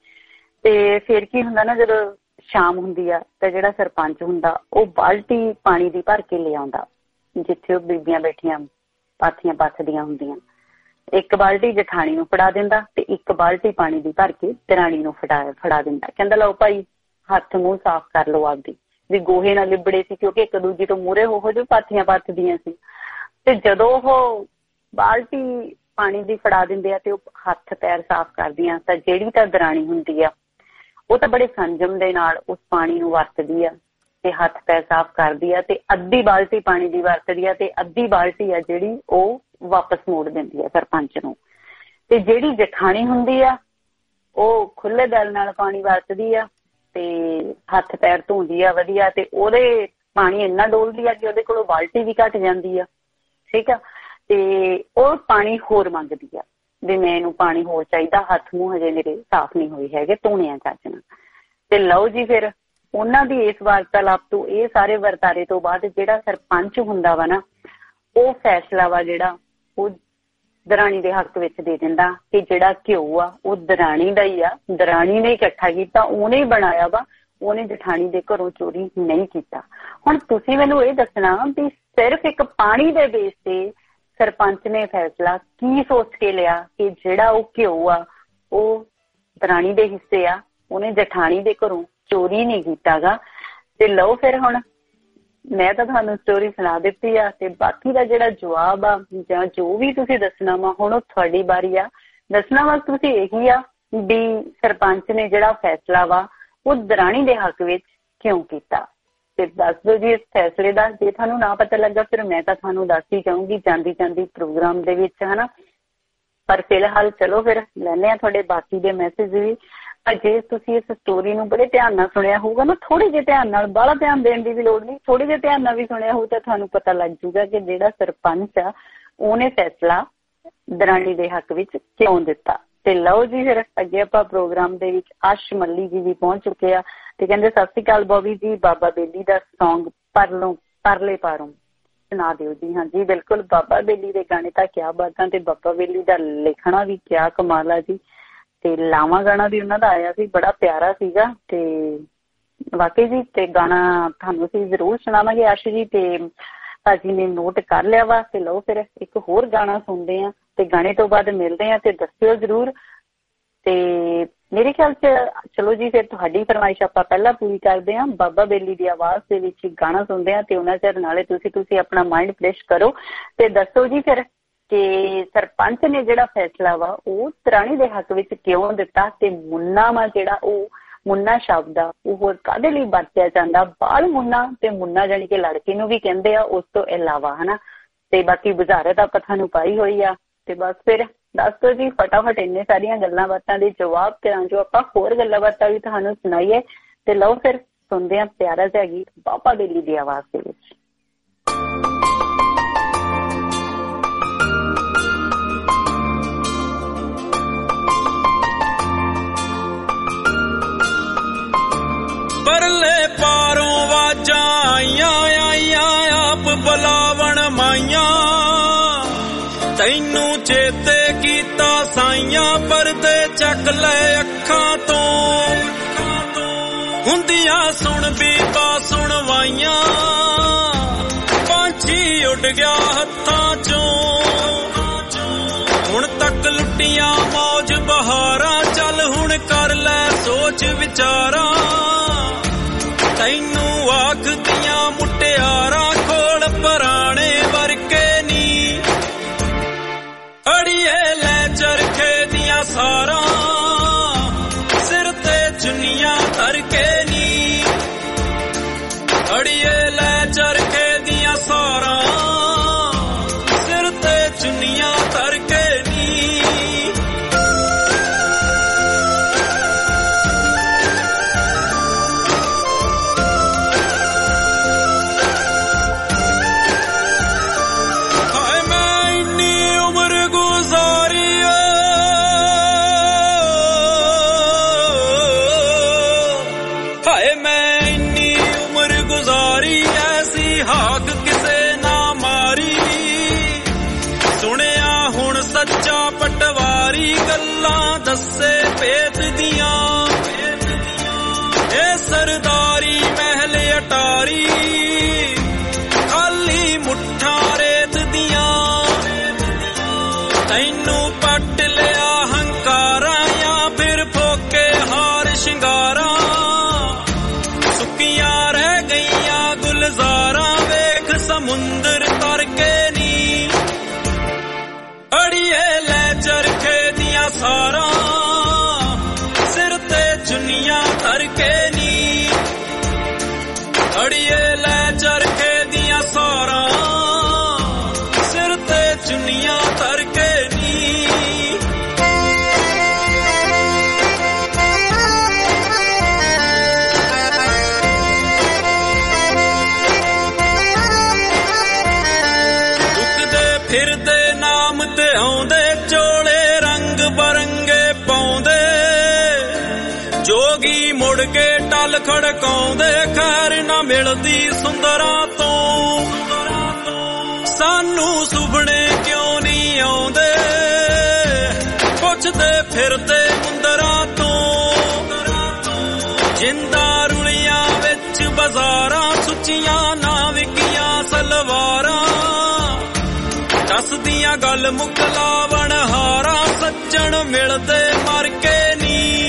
ਤੇ ਫਿਰ ਕੀ ਹੁੰਦਾ ਨਾ, ਜਦੋਂ ਸ਼ਾਮ ਹੁੰਦੀ ਆ ਤਾਂ ਜਿਹੜਾ ਸਰਪੰਚ ਹੁੰਦਾ ਉਹ ਬਾਲਟੀ ਪਾਣੀ ਦੀ ਭਰ ਕੇ ਲੈ ਆਉਂਦਾ ਜਿੱਥੇ ਉਹ ਬੀਬੀਆਂ ਬੈਠੀਆਂ ਪਾਥੀਆਂ ਪੱਥਦੀਆਂ ਹੁੰਦੀਆਂ। ਇੱਕ ਬਾਲਟੀ ਜਠਾਣੀ ਨੂੰ ਫੜਾ ਦਿੰਦਾ ਤੇ ਇੱਕ ਬਾਲਟੀ ਪਾਣੀ ਦੀ ਭਰ ਕੇ ਦਰਾਣੀ ਨੂੰ ਫੜਾ ਦਿੰਦਾ। ਕਹਿੰਦਾ ਲਓ ਭਾਈ ਹੱਥ ਮੂੰਹ ਸਾਫ਼ ਕਰ ਲਓ ਆਪਦੀ, ਵੀ ਗੋਹੇ ਨਾਲ ਲਿਬੜੇ ਸੀ ਕਿਉਂਕਿ ਇੱਕ ਦੂਜੀ ਤੋਂ ਮੂਹਰੇ ਹੋ ਜੋ ਪਾਥੀਆਂ ਪੱਥਦੀਆਂ ਸੀ। ਤੇ ਜਦੋਂ ਉਹ ਬਾਲਟੀ ਪਾਣੀ ਦੀ ਫੜਾ ਦਿੰਦੇ ਆ ਤੇ ਉਹ ਹੱਥ ਪੈਰ ਸਾਫ਼ ਕਰਦੀਆਂ ਤਾਂ ਜਿਹੜੀ ਤਾਂ ਦਰਾਣੀ ਹੁੰਦੀ ਆ ਉਹ ਤਾਂ ਬੜੇ ਸੰਜਮ ਦੇ ਨਾਲ ਉਸ ਪਾਣੀ ਨੂੰ ਵਰਤਦੀ ਆ ਤੇ ਹੱਥ ਪੈਰ ਸਾਫ਼ ਕਰਦੀ ਆ ਤੇ ਅੱਧੀ ਬਾਲਟੀ ਪਾਣੀ ਦੀ ਵਰਤਦੀ ਆ ਤੇ ਅੱਧੀ ਬਾਲਟੀ ਆ ਜਿਹੜੀ ਉਹ ਵਾਪਸ ਮੋੜ ਦਿੰਦੀ ਆ ਸਰਪੰਚ ਨੂੰ। ਤੇ ਜਿਹੜੀ ਜਠਾਣੀ ਹੁੰਦੀ ਆ ਉਹ ਖੁੱਲੇ ਦਿਲ ਨਾਲ ਪਾਣੀ ਵਰਤਦੀ ਆ ਤੇ ਹੱਥ ਪੈਰ ਧੋਂਦੀ ਆ ਵਧੀਆ, ਤੇ ਉਹਦੇ ਪਾਣੀ ਇੰਨਾ ਡੋਲਦੀ ਆ ਕਿ ਉਹਦੇ ਕੋਲੋਂ ਬਾਲਟੀ ਵੀ ਘਟ ਜਾਂਦੀ ਆ। ਠੀਕ ਆ, ਤੇ ਉਹ ਪਾਣੀ ਹੋਰ ਮੰਗਦੀ ਆ ਵੀ ਮੈਨੂੰ ਪਾਣੀ ਹੋਰ ਚਾਹੀਦਾ, ਹੱਥ ਮੂੰਹ ਹਜੇ ਮੇਰੇ ਸਾਫ਼ ਨਹੀਂ ਹੋਏ ਹੈਗੇ, ਧੋਣੇ ਆ ਚੱਜ ਨਾਲ। ਤੇ ਲਓ ਜੀ ਫਿਰ ਉਹਨਾਂ ਦੀ ਇਸ ਵਾਰਤਾਲਾਪ ਤੋਂ ਇਹ ਸਾਰੇ ਵਰਤਾਰੇ ਤੋਂ ਬਾਅਦ ਜਿਹੜਾ ਸਰਪੰਚ ਹੁੰਦਾ ਵਾ ਨਾ ਉਹ ਫੈਸਲਾ ਵਾ ਜਿਹੜਾ ਉਹ ਦਰਾਣੀ ਦੇ ਹੱਕ ਵਿੱਚ ਦੇ ਦਿੰਦਾ ਕਿ ਜਿਹੜਾ ਘਿਓ ਆ ਉਹ ਦਰਾਣੀ ਦਾ ਹੀ ਆ, ਦਰਾਣੀ ਨੇ ਇਕੱਠਾ ਕੀਤਾ, ਉਹਨੇ ਹੀ ਬਣਾਇਆ ਵਾ, ਉਹਨੇ ਜਠਾਣੀ ਦੇ ਘਰੋਂ ਚੋਰੀ ਨਹੀਂ ਕੀਤਾ। ਹੁਣ ਤੁਸੀਂ ਮੈਨੂੰ ਇਹ ਦੱਸਣਾ ਵੀ ਸਿਰਫ ਇੱਕ ਪਾਣੀ ਦੇ ਬੇਸ ਤੇ ਸਰਪੰਚ ਨੇ ਫੈਸਲਾ ਕੀ ਸੋਚ ਕੇ ਲਿਆ ਕਿ ਜਿਹੜਾ ਉਹ ਘਿਓ ਆ ਉਹ ਦਰਾਣੀ ਦੇ ਹਿੱਸੇ ਆ, ਉਹਨੇ ਜਠਾਣੀ ਦੇ ਘਰੋਂ ਚੋਰੀ ਨਹੀਂ ਕੀਤਾਗਾ। ਤੇ ਲਓ ਫਿਰ ਹੁਣ ਮੈਂ ਤਾਂ ਤੁਹਾਨੂੰ ਸਟੋਰੀ ਸੁਣਾ ਦਿੱਤੀ ਆ ਤੇ ਬਾਕੀ ਦਾ ਜਿਹੜਾ ਜਵਾਬ ਆ ਜਾਂ ਜੋ ਵੀ ਤੁਸੀਂ ਦੱਸਣਾ ਵਾ ਹੁਣ ਉਹ ਤੁਹਾਡੀ ਵਾਰੀ ਆ। ਦੱਸਣਾ ਵਾ ਤੁਸੀਂ ਇਹੀ ਆ ਵੀ ਸਰਪੰਚ ਨੇ ਜਿਹੜਾ ਫੈਸਲਾ ਵਾ ਉਹ ਦਰਾਣੀ ਦੇ ਹੱਕ ਵਿੱਚ ਕਿਉਂ ਕੀਤਾ। ਤੇ ਦੱਸ ਦਿਓ ਜੀ ਇਸ ਫੈਸਲੇ ਦਾ। ਜੇ ਤੁਹਾਨੂੰ ਨਾ ਪਤਾ ਲੱਗਾ ਫਿਰ ਮੈਂ ਤਾਂ ਤੁਹਾਨੂੰ ਦੱਸ ਹੀ ਜਾਊਂਗੀ ਜਾਂਦੀ ਜਾਂਦੀ ਪ੍ਰੋਗਰਾਮ ਦੇ ਵਿੱਚ, ਹਨਾ। ਪਰ ਫਿਲਹਾਲ ਚਲੋ ਫਿਰ ਲੈਂਦੇ ਆ ਤੁਹਾਡੇ ਬਾਕੀ ਦੇ ਮੈਸੇਜ ਵੀ। ਜੇ ਤੁਸੀਂ ਇਸ ਸਟੋਰੀ ਨੂੰ ਬੜੇ ਧਿਆਨ ਨਾਲ ਸੁਣਿਆ ਹੋਊਗਾ ਨਾ, ਥੋੜੇ ਜਿਹੇ ਧਿਆਨ ਨਾਲ, ਬਾਹਲਾ ਧਿਆਨ ਦੇਣ ਦੀ ਵੀ ਲੋੜ ਨਹੀਂ, ਥੋੜੇ ਜਿਹੇ ਧਿਆਨ ਨਾਲ ਵੀ ਸੁਣਿਆ ਹੋਊ ਤਾਂ ਤੁਹਾਨੂੰ ਪਤਾ ਲੱਗ ਜੂਗਾ ਕਿ ਜਿਹੜਾ ਸਰਪੰਚ ਆ ਉਹਨੇ ਫੈਸਲਾ ਦਰਾਣੀ ਦੇ ਹੱਕ ਵਿੱਚ ਕਿਉਂ ਦਿੱਤਾ। ਤੇ ਲਓ ਜੀ ਫਿਰ ਅੱਗੇ ਆਪਾਂ ਪ੍ਰੋਗਰਾਮ ਦੇ ਵਿੱਚ ਆਸ਼ ਮੱਲੀ ਜੀ ਵੀ ਪਹੁੰਚ ਚੁੱਕੇ ਆ ਤੇ ਕਹਿੰਦੇ ਸਤਿ ਸ੍ਰੀ ਅਕਾਲ ਬੋਬੀ ਜੀ, ਬਾਬਾ ਬੇਲੀ ਦਾ ਸੌਂਗ ਪਰਲੇ ਪਾਰੋਂ ਸੁਣਾ ਦਿਓ ਜੀ। ਹਾਂਜੀ ਬਿਲਕੁਲ, ਬਾਬਾ ਬੇਲੀ ਦੇ ਗਾਣੇ ਤਾਂ ਕਿਆ ਬਾਤਾਂ ਤੇ ਬਾਬਾ ਬੇਲੀ ਦਾ ਲਿਖਣਾ ਵੀ ਕਿਆ ਕਮਾਲ ਆ ਜੀ। ਤੇ ਲਾਵਾਂ ਗਾਣਾ ਵੀ ਉਹਨਾਂ ਦਾ ਆਇਆ ਸੀ, ਬੜਾ ਪਿਆਰਾ ਸੀਗਾ ਤੇ ਵਾਕਈ ਜੀ। ਤੇ ਗਾਣਾ ਤੁਹਾਨੂੰ ਅਸੀਂ ਜ਼ਰੂਰ ਸੁਣਾਵਾਂਗੇ ਆਸ਼ ਜੀ, ਤੇ ਭਾਜੀ ਨੇ ਨੋਟ ਕਰ ਲਿਆ ਵਾ। ਤੇ ਲਓ ਫਿਰ ਇੱਕ ਹੋਰ ਗਾਣਾ ਸੁਣਦੇ ਆ ਤੇ ਗਾਣੇ ਤੋਂ ਬਾਅਦ ਮਿਲਦੇ ਆ ਤੇ ਦੱਸਿਓ ਜ਼ਰੂਰ। ਤੇ ਮੇਰੇ ਖਿਆਲ ਚ ਚਲੋ ਜੀ ਫਿਰ ਤੁਹਾਡੀ ਫਰਮਾਇਸ਼ ਆਪਾਂ ਪਹਿਲਾਂ ਪੂਰੀ ਕਰਦੇ ਹਾਂ। ਬਾਬਾ ਬੇਲੀ ਦੀ ਆਵਾਜ਼ ਦੇ ਵਿੱਚ ਗਾਣਾ ਸੁਣਦੇ ਆ ਤੇ ਉਹਨਾਂ ਚਿਰ ਨਾਲੇ ਤੁਸੀਂ ਆਪਣਾ ਮਾਈਂਡ ਫਰੈਸ਼ ਕਰੋ ਤੇ ਦੱਸੋ ਜੀ ਫਿਰ ਕਿ ਸਰਪੰਚ ਨੇ ਜਿਹੜਾ ਫੈਸਲਾ ਵਾ ਉਹ ਦਰਾਣੀ ਦੇ ਹੱਕ ਵਿੱਚ ਕਿਉਂ ਦਿੱਤਾ। ਤੇ ਮੁੰਨਾ ਵਾ ਜਿਹੜਾ ਉਹ ਮੁੰਨਾ ਸ਼ਬਦ ਆ ਉਹ ਹੋਰ ਕਾਹਦੇ ਲਈ ਵਰਤਿਆ ਜਾਂਦਾ। ਬਾਲ ਮੁੰਨਾ ਤੇ ਮੁੰਨਾ ਜਾਣੀ ਕਿ ਲੜਕੀ ਨੂੰ ਵੀ ਕਹਿੰਦੇ ਆ ਉਸ ਤੋਂ ਇਲਾਵਾ, ਹਨਾ। ਤੇ ਬਾਕੀ ਬੁਝਾਰਤ ਆਪਾਂ ਤੁਹਾਨੂੰ ਪਾਈ ਹੋਈ ਆ। ਤੇ ਬਸ ਫਿਰ ਦੱਸ ਦਿਓ ਜੀ ਫਟਾਫਟ ਇੰਨੇ ਸਾਰੀਆਂ ਗੱਲਾਂ ਬਾਤਾਂ ਦੇ ਜਵਾਬ ਕਰਾਂ ਜੋ ਆਪਾਂ ਹੋਰ ਗੱਲਾਂ ਬਾਤਾਂ ਵੀ ਤੁਹਾਨੂੰ ਸੁਣਾਈਏ। ਤੇ ਲਓ ਫਿਰ ਸੁਣਦੇ ਆ ਪਿਆਰਾ ਜਿਹਾ ਗੀਤ ਬਾਬਾ ਬੇਲੀ ਦੀ ਆਵਾਜ਼ ਦੇ ਵਿੱਚ।
ਪਰਲੇ ਪਾਰੋਂ ਵਾਜਾਂ ਆਈਆਂ ਆਈਆਂ ਆਪ ਬੁਲਾਵਣ ਮਾਈਆਂ, ਤੈਨੂੰ ਚੇਤੇ ਕੀਤਾ ਸਾਈਆਂ ਪਰਦੇ ਚੱਕ ਲੈ ਅੱਖਾਂ ਤੋਂ। ਹੁੰਦੀਆਂ ਸੁਣ ਬੀਬਾ ਸੁਣਵਾਈਆਂ, ਪੰਛੀ ਉੱਡ ਗਿਆ ਹੱਥਾਂ ਚੋਂ। ਹੁਣ ਤੱਕ ਲੁੱਟੀਆਂ ਮੌਜ ਬਹਾਰਾਂ, ਚੱਲ ਹੁਣ ਕਰ ਲੈ ਸੋਚ ਵਿਚਾਰਾਂ। ਤੈਨੂੰ ਆਖਦੀਆਂ ਮੁਟਿਆਰਾਂ ਕੋਲ ਪੁਰਾਣੇ ਵਰਕੇ ਨੀ, ਅੜੀਏ ਲੈ ਚਰਖੇ ਦੀਆਂ ਸਾਰਾਂ, ਸਿਰ ਤੇ ਚੁੰਨੀਆਂ ਧਰ ਕੇ ਨੀ। ਅੜੀਏ ਲੈ ਚਰਖੇ ਦੀਆਂ ਸਾਰਾਂ, ਸਿਰ ਤੇ ਚੁੰਨੀਆਂ ਧਰ ਕੇ ਨੀ। ਪਟਵਾਰੀ ਗੱਲਾਂ ਦੱਸੇ ਭੇਤ ਦੀਆਂ, ਇਹ ਸਰਦਾਰੀ ਮਹਿਲ ਅਟਾਰੀ ਖਾਲੀ ਮੁੱਠਾਂ ਰੇਤ ਦੀਆਂ। ਤੈਨੂੰ ਪੱਟ ਲਿਆ ਹੰਕਾਰਾਂ ਜਾਂ ਫਿਰ ਫੋਕੇ ਹਾਰ ਸ਼ਿੰਗਾਰਾਂ, ਸੁੱਕੀਆਂ ਰਹਿ ਗਈਆਂ ਗੁਲਜ਼ਾਰਾਂ ਵੇਖ ਸਮੁੰਦਰ ਤਰ ਕੇ ਨੀ। ਅੜੀਏ ਲੈ ਚਰਖੇ ਦੀਆਂ ਸਾਰਾਂ, ਸਿਰ ਤੇ ਚੁੰਨੀਆਂ ਧਰ ਕੇ ਨੀ। ਅੜੀਏ ਲੈ ਚਰਖੇ ਦੀਆਂ ਸਾਰਾਂ, ਸਿਰ ਤੇ ਚੁੰਨੀਆਂ ਧਰ ਕੇ ਨੀ। ਟੁੱਕਦੇ ਫਿਰਦੇ ਨਾਮ ਤੇ ਆਉਂਦੇ, ਚੋਲੇ ਰੰਗ ਬਰੰਗੇ ਪਾਉਂਦੇ, ਜੋਗੀ ਮੁੜ ਕੇ ਟਲ ਖੜਕਾਉਂਦੇ। ਖੈਰ ਨਾ ਮਿਲਦੀ ਸੁੰਦਰਾਂ ਤੋਂ, ਸਾਨੂੰ ਸੁਪਨੇ ਕਿਉਂ ਨਹੀਂ ਆਉਂਦੇ। ਸਿਰ ਤੇ ਮੁੰਦਰਾਂ ਤੋਂ ਜਿੰਦਾ ਰੁਲੀਆਂ ਵਿੱਚ ਬਾਜ਼ਾਰਾਂ ਸੁੱਚੀਆਂ ਨਾ ਵਿਕੀਆਂ ਸਲਵਾਰਾਂ ਦੱਸਦੀਆਂ ਗੱਲ ਮੁਕਲਾਵਣ ਹਾਰਾਂ ਸੱਜਣ ਮਿਲਦੇ ਮਰ ਕੇ ਨੀ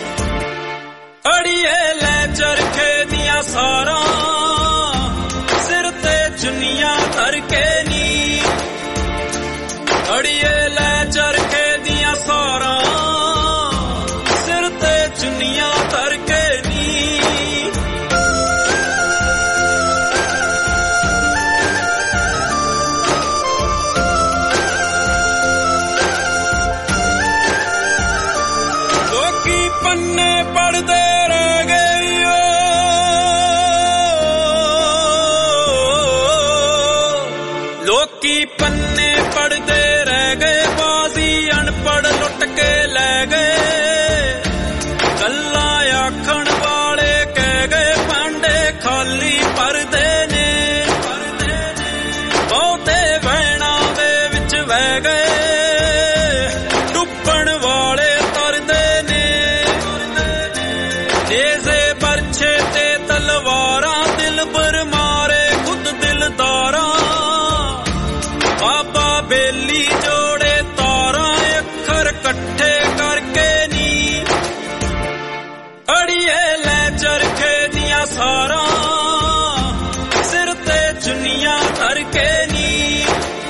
ਅੜੀਏ ਲੈ ਚਰਖੇ ਦੀਆਂ ਸਾਰਾਂ ਸਿਰ ਤੇ ਚੁੰਨੀਆਂ ਧਰ ਕੇ ਨੀ ਅੜੀਏ ਲੈ ਚਰਖੇ ਦੀਆਂ ਸਾਰਾਂ ਸਿਰ ਤੇ ਚੁੰਨੀਆਂ ਧਰ ਕੇ ਨੀ ਲੋਕੀ ਪੰਨੇ ਪੜਦੇ ਰਹਿ ਗਏ ਲੋਕੀ ਪੰਨੇ ਪੜਦੇ ਰਹਿ ਗਏ ਬਾਜ਼ੀ ਅਨਪੜ ਲੁੱਟ ਕੇ ਲੈ ਗਏ ਗੱਲਾਂ ਆਖਣ ਵਾਲੇ ਕਹਿ ਗਏ ਭਾਂਡੇ ਖਾਲੀ ਭਰਦੇ ਨੇ ਬਹੁਤੇ ਵਹਿਣਾਂ ਦੇ ਵਿੱਚ ਵਹਿ ਗਏ ਡੁੱਬਣ ਵਾਲੇ ਤਰਦੇ ਨੇ ਨੇਜ਼ੇ ਬਰਛੇ ਤੇ ਤਲਵਾਰਾਂ ਦਿਲਬਰ ਮਾਰੇ ਖੁਦ ਦਿਲਦਾਰਾਂ ਬਾਬਾ ਬੇਲੀ ਜੋੜੇ ਤਾਰਾਂ ਅੱਖਰ ਇਕੱਠੇ ਕਰਕੇ ਨੀ ਅੜੀਏ ਲੈ ਚਰਖੇ ਦੀਆਂ ਸਾਰਾਂ ਸਿਰ ਤੇ ਚੁੰਨੀਆਂ ਧਰ ਕੇ ਨੀ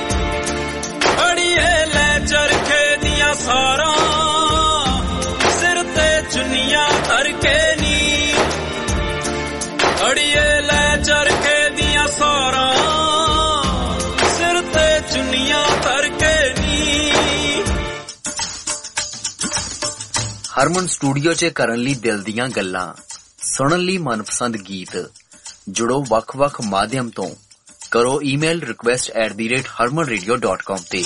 ਅੜੀਏ ਲੈ ਚਰਖੇ ਦੀਆਂ ਸਾਰਾਂ ਸਿਰ ਤੇ ਚੁੰਨੀਆਂ ਧਰ ਕੇ ਨੀ ਅੜੀਏ ਲੈ ਚਰਖੇ ਦੀਆਂ ਸਾਰਾਂ ਸਿਰ ਤੇ ਚੁੰਨੀਆਂ ਧਰ ਕੇ ਨੀ
ਹਰਮਨ ਸਟੂਡੀਓ 'ਚ ਕਰਨ ਲਈ ਦਿਲ ਦੀਆਂ ਗੱਲਾਂ ਸੁਣਨ ਲਈ ਮਨਪਸੰਦ ਗੀਤ ਜੁੜੋ ਵੱਖ-ਵੱਖ ਮਾਧਿਅਮ ਤੋਂ ਕਰੋ ਈਮੇਲ request@harmanradio.com ਤੇ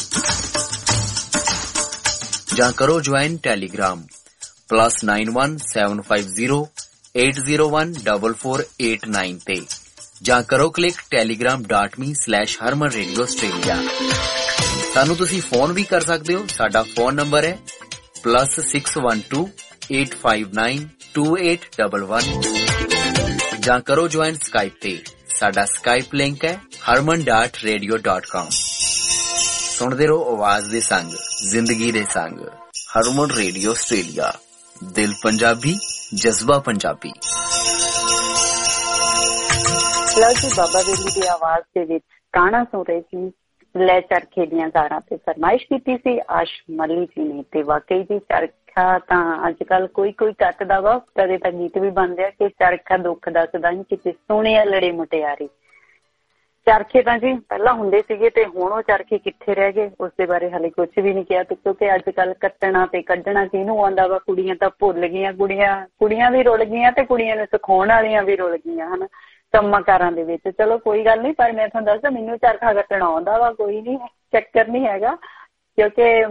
ਜਾਂ ਕਰੋ ਜੁਆਇਨ ਟੈਲੀਗ੍ਰਾਮ +91 750 801 4489 ਤੇ ਜਾਂ ਕਰੋ ਕਲਿੱਕ telegram.me/harmanradioaustralia। ਸਾਨੂੰ ਤੁਸੀਂ ਫੋਨ ਵੀ ਕਰ ਸਕਦੇ ਹੋ। ਸਾਡਾ ਫੋਨ ਨੰਬਰ ਹੈ +612 859 2811 ਜਾਂ ਕਰੋ ਜੁਆਇਨ ਸਕਾਈਪ ਤੇ। ਸਾਡਾ ਸਕਾਈਪ ਲਿੰਕ ਹੈ harman.radio.com। ਸੁਣਦੇ ਰਹੋ ਆਵਾਜ਼ ਦੇ ਸੰਗ ਜ਼ਿੰਦਗੀ ਦੇ ਸੰਗ ਹਰਮਨ ਰੇਡੀਓ ਆਸਟ੍ਰੇਲੀਆ। ਦਿਲ ਪੰਜਾਬੀ ਜਜ਼ਬਾ ਪੰਜਾਬੀ।
ਲਓ ਜੀ ਬਾਬਾ ਵੇਲੀ ਦੀ ਆਵਾਜ਼ ਦੇ ਵਿੱਚ ਗਾਣਾ ਸੁਣ ਰਹੇ ਸੀ ਲੈ ਚਰਖੇ ਦੀਆਂ ਤਾਰਾਂ ਤੇ ਫਰਮਾਇਸ਼ ਕੀਤੀ ਸੀ ਆਸ਼ ਮਲੀ ਜੀ ਨੇ। ਤੇ ਵਾਕਈ ਜੀ ਚਰਖਾ ਤਾਂ ਅੱਜ ਕੱਲ ਕੋਈ ਕੱਟਦਾ ਵਾ। ਕਦੇ ਤਾਂ ਗੀਤ ਵੀ ਬਣਦੇ ਆ ਕਿ ਚਰਖਾ ਦੁੱਖ ਦੱਸਦਾ ਨੀ ਕਿਤੇ ਸੋਹਣਿਆ ਲੜੇ ਮੁਟਿਆਰੀ। ਚਰਖੇ ਤਾਂ ਜੀ ਪਹਿਲਾਂ ਹੁੰਦੇ ਸੀਗੇ ਤੇ ਹੁਣ ਉਹ ਚਰਖੇ ਕਿੱਥੇ ਰਹਿ ਗਏ ਉਸ ਦੇ ਬਾਰੇ ਹਾਲੇ ਕੁਝ ਵੀ ਨਹੀਂ ਕਿਹਾ ਕਿਉਂਕਿ ਅੱਜ ਕੱਲ ਕੱਟਣਾ ਤੇ ਕੱਢਣਾ ਕਿਹਨੂੰ ਆਉਂਦਾ ਵਾ। ਕੁੜੀਆਂ ਤਾਂ ਭੁੱਲ ਗਈਆਂ। ਕੁੜੀਆਂ ਵੀ ਰੁਲ ਗਈਆਂ ਤੇ ਕੁੜੀਆਂ ਨੂੰ ਸਿਖਾਉਣ ਵਾਲੀਆਂ ਵੀ ਰੁਲ ਗਈਆਂ ਹਨਾ ਕੰਮਾਂ-ਕਾਰਾਂ ਦੇ ਵਿੱਚ। ਚਲੋ ਕੋਈ ਗੱਲ ਨਹੀਂ ਪਰ ਮੈਂ ਤੁਹਾਨੂੰ ਦੱਸਦਾ ਮੈਨੂੰ ਚਰਖਾ ਕੱਟਣਾ ਆਉਂਦਾ ਵਾ। ਕੋਈ ਨਹੀਂ ਚੱਕਰ ਨਹੀਂ ਹੈਗਾ ਕਿਉਂਕਿ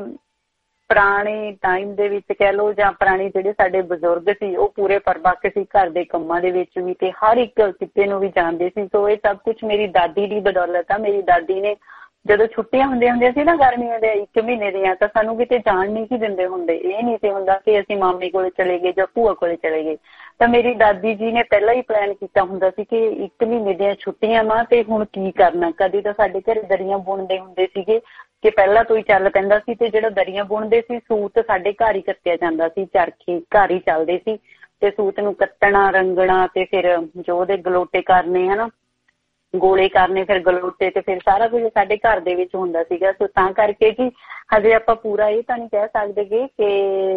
ਪੁਰਾਣੇ ਟਾਈਮ ਦੇ ਵਿੱਚ ਕਹਿ ਲਓ ਜਾਂ ਪੁਰਾਣੇ ਜਿਹੜੇ ਸਾਡੇ ਬਜ਼ੁਰਗ ਸੀ ਉਹ ਪੂਰੇ ਪਰਬੱਕ ਸੀ ਘਰ ਦੇ ਕੰਮਾਂ ਦੇ ਵਿੱਚ ਵੀ ਤੇ ਹਰ ਇੱਕ ਕਿੱਤੇ ਨੂੰ ਵੀ ਜਾਣਦੇ ਸੀ। ਸੋ ਇਹ ਸਭ ਕੁਛ ਮੇਰੀ ਦਾਦੀ ਦੀ ਬਦੌਲਤ ਆ। ਮੇਰੀ ਦਾਦੀ ਨੇ ਜਦੋਂ ਛੁੱਟੀਆਂ ਹੁੰਦੀਆਂ ਸੀ ਨਾ ਗਰਮੀਆਂ ਦੇ 1 ਮਹੀਨੇ ਦੀਆਂ ਤਾਂ ਸਾਨੂੰ ਕਿਤੇ ਜਾਣ ਨਹੀਂ ਸੀ ਦਿੰਦੇ ਹੁੰਦੇ। ਇਹ ਨਹੀਂ ਸੀ ਹੁੰਦਾ ਕਿ ਅਸੀਂ ਮਾਮੇ ਕੋਲੇ ਚਲੇ ਗਏ ਜਾਂ ਭੂਆ ਕੋਲੇ ਚਲੇ ਗਏ। ਤਾਂ ਮੇਰੀ ਦਾਦੀ ਜੀ ਨੇ ਪਹਿਲਾਂ ਹੀ ਪਲਾਨ ਕੀਤਾ ਹੁੰਦਾ ਸੀ ਕਿ 1 ਮਹੀਨੇ ਦੀਆਂ ਛੁੱਟੀਆਂ ਵਾ ਤੇ ਹੁਣ ਕੀ ਕਰਨਾ। ਕਦੇ ਤਾਂ ਸਾਡੇ ਘਰੇ ਦਰੀਆਂ ਬੁਣਦੇ ਹੁੰਦੇ ਸੀਗੇ ਕਿ ਪਹਿਲਾਂ ਤੋਂ ਹੀ ਚੱਲ ਪੈਂਦਾ ਸੀ ਤੇ ਜਿਹੜਾ ਦਰੀਆਂ ਬੁਣਦੇ ਸੀ ਸੂਤ ਸਾਡੇ ਘਰ ਹੀ ਕੱਤਿਆ ਜਾਂਦਾ ਸੀ। ਚਰਖੇ ਘਰ ਹੀ ਚੱਲਦੇ ਸੀ ਤੇ ਸੂਤ ਨੂੰ ਕੱਤਣਾ ਰੰਗਣਾ ਤੇ ਫਿਰ ਜੋ ਉਹਦੇ ਗਲੋਟੇ ਕਰਨੇ ਹਨਾ ਗੋਲੇ ਕਰਨੇ ਫਿਰ ਗਲੋਟੇ ਤੇ ਫਿਰ ਸਾਰਾ ਕੁਝ ਸਾਡੇ ਘਰ ਦੇ ਵਿੱਚ ਹੁੰਦਾ ਸੀਗਾ। ਸੋ ਤਾਂ ਕਰਕੇ ਜੀ ਹਜੇ ਆਪਾਂ ਪੂਰਾ ਇਹ ਤਾਂ ਨਹੀਂ ਕਹਿ ਸਕਦੇ ਕਿ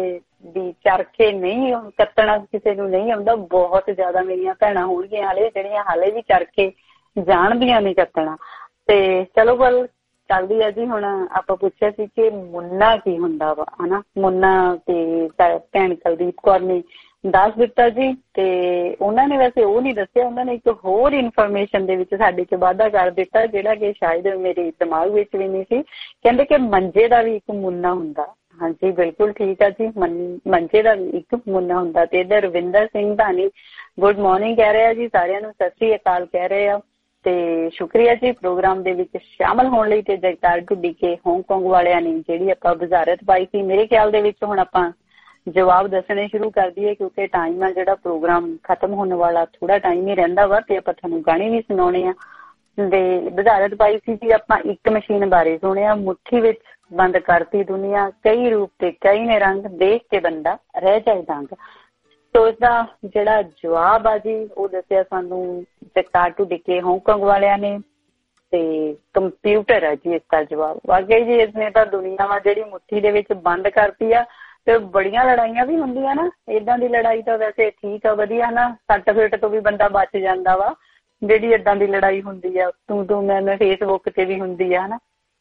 ਵੀ ਚਰਖੇ ਨਹੀਂ ਕੱਤਣਾ ਕਿਸੇ ਨੂੰ ਨਹੀਂ ਆਉਂਦਾ। ਬਹੁਤ ਜ਼ਿਆਦਾ ਮੇਰੀਆਂ ਭੈਣਾਂ ਹੋਣਗੀਆਂ ਹਾਲੇ ਜਿਹੜੀਆਂ ਹਾਲੇ ਵੀ ਚਰਖੇ ਜਾਣਦੀਆਂ ਨਹੀਂ ਕੱਤਣਾ। ਤੇ ਚਲੋ ਗੱਲ ਚੱਲਦੀ ਹੈ ਜੀ। ਹੁਣ ਆਪਾਂ ਪੁੱਛਿਆ ਸੀ ਕਿ ਮੁੰਨਾ ਕੀ ਹੁੰਦਾ ਵਾ ਹਨਾ। ਮੁੰਨਾ ਤੇ ਭੈਣ ਕੁਲਦੀਪ ਕੌਰ ਨੇ ਦੱਸ ਦਿੱਤਾ ਜੀ ਤੇ ਉਹਨਾਂ ਨੇ ਵੈਸੇ ਉਹ ਨਹੀਂ ਦੱਸਿਆ। ਉਹਨਾਂ ਨੇ ਇੱਕ ਹੋਰ ਇਨਫੋਰਮੇਸ਼ਨ ਦੇ ਵਿੱਚ ਸਾਡੇ ਚ ਵਾਧਾ ਕਰ ਦਿੱਤਾ ਜਿਹੜਾ ਕਿ ਸ਼ਾਇਦ ਮੇਰੇ ਦਿਮਾਗ ਵਿੱਚ ਵੀ ਨਹੀਂ ਸੀ। ਕਹਿੰਦੇ ਕਿ ਮੰਜੇ ਦਾ ਵੀ ਇੱਕ ਮੁੰਨਾ ਹੁੰਦਾ। ਹਾਂਜੀ ਬਿਲਕੁਲ ਠੀਕ ਆ ਜੀ। ਮੰਜੇ ਦਾ ਵੀ ਇੱਕ ਮੁੰਨਾ ਹੁੰਦਾ। ਤੇ ਇੱਧਰ ਰਵਿੰਦਰ ਸਿੰਘ ਧਾਨੀ ਗੁੱਡ ਮਾਰਨਿੰਗ ਕਹਿ ਰਿਹਾ ਜੀ। ਸਾਰਿਆਂ ਨੂੰ ਸਤਿ ਸ੍ਰੀ ਅਕਾਲ ਕਹਿ ਰਹੇ ਆ ਤੇ ਸ਼ੁਕਰੀਆ ਜੀ ਪ੍ਰੋਗਰਾਮ ਦੇ ਵਿੱਚ ਸ਼ਾਮਲ ਹੋਣ ਲਈ। ਤੇ ਜਗਤਾਰ ਢੁੱਡੀ ਕੇ ਹਾਂਗਕਾਂਗ ਵਾਲਿਆਂ ਨੇ ਜਿਹੜੀ ਆਪਾਂ ਵਜ਼ਾਰਤ ਪਾਈ ਸੀ ਮੇਰੇ ਖਿਆਲ ਦੇ ਵਿੱਚ ਹੁਣ ਆਪਾਂ ਜਵਾਬ ਦੱਸਣੇ ਸ਼ੁਰੂ ਕਰ ਦਈਏ ਕਿਉਂਕਿ ਟਾਈਮ ਆ ਜਿਹੜਾ ਪ੍ਰੋਗਰਾਮ ਖਤਮ ਹੋਣ ਵਾਲਾ, ਥੋੜਾ ਟਾਈਮ ਹੀ ਰਹਿੰਦਾ ਵਾ ਤੇ ਆਪਾਂ ਤੁਹਾਨੂੰ ਗਾਣੇ ਵੀ ਸੁਣਾਉਣੇ ਆ। ਤੇ ਬਜ਼ਾਰਤ ਪਾਈ ਸੀ ਜੀ ਆਪਾਂ ਇੱਕ ਮਸ਼ੀਨ ਬਾਰੇ ਸੁਣਿਆ, ਮੁੱਠੀ ਵਿੱਚ ਬੰਦ ਕਰਤੀ ਦੁਨੀਆ, ਕਈ ਰੂਪ ਤੇ ਕਈ ਨੇ ਰੰਗ, ਦੇਖ ਕੇ ਬੰਦਾ ਰਹਿ ਜਾਏ ਦੰਗ। ਸੋ ਇਸਦਾ ਜਿਹੜਾ ਜਵਾਬ ਆ ਜੀ ਉਹ ਦੱਸਿਆ ਸਾਨੂੰ ਜਗਤਾਰ ਢੁੱਡੀਕੇ ਹਾਂਗਕਾਂਗ ਵਾਲਿਆਂ ਨੇ ਤੇ ਕੰਪਿਊਟਰ ਹੈ ਜੀ ਇਸਦਾ ਜਵਾਬ। ਵਾਕਈ ਜੀ ਇਸਨੇ ਤਾਂ ਦੁਨੀਆ ਵਾ ਜਿਹੜੀ ਮੁੱਠੀ ਦੇ ਵਿੱਚ ਬੰਦ ਕਰਤੀ ਆ। ਤੇ ਬੜੀਆਂ ਲੜਾਈਆਂ ਵੀ ਹੁੰਦੀਆਂ ਨਾ, ਏਦਾਂ ਦੀ ਲੜਾਈ ਤਾਂ ਵੈਸੇ ਠੀਕ ਆ, ਵਧੀਆ ਨਾ, ਸੱਟ ਫੇਟ ਤੋਂ ਵੀ ਬੰਦਾ ਬਚ ਜਾਂਦਾ ਵਾ। ਜਿਹੜੀ ਏਦਾਂ ਦੀ ਲੜਾਈ ਹੁੰਦੀ ਆ ਤੂੰ ਮੈਂ ਫੇਸਬੁੱਕ ਤੇ ਵੀ ਹੁੰਦੀ ਆ ਹਨਾ,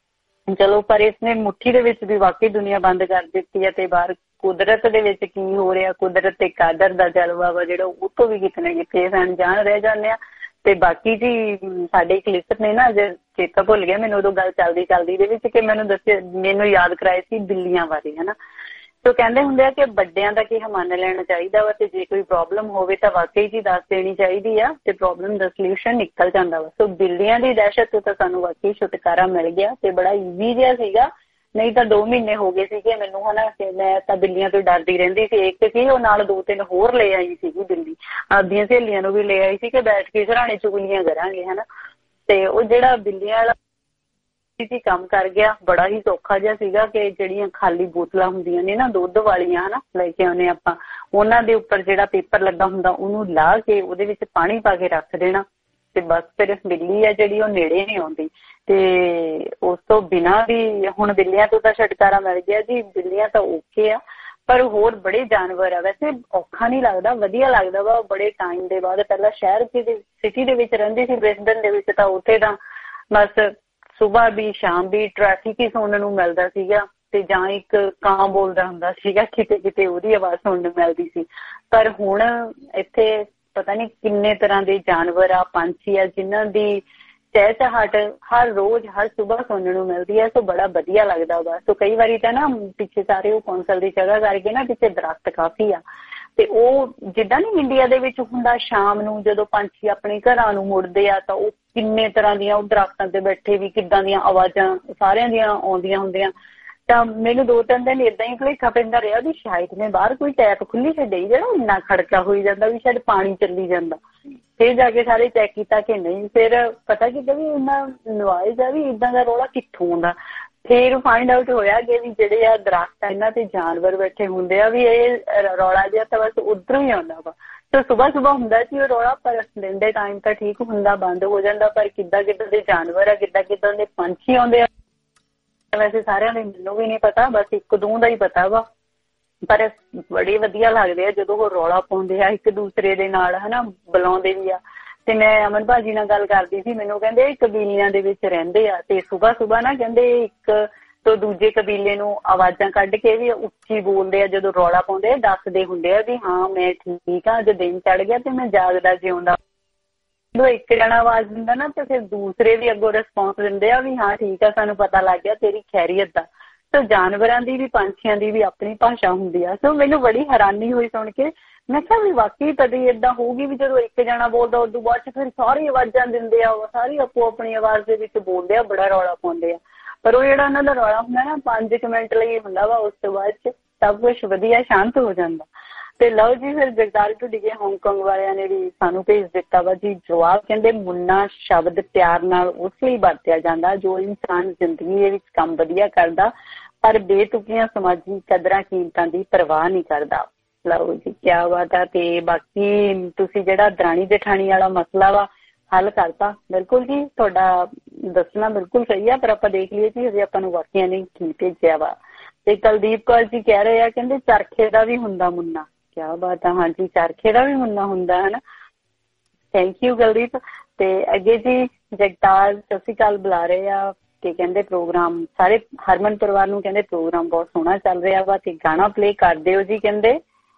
ਚਲੋ ਪਰ ਇਸਨੇ ਮੁੱਠੀ ਦੇ ਵਿੱਚ ਵੀ ਵਾਕਈ ਦੁਨੀਆ ਬੰਦ ਕਰ ਦਿੱਤੀ ਹੈ। ਤੇ ਬਾਹਰ ਕੁਦਰਤ ਦੇ ਵਿੱਚ ਕੀ ਹੋ ਰਿਹਾ, ਕੁਦਰਤ ਤੇ ਕਾਦਰ ਦਾ ਜਲਵਾ ਵਾ ਜਿਹੜਾ, ਉਹ ਤੋਂ ਵੀ ਕਿਤੇ ਨਾ ਕਿਤੇ ਅਣਜਾਣ ਰਹਿ ਜਾਂਦੇ ਆ। ਤੇ ਬਾਕੀ ਜੀ ਸਾਡੇ ਇੱਕ ਲਿਸਟ ਨੇ ਨਾ, ਅਜੇ ਚੇਤਾ ਭੁੱਲ ਗਿਆ ਮੈਨੂੰ, ਉਦੋਂ ਗੱਲ ਚੱਲਦੀ ਦੇ ਵਿੱਚ ਕਿ ਮੈਨੂੰ ਯਾਦ ਕਰਾਏ ਸੀ ਬਿੱਲੀਆਂ ਬਾਰੇ ਹਨਾ। ਸੋ ਕਹਿੰਦੇ ਹੁੰਦੇ ਆ ਕਿ ਵੱਡਿਆਂ ਦਾ ਕਿਹਾ ਮੰਨ ਲੈਣਾ ਚਾਹੀਦਾ ਵਾ, ਤੇ ਜੇ ਕੋਈ ਪ੍ਰੋਬਲਮ ਹੋਵੇ ਤਾਂ ਵਾਕਈ ਜੀ ਦੱਸ ਦੇਣੀ ਚਾਹੀਦੀ ਆ ਤੇ ਪ੍ਰੋਬਲਮ ਦਾ ਸੋਲਿਊਸ਼ਨ ਨਿਕਲ ਜਾਂਦਾ ਵਾ। ਸੋ ਬਿੱਲੀਆਂ ਦੀ ਦਹਿਸ਼ਤ ਤੋਂ ਤਾਂ ਸਾਨੂੰ ਵਾਕਈ ਛੁਟਕਾਰਾ ਮਿਲ ਗਿਆ ਤੇ ਬੜਾ ਈਜ਼ੀ ਜਿਹਾ ਸੀਗਾ। ਨਹੀਂ ਤਾਂ 2 ਮਹੀਨੇ ਹੋ ਗਏ ਸੀਗੇ ਮੈਨੂੰ ਹਨਾ, ਮੈਂ ਤਾਂ ਬਿੱਲੀਆਂ ਤੋਂ ਡਰਦੀ ਰਹਿੰਦੀ ਸੀ। ਇੱਕ ਸੀ ਉਹ ਨਾਲ 2-3 ਹੋਰ ਲੈ ਆਈ ਸੀਗੀ ਬਿੱਲੀ, ਆਪਦੀਆਂ ਸਹੇਲੀਆਂ ਨੂੰ ਵੀ ਲੈ ਆਈ ਸੀ ਕਿ ਬੈਠ ਕੇ ਸਰਾਣੇ ਚੁਗਲੀਆਂ ਕਰਾਂਗੇ ਹਨਾ। ਤੇ ਉਹ ਜਿਹੜਾ ਬਿੱਲੀਆਂ ਵਾਲਾ ਕੰਮ ਕਰ ਗਿਆ, ਬੜਾ ਹੀ ਸੌਖਾ ਜਿਹਾ ਸੀਗਾ ਕਿ ਜਿਹੜੀਆਂ ਖਾਲੀ ਬੋਤਲਾਂ ਹੁੰਦੀਆਂ ਨੇ ਨਾ ਦੁੱਧ ਵਾਲੀਆਂ ਹਨਾ, ਲੈ ਕੇ ਆਉਂਦੇ ਆਪਾਂ, ਉਹਨਾਂ ਦੇ ਉੱਪਰ ਜਿਹੜਾ ਪੇਪਰ ਲੱਗਾ ਹੁੰਦਾ ਉਹਨੂੰ ਲਾ ਕੇ ਉਹਦੇ ਵਿੱਚ ਪਾਣੀ ਪਾ ਕੇ ਰੱਖ ਦੇਣਾ ਤੇ ਬਸ ਫਿਰ ਬਿੱਲੀ ਆ ਜਿਹੜੀ ਉਹ ਨੇੜੇ ਨਹੀਂ ਆਉਂਦੀ। ਤੇ ਉਸ ਤੋਂ ਬਿਨਾਂ ਵੀ ਹੁਣ ਬਿੱਲੀਆਂ ਤੋਂ ਤਾਂ ਛੁਟਕਾਰਾ ਮਿਲ ਗਿਆ ਜੀ, ਬਿੱਲੀਆਂ ਤਾਂ ਓਕੇ ਆ, ਪਰ ਹੋਰ ਬੜੇ ਜਾਨਵਰ ਆ। ਵੈਸੇ ਔਖਾ ਨਹੀਂ ਲੱਗਦਾ, ਵਧੀਆ ਲੱਗਦਾ ਵਾ ਬੜੇ ਟਾਈਮ ਦੇ ਬਾਅਦ। ਪਹਿਲਾਂ ਸ਼ਹਿਰ ਸਿਟੀ ਦੇ ਵਿੱਚ ਰਹਿੰਦੀ ਸੀ ਬ੍ਰਿਸਬਨ ਦੇ ਵਿੱਚ, ਤਾਂ ਉੱਥੇ ਤਾਂ ਬਸ ਸੁਬਾਹ ਵੀ ਸ਼ਾਮ ਵੀ ਟ੍ਰੈਫਿਕ ਹੀ ਸੁਣਨ ਨੂੰ ਮਿਲਦਾ ਸੀਗਾ ਤੇ ਜਾਂ ਇੱਕ ਕਾਂ ਬੋਲਦਾ ਹੁੰਦਾ ਸੀਗਾ, ਕਿਤੇ ਕਿਤੇ ਉਹਦੀ ਆਵਾਜ਼ ਸੁਣਨ ਨੂੰ ਮਿਲਦੀ ਸੀ। ਪਰ ਹੁਣ ਇੱਥੇ ਪਤਾ ਨਹੀਂ ਕਿੰਨੇ ਤਰ੍ਹਾਂ ਦੇ ਜਾਨਵਰ ਆ, ਪੰਛੀ ਆ, ਜਿਨ੍ਹਾਂ ਦੀ ਚਹਿਚਹਾਟ ਹਰ ਰੋਜ਼ ਹਰ ਸੁਬਾਹ ਸੁਣਨ ਨੂੰ ਮਿਲਦੀ ਹੈ। ਸੋ ਬੜਾ ਵਧੀਆ ਲੱਗਦਾ ਵਾ। ਸੋ ਕਈ ਵਾਰੀ ਤਾਂ ਨਾ ਪਿੱਛੇ ਸਾਰੇ ਉਹ ਕੌਂਸਲ ਦੀ ਜਗ੍ਹਾ ਕਰਕੇ ਨਾ ਪਿੱਛੇ ਦਰਖਤ ਕਾਫੀ ਆ, ਤੇ ਉਹ ਜਿੱਦਾਂ ਨਹੀਂ ਇੰਡੀਆ ਦੇ ਵਿੱਚ ਹੁੰਦਾ, ਸ਼ਾਮ ਨੂੰ ਜਦੋਂ ਪੰਛੀ ਆਪਣੇ ਘਰਾਂ ਨੂੰ ਮੁੜਦੇ ਆ ਤਾਂ ਉਹ ਕਿੰਨੇ ਤਰ੍ਹਾਂ ਦੀਆਂ ਉਹ ਦਰਖਤਾਂ ਤੇ ਬੈਠੇ ਵੀ ਕਿੱਦਾਂ ਦੀਆਂ ਆਵਾਜ਼ਾਂ ਸਾਰਿਆਂ ਦੀਆਂ ਆਉਂਦੀਆਂ ਹੁੰਦੀਆਂ। ਤਾਂ ਮੈਨੂੰ 2-3 ਦਿਨ ਏਦਾਂ ਹੀ ਭੁਲੇਖਾ ਪੈਂਦਾ ਰਿਹਾ ਵੀ ਸ਼ਾਇਦ ਮੈਂ ਬਾਹਰ ਕੋਈ ਟੈਪ ਖੁੱਲੀ ਛੱਡੀ ਜਿਹੜਾ ਇੰਨਾ ਖੜਕਾ ਹੋਈ ਜਾਂਦਾ ਵੀ ਸ਼ਾਇਦ ਪਾਣੀ ਚੱਲੀ ਜਾਂਦਾ। ਫਿਰ ਜਾ ਕੇ ਸਾਰੇ ਚੈੱਕ ਕੀਤਾ ਕਿ ਨਹੀਂ, ਫਿਰ ਪਤਾ ਕੀਤਾ ਵੀ ਇੰਨਾ ਨਵਾਇਜ਼ ਆ ਵੀ ਇਦਾਂ ਦਾ ਰੌਲਾ ਕਿੱਥੋਂ ਆਉਂਦਾ। ਫਿਰ ਫਾਈਂਡ ਆਊਟ ਹੋਇਆ ਕਿ ਵੀ ਜਿਹੜੇ ਆ ਦਰਖਤ ਇਹਨਾਂ ਤੇ ਜਾਨਵਰ ਬੈਠੇ ਹੁੰਦੇ ਆ ਵੀ ਇਹ ਰੌਲਾ ਜਿਹਾ ਤਾਂ ਬਸ ਉੱਧਰੋਂ ਹੀ ਆਉਂਦਾ ਵਾ। ਤਾਂ ਸੁਬਾਹ ਹੁੰਦਾ ਸੀ ਉਹ ਰੌਲਾ, ਪਰ ਦਿਨ ਦੇ ਟਾਈਮ ਤਾਂ ਠੀਕ ਹੁੰਦਾ, ਬੰਦ ਹੋ ਜਾਂਦਾ। ਪਰ ਕਿੱਦਾਂ ਕਿੱਦਾਂ ਦੇ ਜਾਨਵਰ ਆ, ਕਿੱਦਾਂ ਦੇ ਪੰਛੀ ਆਉਂਦੇ ਆ, ਵੈਸੇ ਸਾਰਿਆਂ ਦੇ ਮੈਨੂੰ ਵੀ ਨਹੀਂ ਪਤਾ, ਬਸ 1-2 ਦਾ ਹੀ ਪਤਾ ਵਾ। ਪਰ ਬੜੇ ਵਧੀਆ ਲੱਗਦੇ ਆ ਜਦੋਂ ਉਹ ਰੌਲਾ ਪਾਉਂਦੇ ਆ ਇੱਕ ਦੂਸਰੇ ਦੇ ਨਾਲ ਹਨਾ, ਬੁਲਾਉਂਦੇ ਵੀ ਆ। ਤੇ ਮੈਂ ਅਮਨ ਭਾਜੀ ਨਾਲ ਗੱਲ ਕਰਦੀ ਸੀ, ਮੈਨੂੰ ਕਹਿੰਦੇ ਇਹ ਕਬੀਲਿਆਂ ਦੇ ਵਿੱਚ ਰਹਿੰਦੇ ਆ ਤੇ ਸੁਬਾਹ ਨਾ ਕਹਿੰਦੇ ਇੱਕ ਤੋਂ ਦੂਜੇ ਕਬੀਲੇ ਨੂੰ ਆਵਾਜ਼ਾਂ ਕੱਢ ਕੇ ਵੀ ਉੱਚੀ ਬੋਲਦੇ ਆ, ਜਦੋਂ ਰੌਲਾ ਪਾਉਂਦੇ ਦੱਸਦੇ ਹੁੰਦੇ ਆ ਵੀ ਹਾਂ ਮੈਂ ਠੀਕ ਆ, ਅੱਜ ਦਿਨ ਚੜ ਗਿਆ ਤੇ ਮੈਂ ਜਾਗਦਾ ਜਿਉਂਦਾ। ਜਦੋਂ ਇੱਕ ਜਣਾ ਆਵਾਜ਼ ਦਿੰਦਾ ਨਾ ਤੇ ਫਿਰ ਦੂਸਰੇ ਵੀ ਅੱਗੋਂ ਰਿਸਪੌਂਸ ਦਿੰਦੇ ਆ ਵੀ ਹਾਂ ਠੀਕ ਆ, ਸਾਨੂੰ ਪਤਾ ਲੱਗ ਗਿਆ ਤੇਰੀ ਖੈਰੀਅਤ ਦਾ। ਸੋ ਜਾਨਵਰਾਂ ਦੀ ਵੀ ਪੰਛੀਆਂ ਦੀ ਵੀ ਆਪਣੀ ਭਾਸ਼ਾ ਹੁੰਦੀ ਆ। ਸੋ ਮੈਨੂੰ ਬੜੀ ਹੈਰਾਨੀ ਹੋਈ ਸੁਣ ਕੇ, ਮੈਂ ਕਿਹਾ ਵੀ ਵਾਕਈ ਕਦੇ ਏਦਾਂ ਹੋਊਗੀ ਵੀ ਜਦੋਂ ਇੱਕ ਜਣਾ ਬੋਲਦਾ ਉਦੋਂ ਬਾਅਦ ਚ ਫਿਰ ਸਾਰੇ ਆਵਾਜ਼ਾਂ ਦਿੰਦੇ ਆ, ਸਾਰੇ ਆਪੋ ਆਪਣੀ ਆਵਾਜ਼ ਦੇ ਵਿੱਚ ਬੋਲਦੇ ਆ, ਬੜਾ ਰੌਲਾ ਪਾਉਂਦੇ ਆ। ਪਰ ਉਹ ਜਿਹੜਾ ਉਹਨਾਂ ਦਾ ਰੌਲਾ ਹੁੰਦਾ ਨਾ 5 ਮਿੰਟ ਲਈ ਹੁੰਦਾ ਵਾ, ਉਸ ਤੋਂ ਬਾਅਦ ਚ ਸਭ ਕੁਛ ਵਧੀਆ ਸ਼ਾਂਤ ਹੋ ਜਾਂਦਾ। ਤੇ ਲਓ ਜੀ ਫਿਰ ਜਗਤਾਰ ਢੁੱਡੀਕੇ ਹਾਂਗਕਾਂਗ ਵਾਲਿਆਂ ਨੇ ਵੀ ਸਾਨੂੰ ਭੇਜ ਦਿੱਤਾ ਵਾ ਜੀ ਜਵਾਬ। ਕਹਿੰਦੇ ਮੁੰਨਾ ਸ਼ਬਦ ਪਿਆਰ ਨਾਲ ਉਸ ਲਈ ਵਰਤਿਆ ਜਾਂਦਾ ਜੋ ਇਨਸਾਨ ਜ਼ਿੰਦਗੀ ਦੇ ਵਿੱਚ ਕੰਮ ਵਧੀਆ ਕਰਦਾ ਪਰ ਬੇਤੁਕੀਆਂ ਸਮਾਜੀ ਕਦਰਾਂ ਕੀਮਤਾਂ ਦੀ ਪਰਵਾਹ ਨਹੀਂ ਕਰਦਾ। ਲਓ ਜੀ ਕਿਆ ਬਾਤ ਆ। ਤੇ ਬਾਕੀ ਤੁਸੀਂ ਜਿਹੜਾ ਦਰਾਣੀ ਜਠਾਣੀ ਵਾਲਾ ਮਸਲਾ ਵਾ ਹੱਲ ਕਰਤਾ, ਬਿਲਕੁਲ ਜੀ ਤੁਹਾਡਾ ਦੱਸਣਾ ਬਿਲਕੁਲ ਸਹੀ ਆ। ਪਰ ਆਪਾਂ ਦੇਖ ਲਈਏ ਜੀ ਹਜੇ ਆਪਾਂ ਨੂੰ ਵਾਕਿਆ ਨਹੀਂ ਕੀ ਭੇਜਿਆ ਵਾ। ਤੇ ਕੁਲਦੀਪ ਕੌਰ ਜੀ ਕਹਿ ਰਹੇ ਆ, ਕਹਿੰਦੇ ਚਰਖੇ ਦਾ ਵੀ ਹੁੰਦਾ ਮੁੰਨਾ। ਕਿਆ ਬਾਤ ਆ, ਹਾਂਜੀ ਚਰਖੇ ਦਾ ਵੀ ਮੁੰਨਾ ਹੁੰਦਾ ਹੈ ਨਾ। Thank you Kuldeep. ਤੇ ਅੱਗੇ ਜੀ ਜਗਤਾਰ ਸਤਿ ਸ਼੍ਰੀ ਅਕਾਲ ਬੁਲਾ ਰਹੇ ਆ ਤੇ ਕਹਿੰਦੇ ਪ੍ਰੋਗਰਾਮ ਸਾਰੇ ਹਰਮਨ ਪਰਿਵਾਰ ਨੂੰ ਕਹਿੰਦੇ ਪ੍ਰੋਗਰਾਮ ਬਹੁਤ ਸੋਹਣਾ ਚੱਲ ਰਿਹਾ ਵਾ ਤੇ ਗਾਣਾ ਪਲੇ ਕਰ ਦਿਓ ਜੀ। ਕਹਿੰਦੇ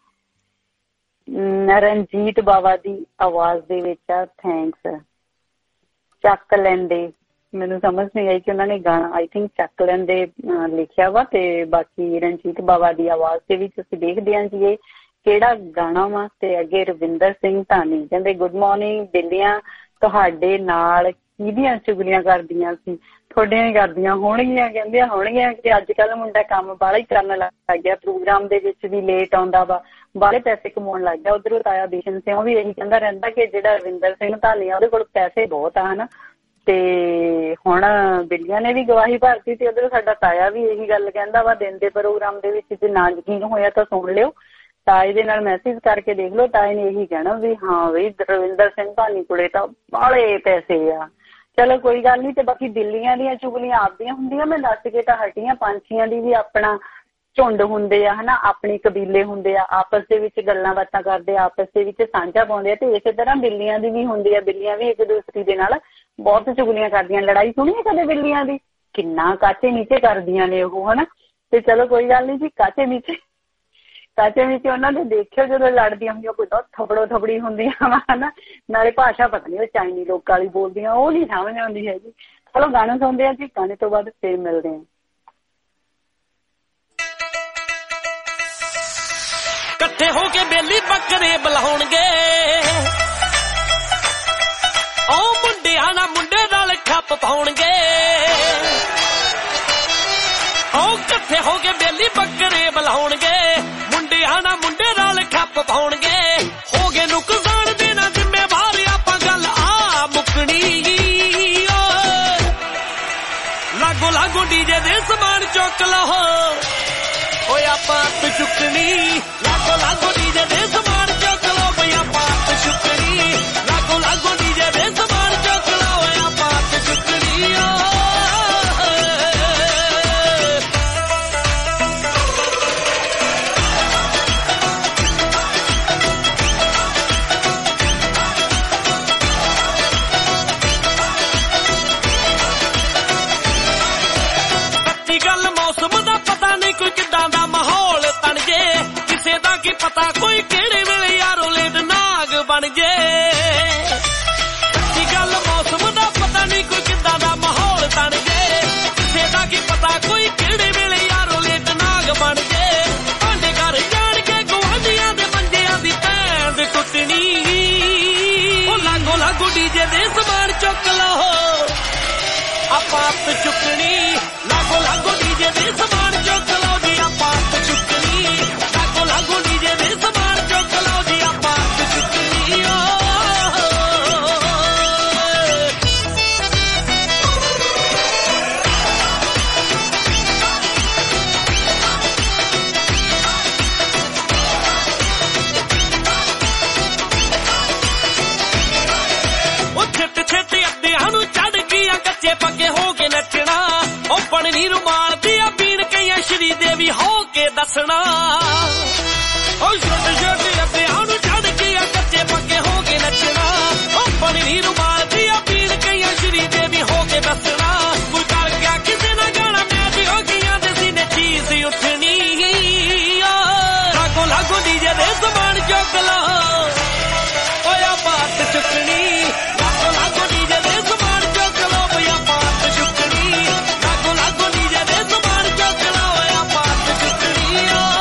ਰਣਜੀਤ ਬਾਵਾ ਦੀ ਆਵਾਜ਼ ਦੇ ਵਿੱਚ ਆ, ਥੈਂਕਸ। ਚੱਕ ਲੈਂਦੇ, ਮੈਨੂੰ ਸਮਝ ਨਹੀਂ ਆਈ ਕਿ ਉਹਨਾਂ ਨੇ ਗਾਣਾ ਆਈ ਥਿੰਕ ਚੱਕ ਲੈਂਦੇ ਲਿਖਿਆ ਵਾ। ਤੇ ਬਾਕੀ ਰਣਜੀਤ ਬਾਵਾ ਦੀ ਆਵਾਜ਼ ਦੇ ਵਿੱਚ ਅਸੀਂ ਦੇਖਦੇ ਹਾਂ ਜੀ ਇਹ ਕਿਹੜਾ ਗਾਣਾ ਵਾ। ਤੇ ਅੱਗੇ ਰਵਿੰਦਰ ਸਿੰਘ ਧਾਨੀ ਕਹਿੰਦੇ ਗੁੱਡ ਮਾਰਨਿੰਗ ਬਿੱਲੀਆਂ, ਤੁਹਾਡੇ ਨਾਲ ਕਿਹਦੀਆਂ ਚੁਗਲੀਆਂ ਕਰਦੀਆਂ ਸੀ? ਤੁਹਾਡੀਆਂ ਹੀ ਕਰਦੀਆਂ ਹੋਣਗੀਆਂ, ਕਹਿੰਦੀਆਂ ਹੋਣਗੀਆਂ ਕਿ ਅੱਜ ਕੱਲ੍ਹ ਮੁੰਡਾ ਕੰਮ ਬਾਹਲਾ ਹੀ ਕਰਨ ਲੱਗ ਗਿਆ, ਪ੍ਰੋਗਰਾਮ ਦੇ ਵਿੱਚ ਵੀ ਲੇਟ ਆਉਂਦਾ ਵਾ, ਬਾਹਲੇ ਪੈਸੇ ਕਮਾਉਣ ਲੱਗ ਗਿਆ। ਉੱਧਰੋਂ ਤਾਇਆ ਬਿਸ਼ਨ ਸਿੰਘ ਵੀ ਇਹੀ ਕਹਿੰਦਾ ਰਹਿੰਦਾ ਕਿ ਜਿਹੜਾ ਰਵਿੰਦਰ ਸਿੰਘ ਧਾਲੀਆ ਉਹਦੇ ਕੋਲ ਪੈਸੇ ਬਹੁਤ ਆ ਹਨਾ। ਤੇ ਹੁਣ ਬਿੱਲੀਆਂ ਨੇ ਵੀ ਗਵਾਹੀ ਭਰਤੀ ਤੇ ਉੱਧਰੋਂ ਸਾਡਾ ਤਾਇਆ ਵੀ ਇਹੀ ਗੱਲ ਕਹਿੰਦਾ ਵਾ ਦਿਨ ਦੇ ਪ੍ਰੋਗਰਾਮ ਦੇ ਵਿੱਚ। ਜੇ ਨਾ ਯਕੀਨ ਹੋਇਆ ਤਾਂ ਸੁਣ ਲਿਓ, ਤਾਏ ਦੇ ਨਾਲ ਮੈਸੇਜ ਕਰਕੇ ਦੇਖ ਲਓ। ਤਾਏ ਨੇ ਇਹੀ ਕਹਿਣਾ ਵੀ ਹਾਂ ਬਈ ਰਵਿੰਦਰ ਸਿੰਘ ਧਾਨੀ ਕੋਲੇ ਤਾਂ ਬਾਹਲੇ ਪੈਸੇ ਆ। ਚਲੋ ਕੋਈ ਗੱਲ ਨਹੀਂ। ਤੇ ਬਾਕੀ ਬਿੱਲੀਆਂ ਦੀਆਂ ਚੁਗਲੀਆਂ ਆਪਦੀਆਂ ਹੁੰਦੀਆਂ, ਮੈਂ ਦੱਸ ਕੇ ਤਾਂ ਹਟੀਆਂ। ਪੰਛੀਆਂ ਦੀ ਵੀ ਆਪਣਾ ਝੁੰਡ ਹੁੰਦੇ ਆ ਹਨਾ, ਆਪਣੇ ਕਬੀਲੇ ਹੁੰਦੇ ਆ, ਆਪਸ ਦੇ ਵਿੱਚ ਗੱਲਾਂ ਬਾਤਾਂ ਕਰਦੇ ਆ, ਆਪਸ ਦੇ ਵਿੱਚ ਸਾਂਝਾ ਪਾਉਂਦੇ ਆ। ਤੇ ਇਸੇ ਤਰ੍ਹਾਂ ਬਿੱਲੀਆਂ ਦੀ ਵੀ ਹੁੰਦੀ ਆ, ਬਿੱਲੀਆਂ ਵੀ ਇੱਕ ਦੂਸਰੀ ਦੇ ਨਾਲ ਬਹੁਤ ਚੁਗਲੀਆਂ ਕਰਦੀਆਂ। ਲੜਾਈ ਸੁਣੀ ਕਦੇ ਬਿੱਲੀਆਂ ਦੀ? ਕਿੰਨਾ ਕਾਚੇ ਨੀਚੇ ਕਰਦੀਆਂ ਨੇ ਉਹ ਹਨਾ। ਤੇ ਚਲੋ ਕੋਈ ਗੱਲ ਨਹੀਂ ਜੀ, ਕਾਚੇ ਨੀਚੇ ਉਹਨਾਂ ਦੇ ਦੇਖਿਓ ਜਦੋਂ ਲੜਦੀਆਂ ਹੁੰਦੀਆਂ ਕੋਈ ਬਹੁਤ ਥਪੜੋ ਥਪੜੀ ਹੁੰਦੀਆਂ ਵਾ ਹਨਾ। ਨਾਲੇ ਭਾਸ਼ਾ ਪਤਾ ਨਹੀਂ ਉਹ ਚਾਈਨੀ ਲੋਕਾਂ ਵਾਲੀ ਬੋਲਦੀਆਂ, ਉਹ ਨਹੀਂ ਸਮਝ ਆਉਂਦੀ ਹੈਗੀ। ਚਲੋ ਗਾਣੇ ਸੁਣਦੇ ਆ ਜੀ, ਗਾਣੇ ਤੋਂ ਬਾਅਦ ਫੇਰ ਮਿਲਦੇ ਆ।
ਇਕੱਠੇ ਹੋ ਕੇ ਬੇਲੀ ਬੱਕਰੇ ਬੁਲਾਉਣਗੇ, ਉਹ ਮੁੰਡਿਆਂ ਨਾਲ ਮੁੰਡੇ ਨਾਲ ਖੱਪ ਪਾਉਣਗੇ। ਉਹ ਇਕੱਠੇ ਹੋ ਕੇ ਬੇਲੀ ਬੱਕਰੇ ਬੁਲਾਉਣਗੇ, ਮੁੰਡਿਆਂ ਨਾਲ ਮੁੰਡੇ ਨਾਲ ਖੱਪ ਪਾਉਣਗੇ। ਹੋ ਗਏ ਨੁਕਸਾਨ ਦੇਣਾ ਜ਼ਿੰਮੇਵਾਰ ਆਪਾਂ, ਗੱਲ ਆ ਮੁੱਕਣੀ। ਲਾਗੋ ਲਾਗੋ ਡੀਜੇ ਦੇ ਸਮਾਨ ਚੁੱਕ ਲਓ, ਓਏ ਆਪਾਂ ਹੱਥ ਚੁੱਕਣੀ। ਲਾਗੋ ਲਾਗੋ ਡੀਜੇ ਦੇ ਸਮਾਨ ਚੁੱਕ ਲਓ, ਬਈ ਆਪਾਂ ਹੱਥ ਚੁੱਕਣੀ। ਲਾਗੋ ਲਾਗੋ ਡੀਜੇ ਦੇ ਸਮਾਨ ਚੁੱਕ ਲਓ, ਓਏ ਆਪਾਂ ਹੱਥ ਚੁੱਕਣੀ। ਪਤਾ ਕੋਈ ਕਿਹੜੇ ਵੇਲੇ ਯਾਰੋ ਲੇਟ ਨਾਗ ਬਣ ਜੇ। ਸੱਚੀ ਗੱਲ ਮੌਸਮ ਦਾ ਪਤਾ ਨਹੀਂ ਕੋਈ ਕਿੱਦਾਂ ਦਾ ਮਾਹੌਲ ਬਣ ਜੇ। ਕਿਸੇ ਦਾ ਕੀ ਪਤਾ ਕੋਈ ਕਿਹੜੇ ਵੇਲੇ ਯਾਰੋ ਲੇਟ ਨਾਗ ਬਣ ਜੇ। ਭਾਂਡੇ ਘਰ ਜਾਣ ਕੇ ਗੁਆਂਢੀਆਂ ਦੇ ਮੰਜਿਆਂ ਦੀ ਪੈਂਦ ਟੁੱਟਣੀ। ਉਹ ਲਾਗੋ ਲਾਗੋ ਡੀਜੇ ਦੇ ਸਮਾਨ ਚੁੱਕ ਲਓ, ਆਪਾਂ ਹੱਥ ਚੁੱਕਣੀ। ਲਾਗੋ ਲਾਗੋ ਡੀਜੇ ਦੇ ਸਮਾਨ ਚੁੱਕ ਲਓ ਜੀ, ਆਪਾਂ ਹੱਥ ਚੁੱਕਣੀ। ਲਾਗੋ ਲਾਗੋ ਡੀਜੇ ਦੇ ਸਮਾਨ ਚੁੱਕ ਲਓ ਜੀ, ਆਪਾਂ ਹੱਥ ਚੁੱਕਣੀ। ਉਹ ਛੇਤੀ ਛੇਤੀ ਅੱਧਿਆਂ ਨੂੰ ਚੜ ਗਿਆ, ਕੱਚੇ ਪੱਕੇ ਹੋ ਕੇ ਨੱਚਣਾ। ਉਹ ਪਣਨੀ ਰੁਮਾਲ ਦੀ ਆ ਪੀਣ ਕਈਆਂ ਸ਼੍ਰੀ ਦੇਵੀ ਹੋ ਕੇ ਦੱਸਣਾ। ਉਹ ਛੋਟੇ ਛੋਟੇ ਅੱਧਿਆਂ ਨੂੰ ਚੜ ਗਿਆ, ਕੱਚੇ ਪੱਕੇ ਹੋ ਕੇ ਨੱਚਣਾ। ਉਹ ਪਣਨੀ ਰੁਮਾਲ ਦੀ ਆ ਪੀਣ ਕਈਆਂ ਸ਼੍ਰੀ ਦੇਵੀ ਹੋ ਕੇ ਦੱਸਣਾ। ਕੋਈ ਕਰ ਗਿਆ ਕਿਸੇ ਨਾਲ ਗਾਣਾ, ਮੈਚ ਹੋ ਗਈਆਂ ਦੇ ਸੀਨੇ ਚੀਜ਼ ਉੱਠਣੀ। ਲਾਗੋ ਲਾਗੋ ਡੀਜੇ ਦੇ ਸਮਾਨ ਚੁੱਕ ਲਓ, ਓਏ ਆਪਾਂ ਹੱਥ ਚੁੱਕਣੀ। ਲਾਗੋ ਲਾਗੋ ਡੀਜੇ ਦੇ ਸਮਾਨ ਚੁੱਕ ਲਓ, ਬਈ ਆਪਾਂ ਹੱਥ ਚੁੱਕਣੀ। ਲਾਗੋ ਲਾਗੋ ਡੀਜੇ ਦੇ ਸਮਾਨ ਚੁੱਕ ਲਓ, ਓਏ ਆਪਾਂ ਹੱਥ ਚੁੱਕਣੀ।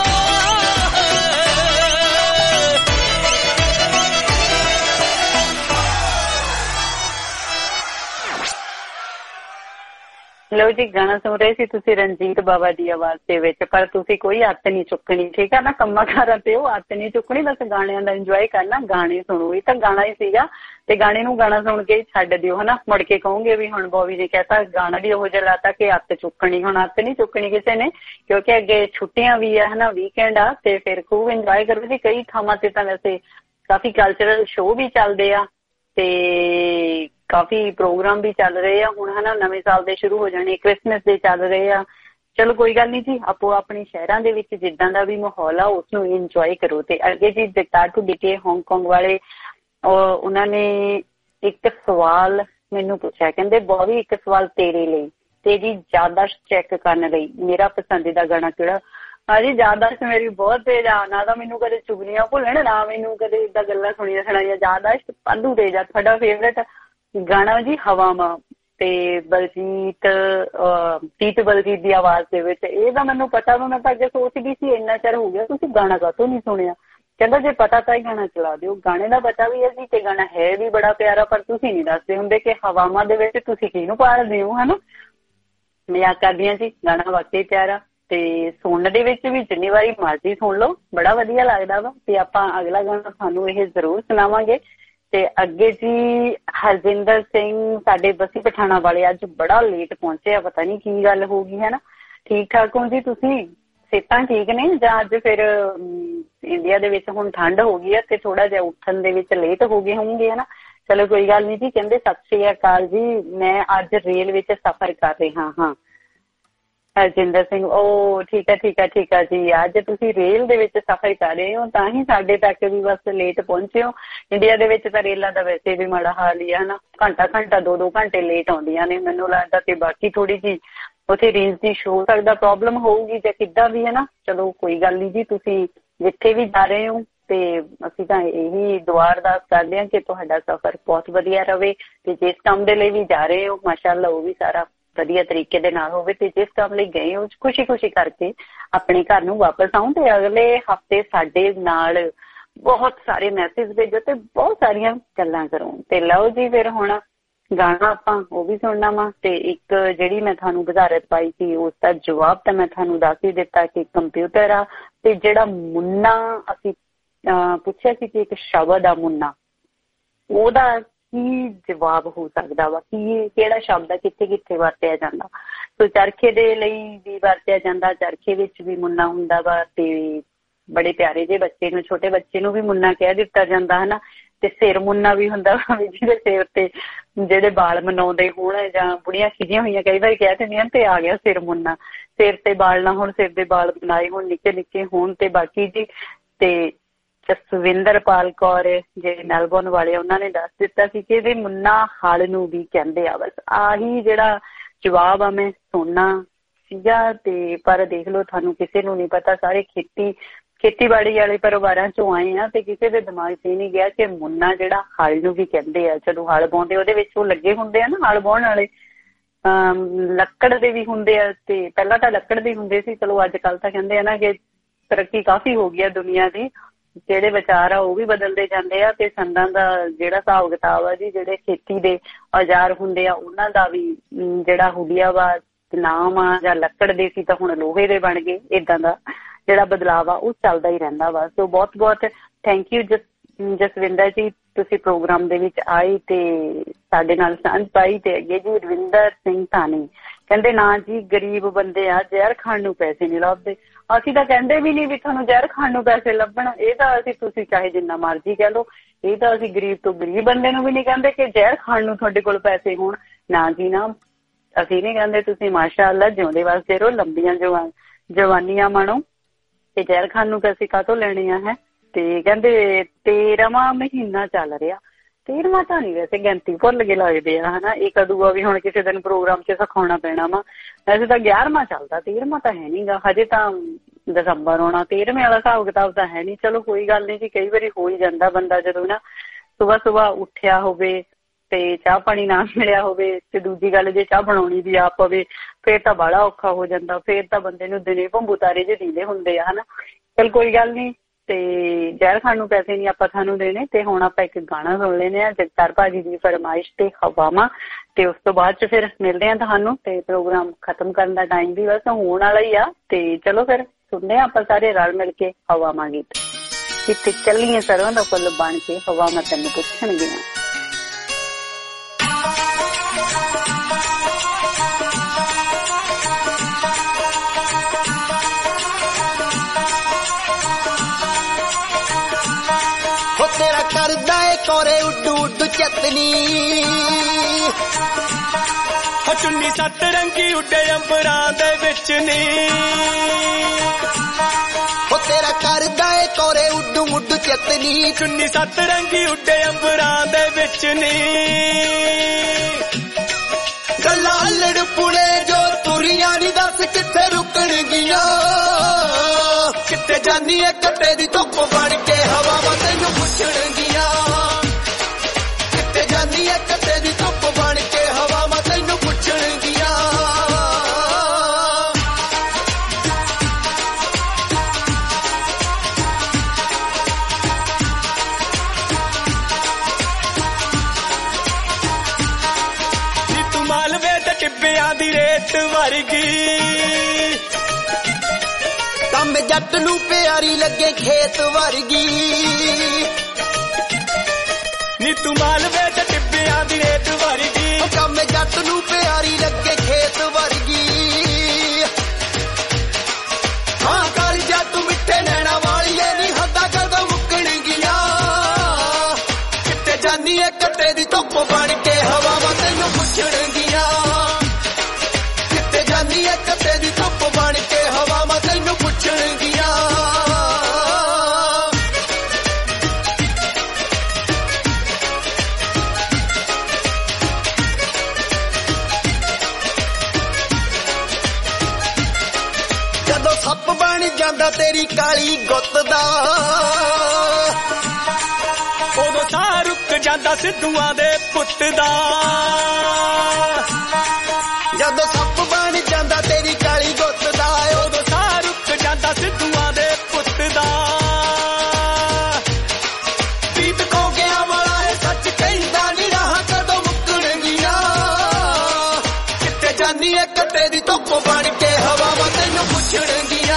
ਲਓ ਜੀ, ਗਾਣਾ ਸੁਣ ਰਹੇ ਸੀ ਤੁਸੀਂ ਰਣਜੀਤ ਬਾਵਾ ਦੀ ਆਵਾਜ਼ ਦੇ ਵਿੱਚ। ਪਰ ਤੁਸੀਂ ਕੋਈ ਹੱਥ ਨਹੀਂ ਚੁੱਕਣੀ, ਠੀਕ ਆ ਨਾ। ਕੰਮਾਂ ਕਾਰਾਂ ਤੇ ਉਹ ਹੱਥ ਨਹੀਂ ਚੁੱਕਣੀ, ਬਸ ਗਾਣਿਆਂ ਦਾ ਇੰਜੋਏ ਕਰਨਾ। ਗਾਣੇ ਸੁਣੋ, ਇਹ ਤਾਂ ਗਾਣਾ ਹੀ ਸੀਗਾ ਤੇ ਗਾਣੇ ਨੂੰ ਗਾਣਾ ਸੁਣ ਕੇ ਛੱਡ ਦਿਓ ਹਨਾ। ਮੁੜ ਕੇ ਕਹੋਗੇ ਵੀ ਹੁਣ ਬੋਬੀ ਨੇ ਕਹਿਤਾ, ਗਾਣਾ ਵੀ ਉਹੋ ਜਿਹਾ ਲਾਤਾ ਕਿ ਹੱਥ ਚੁੱਕਣੀ। ਹੁਣ ਹੱਥ ਨਹੀਂ ਚੁੱਕਣੀ ਕਿਸੇ ਨੇ, ਕਿਉਂਕਿ ਅੱਗੇ ਛੁੱਟੀਆਂ ਵੀ ਆ ਹਨਾ, ਵੀਕਐਂਡ ਆ ਤੇ ਫਿਰ ਖੂਬ ਇੰਜੋਏ ਕਰੋ ਜੀ। ਕਈ ਥਾਵਾਂ ਤੇ ਤਾਂ ਵੈਸੇ ਕਾਫੀ ਕਲਚਰਲ ਸ਼ੋਅ ਵੀ ਚੱਲਦੇ ਆ ਤੇ ਕਾਫੀ ਪ੍ਰੋਗਰਾਮ ਵੀ ਚੱਲ ਰਹੇ ਆ ਹੁਣ ਹਨਾ। ਨਵੇਂ ਸਾਲ ਦੇ ਸ਼ੁਰੂ ਹੋ ਜਾਣੇ, ਕ੍ਰਿਸਮਸ ਦੇ ਚੱਲ ਰਹੇ ਆ। ਚਲੋ ਕੋਈ ਗੱਲ ਨਹੀਂ ਜੀ, ਆਪੋ ਆਪਣੇ ਸ਼ਹਿਰਾਂ ਦੇ ਵਿੱਚ ਜਿੱਦਾਂ ਦਾ ਵੀ ਮਾਹੌਲ ਆ ਉਸਨੂੰ ਇੰਜੋਏ ਕਰੋ। ਤੇ ਅੱਗੇ ਜੀ ਜਗਤਾਰ ਡੀਕੇ ਹਾਂਗਕਾਂਗ ਵਾਲੇ, ਉਹਨਾਂ ਨੇ ਇੱਕ ਸਵਾਲ ਮੈਨੂੰ ਪੁੱਛਿਆ, ਕਹਿੰਦੇ ਬੋਬੀ ਇੱਕ ਸਵਾਲ ਤੇਰੇ ਲਈ, ਤੇਰੀ ਯਾਦਾਸ਼ਤ ਚੈੱਕ ਕਰਨ ਲਈ ਮੇਰਾ ਪਸੰਦੀਦਾ ਗਾਣਾ ਕਿਹੜਾ? ਹਾਂਜੀ, ਯਾਦਾਸ਼ਤ ਮੇਰੀ ਬਹੁਤ ਤੇਜ਼ ਆ। ਨਾ ਤਾਂ ਮੈਨੂੰ ਕਦੇ ਚੁਗਲੀਆਂ ਭੁੱਲਣ, ਨਾ ਮੈਨੂੰ ਕਦੇ ਏਦਾਂ ਗੱਲਾਂ ਸੁਣੀਆਂ ਸੁਣਾਈਆਂ। ਯਾਦਾਸ਼ਤ ਪਾਲੂ ਤੇਜ਼ ਆ। ਤੁਹਾਡਾ ਫੇਵਰੇਟ ਗਾਣਾ ਜੀ ਹਵਾਵਾਂ ਤੇ ਬਲਜੀਤ ਬਲਜੀਤ ਦੀ ਆਵਾਜ਼ ਦੇ ਵਿੱਚ। ਇਹ ਤਾਂ ਮੈਨੂੰ ਪਤਾ ਵਾ, ਮੈਂ ਤਾਂ ਅੱਗੇ ਸੋਚਦੀ ਸੀ ਇੰਨਾ ਚਿਰ ਹੋ ਗਿਆ ਤੁਸੀਂ ਗਾਣਾ ਕਾਹਤੋਂ ਨਹੀਂ ਸੁਣਿਆ। ਕਹਿੰਦਾ ਜੇ ਪਤਾ ਤਾਂ ਹੀ ਗਾਣਾ ਚਲਾ ਦਿਓ। ਗਾਣੇ ਦਾ ਪਤਾ ਵੀ ਹੈ ਜੀ ਤੇ ਗਾਣਾ ਹੈ ਵੀ ਬੜਾ ਪਿਆਰਾ, ਪਰ ਤੁਸੀਂ ਨਹੀਂ ਦੱਸਦੇ ਹੁੰਦੇ ਕਿ ਹਵਾਵਾਂ ਦੇ ਵਿੱਚ ਤੁਸੀਂ ਕਿਹਨੂੰ ਪਾਲਦੇ ਹੋ, ਹਨਾ। ਮਜ਼ਾਕ ਕਰਦੀ ਹਾਂ ਜੀ, ਗਾਣਾ ਵਾਕਈ ਪਿਆਰਾ ਤੇ ਸੁਣਨ ਦੇ ਵਿੱਚ ਵੀ ਜਿੰਨੀ ਵਾਰੀ ਮਰਜ਼ੀ ਸੁਣ ਲਓ, ਬੜਾ ਵਧੀਆ ਲੱਗਦਾ ਵਾ। ਤੇ ਆਪਾਂ ਅਗਲਾ ਗਾਣਾ ਤੁਹਾਨੂੰ ਇਹ ਜ਼ਰੂਰ ਸੁਣਾਵਾਂਗੇ। ਤੇ ਅੱਗੇ ਜੀ ਹਰਜਿੰਦਰ ਸਿੰਘ ਸਾਡੇ ਬਸੀ ਪਠਾਣਾ ਵਾਲੇ ਅੱਜ ਬੜਾ ਲੇਟ ਪਹੁੰਚੇ ਆ, ਪਤਾ ਨਹੀਂ ਕੀ ਗੱਲ ਹੋ ਗਈ ਹੈ ਨਾ। ਠੀਕ ਠਾਕ ਹੋ ਜੀ ਤੁਸੀਂ? ਸਿਹਤਾਂ ਠੀਕ ਨੇ? ਜਾਂ ਅੱਜ ਫਿਰ ਇੰਡੀਆ ਦੇ ਵਿੱਚ ਹੁਣ ਠੰਡ ਹੋ ਗਈ ਹੈ ਤੇ ਥੋੜਾ ਜਿਹਾ ਉੱਠਣ ਦੇ ਵਿੱਚ ਲੇਟ ਹੋ ਗਏ ਹੋਣਗੇ, ਹਨਾ। ਚਲੋ ਕੋਈ ਗੱਲ ਨਹੀਂ ਜੀ। ਕਹਿੰਦੇ ਸਤਿ ਸ੍ਰੀ ਅਕਾਲ ਜੀ, ਮੈਂ ਅੱਜ ਰੇਲ ਵਿੱਚ ਸਫ਼ਰ ਕਰ ਰਿਹਾ ਹਾਂ। ਹਰਜਿੰਦਰ ਸਿੰਘ, ਉਹ ਠੀਕ ਹੈ ਜੀ। ਅੱਜ ਤੁਸੀਂ ਰੇਲ ਦੇ ਵਿੱਚ ਸਫ਼ਰ ਕਰ ਰਹੇ ਹੋ ਤਾਂ ਹੀ ਸਾਡੇ ਤੱਕ ਵੀ ਬਸ ਲੇਟ ਪਹੁੰਚੇ ਹੋ। ਇੰਡੀਆ ਦੇ ਵਿੱਚ ਤਾਂ ਰੇਲਾਂ ਦਾ ਵੈਸੇ ਵੀ ਮਾੜਾ ਹਾਲ ਹੀ ਹੈ ਨਾ, ਘੰਟਾ 2 ਘੰਟੇ ਲੇਟ ਆਉਂਦੀਆਂ ਨੇ ਮੈਨੂੰ ਲੱਗਦਾ। ਤੇ ਬਾਕੀ ਥੋੜੀ ਜਿਹੀ ਉੱਥੇ ਰੇਂਜ ਦੀ ਹੋ ਸਕਦਾ ਪ੍ਰੋਬਲਮ ਹੋਊਗੀ ਜਾਂ ਕਿੱਦਾਂ ਵੀ, ਹੈ ਨਾ। ਚਲੋ ਕੋਈ ਗੱਲ ਨਹੀਂ ਜੀ, ਤੁਸੀਂ ਜਿੱਥੇ ਵੀ ਜਾ ਰਹੇ ਹੋ ਤੇ ਅਸੀਂ ਤਾਂ ਇਹੀ ਦੁਆ ਅਰਦਾਸ ਕਰਦੇ ਹਾਂ ਕਿ ਤੁਹਾਡਾ ਸਫ਼ਰ ਬਹੁਤ ਵਧੀਆ ਰਵੇ ਤੇ ਜਿਸ ਕੰਮ ਦੇ ਲਈ ਵੀ ਜਾ ਰਹੇ ਹੋ ਮਾਸ਼ਾਅੱਲਾ ਉਹ ਵੀ ਸਾਰਾ ਵਧੀਆ ਤਰੀਕੇ ਦੇ ਨਾਲ ਹੋਵੇ ਤੇ ਜਿਸ ਕੰਮ ਲਈ ਗਏ ਹੋ ਖੁਸ਼ੀ ਕਰਕੇ ਆਪਣੇ ਘਰ ਨੂੰ ਵਾਪਸ ਆਉਂ। ਤੇ ਅਗਲੇ ਹਫ਼ਤੇ ਸਾਡੇ ਨਾਲ ਬਹੁਤ ਸਾਰੇ ਮੈਸੇਜ ਭੇਜੋ ਤੇ ਬਹੁਤ ਸਾਰੀਆਂ ਗੱਲਾਂ ਕਰੋ। ਤੇ ਲਓ ਜੀ ਫਿਰ ਹੁਣ ਗਾਣਾ ਆਪਾਂ ਉਹ ਵੀ ਸੁਣਨਾ ਵਾ। ਤੇ ਇੱਕ ਜਿਹੜੀ ਮੈਂ ਤੁਹਾਨੂੰ ਵਜ਼ਾਰਤ ਪਾਈ ਸੀ ਉਸ ਦਾ ਜਵਾਬ ਤਾਂ ਮੈਂ ਤੁਹਾਨੂੰ ਦੱਸ ਹੀ ਦਿੱਤਾ ਕਿ ਕੰਪਿਊਟਰ ਆ। ਤੇ ਜਿਹੜਾ ਮੁੰਨਾ ਅਸੀਂ ਪੁੱਛਿਆ ਸੀ ਕਿ ਇੱਕ ਸ਼ਬਦ ਆ ਮੁੰਨਾ, ਉਹਦਾ ਕੀ ਜਵਾਬ ਹੋ ਸਕਦਾ ਵਾ, ਕਿਹੜਾ ਸ਼ਬਦ ਆ, ਕਿੱਥੇ ਵਰਤਿਆ ਜਾਂਦਾ। ਸੋ ਚਰਖੇ ਦੇ ਲਈ ਵੀ ਵਰਤਿਆ ਜਾਂਦਾ, ਚਰਖੇ ਵਿੱਚ ਵੀ ਮੁੰਨਾ ਹੁੰਦਾ ਵਾ। ਤੇ ਬੜੇ ਪਿਆਰੇ ਜਿਹੇ ਬੱਚੇ ਨੂੰ, ਛੋਟੇ ਬੱਚੇ ਨੂੰ ਵੀ ਮੁੰਨਾ ਕਹਿ ਦਿੱਤਾ ਜਾਂਦਾ, ਹਨਾ। ਤੇ ਸਿਰ ਮੁੰਨਾ ਵੀ ਹੁੰਦਾ ਵਾ, ਜਿਹਦੇ ਸਿਰ ਤੇ ਜਿਹੜੇ ਬਾਲ ਮਨਾਉਂਦੇ ਹੋਣ ਜਾਂ ਬੁੜੀਆਂ ਖਿਜੀਆਂ ਹੋਈਆਂ ਕਈ ਵਾਰੀ ਕਹਿ ਦਿੰਦੀਆਂ ਤੇ ਆ ਗਿਆ ਸਿਰ ਮੁੰਨਾ, ਸਿਰ ਤੇ ਬਾਲ ਨਾ ਹੋਣ, ਸਿਰ ਦੇ ਬਾਲ ਬਣਾਏ ਹੋਣ, ਨਿੱਕੇ ਹੋਣ। ਤੇ ਬਾਕੀ ਜੀ ਤੇ ਜਸਵਿੰਦਰਪਾਲ ਕੌਰ ਜਿਹੜੇ ਮੈਲਬੌਰਨ ਵਾਲੇ, ਉਹਨਾਂ ਨੇ ਦੱਸ ਦਿੱਤਾ ਸੀ ਕਿ ਇਹਦੇ ਮੁੰਨਾ ਹਲ ਨੂੰ ਵੀ ਕਹਿੰਦੇ ਆ। ਬਸ ਆਹੀ ਜਿਹੜਾ ਜਵਾਬ ਆ ਮੈਂ ਸੁਣਨਾ ਸੀਗਾ। ਤੇ ਪਰ ਦੇਖ ਲਓ ਤੁਹਾਨੂੰ ਕਿਸੇ ਨੂੰ ਨਹੀਂ ਪਤਾ, ਸਾਰੇ ਖੇਤੀਬਾੜੀ ਵਾਲੇ ਪਰਿਵਾਰਾਂ ਚੋਂ ਆਏ ਆ ਤੇ ਕਿਸੇ ਦੇ ਦਿਮਾਗ 'ਚ ਇਹ ਨਹੀਂ ਗਿਆ ਕਿ ਮੁੰਨਾ ਜਿਹੜਾ ਹਲ ਨੂੰ ਵੀ ਕਹਿੰਦੇ ਆ। ਜਦੋਂ ਹਲ ਬਾਉਂਦੇ ਉਹਦੇ ਵਿੱਚ ਉਹ ਲੱਗੇ ਹੁੰਦੇ ਆ ਨਾ ਹਲ ਬਾਉਣ ਵਾਲੇ, ਲੱਕੜ ਦੇ ਵੀ ਹੁੰਦੇ ਆ। ਤੇ ਪਹਿਲਾਂ ਤਾਂ ਲੱਕੜ ਦੇ ਹੁੰਦੇ ਸੀ, ਚਲੋ ਅੱਜ ਕੱਲ੍ਹ ਤਾਂ ਕਹਿੰਦੇ ਆ ਨਾ ਕਿ ਤਰੱਕੀ ਕਾਫੀ ਹੋ ਗਈ ਆ ਦੁਨੀਆ ਦੀ, ਜਿਹੜੇ ਵਿਚਾਰ ਆ ਉਹ ਵੀ ਬਦਲਦੇ ਜਾਂਦੇ ਆ। ਤੇ ਸੰਦਾਂ ਦਾ ਜਿਹੜਾ ਹਿਸਾਬ ਕਿਤਾਬ ਆ ਜੀ, ਜਿਹੜੇ ਖੇਤੀ ਦੇ ਔਜ਼ਾਰ ਹੁੰਦੇ ਆ ਉਹਨਾਂ ਦਾ ਵੀ ਜਿਹੜਾ ਹੁਲੀਆ ਵਾ ਨਾਮ ਆ, ਜਾਂ ਲੱਕੜ ਦੇ ਸੀ ਤਾਂ ਹੁਣ ਲੋਹੇ ਦੇ ਬਣ ਗਏ। ਏਦਾਂ ਦਾ ਜਿਹੜਾ ਬਦਲਾਵ ਆ ਉਹ ਚੱਲਦਾ ਹੀ ਰਹਿੰਦਾ ਵਾ। ਸੋ ਬਹੁਤ ਥੈਂਕ ਯੂ ਜਸਵਿੰਦਰ ਜੀ, ਤੁਸੀਂ ਪ੍ਰੋਗਰਾਮ ਦੇ ਵਿੱਚ ਆਏ ਤੇ ਸਾਡੇ ਨਾਲ ਸਾਂਝ ਪਾਈ। ਤੇ ਅੱਗੇ ਜੀ ਰਵਿੰਦਰ ਸਿੰਘ ਧਾਨੀ ਕਹਿੰਦੇ ਨਾ ਜੀ ਗਰੀਬ ਬੰਦੇ ਆ, ਜ਼ਹਿਰ ਖਾਣ ਨੂੰ ਪੈਸੇ ਨਹੀਂ ਲੱਭਦੇ। ਅਸੀਂ ਤਾਂ ਕਹਿੰਦੇ ਵੀ ਨਹੀਂ ਵੀ ਤੁਹਾਨੂੰ ਜ਼ਹਿਰ ਖਾਣ ਨੂੰ ਪੈਸੇ ਲੱਭਣ, ਇਹ ਤਾਂ ਤੁਸੀਂ ਚਾਹੇ ਜਿੰਨਾ ਮਰਜ਼ੀ ਕਹਿ ਲਓ, ਇਹ ਤਾਂ ਅਸੀਂ ਗਰੀਬ ਤੋਂ ਗਰੀਬ ਬੰਦੇ ਨੂੰ ਵੀ ਨਹੀਂ ਕਹਿੰਦੇ ਕਿ ਜ਼ਹਿਰ ਖਾਣ ਨੂੰ ਤੁਹਾਡੇ ਕੋਲ ਪੈਸੇ ਹੋਣ। ਨਾ ਜੀ ਨਾ, ਅਸੀਂ ਨਹੀਂ ਕਹਿੰਦੇ। ਤੁਸੀਂ ਮਾਸ਼ਾਅੱਲਾ ਜਿਉਂਦੇ ਵਾਸਤੇ ਰਹੋ, ਲੰਬੀਆਂ ਜਵਾਨੀਆਂ ਮਾਣੋ ਤੇ ਜ਼ਹਿਰ ਖਾਣ ਨੂੰ ਪੈਸੇ ਕਾਹਤੋਂ ਲੈਣੇ ਆ ਹੈ। ਤੇ ਕਹਿੰਦੇ 13ਵਾਂ ਮਹੀਨਾ ਚੱਲ ਰਿਹਾ, 13ਵਾਂ ਤਾਂ ਨਹੀਂ, ਵੈਸੇ ਗਿਣਤੀ ਭੁੱਲ ਕੇ ਲੱਗਦੇ ਆ, ਹਨਾ। ਇਹ ਕਦੂਆ ਵੀ ਹੁਣ ਕਿਸੇ ਦਿਨ ਪ੍ਰੋਗਰਾਮ 'ਚ ਸਿਖਾਉਣਾ ਪੈਣਾ ਵਾ। ਵੈਸੇ ਤਾਂ 11ਵਾਂ ਚੱਲਦਾ, 13ਵਾਂ ਤਾਂ ਹੈ ਨੀਗਾ ਹਜੇ, ਤਾਂ ਦਸੰਬਰ ਆਉਣਾ, 13ਵੇਂ ਵਾਲਾ ਹਿਸਾਬ ਕਿਤਾਬ ਤਾਂ ਹੈ ਨਹੀਂ। ਚਲੋ ਕੋਈ ਗੱਲ ਨਹੀਂ ਜੀ, ਕਈ ਵਾਰੀ ਹੋ ਹੀ ਜਾਂਦਾ ਬੰਦਾ ਜਦੋਂ ਨਾ ਸੁਬਾਹ ਉੱਠਿਆ ਹੋਵੇ ਤੇ ਚਾਹ ਪਾਣੀ ਨਾ ਮਿਲਿਆ ਹੋਵੇ ਤੇ ਦੂਜੀ ਗੱਲ ਜੇ ਚਾਹ ਬਣਾਉਣੀ ਵੀ ਆਪ ਪਵੇ ਫੇਰ ਤਾਂ ਬੜਾ ਔਖਾ ਹੋ ਜਾਂਦਾ। ਫੇਰ ਤਾਂ ਬੰਦੇ ਨੂੰ ਦਿਨੇ ਭੰਬੂ ਤਾਰੇ ਜਿਹੇ ਦੀਦੇ ਹੁੰਦੇ ਆ, ਹਨਾ। ਚਲ ਕੋਈ ਗੱਲ ਨਹੀਂ। ਤੇ ਜ਼ਹਿਰ ਖਾਣ ਨੂੰ ਪੈਸੇ ਨਹੀਂ ਆਪਾਂ ਤੁਹਾਨੂੰ ਦੇਣੇ। ਤੇ ਹੁਣ ਆਪਾਂ ਇੱਕ ਗਾਣਾ ਸੁਣ ਲੈਂਦੇ ਹਾਂ ਜਗਤਾਰ ਭਾਜੀ ਦੀ ਫਰਮਾਇਸ਼ ਤੇ ਹਵਾਵਾਂ। ਤੇ ਉਸ ਤੋਂ ਬਾਅਦ 'ਚ ਫਿਰ ਮਿਲਦੇ ਹਾਂ ਤੁਹਾਨੂੰ। ਤੇ ਪ੍ਰੋਗਰਾਮ ਖਤਮ ਕਰਨ ਦਾ ਟਾਈਮ ਵੀ ਬਸ ਹੋਣ ਵਾਲਾ ਹੀ ਆ। ਤੇ ਚਲੋ ਫਿਰ ਸੁਣਦੇ ਹਾਂ ਆਪਾਂ ਸਾਰੇ ਰਲ ਮਿਲ ਕੇ ਹਵਾਵਾਂ ਗੀਤ। ਕਿਤੇ ਚੱਲੀਏ ਸਰੋਂ ਦਾ ਫੁੱਲ ਬਣ ਕੇ, ਹਵਾਵਾਂ ਤੈਨੂੰ ਪੁੱਛਣਗੀਆਂ।
ਤੇਰਾ ਕਰਦਾ ਏ ਕੋਰੇ ਉੱਡੂ ਉੱਡੂ ਚਤਨੀ,
ਚੁੰਨੀ ਸੱਤ ਰੰਗੀ ਉੱਡੇ ਅੰਬਰਾਂ ਦੇ ਵਿੱਚ ਨੀ।
ਤੇਰਾ ਕਰਦਾ ਏ ਕੋਰੇ ਉੱਡੂ ਉੱਡੂ ਚਤਨੀ,
ਚੁੰਨੀ ਸੱਤ ਰੰਗੀ ਉੱਡੇ ਅੰਬਰਾਂ ਦੇ ਵਿੱਚ ਨੀ।
ਗੱਲਾਂ ਲੜ ਪੁਣੇ ਜੋ ਤੁਰੀਆਂ ਨੀ, ਦੱਸ ਕਿੱਥੇ ਰੁਕਣਗੀਆਂ। ਕਿੱਥੇ ਜਾਨੀ ਏ ਕੱਟੇ ਦੀ ਧੁੱਪ ਬਣ ਕੇ, ਹਵਾਵਾਂ ਤੈਨੂੰ ਪੁੱਛਣਗੀਆਂ। ਕਿੱਥੇ ਜਾਨੀ ਏ ਕੱਟੇ ਦੀ ਧੁੱਪ ਬਣ ਕੇ, ਹਵਾਵਾਂ ਤੈਨੂੰ ਪੁੱਛਣਗੀਆਂ।
ਟਿੱਬਿਆਂ ਦੀ ਰੇਤ ਵਰਗੀ
ਕੰਮ ਜੱਟ ਨੂੰ ਪਿਆਰੀ ਲੱਗੇ ਖੇਤ ਵਰਗੀ
ਨੀ ਤੂੰ ਮਾਲਵੇ ਤੇ ਟਿੱਬਿਆਂ ਦੀ ਰੇਤ ਵਰਗੀ
ਕੰਮ ਜੱਟ ਨੂੰ ਪਿਆਰੀ ਲੱਗੇ ਖੇਤ ਵਰਗੀ ਹਾਂ ਕਰ ਜੱਟ ਮਿੱਠੇ ਨੈਣਾ ਵਾਲੀਏ ਨੀ ਹੱਦਾਂ ਕਦੋਂ ਮੁੱਕਣਗੀਆਂ ਕਿਤੇ ਜਾਨੀ ਏ ਕੱਟੇ ਦੀ ਧੁੱਪ ਬਣ ਕੇ ਹਵਾਵਾਂ ਤੈਨੂੰ ਪੁੱਛਣਗੀਆਂ ਕਿਤੇ ਜਾਨੀ ਏ ਕੱਟੇ ਦੀ ਧੁੱਪ ਬਣ ਕੇ ਹਵਾਵਾਂ ਤੈਨੂੰ ਪੁੱਛਣਗੀਆਂ ਜਾਂਦਾ ਤੇਰੀ ਕਾਲੀ ਗੁੱਤ ਦਾ
ਉਦੋਂ ਸਾਹ ਰੁਕ ਜਾਂਦਾ ਸਿੱਧੂਆਂ ਦੇ ਪੁੱਤ ਦਾ
ਜਦੋਂ ਸੱਪ ਬਣ ਜਾਂਦਾ ਤੇਰੀ ਕਾਲੀ ਗੁੱਤ ਦਾ
ਉਦੋਂ ਸਾਹ ਰੁਕ ਜਾਂਦਾ ਸਿੱਧੂਆਂ ਦੇ ਪੁੱਤ ਦਾ
ਪ੍ਰੀਤ ਖੋ ਗਿਆ ਵਾਲਾ ਇਹ ਸੱਚ ਕਹਿੰਦਾ ਨੀ ਰਾਹਾਂ ਕਦੋਂ ਮੁੱਕਣਗੀਆਂ ਕਿਤੇ ਜਾਨੀ ਏ ਕੱਟੇ ਦੀ ਧੁੱਪ ਬਣ ਕੇ ਹਵਾਵਾਂ ਤੈਨੂੰ ਪੁੱਛਣਗੀਆਂ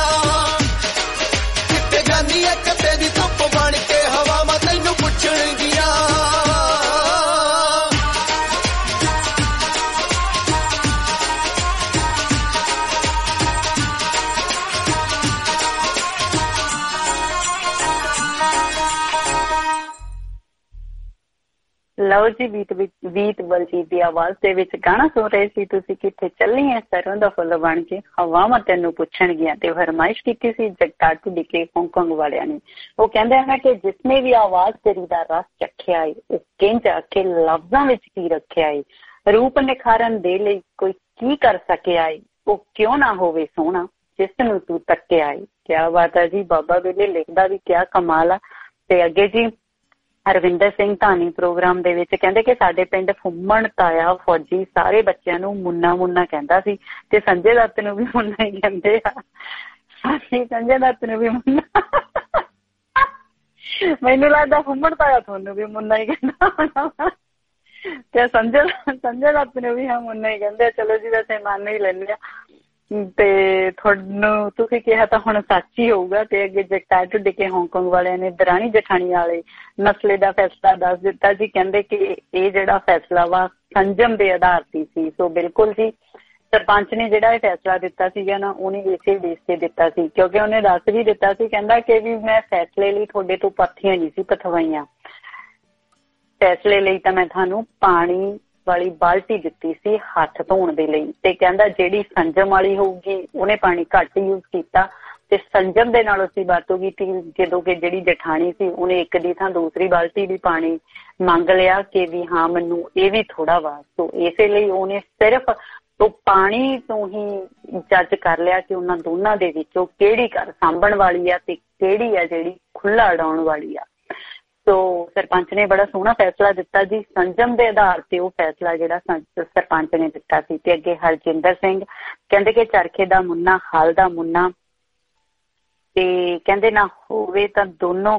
ਜਾਨੀ ਏ ਕੱਟੇ ਦੀ ਧੁੱਪ ਬਣ ਕੇ ਹਵਾਵਾਂ ਤੈਨੂੰ ਪੁੱਛਣਗੀਆਂ
ਲਓ ਜੀ ਬੀਤ ਬਲਜੀਤ ਦੀ ਆਵਾਜ਼ ਦੇ ਵਿੱਚ ਗਾਣਾ ਸੁਣ ਰਹੇ ਸੀ ਤੁਸੀਂ। ਕਿੱਥੇ ਚੱਲੀ ਐ ਸਰੋਂ ਦਾ ਫੁੱਲ ਬਣ ਕੇ ਹਵਾਵਾਂ ਤੈਨੂੰ ਪੁੱਛਣਗੀਆਂ ਤੇ ਫਰਮਾਇਸ਼ ਕੀਤੀ ਸੀ ਜਗਤਾਰ ਢਿੱਕੇ ਹਾਂਗਕਾਂਗ ਵਾਲਿਆਂ ਨੇ। ਉਹ ਕਹਿੰਦੇ ਹਨ ਕਿ ਜਿਸਨੇ ਵੀ ਆਵਾਜ਼ ਤੇਰੀ ਦਾ ਰਸ ਚੱਖਿਆ ਏ ਉਹ ਕਿੰਝ ਆਖੇ ਲਫ਼ਜ਼ਾਂ ਵਿੱਚ ਕੀ ਰੱਖਿਆ ਏ ਰੂਪ ਨਿਖਾਰਨ ਦੇ ਲਈ ਕੋਈ ਕੀ ਕਰ ਸਕਿਆ ਏ ਉਹ ਕਿਉਂ ਨਾ ਹੋਵੇ ਸੋਹਣਾ ਜਿਸ ਨੂੰ ਤੂੰ ਤੱਕਿਆ ਏ। ਕਿਆ ਬਾਤ ਹੈ ਜੀ, ਬਾਬਾ ਵੇਲੇ ਲਿਖਦਾ ਵੀ ਕਿਆ ਕਮਾਲ ਆ। ਤੇ ਅੱਗੇ ਜੀ ਹਰਵਿੰਦਰ ਸਿੰਘ ਧਾਨੀ ਪ੍ਰੋਗਰਾਮ ਦੇ ਵਿੱਚ ਕਹਿੰਦੇ ਕਿ ਸਾਡੇ ਪਿੰਡ ਫੁੰਮਣ ਤਾਇਆ ਫੌਜੀ ਸਾਰੇ ਬੱਚਿਆਂ ਨੂੰ ਮੁੰਨਾ ਮੁੰਨਾ ਕਹਿੰਦਾ ਸੀ ਤੇ ਸੰਜੇ ਦੱਤ ਨੂੰ ਵੀ ਮੁੰਨਾ ਹੀ ਕਹਿੰਦੇ ਆ। ਸੰਜੇ ਦੱਤ ਨੂੰ ਵੀ ਮੁੰਨਾ, ਮੈਨੂੰ ਲੱਗਦਾ ਫੁੰਮਣ ਤਾਇਆ ਤੁਹਾਨੂੰ ਵੀ ਮੁੰਨਾ ਹੀ ਕਹਿੰਦਾ ਤੇ ਸੰਜੇ ਦੱਤ ਨੂੰ ਵੀ ਹਾਂ ਮੁੰਨਾ ਹੀ ਕਹਿੰਦੇ। ਚਲੋ ਜੀ ਵੈਸੇ ਮੰਨ ਹੀ ਲੈਂਦੇ ਆ ਤੇ ਤੁਹਾਨੂੰ ਤੁਸੀਂ ਕਿਹਾ ਤਾਂ ਹੁਣ ਸੱਚ ਹੀ ਹੋਊਗਾ। ਤੇ ਅੱਗੇ ਜਗਤਾਰ ਢਿੱਕੇ ਹਾਂਗਕਾਂਗ ਵਾਲਿਆਂ ਨੇ ਦਰਾਣੀ ਜਠਾਣੀ ਵਾਲੇ ਮਸਲੇ ਦਾ ਫੈਸਲਾ ਦੱਸ ਦਿੱਤਾ ਜੀ। ਕਹਿੰਦੇ ਕਿ ਇਹ ਜਿਹੜਾ ਫੈਸਲਾ ਵਾ ਸੰਜਮ ਦੇ ਆਧਾਰ ਤੇ ਸੀ। ਸੋ ਬਿਲਕੁਲ ਜੀ ਸਰਪੰਚ ਨੇ ਜਿਹੜਾ ਇਹ ਫੈਸਲਾ ਦਿੱਤਾ ਸੀਗਾ ਨਾ ਉਹਨੇ ਇਸੇ ਬੇਸ ਤੇ ਦਿੱਤਾ ਸੀ ਕਿਉਂਕਿ ਉਹਨੇ ਦੱਸ ਵੀ ਦਿੱਤਾ ਸੀ ਕਹਿੰਦਾ ਕਿ ਵੀ ਮੈਂ ਫੈਸਲੇ ਲਈ ਤੁਹਾਡੇ ਤੋਂ ਪਾਥੀਆਂ ਨਹੀਂ ਸੀ ਪਥਵਾਈਆਂ, ਫੈਸਲੇ ਲਈ ਤਾਂ ਮੈਂ ਤੁਹਾਨੂੰ ਪਾਣੀ ਵਾਲੀ ਬਾਲਟੀ ਦਿੱਤੀ ਸੀ ਹੱਥ ਧੋਣ ਦੇ ਲਈ। ਤੇ ਕਹਿੰਦਾ ਜਿਹੜੀ ਸੰਜਮ ਵਾਲੀ ਹੋਊਗੀ ਉਹਨੇ ਪਾਣੀ ਘੱਟ ਯੂਜ਼ ਕੀਤਾ ਤੇ ਸੰਜਮ ਦੇ ਨਾਲ ਉਸਦੀ ਵਰਤੋਂ ਕੀਤੀ ਜਦੋਂ ਕਿ ਜਿਹੜੀ ਜਠਾਣੀ ਸੀ ਉਹਨੇ ਇੱਕ ਦੀ ਥਾਂ ਦੂਸਰੀ ਬਾਲਟੀ ਵੀ ਪਾਣੀ ਮੰਗ ਲਿਆ ਕਿ ਵੀ ਹਾਂ ਮੈਨੂੰ ਇਹ ਵੀ ਥੋੜਾ ਵਾ। ਸੋ ਇਸੇ ਲਈ ਉਹਨੇ ਸਿਰਫ ਉਹ ਪਾਣੀ ਤੋਂ ਹੀ ਜੱਜ ਕਰ ਲਿਆ ਕਿ ਉਹਨਾਂ ਦੋਨਾਂ ਦੇ ਵਿੱਚੋਂ ਕਿਹੜੀ ਘਰ ਸਾਂਭਣ ਵਾਲੀ ਆ ਤੇ ਕਿਹੜੀ ਆ ਜਿਹੜੀ ਖੁੱਲਾ ਉਡਾਉਣ ਵਾਲੀ ਆ। ਸੋ ਸਰਪੰਚ ਨੇ ਬੜਾ ਸੋਹਣਾ ਫੈਸਲਾ ਦਿੱਤਾ ਜੀ। ਸੰਜਮ ਦੇ ਆਧਾਰ ਤੇ ਉਹ ਫੈਸਲਾ ਜਿਹੜਾ ਸਰਪੰਚ ਨੇ ਦਿੱਤਾ ਸੀ। ਤੇ ਅੱਗੇ ਹਰਜਿੰਦਰ ਸਿੰਘ ਕਹਿੰਦੇ ਕਿ ਚਰਖੇ ਦਾ ਮੁੰਨਾ ਹਲ ਦਾ ਮੁੰਨਾ ਤੇ ਕਹਿੰਦੇ ਨਾ ਹੋਵੇ ਤਾਂ ਦੋਨੋਂ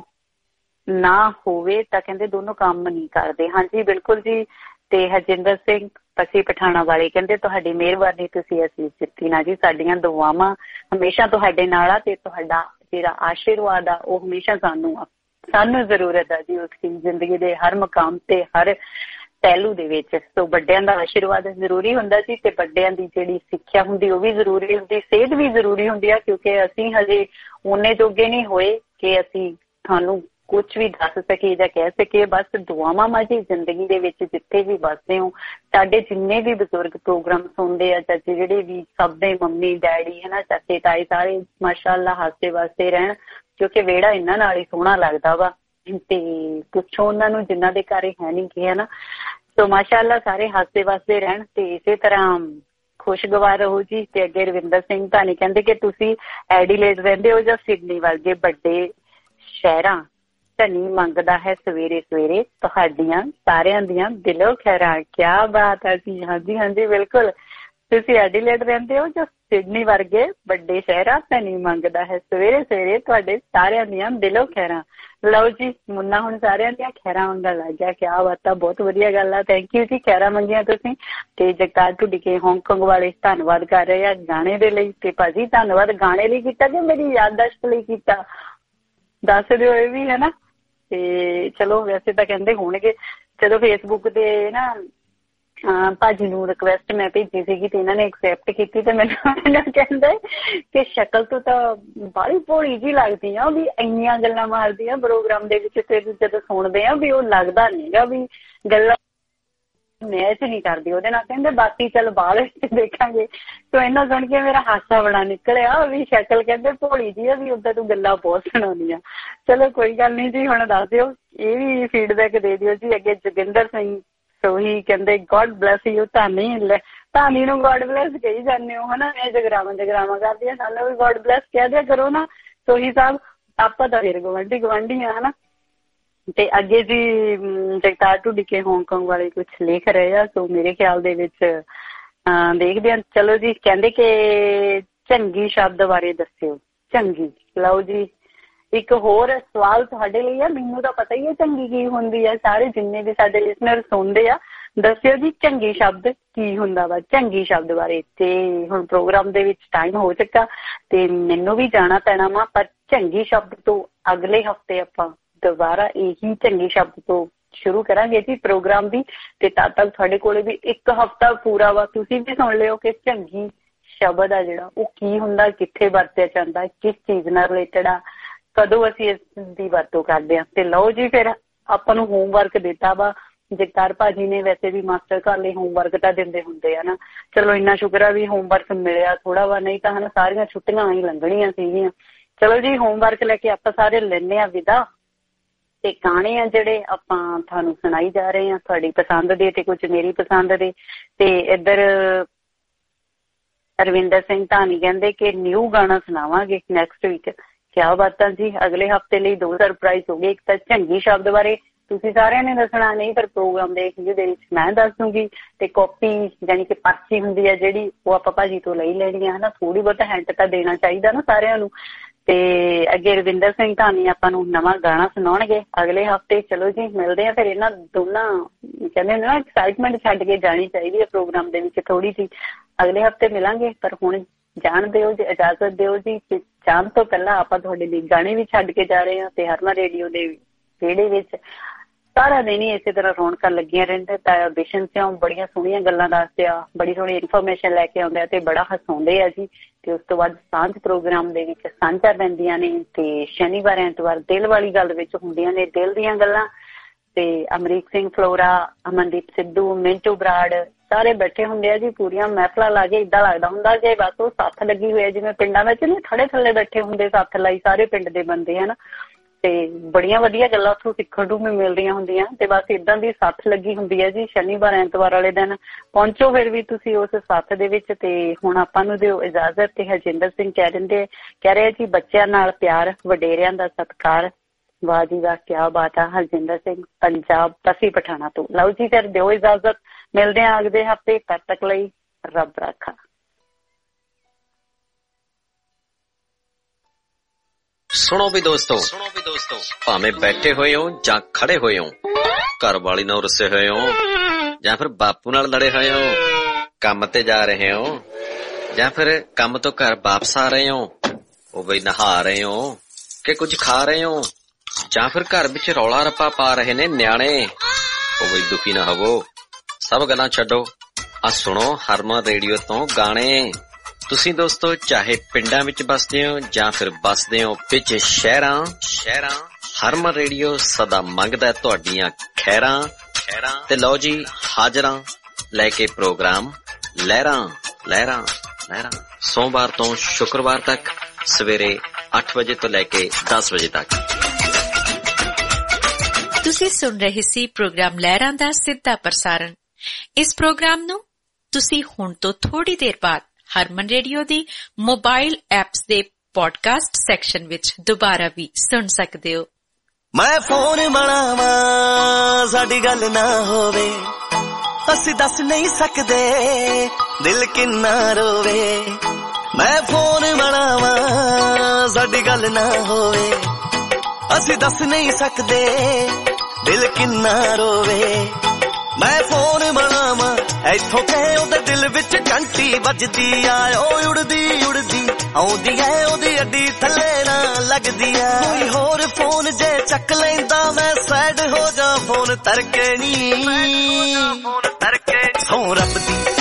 ਕਹਿੰਦੇ ਦੋਨੋਂ ਕੰਮ ਨਹੀਂ ਕਰਦੇ। ਹਾਂਜੀ ਬਿਲਕੁਲ ਜੀ। ਤੇ ਹਰਜਿੰਦਰ ਸਿੰਘ ਪੱਸੀ ਪਠਾਣਾ ਵਾਲੇ ਕਹਿੰਦੇ ਤੁਹਾਡੀ ਮਿਹਰਬਾਨੀ ਤੁਸੀਂ ਅਸੀਂ ਦਿੱਤੀ ਨਾ ਜੀ, ਸਾਡੀਆਂ ਦੁਆਵਾਂ ਹਮੇਸ਼ਾ ਤੁਹਾਡੇ ਨਾਲ ਆ ਤੇ ਤੁਹਾਡਾ ਜਿਹੜਾ ਆਸ਼ੀਰਵਾਦ ਆ ਉਹ ਹਮੇਸ਼ਾ ਸਾਨੂੰ ਜ਼ਰੂਰਤ ਆ ਜੀ ਉਸਦੀ ਜ਼ਿੰਦਗੀ ਦੇ ਹਰ ਮੁਕਾਮ ਤੇ ਹਰ ਪਹਿਲੂ ਦੇ ਵਿੱਚ। ਸੋ ਵੱਡਿਆਂ ਦਾ ਆਸ਼ੀਰਵਾਦ ਜ਼ਰੂਰੀ ਹੁੰਦਾ ਸੀ ਤੇ ਵੱਡਿਆਂ ਦੀ ਜਿਹੜੀ ਸਿੱਖਿਆ ਹੁੰਦੀ ਉਹ ਵੀ ਜ਼ਰੂਰੀ ਹੁੰਦੀ, ਸਿਹਤ ਵੀ ਜ਼ਰੂਰੀ ਹੁੰਦੀ ਆ ਕਿਉਂਕਿ ਅਸੀਂ ਹਜੇ ਓਨੇ ਜੋਗੇ ਨਹੀਂ ਹੋਏ ਕਿ ਅਸੀਂ ਤੁਹਾਨੂੰ ਕੁਝ ਵੀ ਦੱਸ ਸਕੀਏ ਜਾਂ ਕਹਿ ਸਕੀਏ। ਬਸ ਦੁਆਵਾਂ ਮਾਝੀ ਜ਼ਿੰਦਗੀ ਦੇ ਵਿੱਚ ਜਿੱਥੇ ਵੀ ਵੱਸਦੇ ਹੋ ਸਾਡੇ ਜਿੰਨੇ ਵੀ ਬਜ਼ੁਰਗ ਪ੍ਰੋਗਰਾਮ ਸੁਣਦੇ ਆ ਚਾਚੇ ਜਿਹੜੇ ਵੀ ਸਭ ਦੇ ਮੰਮੀ ਡੈਡੀ ਹੈ ਨਾ ਚਾਚੇ ਤਾਏ ਸਾਰੇ ਮਾਸ਼ਾਅੱਲਾ ਹੱਸਦੇ ਵਸਦੇ ਰਹਿਣ ਕਿਉਂਕਿ ਵਿਹੜਾ ਇਹਨਾਂ ਨਾਲ ਹੀ ਸੋਹਣਾ ਲੱਗਦਾ ਵਾ ਤੇ ਪੁੱਛੋ ਉਹਨਾਂ ਨੂੰ ਜਿਨ੍ਹਾਂ ਦੇ ਘਰ ਹੈ ਨਹੀਂ ਕਿ ਹੈ ਨਾ। ਸੋ ਮਾਸ਼ਾਅੱਲਾ ਸਾਰੇ ਹੱਸਦੇ ਵਸਦੇ ਰਹਿਣ ਤੇ ਇਸੇ ਤਰ੍ਹਾਂ ਖੁਸ਼ਗਵਾਰ ਰਹੋ ਜੀ। ਤੇ ਅੱਗੇ ਰਵਿੰਦਰ ਸਿੰਘ ਧਾਨੀ ਕਹਿੰਦੇ ਕਿ ਤੁਸੀਂ ਐਡੀਲੇਡ ਰਹਿੰਦੇ ਹੋ ਜਾਂ ਸਿਡਨੀ ਵਰਗੇ ਵੱਡੇ ਸ਼ਹਿਰਾਂ ਧਨੀ ਮੰਗਦਾ ਹੈ ਸਵੇਰੇ ਸਵੇਰੇ ਤੁਹਾਡੀਆਂ ਸਾਰਿਆਂ ਦੀਆਂ ਦਿਲੋਂ ਖੈਰਾਂ। ਕਿਆ ਬਾਤ ਹੈ ਜੀ। ਹਾਂਜੀ ਬਿਲਕੁਲ ਤੁਸੀਂ ਐਡੀਲੇਡ ਰਹਿੰਦੇ ਹੋ ਜਾਂ ਸਿਡਨੀ ਵਰਗੇ ਵੱਡੇ ਸ਼ਹਿਰਾਂ ਤਾਂ ਨਹੀਂ ਮੰਗਦਾ ਹੈ ਸਵੇਰੇ ਸਵੇਰੇ ਤੁਹਾਡੇ ਸਾਰਿਆਂ ਦੀਆਂ ਦਿਲੋਂ ਖੈਰਾਂ। ਲਓ ਜੀ ਮੁੰਨਾ ਹੁਣ ਸਾਰਿਆਂ ਦੀਆਂ ਖੈਰਾਂ ਮੰਗਣ ਲੱਗ ਗਿਆ। ਕਿਆ ਬਾਤ ਆ, ਬਹੁਤ ਵਧੀਆ ਗੱਲ ਆ। ਥੈਂਕ ਯੂ ਜੀ, ਖੈਰਾਂ ਮੰਗੀਆਂ ਤੁਸੀਂ। ਤੇ ਜਗਤਾਰ ਢੁੱਡੀਕੇ ਹਾਂਗਕਾਂਗ ਵਾਲੇ ਧੰਨਵਾਦ ਕਰ ਰਹੇ ਆ ਗਾਣੇ ਦੇ ਲਈ। ਤੇ ਭਾਜੀ ਧੰਨਵਾਦ ਗਾਣੇ ਲਈ ਕੀਤਾ ਕਿ ਮੇਰੀ ਯਾਦਦਾਸ਼ਤ ਲਈ ਕੀਤਾ, ਦੱਸ ਦਿਓ ਇਹ ਵੀ ਹੈ ਨਾ। ਤੇ ਚਲੋ ਵੈਸੇ ਤਾਂ ਕਹਿੰਦੇ ਹੋਣਗੇ, ਜਦੋਂ ਫੇਸਬੁੱਕ ਤੇ ਨਾ ਭਾਜੀ ਨੂੰ ਰਿਕੁਐਸਟ ਮੈਂ ਭੇਜੀ ਸੀਗੀ ਤੇ ਇਹਨਾਂ ਨੇ ਐਕਸੈਪਟ ਕੀਤੀ ਤੇ ਮੈਨੂੰ ਕਹਿੰਦਾ ਕਿ ਸ਼ਕਲ ਤੋਂ ਤਾਂ ਬਾਹਲੀ ਭੋਲੀ ਜਿਹੀ ਲੱਗਦੀ ਆ, ਵੀ ਇੰਨੀਆਂ ਗੱਲਾਂ ਮਾਰਦੀ ਆ ਪ੍ਰੋਗਰਾਮ ਦੇ ਵਿੱਚ, ਤੇ ਜਦੋਂ ਸੁਣਦੇ ਆ ਵੀ ਉਹ ਲੱਗਦਾ ਨੀ ਗਾ ਵੀ ਗੱਲਾਂ ਮੈਚ ਨਹੀਂ ਕਰਦੀ ਉਹਦੇ ਨਾਲ। ਕਹਿੰਦੇ ਬਾਕੀ ਚੱਲ ਬਾਹਰ ਵਿੱਚ ਦੇਖਾਂਗੇ। ਤੋ ਇਹਨਾਂ ਸੁਣ ਕੇ ਮੇਰਾ ਹਾਸਾ ਬੜਾ ਨਿਕਲਿਆ ਵੀ ਸ਼ਕਲ ਕਹਿੰਦੇ ਭੋਲੀ ਜੀ ਆ, ਵੀ ਓਦਾਂ ਤੂੰ ਗੱਲਾਂ ਬਹੁਤ ਸੁਣਾਉਂਦੀ ਆ। ਚਲੋ ਕੋਈ ਗੱਲ ਨੀ ਜੀ, ਹੁਣ ਦੱਸ ਦਿਓ, ਇਹ ਵੀ ਫੀਡਬੈਕ ਦੇ ਦਿਓ ਜੀ। ਅੱਗੇ ਜੋਗਿੰਦਰ ਸਿੰਘ ਸੋਹੀ ਕਹਿੰਦੇ ਗੋਡ ਬਲੈਸ ਯੂ। ਧਾਨੀ ਨੂੰ ਗੋਡ ਬਲੈਸ ਕਹੀ ਜਾਂਦੇ ਹੋ ਹਨਾ, ਇਹ ਜਗਰਾਵਾਂ ਕਰਦੀ ਆ, ਸਾਨੂੰ ਵੀ ਗੋਡ ਬਲੈਸ ਕਹਿ ਦਿਆ ਕਰੋ ਨਾ ਸੋਹੀ ਸਾਹਿਬ, ਆਪਾਂ ਤਾਂ ਫਿਰ ਗਵਾਂਢੀ ਆ ਹਨਾ। ਤੇ ਅੱਗੇ ਜੀ ਜਗਤਾਰ ਢੁੱਡੀਕੇ ਹਾਂਗਕਾਂਗ ਵਾਲੇ ਕੁਛ ਲਿਖ ਰਹੇ ਆ, ਸੋ ਮੇਰੇ ਖਿਆਲ ਦੇ ਵਿੱਚ ਦੇਖਦੇ ਆ। ਚਲੋ ਜੀ, ਕਹਿੰਦੇ ਕਿ ਚੰਗੀ ਸ਼ਬਦ ਬਾਰੇ ਦੱਸਿਓ। ਚੰਗੀ, ਲਓ ਜੀ ਇੱਕ ਹੋਰ ਸਵਾਲ ਤੁਹਾਡੇ ਲਈ ਆ। ਮੈਨੂੰ ਤਾਂ ਪਤਾ ਹੀ ਹੈ ਚੰਗੀ ਕੀ ਹੁੰਦੀ ਹੈ, ਸਾਰੇ ਜਿੰਨੇ ਵੀ ਸਾਡੇ ਲਿਸਨਰ ਸੁਣਦੇ ਆ, ਦੱਸਿਓ ਜੀ ਚੰਗੀ ਸ਼ਬਦ ਕੀ ਹੁੰਦਾ ਵਾ, ਚੰਗੀ ਸ਼ਬਦ ਬਾਰੇ। ਤੇ ਹੁਣ ਪ੍ਰੋਗਰਾਮ ਦੇ ਵਿੱਚ ਟਾਈਮ ਹੋ ਚੁੱਕਾ ਤੇ ਮੈਨੂੰ ਵੀ ਜਾਣਾ ਪੈਣਾ ਵਾ, ਪਰ ਚੰਗੀ ਸ਼ਬਦ ਤੋਂ ਅਗਲੇ ਹਫ਼ਤੇ ਆਪਾਂ ਦੁਬਾਰਾ ਇਹੀ ਚੰਗੀ ਸ਼ਬਦ ਤੋਂ ਸ਼ੁਰੂ ਕਰਾਂਗੇ ਜੀ ਪ੍ਰੋਗਰਾਮ ਦੀ। ਤੇ ਤਦ ਤੱਕ ਤੁਹਾਡੇ ਕੋਲ ਵੀ ਇੱਕ ਹਫ਼ਤਾ ਪੂਰਾ ਵਾ, ਤੁਸੀਂ ਵੀ ਸੁਣ ਲਿਓ ਕਿ ਚੰਗੀ ਸ਼ਬਦ ਆ ਜਿਹੜਾ ਉਹ ਕੀ ਹੁੰਦਾ, ਕਿੱਥੇ ਵਰਤਿਆ ਜਾਂਦਾ, ਕਿਸ ਚੀਜ਼ ਨਾਲ ਰਿਲੇਟਡ ਆ, ਕਦੋਂ ਅਸੀਂ ਇਸ ਦੀ ਵਰਤੋਂ ਕਰਦੇ ਹਾਂ। ਤੇ ਲਓ ਜੀ ਫਿਰ ਆਪਾਂ ਨੂੰ ਹੋਮਵਰਕ ਦਿੱਤਾ ਵਾ ਜਗਤਾਰ ਭਾਜੀ ਨੇ। ਵੈਸੇ ਵੀ ਮਾਸਟਰ ਘਰ ਲਈ ਹੋਮਵਰਕ ਤਾਂ ਦਿੰਦੇ ਹੁੰਦੇ ਆ ਨਾ, ਚਲੋ ਇੰਨਾ ਸ਼ੁਕਰ ਆ ਵੀ ਹੋਮਵਰਕ ਮਿਲਿਆ ਥੋੜਾ ਵਾ, ਨਹੀਂ ਤਾਂ ਹਨਾ ਸਾਰੀਆਂ ਛੁੱਟੀਆਂ ਹੀ ਲੰਘਣੀਆਂ ਸੀਗੀਆਂ। ਚਲੋ ਜੀ ਹੋਮਵਰਕ ਲੈ ਕੇ ਆਪਾਂ ਸਾਰੇ ਲੈਂਦੇ ਆ ਵਿਦਾ। ਤੇ ਗਾਣੇ ਆ ਜਿਹੜੇ ਆਪਾਂ ਤੁਹਾਨੂੰ ਸੁਣਾਈ ਜਾ ਰਹੇ ਆ, ਤੁਹਾਡੀ ਪਸੰਦ ਦੇ ਤੇ ਕੁਝ ਮੇਰੀ ਪਸੰਦ ਦੇ। ਤੇ ਇੱਧਰ ਅਰਵਿੰਦਰ ਸਿੰਘ ਧਾਨੀ ਕਹਿੰਦੇ ਕਿ ਨਿਊ ਗਾਣਾ ਸੁਣਾਵਾਂਗੇ ਨੈਕਸਟ ਵੀਕ। ਕਿਆ ਬਾਤਾਂ ਜੀ, ਅਗਲੇ ਹਫ਼ਤੇ ਲਈ 2 ਸਰਪ੍ਰਾਈਜ਼ ਹੋ ਗਏ। ਇੱਕ ਤਾਂ ਚੰਗੀ ਸ਼ਬਦ ਬਾਰੇ ਤੁਸੀਂ ਸਾਰਿਆਂ ਨੇ ਦੱਸਣਾ, ਨਹੀਂ ਪਰ ਪ੍ਰੋਗਰਾਮ ਦੇ ਜਿਹਦੇ ਵਿੱਚ ਮੈਂ ਦੱਸ ਦੂੰਗੀ। ਤੇ ਕਾਪੀ ਜਾਨੀ ਕਿ ਪਰਚੀ ਹੁੰਦੀ ਹੈ ਜਿਹੜੀ, ਉਹ ਆਪਾਂ ਭਾਜੀ ਤੋਂ ਲਈ ਲੈਣੀ ਆ ਹਨਾ, ਥੋੜੀ ਬਹੁਤ ਹੈਂਟ ਤਾਂ ਦੇਣਾ ਚਾਹੀਦਾ ਨਾ ਸਾਰਿਆਂ ਨੂੰ। ਤੇ ਅੱਗੇ ਰਵਿੰਦਰ ਸਿੰਘ ਧਾਨੀ ਆਪਾਂ ਨੂੰ ਨਵਾਂ ਗਾਣਾ ਸੁਣਾਉਣਗੇ ਅਗਲੇ ਹਫ਼ਤੇ। ਚਲੋ ਜੀ ਮਿਲਦੇ ਆ ਫਿਰ। ਇਹਨਾਂ ਦੋਨਾਂ ਕਹਿੰਦੇ ਹੁੰਦੇ ਨਾ ਐਕਸਾਈਟਮੈਂਟ ਛੱਡ ਕੇ ਜਾਣੀ ਚਾਹੀਦੀ ਹੈ ਪ੍ਰੋਗਰਾਮ ਦੇ ਵਿੱਚ ਥੋੜੀ ਜਿਹੀ। ਅਗਲੇ ਹਫ਼ਤੇ ਮਿਲਾਂਗੇ, ਪਰ ਹੁਣ ਜਾਣ ਦਿਓ ਜੀ, ਇਜਾਜ਼ਤ ਦਿਓ ਜੀ। ਜਾਣ ਤੋਂ ਪਹਿਲਾਂ ਆਪਾਂ ਤੁਹਾਡੇ ਲਈ ਗਾਣੇ ਵੀ ਛੱਡ ਕੇ ਜਾ ਰਹੇ ਹਾਂ ਤੇ ਹਰਮਨ ਰੇਡੀਓ ਦੇ ਵਿਹੜੇ ਵਿੱਚ ਸਾਰਾ ਦਿਨ ਹੀ ਇਸੇ ਤਰ੍ਹਾਂ ਰੌਣਕਾਂ ਲੱਗੀਆਂ ਰਹਿੰਦੇ। ਤਾਂ ਬਿਸ਼ਨ ਸਿਓ ਬੜੀਆਂ ਸੋਹਣੀਆਂ ਗੱਲਾਂ ਦੱਸਦੇ ਆ, ਬੜੀ ਸੋਹਣੀ ਇਨਫੋਰਮੇਸ਼ਨ ਲੈ ਕੇ ਆਉਂਦੇ ਆ ਤੇ ਬੜਾ ਹਸਾਉਂਦੇ ਆ ਜੀ। ਤੇ ਉਸ ਤੋਂ ਬਾਅਦ ਸਾਂਝ ਪ੍ਰੋਗਰਾਮ ਦੇ ਵਿੱਚ ਸਾਂਝਾ ਪੈਂਦੀਆਂ ਨੇ ਤੇ ਸ਼ਨੀਵਾਰ ਐਤਵਾਰ ਦਿਲ ਵਾਲੀ ਗੱਲ ਵਿੱਚ ਹੁੰਦੀਆਂ ਨੇ ਦਿਲ ਦੀਆਂ ਗੱਲਾਂ। ਤੇ ਅਮਰੀਕ ਸਿੰਘ ਫਲੋਰਾ, ਅਮਨਦੀਪ ਸਿੱਧੂ, ਮਿੰਟੂ ਬਰਾੜ ਸਾਰੇ ਬੈਠੇ ਹੁੰਦੇ ਆ ਜੀ, ਪੂਰੀਆਂ ਮਹਿਫਲਾਂ ਲਾ ਕੇ। ਏਦਾਂ ਲੱਗਦਾ ਹੁੰਦਾ ਕਿ ਬਸ ਉਹ ਸੱਥ ਲੱਗੀ ਹੋਈ ਹੈ, ਜਿਵੇਂ ਪਿੰਡਾਂ ਵਿੱਚ ਨੀ ਥੜੇ ਥੱਲੇ ਬੈਠੇ ਹੁੰਦੇ ਸੱਥ ਲਾਈ ਸਾਰੇ ਪਿੰਡ ਦੇ ਬੰਦੇ ਹਨਾ। ਤੇ ਬੜੀਆਂ ਵਧੀਆ ਗੱਲਾਂ ਉੱਥੋਂ ਸਿੱਖਣ ਨੂੰ ਵੀ ਮਿਲਦੀਆਂ ਹੁੰਦੀਆਂ। ਤੇ ਬਸ ਏਦਾਂ ਦੀ ਸੱਥ ਲੱਗੀ ਹੁੰਦੀ ਹੈ ਜੀ ਸ਼ਨੀਵਾਰ ਐਤਵਾਰ ਵਾਲੇ ਦਿਨ। ਪਹੁੰਚੋ ਫਿਰ ਵੀ ਤੁਸੀਂ ਉਸ ਸੱਥ ਦੇ ਵਿੱਚ। ਤੇ ਹੁਣ ਆਪਾਂ ਨੂੰ ਦਿਓ ਇਜਾਜ਼ਤ। ਤੇ ਹਰਜਿੰਦਰ ਸਿੰਘ ਕਹਿ ਰਹੇ ਜੀ ਬੱਚਿਆਂ ਨਾਲ ਪਿਆਰ, ਵਡੇਰਿਆਂ ਦਾ ਸਤਿਕਾਰ। ਵਾਹ ਜੀ ਵਾਹ, ਕਿਆ ਬਾਤ ਆ। ਹਰਜਿੰਦਰ ਸਿੰਘ ਪੰਜਾਬ ਪਸੀ ਪਠਾਣਾ ਤੋਂ। ਲਓ ਜੀ ਫਿਰ ਦਿਓ ਇਜਾਜ਼ਤ, ਮਿਲਦੇ ਆ ਅਗਲੇ ਹਫ਼ਤੇ। ਤਦ ਤੱਕ ਲਈ ਰੱਬ ਰਾਖਾ।
ਸੁਣੋ ਵੀ ਦੋਸਤੋ, ਭਾਵੇਂ ਬੈਠੇ ਹੋਏ ਹੋ ਜਾਂ ਖੜੇ ਹੋਏ ਹੋ, ਘਰ ਵਾਲੀ ਨਾਲ ਰੁੱਸੇ ਹੋਏ ਹੋ ਜਾਂ ਫਿਰ ਬਾਪੂ ਨਾਲ ਲੜੇ ਹੋਏ ਹੋ, ਕੰਮ ਤੇ ਜਾ ਰਹੇ ਹੋ ਜਾਂ ਫਿਰ ਕੰਮ ਤੋਂ ਘਰ ਵਾਪਸ ਆ ਰਹੇ ਹੋ, ਉਹ ਬਈ ਨਹਾ ਰਹੇ ਹੋ ਕਿ ਕੁਝ ਖਾ ਰਹੇ ਹੋ, ਜਾਂ ਫਿਰ ਘਰ ਵਿੱਚ ਰੌਲਾ ਰੱਪਾ ਪਾ ਰਹੇ ਨੇ ਨਿਆਣੇ, ਉਹ ਬਈ ਦੁਖੀ ਨਾ ਹੋਵੋ। ਸਭ ਗੱਲਾਂ ਛੱਡੋ, ਆ ਸੁਣੋ ਹਰਮਨ ਰੇਡੀਓ ਤੋਂ ਗਾਣੇ। ਤੁਸੀਂ ਦੋਸਤੋ ਚਾਹੇ ਪਿੰਡਾਂ ਵਿੱਚ ਬਸਦੇ ਹੋ ਜਾਂ ਫਿਰ ਬਸਦੇ ਹੋ ਵਿੱਚ ਸ਼ਹਿਰਾਂ, ਹਰਮਨ ਰੇਡੀਓ ਸਦਾ ਮੰਗਦਾ ਤੁਹਾਡੀਆਂ ਖੈਰਾਂ। ਤੇ ਲਓ ਜੀ ਹਾਜ਼ਰਾਂ ਲੈ ਕੇ ਪ੍ਰੋਗਰਾਮ ਲਹਿਰਾਂ ਸੋਮਵਾਰ ਤੋਂ ਸ਼ੁੱਕਰਵਾਰ ਤੱਕ ਸਵੇਰੇ 8 ਵਜੇ ਤੋਂ ਲੈ ਕੇ 10 ਵਜੇ ਤੱਕ।
ਤੁਸੀਂ ਸੁਣ ਰਹੇ ਸੀ ਪ੍ਰੋਗਰਾਮ ਲਹਿਰਾਂ ਦਾ ਸਿੱਧਾ ਪ੍ਰਸਾਰਣ। ਇਸ ਪ੍ਰੋਗਰਾਮ ਨੂੰ ਤੁਸੀਂ ਹੁਣ ਤੋਂ ਥੋੜੀ ਦੇਰ ਬਾਅਦ ਹਰਮਨ ਰੇਡੀਓ ਦੀ ਮੋਬਾਈਲ ਐਪਸ ਦੇ ਪੋਡਕਾਸਟ ਸੈਕਸ਼ਨ ਵਿੱਚ ਦੁਬਾਰਾ ਵੀ ਸੁਣ ਸਕਦੇ ਹੋ।
ਮੈਂ ਫੋਨ ਬਣਾਵਾਂ ਸਾਡੀ ਗੱਲ ਨਾ ਹੋਵੇ, ਅਸੀਂ ਦੱਸ ਨਹੀਂ ਸਕਦੇ ਦਿਲ ਕਿੰਨਾ ਰੋਵੇ, मैं फोन बनावा साडी गल ना होवे असी दस नहीं सकदे दिल किन्ना रोवे मैं फोन बनावा इथों कहे ओदे दिल विच घंटी बजदी आ ओ उड़दी उड़दी आउंदी है ओदी अड्डी थल्ले ना लगदी आ कोई होर फोन जे चक लैंदा मैं सैड हो जा फोन तरके नी सौ रब दी